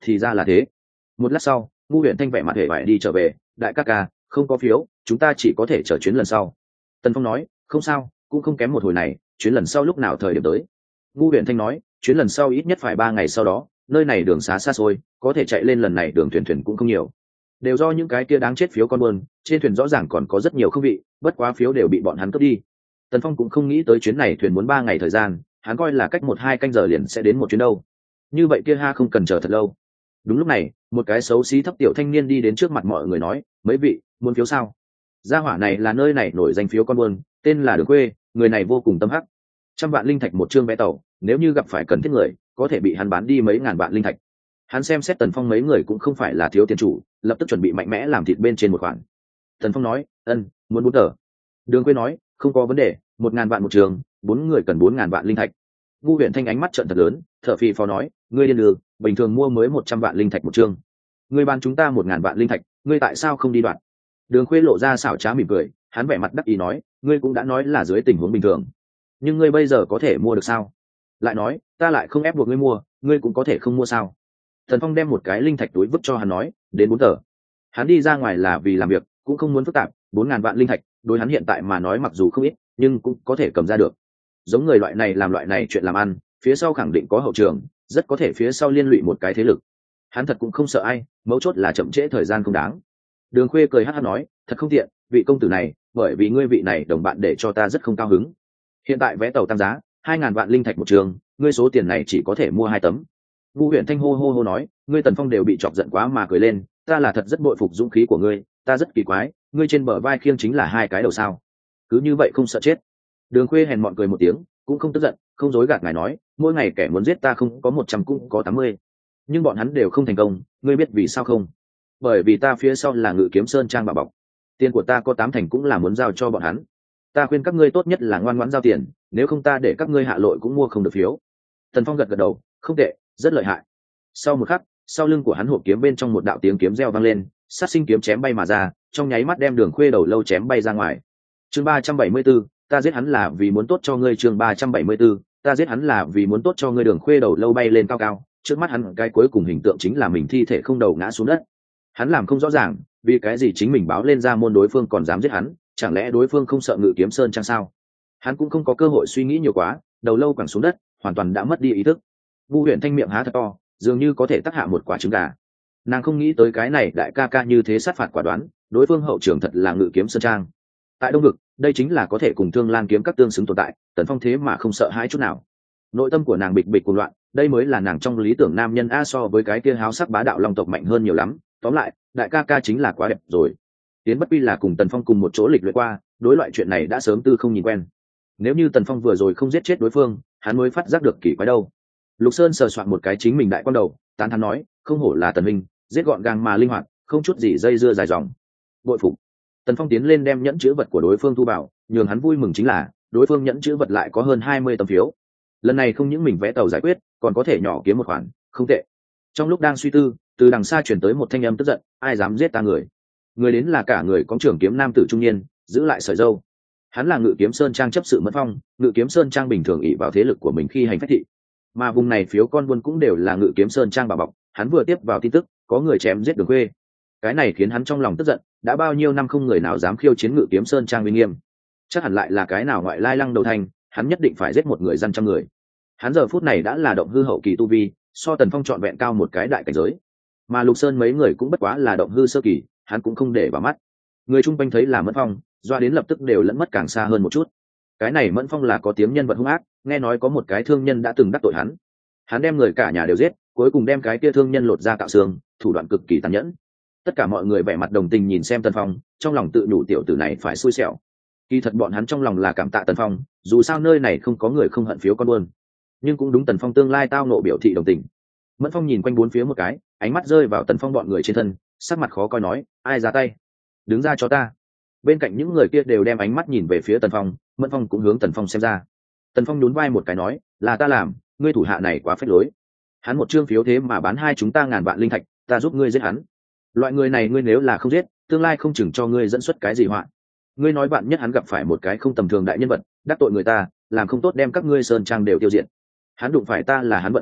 thì ra là thế. Một lát sau Ngu Huyền Thanh vẻ mặt hề vải đi trở về. Đại ca ca, không có phiếu, chúng ta chỉ có thể chờ chuyến lần sau. Tần Phong nói, không sao, cũng không kém một hồi này, chuyến lần sau lúc nào thời điểm tới. Ngu Huyền Thanh nói, chuyến lần sau ít nhất phải 3 ngày sau đó, nơi này đường xá xa xôi, có thể chạy lên lần này đường thuyền cũng không nhiều, đều do những cái kia đáng chết phiếu con buôn, trên thuyền rõ ràng còn có rất nhiều không vị, bất quá phiếu đều bị bọn hắn cướp đi. Tần Phong cũng không nghĩ tới chuyến này thuyền muốn 3 ngày thời gian, hắn coi là cách 1-2 canh giờ liền sẽ đến một chuyến đâu. Như vậy kia ha không cần chờ thật lâu. Đúng lúc này, một cái xấu xí thấp tiểu thanh niên đi đến trước mặt mọi người nói, mấy vị, muốn phiếu sao? Gia hỏa này là nơi này nổi danh phiếu con buôn, tên là Đường Khuê, người này vô cùng tâm hắc. 100 vạn linh thạch một chương vé tàu, nếu như gặp phải cần thiết người, có thể bị hắn bán đi mấy ngàn vạn linh thạch. Hắn xem xét Tần Phong mấy người cũng không phải là thiếu tiền chủ, lập tức chuẩn bị mạnh mẽ làm thịt bên trên một khoản. Tần Phong nói, muốn 4 tờ. Đường Quê nói, không có vấn đề, 1.000 vạn một trường, 4 người cần 4.000 vạn linh thạch. Ngu Huyền Thanh ánh mắt trợn thật lớn, thở phì phò nói, ngươi điên đường, bình thường mua mới 100 vạn linh thạch một trường, ngươi bán chúng ta 1.000 vạn linh thạch, ngươi tại sao không đi đoạn? Đường Khuê lộ ra xảo trá mỉm cười, hắn vẻ mặt đắc ý nói, ngươi cũng đã nói là dưới tình huống bình thường, nhưng ngươi bây giờ có thể mua được sao? Lại nói, ta lại không ép buộc ngươi mua, ngươi cũng có thể không mua sao? Thần Phong đem một cái linh thạch túi vứt cho hắn nói, đến 4 tờ. Hắn đi ra ngoài là vì làm việc, cũng không muốn phức tạp, 4.000 vạn linh thạch, đối hắn hiện tại mà nói mặc dù không ít, nhưng cũng có thể cầm ra được. Giống người loại này làm loại này chuyện làm ăn, phía sau khẳng định có hậu trường, rất có thể phía sau liên lụy một cái thế lực. Hắn thật cũng không sợ ai, mấu chốt là chậm trễ thời gian không đáng. Đường Khuê cười hắc hắc nói, thật không tiện, vị công tử này, bởi vì ngươi vị này đồng bạn để cho ta rất không cao hứng. Hiện tại vé tàu tăng giá, 2.000 vạn linh thạch một trường, ngươi số tiền này chỉ có thể mua 2 tấm. Ngu Huyền Thanh hô hô hô nói, ngươi Tần Phong đều bị chọc giận quá mà cười lên, ta là thật rất bội phục dũng khí của ngươi, ta rất kỳ quái, ngươi trên bờ vai khiêng chính là 2 cái đầu sao? Cứ như vậy không sợ chết? Đường Khuê hèn mọn cười một tiếng, cũng không tức giận, không dối gạt ngài nói, mỗi ngày kẻ muốn giết ta không có 100 cũng có 80, nhưng bọn hắn đều không thành công, ngươi biết vì sao không? Bởi vì ta phía sau là Ngự Kiếm Sơn trang bảo bọc, tiền của ta có 8 thành cũng là muốn giao cho bọn hắn. Ta khuyên các ngươi tốt nhất là ngoan ngoãn giao tiền, nếu không ta để các ngươi hạ lội cũng mua không được phiếu. Tần Phong gật gật đầu, không tệ, rất lợi hại. Sau một khắc, sau lưng của hắn hộp kiếm bên trong một đạo tiếng kiếm reo vang lên, sát sinh kiếm chém bay mà ra, trong nháy mắt đem Đường Khuê đầu lâu chém bay ra ngoài. Chương 374, ta giết hắn là vì muốn tốt cho ngươi. Chương 374, ta giết hắn là vì muốn tốt cho ngươi. Đường Khuê đầu lâu bay lên cao cao, trước mắt hắn cái cuối cùng hình tượng chính là mình thi thể không đầu ngã xuống đất. Hắn làm không rõ ràng, vì cái gì chính mình báo lên ra môn đối phương còn dám giết hắn, chẳng lẽ đối phương không sợ Ngự Kiếm Sơn trang sao? Hắn cũng không có cơ hội suy nghĩ nhiều quá, đầu lâu quẳng xuống đất, hoàn toàn đã mất đi ý thức. Ngu Huyền Thanh miệng há thật to, dường như có thể tác hạ một quả trứng gà. Nàng không nghĩ tới cái này đại ca ca như thế sát phạt quả đoán, đối phương hậu trường thật là Ngự Kiếm Sơn trang. Tại Đông Vực, đây chính là có thể cùng Thương Lan kiếm các tương xứng tồn tại, Tần Phong thế mà không sợ hãi chút nào. Nội tâm của nàng bịch bịch cuồng loạn, đây mới là nàng trong lý tưởng nam nhân a, so với cái kia háo sắc bá đạo long tộc mạnh hơn nhiều lắm. Tóm lại, đại ca ca chính là quá đẹp rồi. Tiến Bất Quy là cùng Tần Phong cùng một chỗ lịch luyện qua, đối loại chuyện này đã sớm tư không nhìn quen. Nếu như Tần Phong vừa rồi không giết chết đối phương, hắn mới phát giác được kỳ quái đâu. Lục Sơn sờ soạn một cái chính mình đại quan đầu, tán thán nói, không hổ là Tần Minh, giết gọn gàng mà linh hoạt, không chút gì dây dưa dài dòng. Bội phục. Tần Phong tiến lên đem nhẫn chữ vật của đối phương thu vào, nhường hắn vui mừng chính là, đối phương nhẫn chữ vật lại có hơn 20 tấm phiếu. Lần này không những mình vẽ tàu giải quyết, còn có thể nhỏ kiếm một khoản, không tệ. Trong lúc đang suy tư, từ đằng xa truyền tới một thanh âm tức giận, ai dám giết ta người? Người đến là cả người có trường kiếm nam tử trung niên, giữ lại sợi râu. Hắn là Ngự Kiếm Sơn trang chấp sự Mẫn Phong, Ngự Kiếm Sơn trang bình thường ỷ vào thế lực của mình khi hành phách thị, mà vùng này phiếu con buôn cũng đều là Ngự Kiếm Sơn trang bảo bọc. Hắn vừa tiếp vào tin tức có người chém giết Đường Khuê, cái này khiến hắn trong lòng tức giận, đã bao nhiêu năm không người nào dám khiêu chiến Ngự Kiếm Sơn trang uy nghiêm, chắc hẳn lại là cái nào ngoại lai lăng đầu thành, hắn nhất định phải giết một người dân trăm người. Hắn giờ phút này đã là động hư hậu kỳ tu vi, so Tần Phong trọn vẹn cao một cái đại cảnh giới, mà Lục Sơn mấy người cũng bất quá là động hư sơ kỳ, hắn cũng không để vào mắt. Người chung quanh thấy là Mẫn Phong, doa đến lập tức đều lẫn mất càng xa hơn một chút. Cái này Mẫn Phong là có tiếng nhân vật hung ác, nghe nói có một cái thương nhân đã từng đắc tội hắn, hắn đem người cả nhà đều giết, cuối cùng đem cái kia thương nhân lột ra cạo xương, thủ đoạn cực kỳ tàn nhẫn. Tất cả mọi người vẻ mặt đồng tình nhìn xem Tần Phong, trong lòng tự nhủ tiểu tử này phải xui xẻo. Kỳ thật bọn hắn trong lòng là cảm tạ Tần Phong, dù sao nơi này không có người không hận phiếu con buôn, nhưng cũng đúng Tần Phong tương lai tao nộ biểu thị đồng tình. Mẫn Phong nhìn quanh bốn phía một cái, ánh mắt rơi vào Tần Phong bọn người trên thân, sắc mặt khó coi nói, ai ra tay, đứng ra cho ta. Bên cạnh những người kia đều đem ánh mắt nhìn về phía Tần Phong, Mẫn Phong cũng hướng Tần Phong xem ra. Tần Phong nhún vai một cái nói, là ta làm, ngươi thủ hạ này quá phách lối. Hắn một trương phiếu thế mà bán hai chúng ta 1.000 vạn linh thạch, ta giúp ngươi giết hắn. Loại người này ngươi nếu là không giết, tương lai không chừng cho ngươi dẫn xuất cái gì họa. Ngươi nói bạn nhất hắn gặp phải một cái không tầm thường đại nhân vật, đắc tội người ta, làm không tốt đem các ngươi sơn trang đều tiêu diệt. Hắn đụng phải ta là hắn vận khí tốt,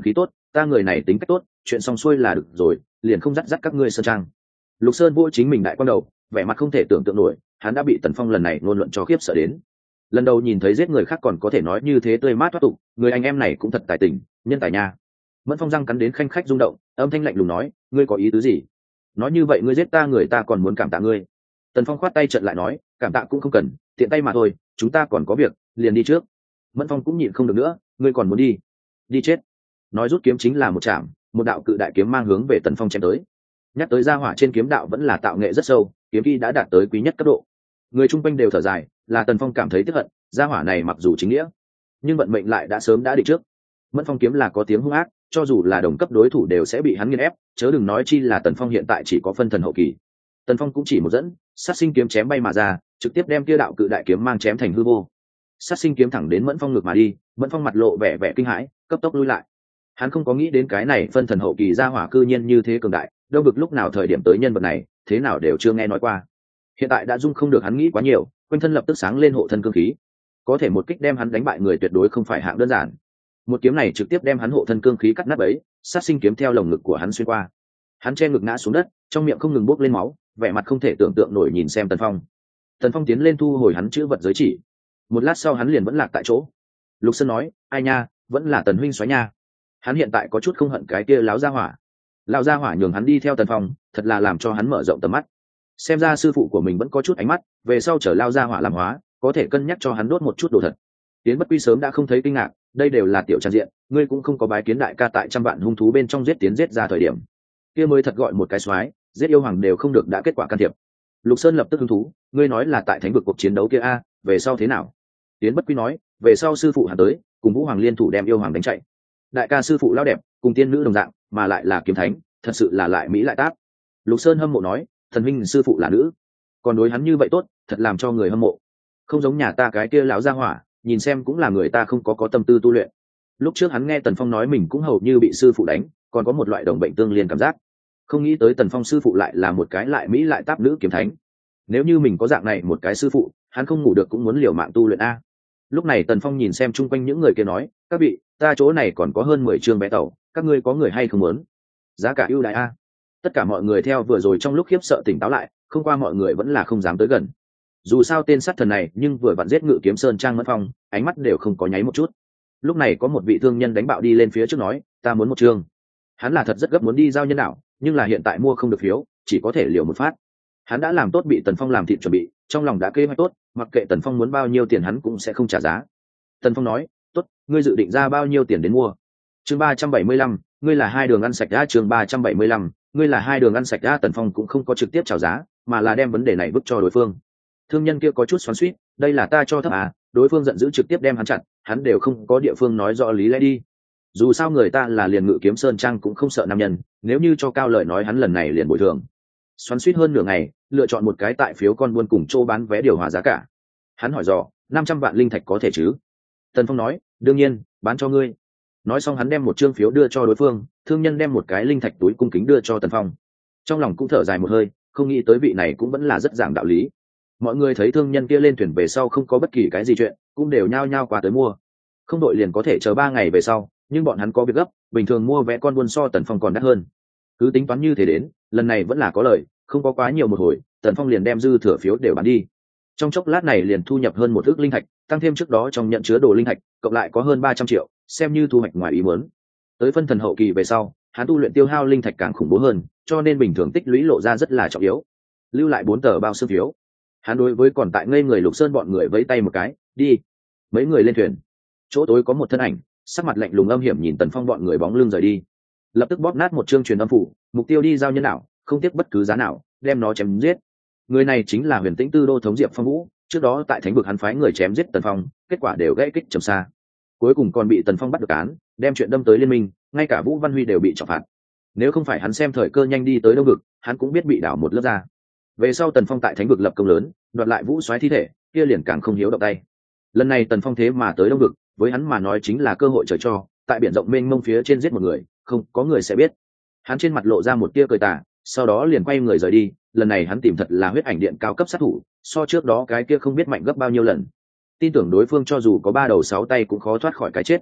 ta người này tính cách tốt, chuyện xong xuôi là được rồi, liền không dắt dắt các ngươi sơn trang. Lục Sơn vỗ chính mình đại quan đầu, vẻ mặt không thể tưởng tượng nổi, hắn đã bị Tần Phong lần này ngôn luận cho khiếp sợ đến. Lần đầu nhìn thấy giết người khác còn có thể nói như thế tươi mát thoát tục, người anh em này cũng thật tài tình, nhân tài nha. Mẫn Phong răng cắn đến khanh khách rung động, âm thanh lạnh lùng nói, ngươi có ý tứ gì? Nói như vậy ngươi giết ta, người ta còn muốn cảm tạ ngươi. Tần Phong khoát tay trận lại nói, cảm tạ cũng không cần, tiện tay mà thôi, chúng ta còn có việc, liền đi trước. Mẫn Phong cũng nhịn không được nữa, ngươi còn muốn đi? Đi chết. Nói rút kiếm chính là một chạm, một đạo cự đại kiếm mang hướng về Tần Phong chém tới. Nhắc tới gia hỏa trên kiếm đạo vẫn là tạo nghệ rất sâu, kiếm kỹ đã đạt tới quý nhất cấp độ. Người chung quanh đều thở dài, là Tần Phong cảm thấy tiếc hận, gia hỏa này mặc dù chính nghĩa, nhưng vận mệnh lại đã sớm đã định trước. Mẫn Phong kiếm là có tiếng hung ác, cho dù là đồng cấp đối thủ đều sẽ bị hắn nghiền ép, chớ đừng nói chi là Tần Phong hiện tại chỉ có phân thần hậu kỳ. Tần Phong cũng chỉ một dẫn, sát sinh kiếm chém bay mà ra, trực tiếp đem kia đạo cự đại kiếm mang chém thành hư vô. Sát sinh kiếm thẳng đến Mẫn Phong ngược mà đi, Mẫn Phong mặt lộ vẻ vẻ kinh hãi, cấp tốc lui lại. Hắn không có nghĩ đến cái này phân thần hậu kỳ gia hỏa cư nhiên như thế cường đại, đâu vực lúc nào thời điểm tới nhân vật này, thế nào đều chưa nghe nói qua. Hiện tại đã dung không được hắn nghĩ quá nhiều, quanh thân lập tức sáng lên hộ thân cương khí. Có thể một kích đem hắn đánh bại người tuyệt đối không phải hạng đơn giản. Một kiếm này trực tiếp đem hắn hộ thân cương khí cắt nát bấy, sát sinh kiếm theo lồng ngực của hắn xuyên qua. Hắn che ngực ngã xuống đất, trong miệng không ngừng bốc lên máu, vẻ mặt không thể tưởng tượng nổi nhìn xem Tần Phong. Tần Phong tiến lên thu hồi hắn chữ vật giới chỉ. Một lát sau hắn liền vẫn lạc tại chỗ. Lục Sơn nói, ai nha, vẫn là Tần huynh xoáy nha. Hắn hiện tại có chút không hận cái kia láo gia hỏa. Lão gia hỏa nhường hắn đi theo Tần Phong, thật là làm cho hắn mở rộng tầm mắt. Xem ra sư phụ của mình vẫn có chút ánh mắt, về sau chở Lão gia hỏa làm hóa, có thể cân nhắc cho hắn đốt một chút đồ thật. Tiến Bất Quy sớm đã không thấy kinh ngạc, đây đều là tiểu trang diện, ngươi cũng không có bái kiến đại ca tại trăm vạn hung thú bên trong giết tiến giết ra thời điểm. Kia mới thật gọi một cái soái, giết yêu hoàng đều không được đã kết quả can thiệp. Lục Sơn lập tức hứng thú, ngươi nói là tại thánh vực cuộc chiến đấu kia a, về sau thế nào? Tiến Bất Quy nói, về sau sư phụ hắn tới, cùng Vũ Hoàng liên thủ đem yêu hoàng đánh chạy. Đại ca sư phụ lao đẹp, cùng tiên nữ đồng dạng, mà lại là kiếm thánh, thật sự là lại mỹ lại táp. Lục Sơn hâm mộ nói, thần huynh sư phụ là nữ, còn đối hắn như vậy tốt, thật làm cho người hâm mộ. Không giống nhà ta cái kia lão gia hỏa, nhìn xem cũng là người ta không có tâm tư tu luyện. Lúc trước hắn nghe Tần Phong nói mình cũng hầu như bị sư phụ đánh, còn có một loại đồng bệnh tương liên cảm giác. Không nghĩ tới Tần Phong sư phụ lại là một cái lại mỹ lại táp nữ kiếm thánh. Nếu như mình có dạng này một cái sư phụ, hắn không ngủ được cũng muốn liều mạng tu luyện a. Lúc này Tần Phong nhìn xem chung quanh những người kia nói, các vị, ta chỗ này còn có hơn 10 chương vé tàu, các ngươi có người hay không muốn? Giá cả ưu đãi a. Tất cả mọi người theo vừa rồi trong lúc khiếp sợ tỉnh táo lại, không qua mọi người vẫn là không dám tới gần. Dù sao tên sát thần này, nhưng vừa vặn giết Ngự Kiếm Sơn Trang Mẫn Phong, ánh mắt đều không có nháy một chút. Lúc này có một vị thương nhân đánh bạo đi lên phía trước nói, ta muốn một chương. Hắn là thật rất gấp muốn đi giao nhân đạo, nhưng là hiện tại mua không được phiếu, chỉ có thể liều một phát. Hắn đã làm tốt bị Tần Phong làm thịt chuẩn bị, trong lòng đã kế hoạch tốt, mặc kệ Tần Phong muốn bao nhiêu tiền hắn cũng sẽ không trả giá. Tần Phong nói, tốt, ngươi dự định ra bao nhiêu tiền đến mua? Chương 375, ngươi là hai đường ăn sạch đã. Chương 375, ngươi là hai đường ăn sạch đã. Tần Phong cũng không có trực tiếp chào giá, mà là đem vấn đề này vứt cho đối phương. Thương nhân kia có chút xoắn xuýt, đây là ta cho thấp à? Đối phương giận dữ trực tiếp đem hắn chặn, hắn đều không có địa phương nói rõ lý lẽ đi. Dù sao người ta là liền Ngự Kiếm Sơn Trang cũng không sợ nam nhân, nếu như cho cao lời nói hắn lần này liền bồi thường. Xoắn xuýt hơn nửa ngày, lựa chọn một cái tại phiếu con buôn cùng chỗ bán vé điều hòa giá cả. Hắn hỏi dò, 500 vạn linh thạch có thể chứ? Tần Phong nói, đương nhiên, bán cho ngươi. Nói xong hắn đem một chương phiếu đưa cho đối phương, thương nhân đem một cái linh thạch túi cung kính đưa cho Tần Phong. Trong lòng cũng thở dài một hơi, không nghĩ tới vị này cũng vẫn là rất giảng đạo lý. Mọi người thấy thương nhân kia lên thuyền về sau không có bất kỳ cái gì chuyện, cũng đều nhao nhao qua tới mua. Không đội liền có thể chờ 3 ngày về sau, nhưng bọn hắn có việc gấp, bình thường mua vé con buôn so Tần Phong còn đắt hơn. Cứ tính toán như thế đến, lần này vẫn là có lời, không có quá nhiều một hồi, Tần Phong liền đem dư thừa phiếu đều bán đi. Trong chốc lát này liền thu nhập hơn 1 ức linh thạch, tăng thêm trước đó trong nhận chứa đồ linh thạch, cộng lại có hơn 300 triệu, xem như thu hoạch ngoài ý muốn. Tới phân thần hậu kỳ về sau, hắn tu luyện tiêu hao linh thạch càng khủng bố hơn, cho nên bình thường tích lũy lộ ra rất là trọng yếu. Lưu lại 4 tờ bao xương phiếu. Hắn đối với còn tại ngây người Lục Sơn bọn người vẫy tay một cái, đi. Mấy người lên thuyền. Chỗ tối có một thân ảnh, sắc mặt lạnh lùng âm hiểm nhìn Tần Phong bọn người bóng lưng rời đi. Lập tức bóp nát một chương truyền âm phủ, mục tiêu đi giao nhân nào, không tiếc bất cứ giá nào, đem nó chém giết. Người này chính là Huyền Tĩnh Tư đô thống Diệp Phong Vũ, trước đó tại thánh vực hắn phái người chém giết Tần Phong, kết quả đều gãy kích trầm xa. Cuối cùng còn bị Tần Phong bắt được án, đem chuyện đâm tới liên minh, ngay cả Vũ Văn Huy đều bị trọng phạt. Nếu không phải hắn xem thời cơ nhanh đi tới Đông vực, hắn cũng biết bị đảo một lớp ra. Về sau Tần Phong tại thánh vực lập công lớn, đoạt lại Vũ Soái thi thể, kia liền càng không hiếu động tay. Lần này Tần Phong thế mà tới Đông vực, với hắn mà nói chính là cơ hội trời cho, tại biển rộng mênh mông phía trên giết một người, không có người sẽ biết. Hắn trên mặt lộ ra một tia cười tà, sau đó liền quay người rời đi. Lần này hắn tìm thật là huyết ảnh điện cao cấp sát thủ, so trước đó cái kia không biết mạnh gấp bao nhiêu lần. Tin tưởng đối phương cho dù có 3 đầu 6 tay cũng khó thoát khỏi cái chết.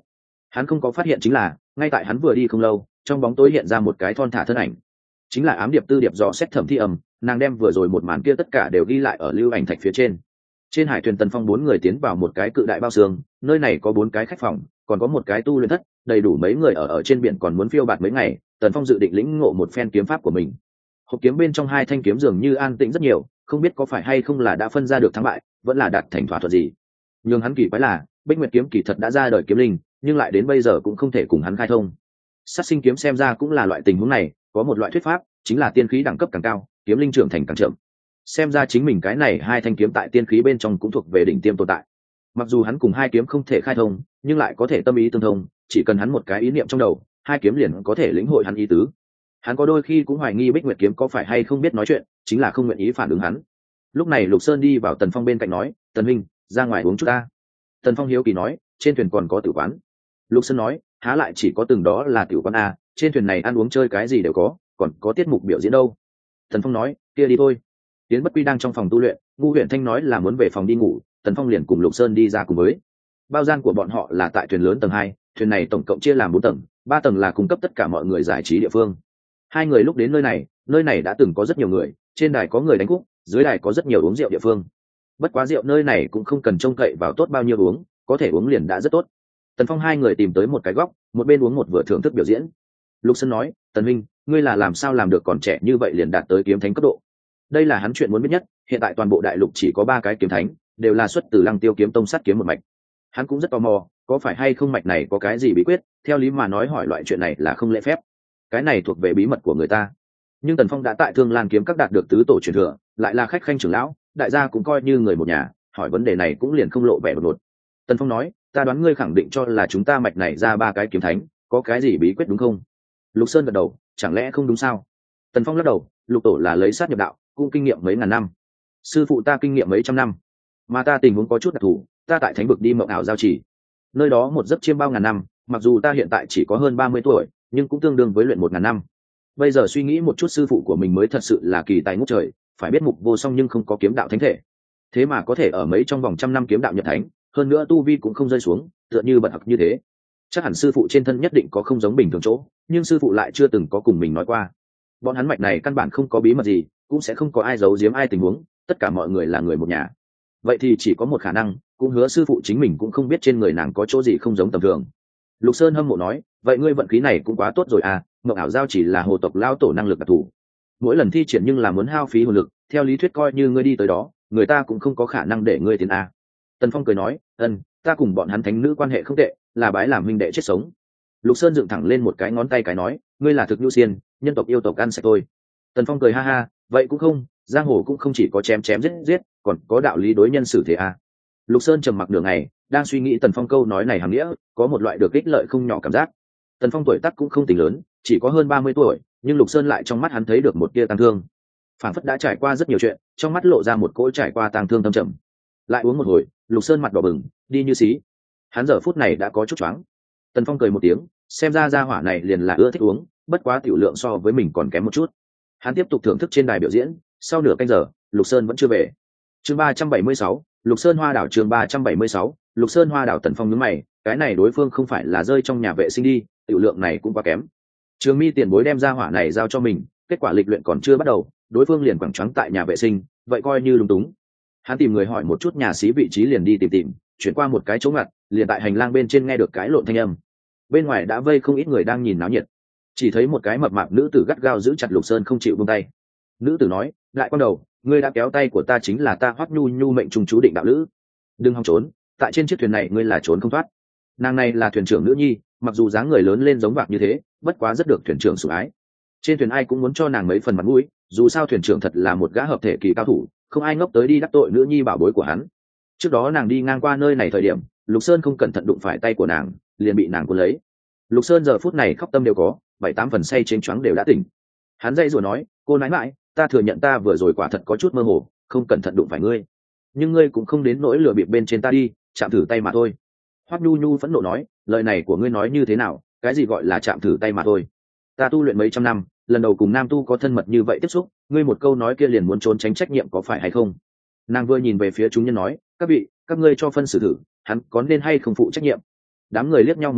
Hắn không có phát hiện chính là ngay tại hắn vừa đi không lâu, trong bóng tối hiện ra một cái thon thả thân ảnh, chính là ám điệp tư điệp dò xét Thẩm Thi Âm. Nàng đem vừa rồi một màn kia tất cả đều ghi lại ở lưu ảnh thạch phía trên. Trên hải thuyền Tần Phong 4 người tiến vào một cái cự đại bao xương, nơi này có 4 cái khách phòng, còn có một cái tu luyện thất, đầy đủ mấy người ở trên biển còn muốn phiêu bạt mấy ngày. Tần Phong dự định lĩnh ngộ một phen kiếm pháp của mình. Hộp kiếm bên trong 2 thanh kiếm dường như an tĩnh rất nhiều, không biết có phải hay không là đã phân ra được thắng bại, vẫn là đạt thành thỏa thuận gì. Nhưng hắn kỳ quái là, Bích Nguyệt kiếm kỳ thật đã ra đời kiếm linh, nhưng lại đến bây giờ cũng không thể cùng hắn khai thông. Sát sinh kiếm xem ra cũng là loại tình huống này, có một loại thuyết pháp, chính là tiên khí đẳng cấp càng cao, kiếm linh trưởng thành càng chậm. Xem ra chính mình cái này 2 thanh kiếm tại tiên khí bên trong cũng thuộc về đỉnh tiêm tồn tại. Mặc dù hắn cùng 2 kiếm không thể khai thông, nhưng lại có thể tâm ý tương thông, chỉ cần hắn một cái ý niệm trong đầu, 2 kiếm liền có thể lĩnh hội hắn ý tứ. Hắn có đôi khi cũng hoài nghi Bích Nguyệt kiếm có phải hay không biết nói chuyện, chính là không nguyện ý phản ứng hắn. Lúc này Lục Sơn đi vào Tần Phong bên cạnh nói, "Tần huynh, ra ngoài uống chút ta." Tần Phong hiếu kỳ nói, "Trên thuyền còn có tử quán?" Lục Sơn nói, "Há lại chỉ có từng đó là tiểu quán a, trên thuyền này ăn uống chơi cái gì đều có, còn có tiết mục biểu diễn đâu." Tần Phong nói, "Kia đi thôi." Tiến Bất Quy đang trong phòng tu luyện, Ngu Huyền Thanh nói là muốn về phòng đi ngủ, Tần Phong liền cùng Lục Sơn đi ra cùng với. Bao gian của bọn họ là tại thuyền lớn tầng 2, thuyền này tổng cộng chia làm 4 tầng, 3 tầng là cung cấp tất cả mọi người giải trí địa phương. Hai người lúc đến nơi này đã từng có rất nhiều người, trên đài có người đánh khúc, dưới đài có rất nhiều uống rượu địa phương. Bất quá rượu nơi này cũng không cần trông cậy vào tốt bao nhiêu uống, có thể uống liền đã rất tốt. Tần Phong hai người tìm tới một cái góc, một bên uống một vừa thưởng thức biểu diễn. Lục Sơn nói, "Tần huynh, ngươi là làm sao làm được còn trẻ như vậy liền đạt tới kiếm thánh cấp độ?" Đây là hắn chuyện muốn biết nhất, hiện tại toàn bộ đại lục chỉ có 3 cái kiếm thánh, đều là xuất từ Lăng Tiêu kiếm tông sắt kiếm một mạch. Hắn cũng rất tò mò, có phải hay không mạch này có cái gì bí quyết, theo lý mà nói hỏi loại chuyện này là không lễ phép. Cái này thuộc về bí mật của người ta. Nhưng Tần Phong đã tại Thương Lan kiếm các đạt được tứ tổ truyền thừa, lại là khách khanh trưởng lão, đại gia cũng coi như người một nhà, hỏi vấn đề này cũng liền không lộ vẻ đột ngột. Tần Phong nói, "Ta đoán ngươi khẳng định cho là chúng ta mạch này ra 3 cái kiếm thánh, có cái gì bí quyết đúng không?" Lục Sơn gật đầu, "Chẳng lẽ không đúng sao?" Tần Phong lắc đầu, "Lục tổ là lấy sát nhập đạo, cũng kinh nghiệm mấy ngàn năm. Sư phụ ta kinh nghiệm mấy trăm năm, mà ta tình huống có chút đặc thù, ta tại thánh vực đi mộng ảo giao chỉ, nơi đó một giấc chiêm bao ngàn năm, mặc dù ta hiện tại chỉ có hơn 30 tuổi, nhưng cũng tương đương với luyện 1000 năm. Bây giờ suy nghĩ một chút, sư phụ của mình mới thật sự là kỳ tài ngút trời, phải biết mục vô song nhưng không có kiếm đạo thánh thể, thế mà có thể ở mấy trong vòng trăm năm kiếm đạo nhập thánh, hơn nữa tu vi cũng không rơi xuống, tựa như bật học như thế. Chắc hẳn sư phụ trên thân nhất định có không giống bình thường chỗ, nhưng sư phụ lại chưa từng có cùng mình nói qua. Bọn hắn mạch này căn bản không có bí mật gì, cũng sẽ không có ai giấu giếm ai tình huống, tất cả mọi người là người một nhà. Vậy thì chỉ có một khả năng, cũng hứa sư phụ chính mình cũng không biết trên người nàng có chỗ gì không giống tầm thường." Lục Sơn hâm mộ nói, "Vậy ngươi vận khí này cũng quá tốt rồi à, mộng ảo giao chỉ là hồ tộc lao tổ năng lực đặc thù, mỗi lần thi triển nhưng là muốn hao phí hồn lực, theo lý thuyết coi như ngươi đi tới đó, người ta cũng không có khả năng để ngươi tiến a." Tần Phong cười nói, "Ta cùng bọn hắn thánh nữ quan hệ không tệ, là bái làm huynh đệ chết sống." Lục Sơn dựng thẳng lên một cái ngón tay cái nói, "Ngươi là thực nhu xiên, nhân tộc yêu tộc ăn sạch tôi." Tần Phong cười ha ha, "Vậy cũng không, giang hồ cũng không chỉ có chém chém giết giết, còn có đạo lý đối nhân xử thế a." Lục Sơn trầm mặc nửa ngày, đang suy nghĩ Tần Phong câu nói này hàm nghĩa, có một loại được ích lợi không nhỏ cảm giác. Tần Phong tuổi tác cũng không tính lớn, chỉ có hơn 30 tuổi, nhưng Lục Sơn lại trong mắt hắn thấy được một tia tang thương, phảng phất đã trải qua rất nhiều chuyện, trong mắt lộ ra một cỗ trải qua tang thương thâm trầm. Lại uống một hồi, Lục Sơn mặt đỏ bừng, đi như xí. Hắn giờ phút này đã có chút choáng. Tần Phong cười một tiếng, xem ra gia hỏa này liền là ưa thích uống, bất quá tiểu lượng so với mình còn kém một chút. Hắn tiếp tục thưởng thức trên đài biểu diễn, sau nửa canh giờ, Lục Sơn vẫn chưa về. Chương 376, Lục Sơn Hoa đảo. Chương 376, Lục Sơn Hoa đảo. Tần Phong nhướng mày, cái này đối phương không phải là rơi trong nhà vệ sinh đi, tiểu lượng này cũng quá kém. Trường Mi tiền bối đem gia hỏa này giao cho mình, kết quả lịch luyện còn chưa bắt đầu, đối phương liền quẳng choáng tại nhà vệ sinh, vậy coi như lúng túng. Hắn tìm người hỏi một chút nhà xí vị trí liền đi tìm, chuyển qua một cái chỗ ngặt, liền tại hành lang bên trên nghe được cái lộn thanh âm. Bên ngoài đã vây không ít người đang nhìn náo nhiệt, chỉ thấy một cái mập mạp nữ tử gắt gao giữ chặt Lục Sơn không chịu buông tay. Nữ tử nói, "Đại quan đầu, ngươi đã kéo tay của ta chính là ta Hoắc Nhu Nhu mệnh trùng chú định đạo lữ, đừng hòng trốn, tại trên chiếc thuyền này ngươi là trốn không thoát." Nàng này là thuyền trưởng nữ nhi, mặc dù dáng người lớn lên giống bạc như thế, bất quá rất được thuyền trưởng sủng ái. Trên thuyền ai cũng muốn cho nàng mấy phần mặt mũi, dù sao thuyền trưởng thật là một gã hợp thể kỳ cao thủ, không ai ngốc tới đi đắc tội nữ nhi bảo bối của hắn. Trước đó nàng đi ngang qua nơi này thời điểm, Lục Sơn không cẩn thận đụng phải tay của nàng, liền bị nàng cuốn lấy. Lục Sơn giờ phút này khóc tâm đều có, 7-8 phần say trên choáng đều đã tỉnh. Hắn dậy rồi nói, "Cô nãi mãi, ta thừa nhận ta vừa rồi quả thật có chút mơ hồ, không cẩn thận đụng phải ngươi, nhưng ngươi cũng không đến nỗi lừa bịp bên trên ta đi, chạm thử tay mà thôi." Hoắc Nhu Nhu phẫn nộ nói, "Lời này của ngươi nói như thế nào, cái gì gọi là chạm thử tay mà thôi? Ta tu luyện mấy trăm năm, lần đầu cùng nam tu có thân mật như vậy tiếp xúc, ngươi một câu nói kia liền muốn trốn tránh trách nhiệm có phải hay không?" Nàng vừa nhìn về phía chúng nhân nói, "Các vị, các ngươi cho phân xử thử, hắn có nên hay không phụ trách nhiệm?" Đám người liếc nhau một cái,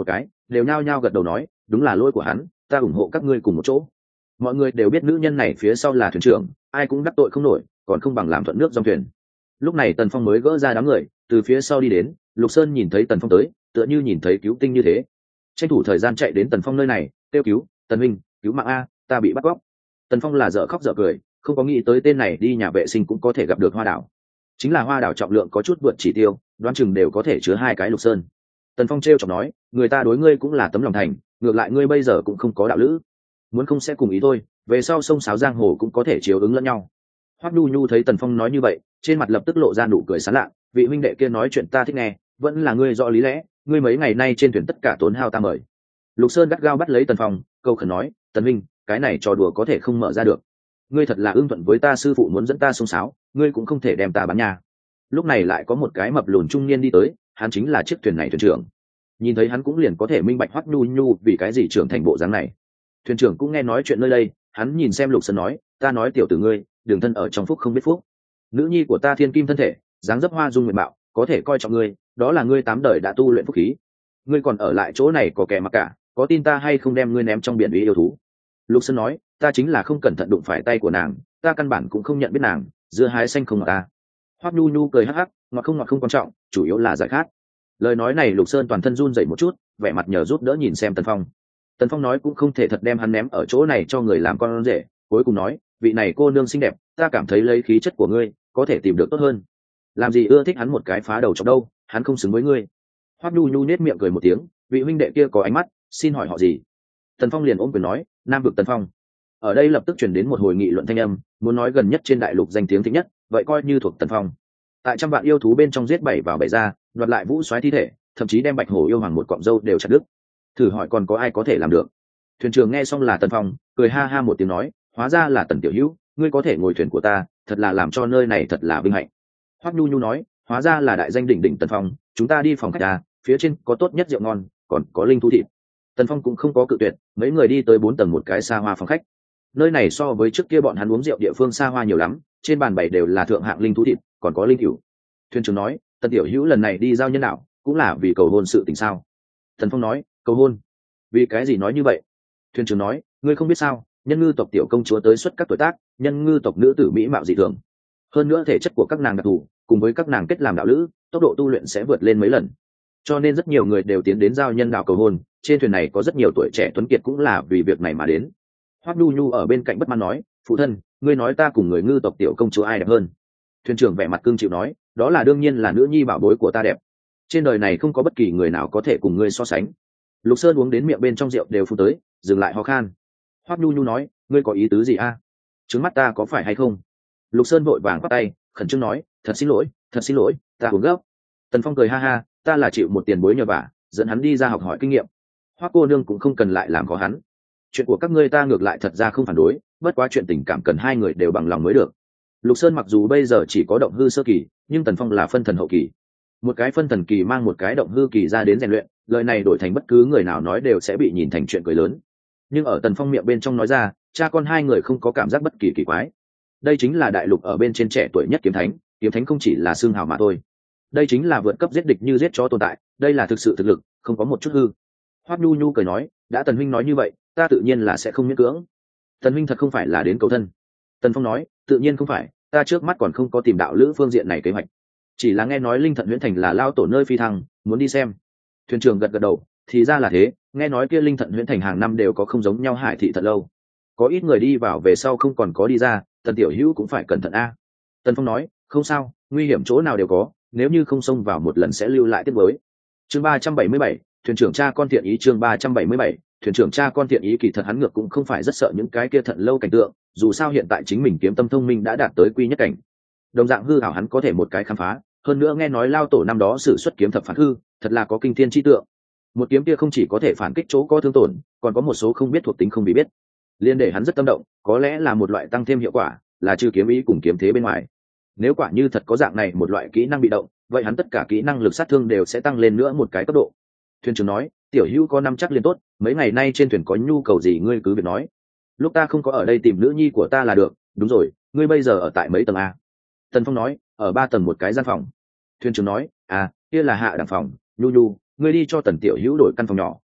đều nhao nhao gật đầu nói đúng là lỗi của hắn, ta ủng hộ các ngươi cùng một chỗ. Mọi người đều biết nữ nhân này phía sau là thuyền trưởng, ai cũng đắc tội không nổi, còn không bằng làm thuận nước dòng thuyền. Lúc này Tần Phong mới gỡ ra đám người, từ phía sau đi đến. Lục Sơn nhìn thấy Tần Phong tới, tựa như nhìn thấy cứu tinh như thế, tranh thủ thời gian chạy đến Tần Phong nơi này kêu cứu: Tần huynh, cứu mạng a, ta bị bắt cóc. Tần Phong là dở khóc dở cười, không có nghĩ tới tên này đi nhà vệ sinh cũng có thể gặp được Hoa Đảo. Chính là Hoa Đảo trọng lượng có chút vượt chỉ tiêu, đoán chừng đều có thể chứa 2 cái Lục Sơn. Tần Phong trêu chọc nói, người ta đối ngươi cũng là tấm lòng thành, ngược lại ngươi bây giờ cũng không có đạo lữ, muốn không sẽ cùng ý thôi, về sau sông sáo giang hồ cũng có thể chiếu ứng lẫn nhau. Hoắc Nhu Nhu thấy Tần Phong nói như vậy, trên mặt lập tức lộ ra nụ cười sán lạ. Vị huynh đệ kia nói chuyện ta thích nghe, vẫn là ngươi rõ lý lẽ, ngươi mấy ngày nay trên thuyền tất cả tốn hao ta mời. Lục Sơn gắt gao bắt lấy Tần Phong, câu khẩn nói, Tần huynh, cái này trò đùa có thể không mở ra được. Ngươi thật là ưng thuận với ta, sư phụ muốn dẫn ta sông sáo, ngươi cũng không thể đem ta bán nhà. Lúc này lại có một cái mập lùn trung niên đi tới, hắn chính là chiếc thuyền này thuyền trưởng. Nhìn thấy hắn cũng liền có thể minh bạch Hoắc Nhu Nhu vì cái gì trưởng thành bộ dáng này. Thuyền trưởng cũng nghe nói chuyện nơi đây, hắn nhìn xem Lục Sơn nói, ta nói tiểu tử ngươi, đường thân ở trong phúc không biết phúc. Nữ nhi của ta thiên kim thân thể, dáng dấp hoa dung nguyện mạo, có thể coi trọng ngươi, đó là ngươi 8 đời đã tu luyện phúc khí. Ngươi còn ở lại chỗ này có kẻ mặc cả, có tin ta hay không đem ngươi ném trong biển ý yêu thú. Lục Sơn nói, ta chính là không cẩn thận đụng phải tay của nàng, ta căn bản cũng không nhận biết nàng, dưa hái xanh không ngọt ta. Hoắc Nhu Nhu cười hắc hắc, ngọt không quan trọng, chủ yếu là giải khát. Lời nói này Lục Sơn toàn thân run rẩy một chút, vẻ mặt nhờ giúp đỡ nhìn xem Tần Phong. Tần Phong nói cũng không thể thật đem hắn ném ở chỗ này cho người làm con rể, cuối cùng nói, vị này cô nương xinh đẹp, ta cảm thấy lấy khí chất của ngươi có thể tìm được tốt hơn, làm gì ưa thích hắn một cái phá đầu chọc đâu, hắn không xứng với ngươi. Hoắc Nhu Nhu nết miệng cười một tiếng, vị huynh đệ kia có ánh mắt, xin hỏi họ gì. Tần Phong liền ôm quyền nói, Nam vực Tần Phong. Ở đây lập tức truyền đến một hồi nghị luận thanh âm, muốn nói gần nhất trên đại lục danh tiếng thịnh nhất, vậy coi như thuộc Tần Phong. Tại trăm vạn yêu thú bên trong giết 7 vào 7 ra, đoạt lại vũ soái thi thể, thậm chí đem Bạch Hổ yêu hoàng một cọng râu đều chặt đứt. Thử hỏi còn có ai có thể làm được. Thuyền trưởng nghe xong là Tần Phong, cười ha ha một tiếng nói, hóa ra là Tần tiểu hữu, ngươi có thể ngồi thuyền của ta, thật là làm cho nơi này thật là vinh hạnh. Hoắc Nhu Nhu nói, hóa ra là đại danh đỉnh đỉnh Tần Phong, chúng ta đi phòng khách ta, phía trên có tốt nhất rượu ngon, còn có linh thú thịt. Tần Phong cũng không có cự tuyệt, mấy người đi tới 4 tầng một cái xa hoa phòng khách. Nơi này so với trước kia bọn hắn uống rượu địa phương xa hoa nhiều lắm, trên bàn bày đều là thượng hạng linh thú thịt, còn có linh cửu. Thuyền trưởng nói, Tần tiểu hữu lần này đi giao nhân đạo, cũng là vì cầu hôn sự tình sao? Tần Phong nói, cầu hôn? Vì cái gì nói như vậy? Thuyền trưởng nói, ngươi không biết sao, nhân ngư tộc tiểu công chúa tới xuất các tuổi tác, nhân ngư tộc nữ tử mỹ mạo dị thường, hơn nữa thể chất của các nàng đặc thù, cùng với các nàng kết làm đạo lữ, tốc độ tu luyện sẽ vượt lên mấy lần, cho nên rất nhiều người đều tiến đến giao nhân đạo cầu hôn. Trên thuyền này có rất nhiều tuổi trẻ tuấn kiệt cũng là vì việc này mà đến. Hoắc Nhu Nhu ở bên cạnh bất mãn nói, phụ thân, ngươi nói ta cùng người ngư tộc tiểu công chúa ai đẹp hơn? Thuyền trưởng vẻ mặt cương chịu nói, đó là đương nhiên là nữ nhi bảo bối của ta đẹp, trên đời này không có bất kỳ người nào có thể cùng ngươi so sánh. Lục Sơn uống đến miệng bên trong rượu đều phun tới, dừng lại ho khan. Hoắc Nhu Nhu nói, ngươi có ý tứ gì a? Trứng mắt ta có phải hay không? Lục Sơn vội vàng bắt tay, khẩn trương nói, thật xin lỗi, ta uống gấp. Tần Phong cười ha ha, ta là chịu một tiền bối nhờ vả, dẫn hắn đi ra học hỏi kinh nghiệm. Hoắc cô nương cũng không cần lại làm khó hắn. Chuyện của các ngươi ta ngược lại thật ra không phản đối, bất quá chuyện tình cảm cần hai người đều bằng lòng mới được. Lục Sơn mặc dù bây giờ chỉ có động hư sơ kỳ, nhưng Tần Phong là phân thần hậu kỳ. Một cái phân thần kỳ mang một cái động hư kỳ ra đến rèn luyện, lời này đổi thành bất cứ người nào nói đều sẽ bị nhìn thành chuyện cười lớn. Nhưng ở Tần Phong miệng bên trong nói ra, cha con hai người không có cảm giác bất kỳ kỳ quái. Đây chính là đại lục ở bên trên trẻ tuổi nhất kiếm thánh không chỉ là xương hào mà thôi. Đây chính là vượt cấp giết địch như giết chó tồn tại, đây là thực sự thực lực, không có một chút hư. Hoắc Nhu Nhu cười nói, đã Tần huynh nói như vậy, ta tự nhiên là sẽ không miễn cưỡng. Tần huynh thật không phải là đến cầu thân. Tần Phong nói, tự nhiên không phải, ta trước mắt còn không có tìm đạo lữ phương diện này kế hoạch, chỉ là nghe nói Linh Thận Huyễn Thành là lao tổ nơi phi thăng, muốn đi xem. Thuyền trưởng gật gật đầu, thì ra là thế, nghe nói kia Linh Thận Huyễn Thành hàng năm đều có không giống nhau hải thị thật lâu, có ít người đi vào về sau không còn có đi ra, Tần tiểu hữu cũng phải cẩn thận a. Tần Phong nói, không sao, nguy hiểm chỗ nào đều có, nếu như không xông vào một lần sẽ lưu lại tiếc nuối. Chương 377, thuyền trưởng cha con thiện ý. Chương 377, thuyền trưởng cha con thiện ý. Kỳ thật hắn ngược cũng không phải rất sợ những cái kia thận lâu cảnh tượng, dù sao hiện tại chính mình kiếm tâm thông minh đã đạt tới quy nhất cảnh, đồng dạng hư ảo hắn có thể một cái khám phá. Hơn nữa nghe nói lao tổ năm đó sử xuất kiếm thập phản hư, thật là có kinh thiên chi tượng. Một kiếm kia không chỉ có thể phản kích chỗ có thương tổn, còn có một số không biết thuộc tính không bị biết, liên để hắn rất tâm động, có lẽ là một loại tăng thêm hiệu quả, là trừ kiếm ý cùng kiếm thế bên ngoài. Nếu quả như thật có dạng này một loại kỹ năng bị động, vậy hắn tất cả kỹ năng lực sát thương đều sẽ tăng lên nữa một cái cấp độ. Thuyền trưởng nói, tiểu hữu có năm chắc liền tốt, mấy ngày nay trên thuyền có nhu cầu gì ngươi cứ việc nói, lúc ta không có ở đây tìm nữ nhi của ta là được. Đúng rồi, ngươi bây giờ ở tại mấy tầng a? Tần Phong nói, ở 3 tầng một cái gian phòng. Thuyền trưởng nói, à, kia là hạ đẳng phòng. Nhu Nhu, ngươi đi cho Tần tiểu hữu đổi căn phòng nhỏ,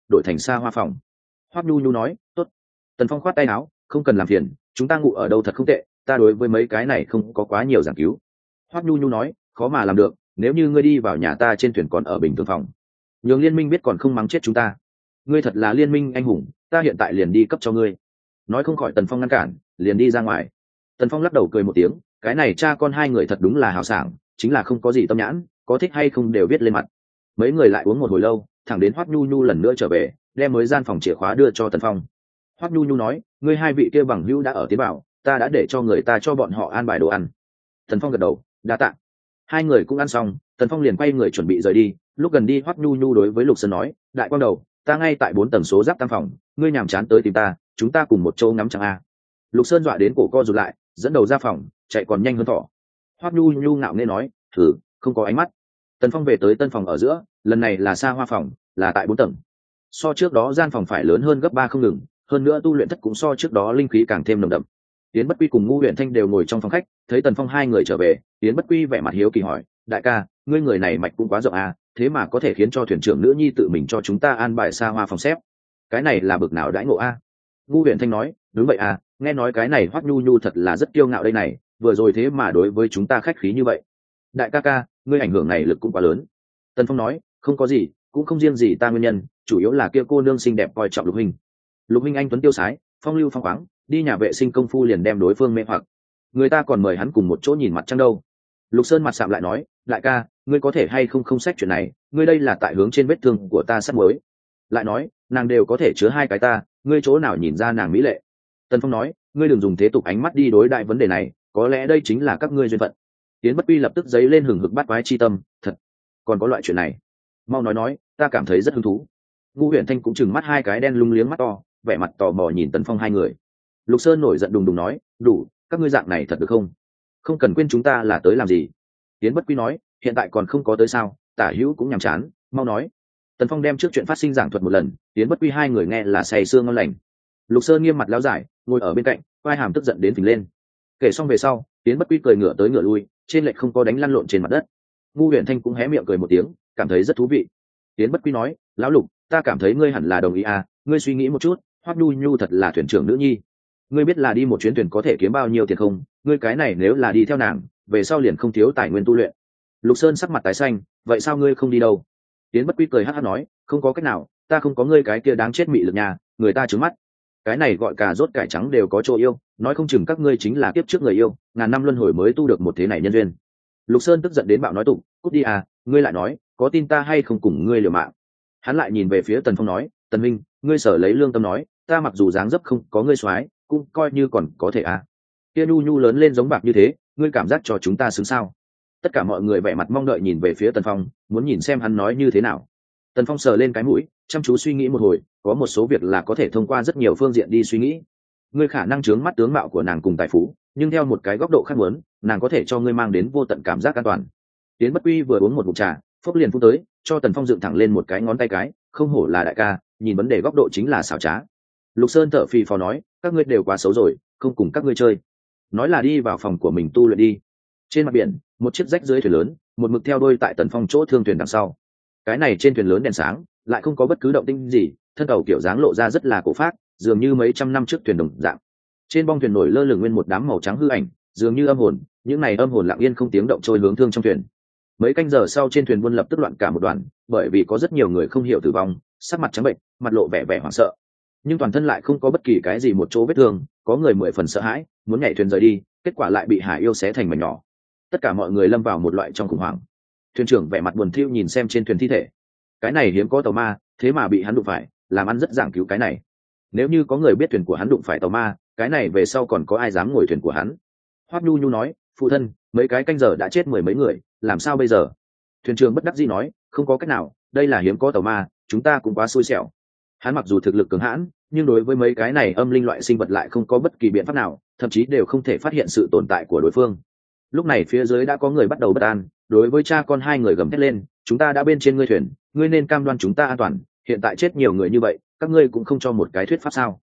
đổi thành xa hoa phòng. Hoắc nhu nhu nói tốt. Tần Phong khoát tay áo, không cần làm phiền, chúng ta ngủ ở đâu thật không tệ, ta đối với mấy cái này không có quá nhiều giảng cứu. Hoắc nhu nhu nói khó mà làm được, nếu như ngươi đi vào nhà ta trên thuyền còn ở bình thường phòng, nhường liên minh biết còn không mắng chết chúng ta. Ngươi thật là liên minh anh hùng, ta hiện tại liền đi cấp cho ngươi. Nói không khỏi Tần Phong ngăn cản, liền đi ra ngoài. Tần Phong lắc đầu cười một tiếng, cái này cha con hai người thật đúng là hào sảng, chính là không có gì tâm nhãn, có thích hay không đều viết lên mặt. Mấy người lại uống một hồi lâu, thẳng đến Hoắc nhu nhu lần nữa trở về, đem mới gian phòng chìa khóa đưa cho Tần Phong. Hoắc nhu nhu nói, ngươi hai vị kia bằng hữu đã ở tiến bảo, ta đã để cho người ta cho bọn họ an bài đồ ăn. Tần Phong gật đầu, đa tạ. Hai người cũng ăn xong, Tần Phong liền quay người chuẩn bị rời đi. Lúc gần đi, Hoắc nhu nhu đối với Lục Sơn nói, đại quang đầu, ta ngay tại 4 tầng số giáp tam phòng, ngươi nhàm chán tới tìm ta, chúng ta cùng một chỗ ngắm trăng a. Lục Sơn dọa đến cổ co rụt lại, dẫn đầu ra phòng, chạy còn nhanh hơn thỏ. Hoắc nhu nhu ngạo nghễ nói, thử, không có ánh mắt. Tần Phong về tới tân phòng ở giữa, lần này là xa hoa phòng, là tại 4 tầng. So trước đó gian phòng phải lớn hơn gấp 3 không ngừng, hơn nữa tu luyện thất cũng so trước đó linh khí càng thêm nồng đậm. Tiến Bất Quy cùng Ngu Huyền Thanh đều ngồi trong phòng khách, thấy Tần Phong hai người trở về, Tiến Bất Quy vẻ mặt hiếu kỳ hỏi, đại ca, ngươi người này mạch cũng quá rộng à, thế mà có thể khiến cho thuyền trưởng nữ nhi tự mình cho chúng ta an bài xa hoa phòng xếp, cái này là bực nào đãi ngộ a? Ngu Huyền Thanh nói, đúng vậy à, nghe nói cái này Hoắc nhu nhu thật là rất kiêu ngạo đây này, vừa rồi thế mà đối với chúng ta khách khí như vậy. Đại ca ca, ngươi ảnh hưởng này lực cũng quá lớn. Tần Phong nói, không có gì, cũng không riêng gì ta nguyên nhân, chủ yếu là kia cô nương xinh đẹp coi trọng Lục huynh. Lục huynh anh tuấn tiêu sái, phong lưu phong khoáng, đi nhà vệ sinh công phu liền đem đối phương mê hoặc, người ta còn mời hắn cùng một chỗ nhìn mặt trăng đâu. Lục Sơn mặt sạm lại nói, đại ca, ngươi có thể hay không không xét chuyện này, ngươi đây là tại hướng trên vết thương của ta sắt muối. Lại nói, nàng đều có thể chứa hai cái ta, ngươi chỗ nào nhìn ra nàng mỹ lệ. Tần Phong nói, ngươi đừng dùng thế tục ánh mắt đi đối đại vấn đề này, có lẽ đây chính là các ngươi duyên phận. Tiến Bất Quy lập tức giấy lên hừng hực bắt quái chi tâm, thật, còn có loại chuyện này, mau nói, ta cảm thấy rất hứng thú. Ngu Huyền Thanh cũng chừng mắt hai cái đen lung liếng mắt to, vẻ mặt tò mò nhìn Tần Phong hai người. Lục Sơn nổi giận đùng đùng nói, đủ, các ngươi dạng này thật được không? Không cần quên chúng ta là tới làm gì. Tiến Bất Quy nói, hiện tại còn không có tới sao, tả hữu cũng nhàm chán, mau nói. Tần Phong đem trước chuyện phát sinh giảng thuật một lần, Tiến Bất Quy hai người nghe là say sương ngon lành. Lục Sơn nghiêm mặt lão giải, ngồi ở bên cạnh, vai hàm tức giận đến phình lên. Kể xong về sau, Tiến Bất Quy cười ngửa tới ngửa lui, trên lệch không có đánh lăn lộn trên mặt đất. Ngu Huyền Thanh cũng hé miệng cười một tiếng, cảm thấy rất thú vị. Tiến Bất Quy nói, lão Lục, ta cảm thấy ngươi hẳn là đồng ý à, ngươi suy nghĩ một chút, Hoắc nhu nhu thật là thuyền trưởng nữ nhi, ngươi biết là đi một chuyến thuyền có thể kiếm bao nhiêu tiền không? Ngươi cái này nếu là đi theo nàng, về sau liền không thiếu tài nguyên tu luyện. Lục Sơn sắc mặt tái xanh, vậy sao ngươi không đi đâu? Tiến Bất Quy cười hắc hắc nói, không có cách nào, ta không có ngươi cái kia đáng chết mị lực nhà, người ta trướng mắt. Cái này gọi cà rốt cải trắng đều có chỗ yêu, nói không chừng các ngươi chính là kiếp trước người yêu, ngàn năm luân hồi mới tu được một thế này nhân duyên. Lục Sơn tức giận đến bạo nói tụng, cút đi à, ngươi lại nói, có tin ta hay không cùng ngươi liều mạng? Hắn lại nhìn về phía Tần Phong nói, Tần Minh, ngươi sở lấy lương tâm nói, ta mặc dù dáng dấp không có ngươi soái, cũng coi như còn có thể à. Kia nhu nhu lớn lên giống bạc như thế, ngươi cảm giác cho chúng ta xứng sao? Tất cả mọi người vẻ mặt mong đợi nhìn về phía Tần Phong, muốn nhìn xem hắn nói như thế nào. Tần Phong sờ lên cái mũi, chăm chú suy nghĩ một hồi, có một số việc là có thể thông qua rất nhiều phương diện đi suy nghĩ. Ngươi khả năng chướng mắt tướng mạo của nàng cùng tài phú, nhưng theo một cái góc độ khác muốn, nàng có thể cho ngươi mang đến vô tận cảm giác an toàn. Tiến Bất Quy vừa uống một ngụm trà, phốc liền phun tới, cho Tần Phong dựng thẳng lên một cái ngón tay cái, không hổ là đại ca, nhìn vấn đề góc độ chính là xảo trá. Lục Sơn thở phì phò nói, các ngươi đều quá xấu rồi, không cùng các ngươi chơi. Nói là đi vào phòng của mình tu luyện đi. Trên mặt biển, một chiếc rách dưới thuyền lớn, một mực theo đuôi tại Tần Phong chỗ thương thuyền đằng sau. Cái này trên thuyền lớn đèn sáng, lại không có bất cứ động tĩnh gì, thân tàu kiểu dáng lộ ra rất là cổ phác, dường như mấy trăm năm trước thuyền đồng dạng. Trên bong thuyền nổi lơ lửng nguyên một đám màu trắng hư ảnh, dường như âm hồn, những này âm hồn lặng yên không tiếng động trôi hướng thương trong thuyền. Mấy canh giờ sau trên thuyền buôn lập tức loạn cả một đoàn, bởi vì có rất nhiều người không hiểu tử vong, sắc mặt trắng bệnh, mặt lộ vẻ vẻ hoảng sợ, nhưng toàn thân lại không có bất kỳ cái gì một chỗ vết thương, có người mười phần sợ hãi, muốn nhảy thuyền rời đi, kết quả lại bị hải yêu xé thành mảnh nhỏ. Tất cả mọi người lâm vào một loại trong khủng hoảng. Thuyền trưởng vẻ mặt buồn thiu nhìn xem trên thuyền thi thể, cái này hiếm có tàu ma, thế mà bị hắn đụng phải, làm ăn rất giảng cứu cái này. Nếu như có người biết thuyền của hắn đụng phải tàu ma, cái này về sau còn có ai dám ngồi thuyền của hắn? Hoắc nhu nhu nói, phụ thân, mấy cái canh giờ đã chết mười mấy người, làm sao bây giờ? Thuyền trưởng bất đắc dĩ nói, không có cách nào, đây là hiếm có tàu ma, chúng ta cũng quá xui xẻo. Hắn mặc dù thực lực cường hãn, nhưng đối với mấy cái này âm linh loại sinh vật lại không có bất kỳ biện pháp nào, thậm chí đều không thể phát hiện sự tồn tại của đối phương. Lúc này phía dưới đã có người bắt đầu bất an, đối với cha con hai người gầm thét lên, chúng ta đã bên trên ngươi thuyền, ngươi nên cam đoan chúng ta an toàn, hiện tại chết nhiều người như vậy, các ngươi cũng không cho một cái thuyết pháp sao?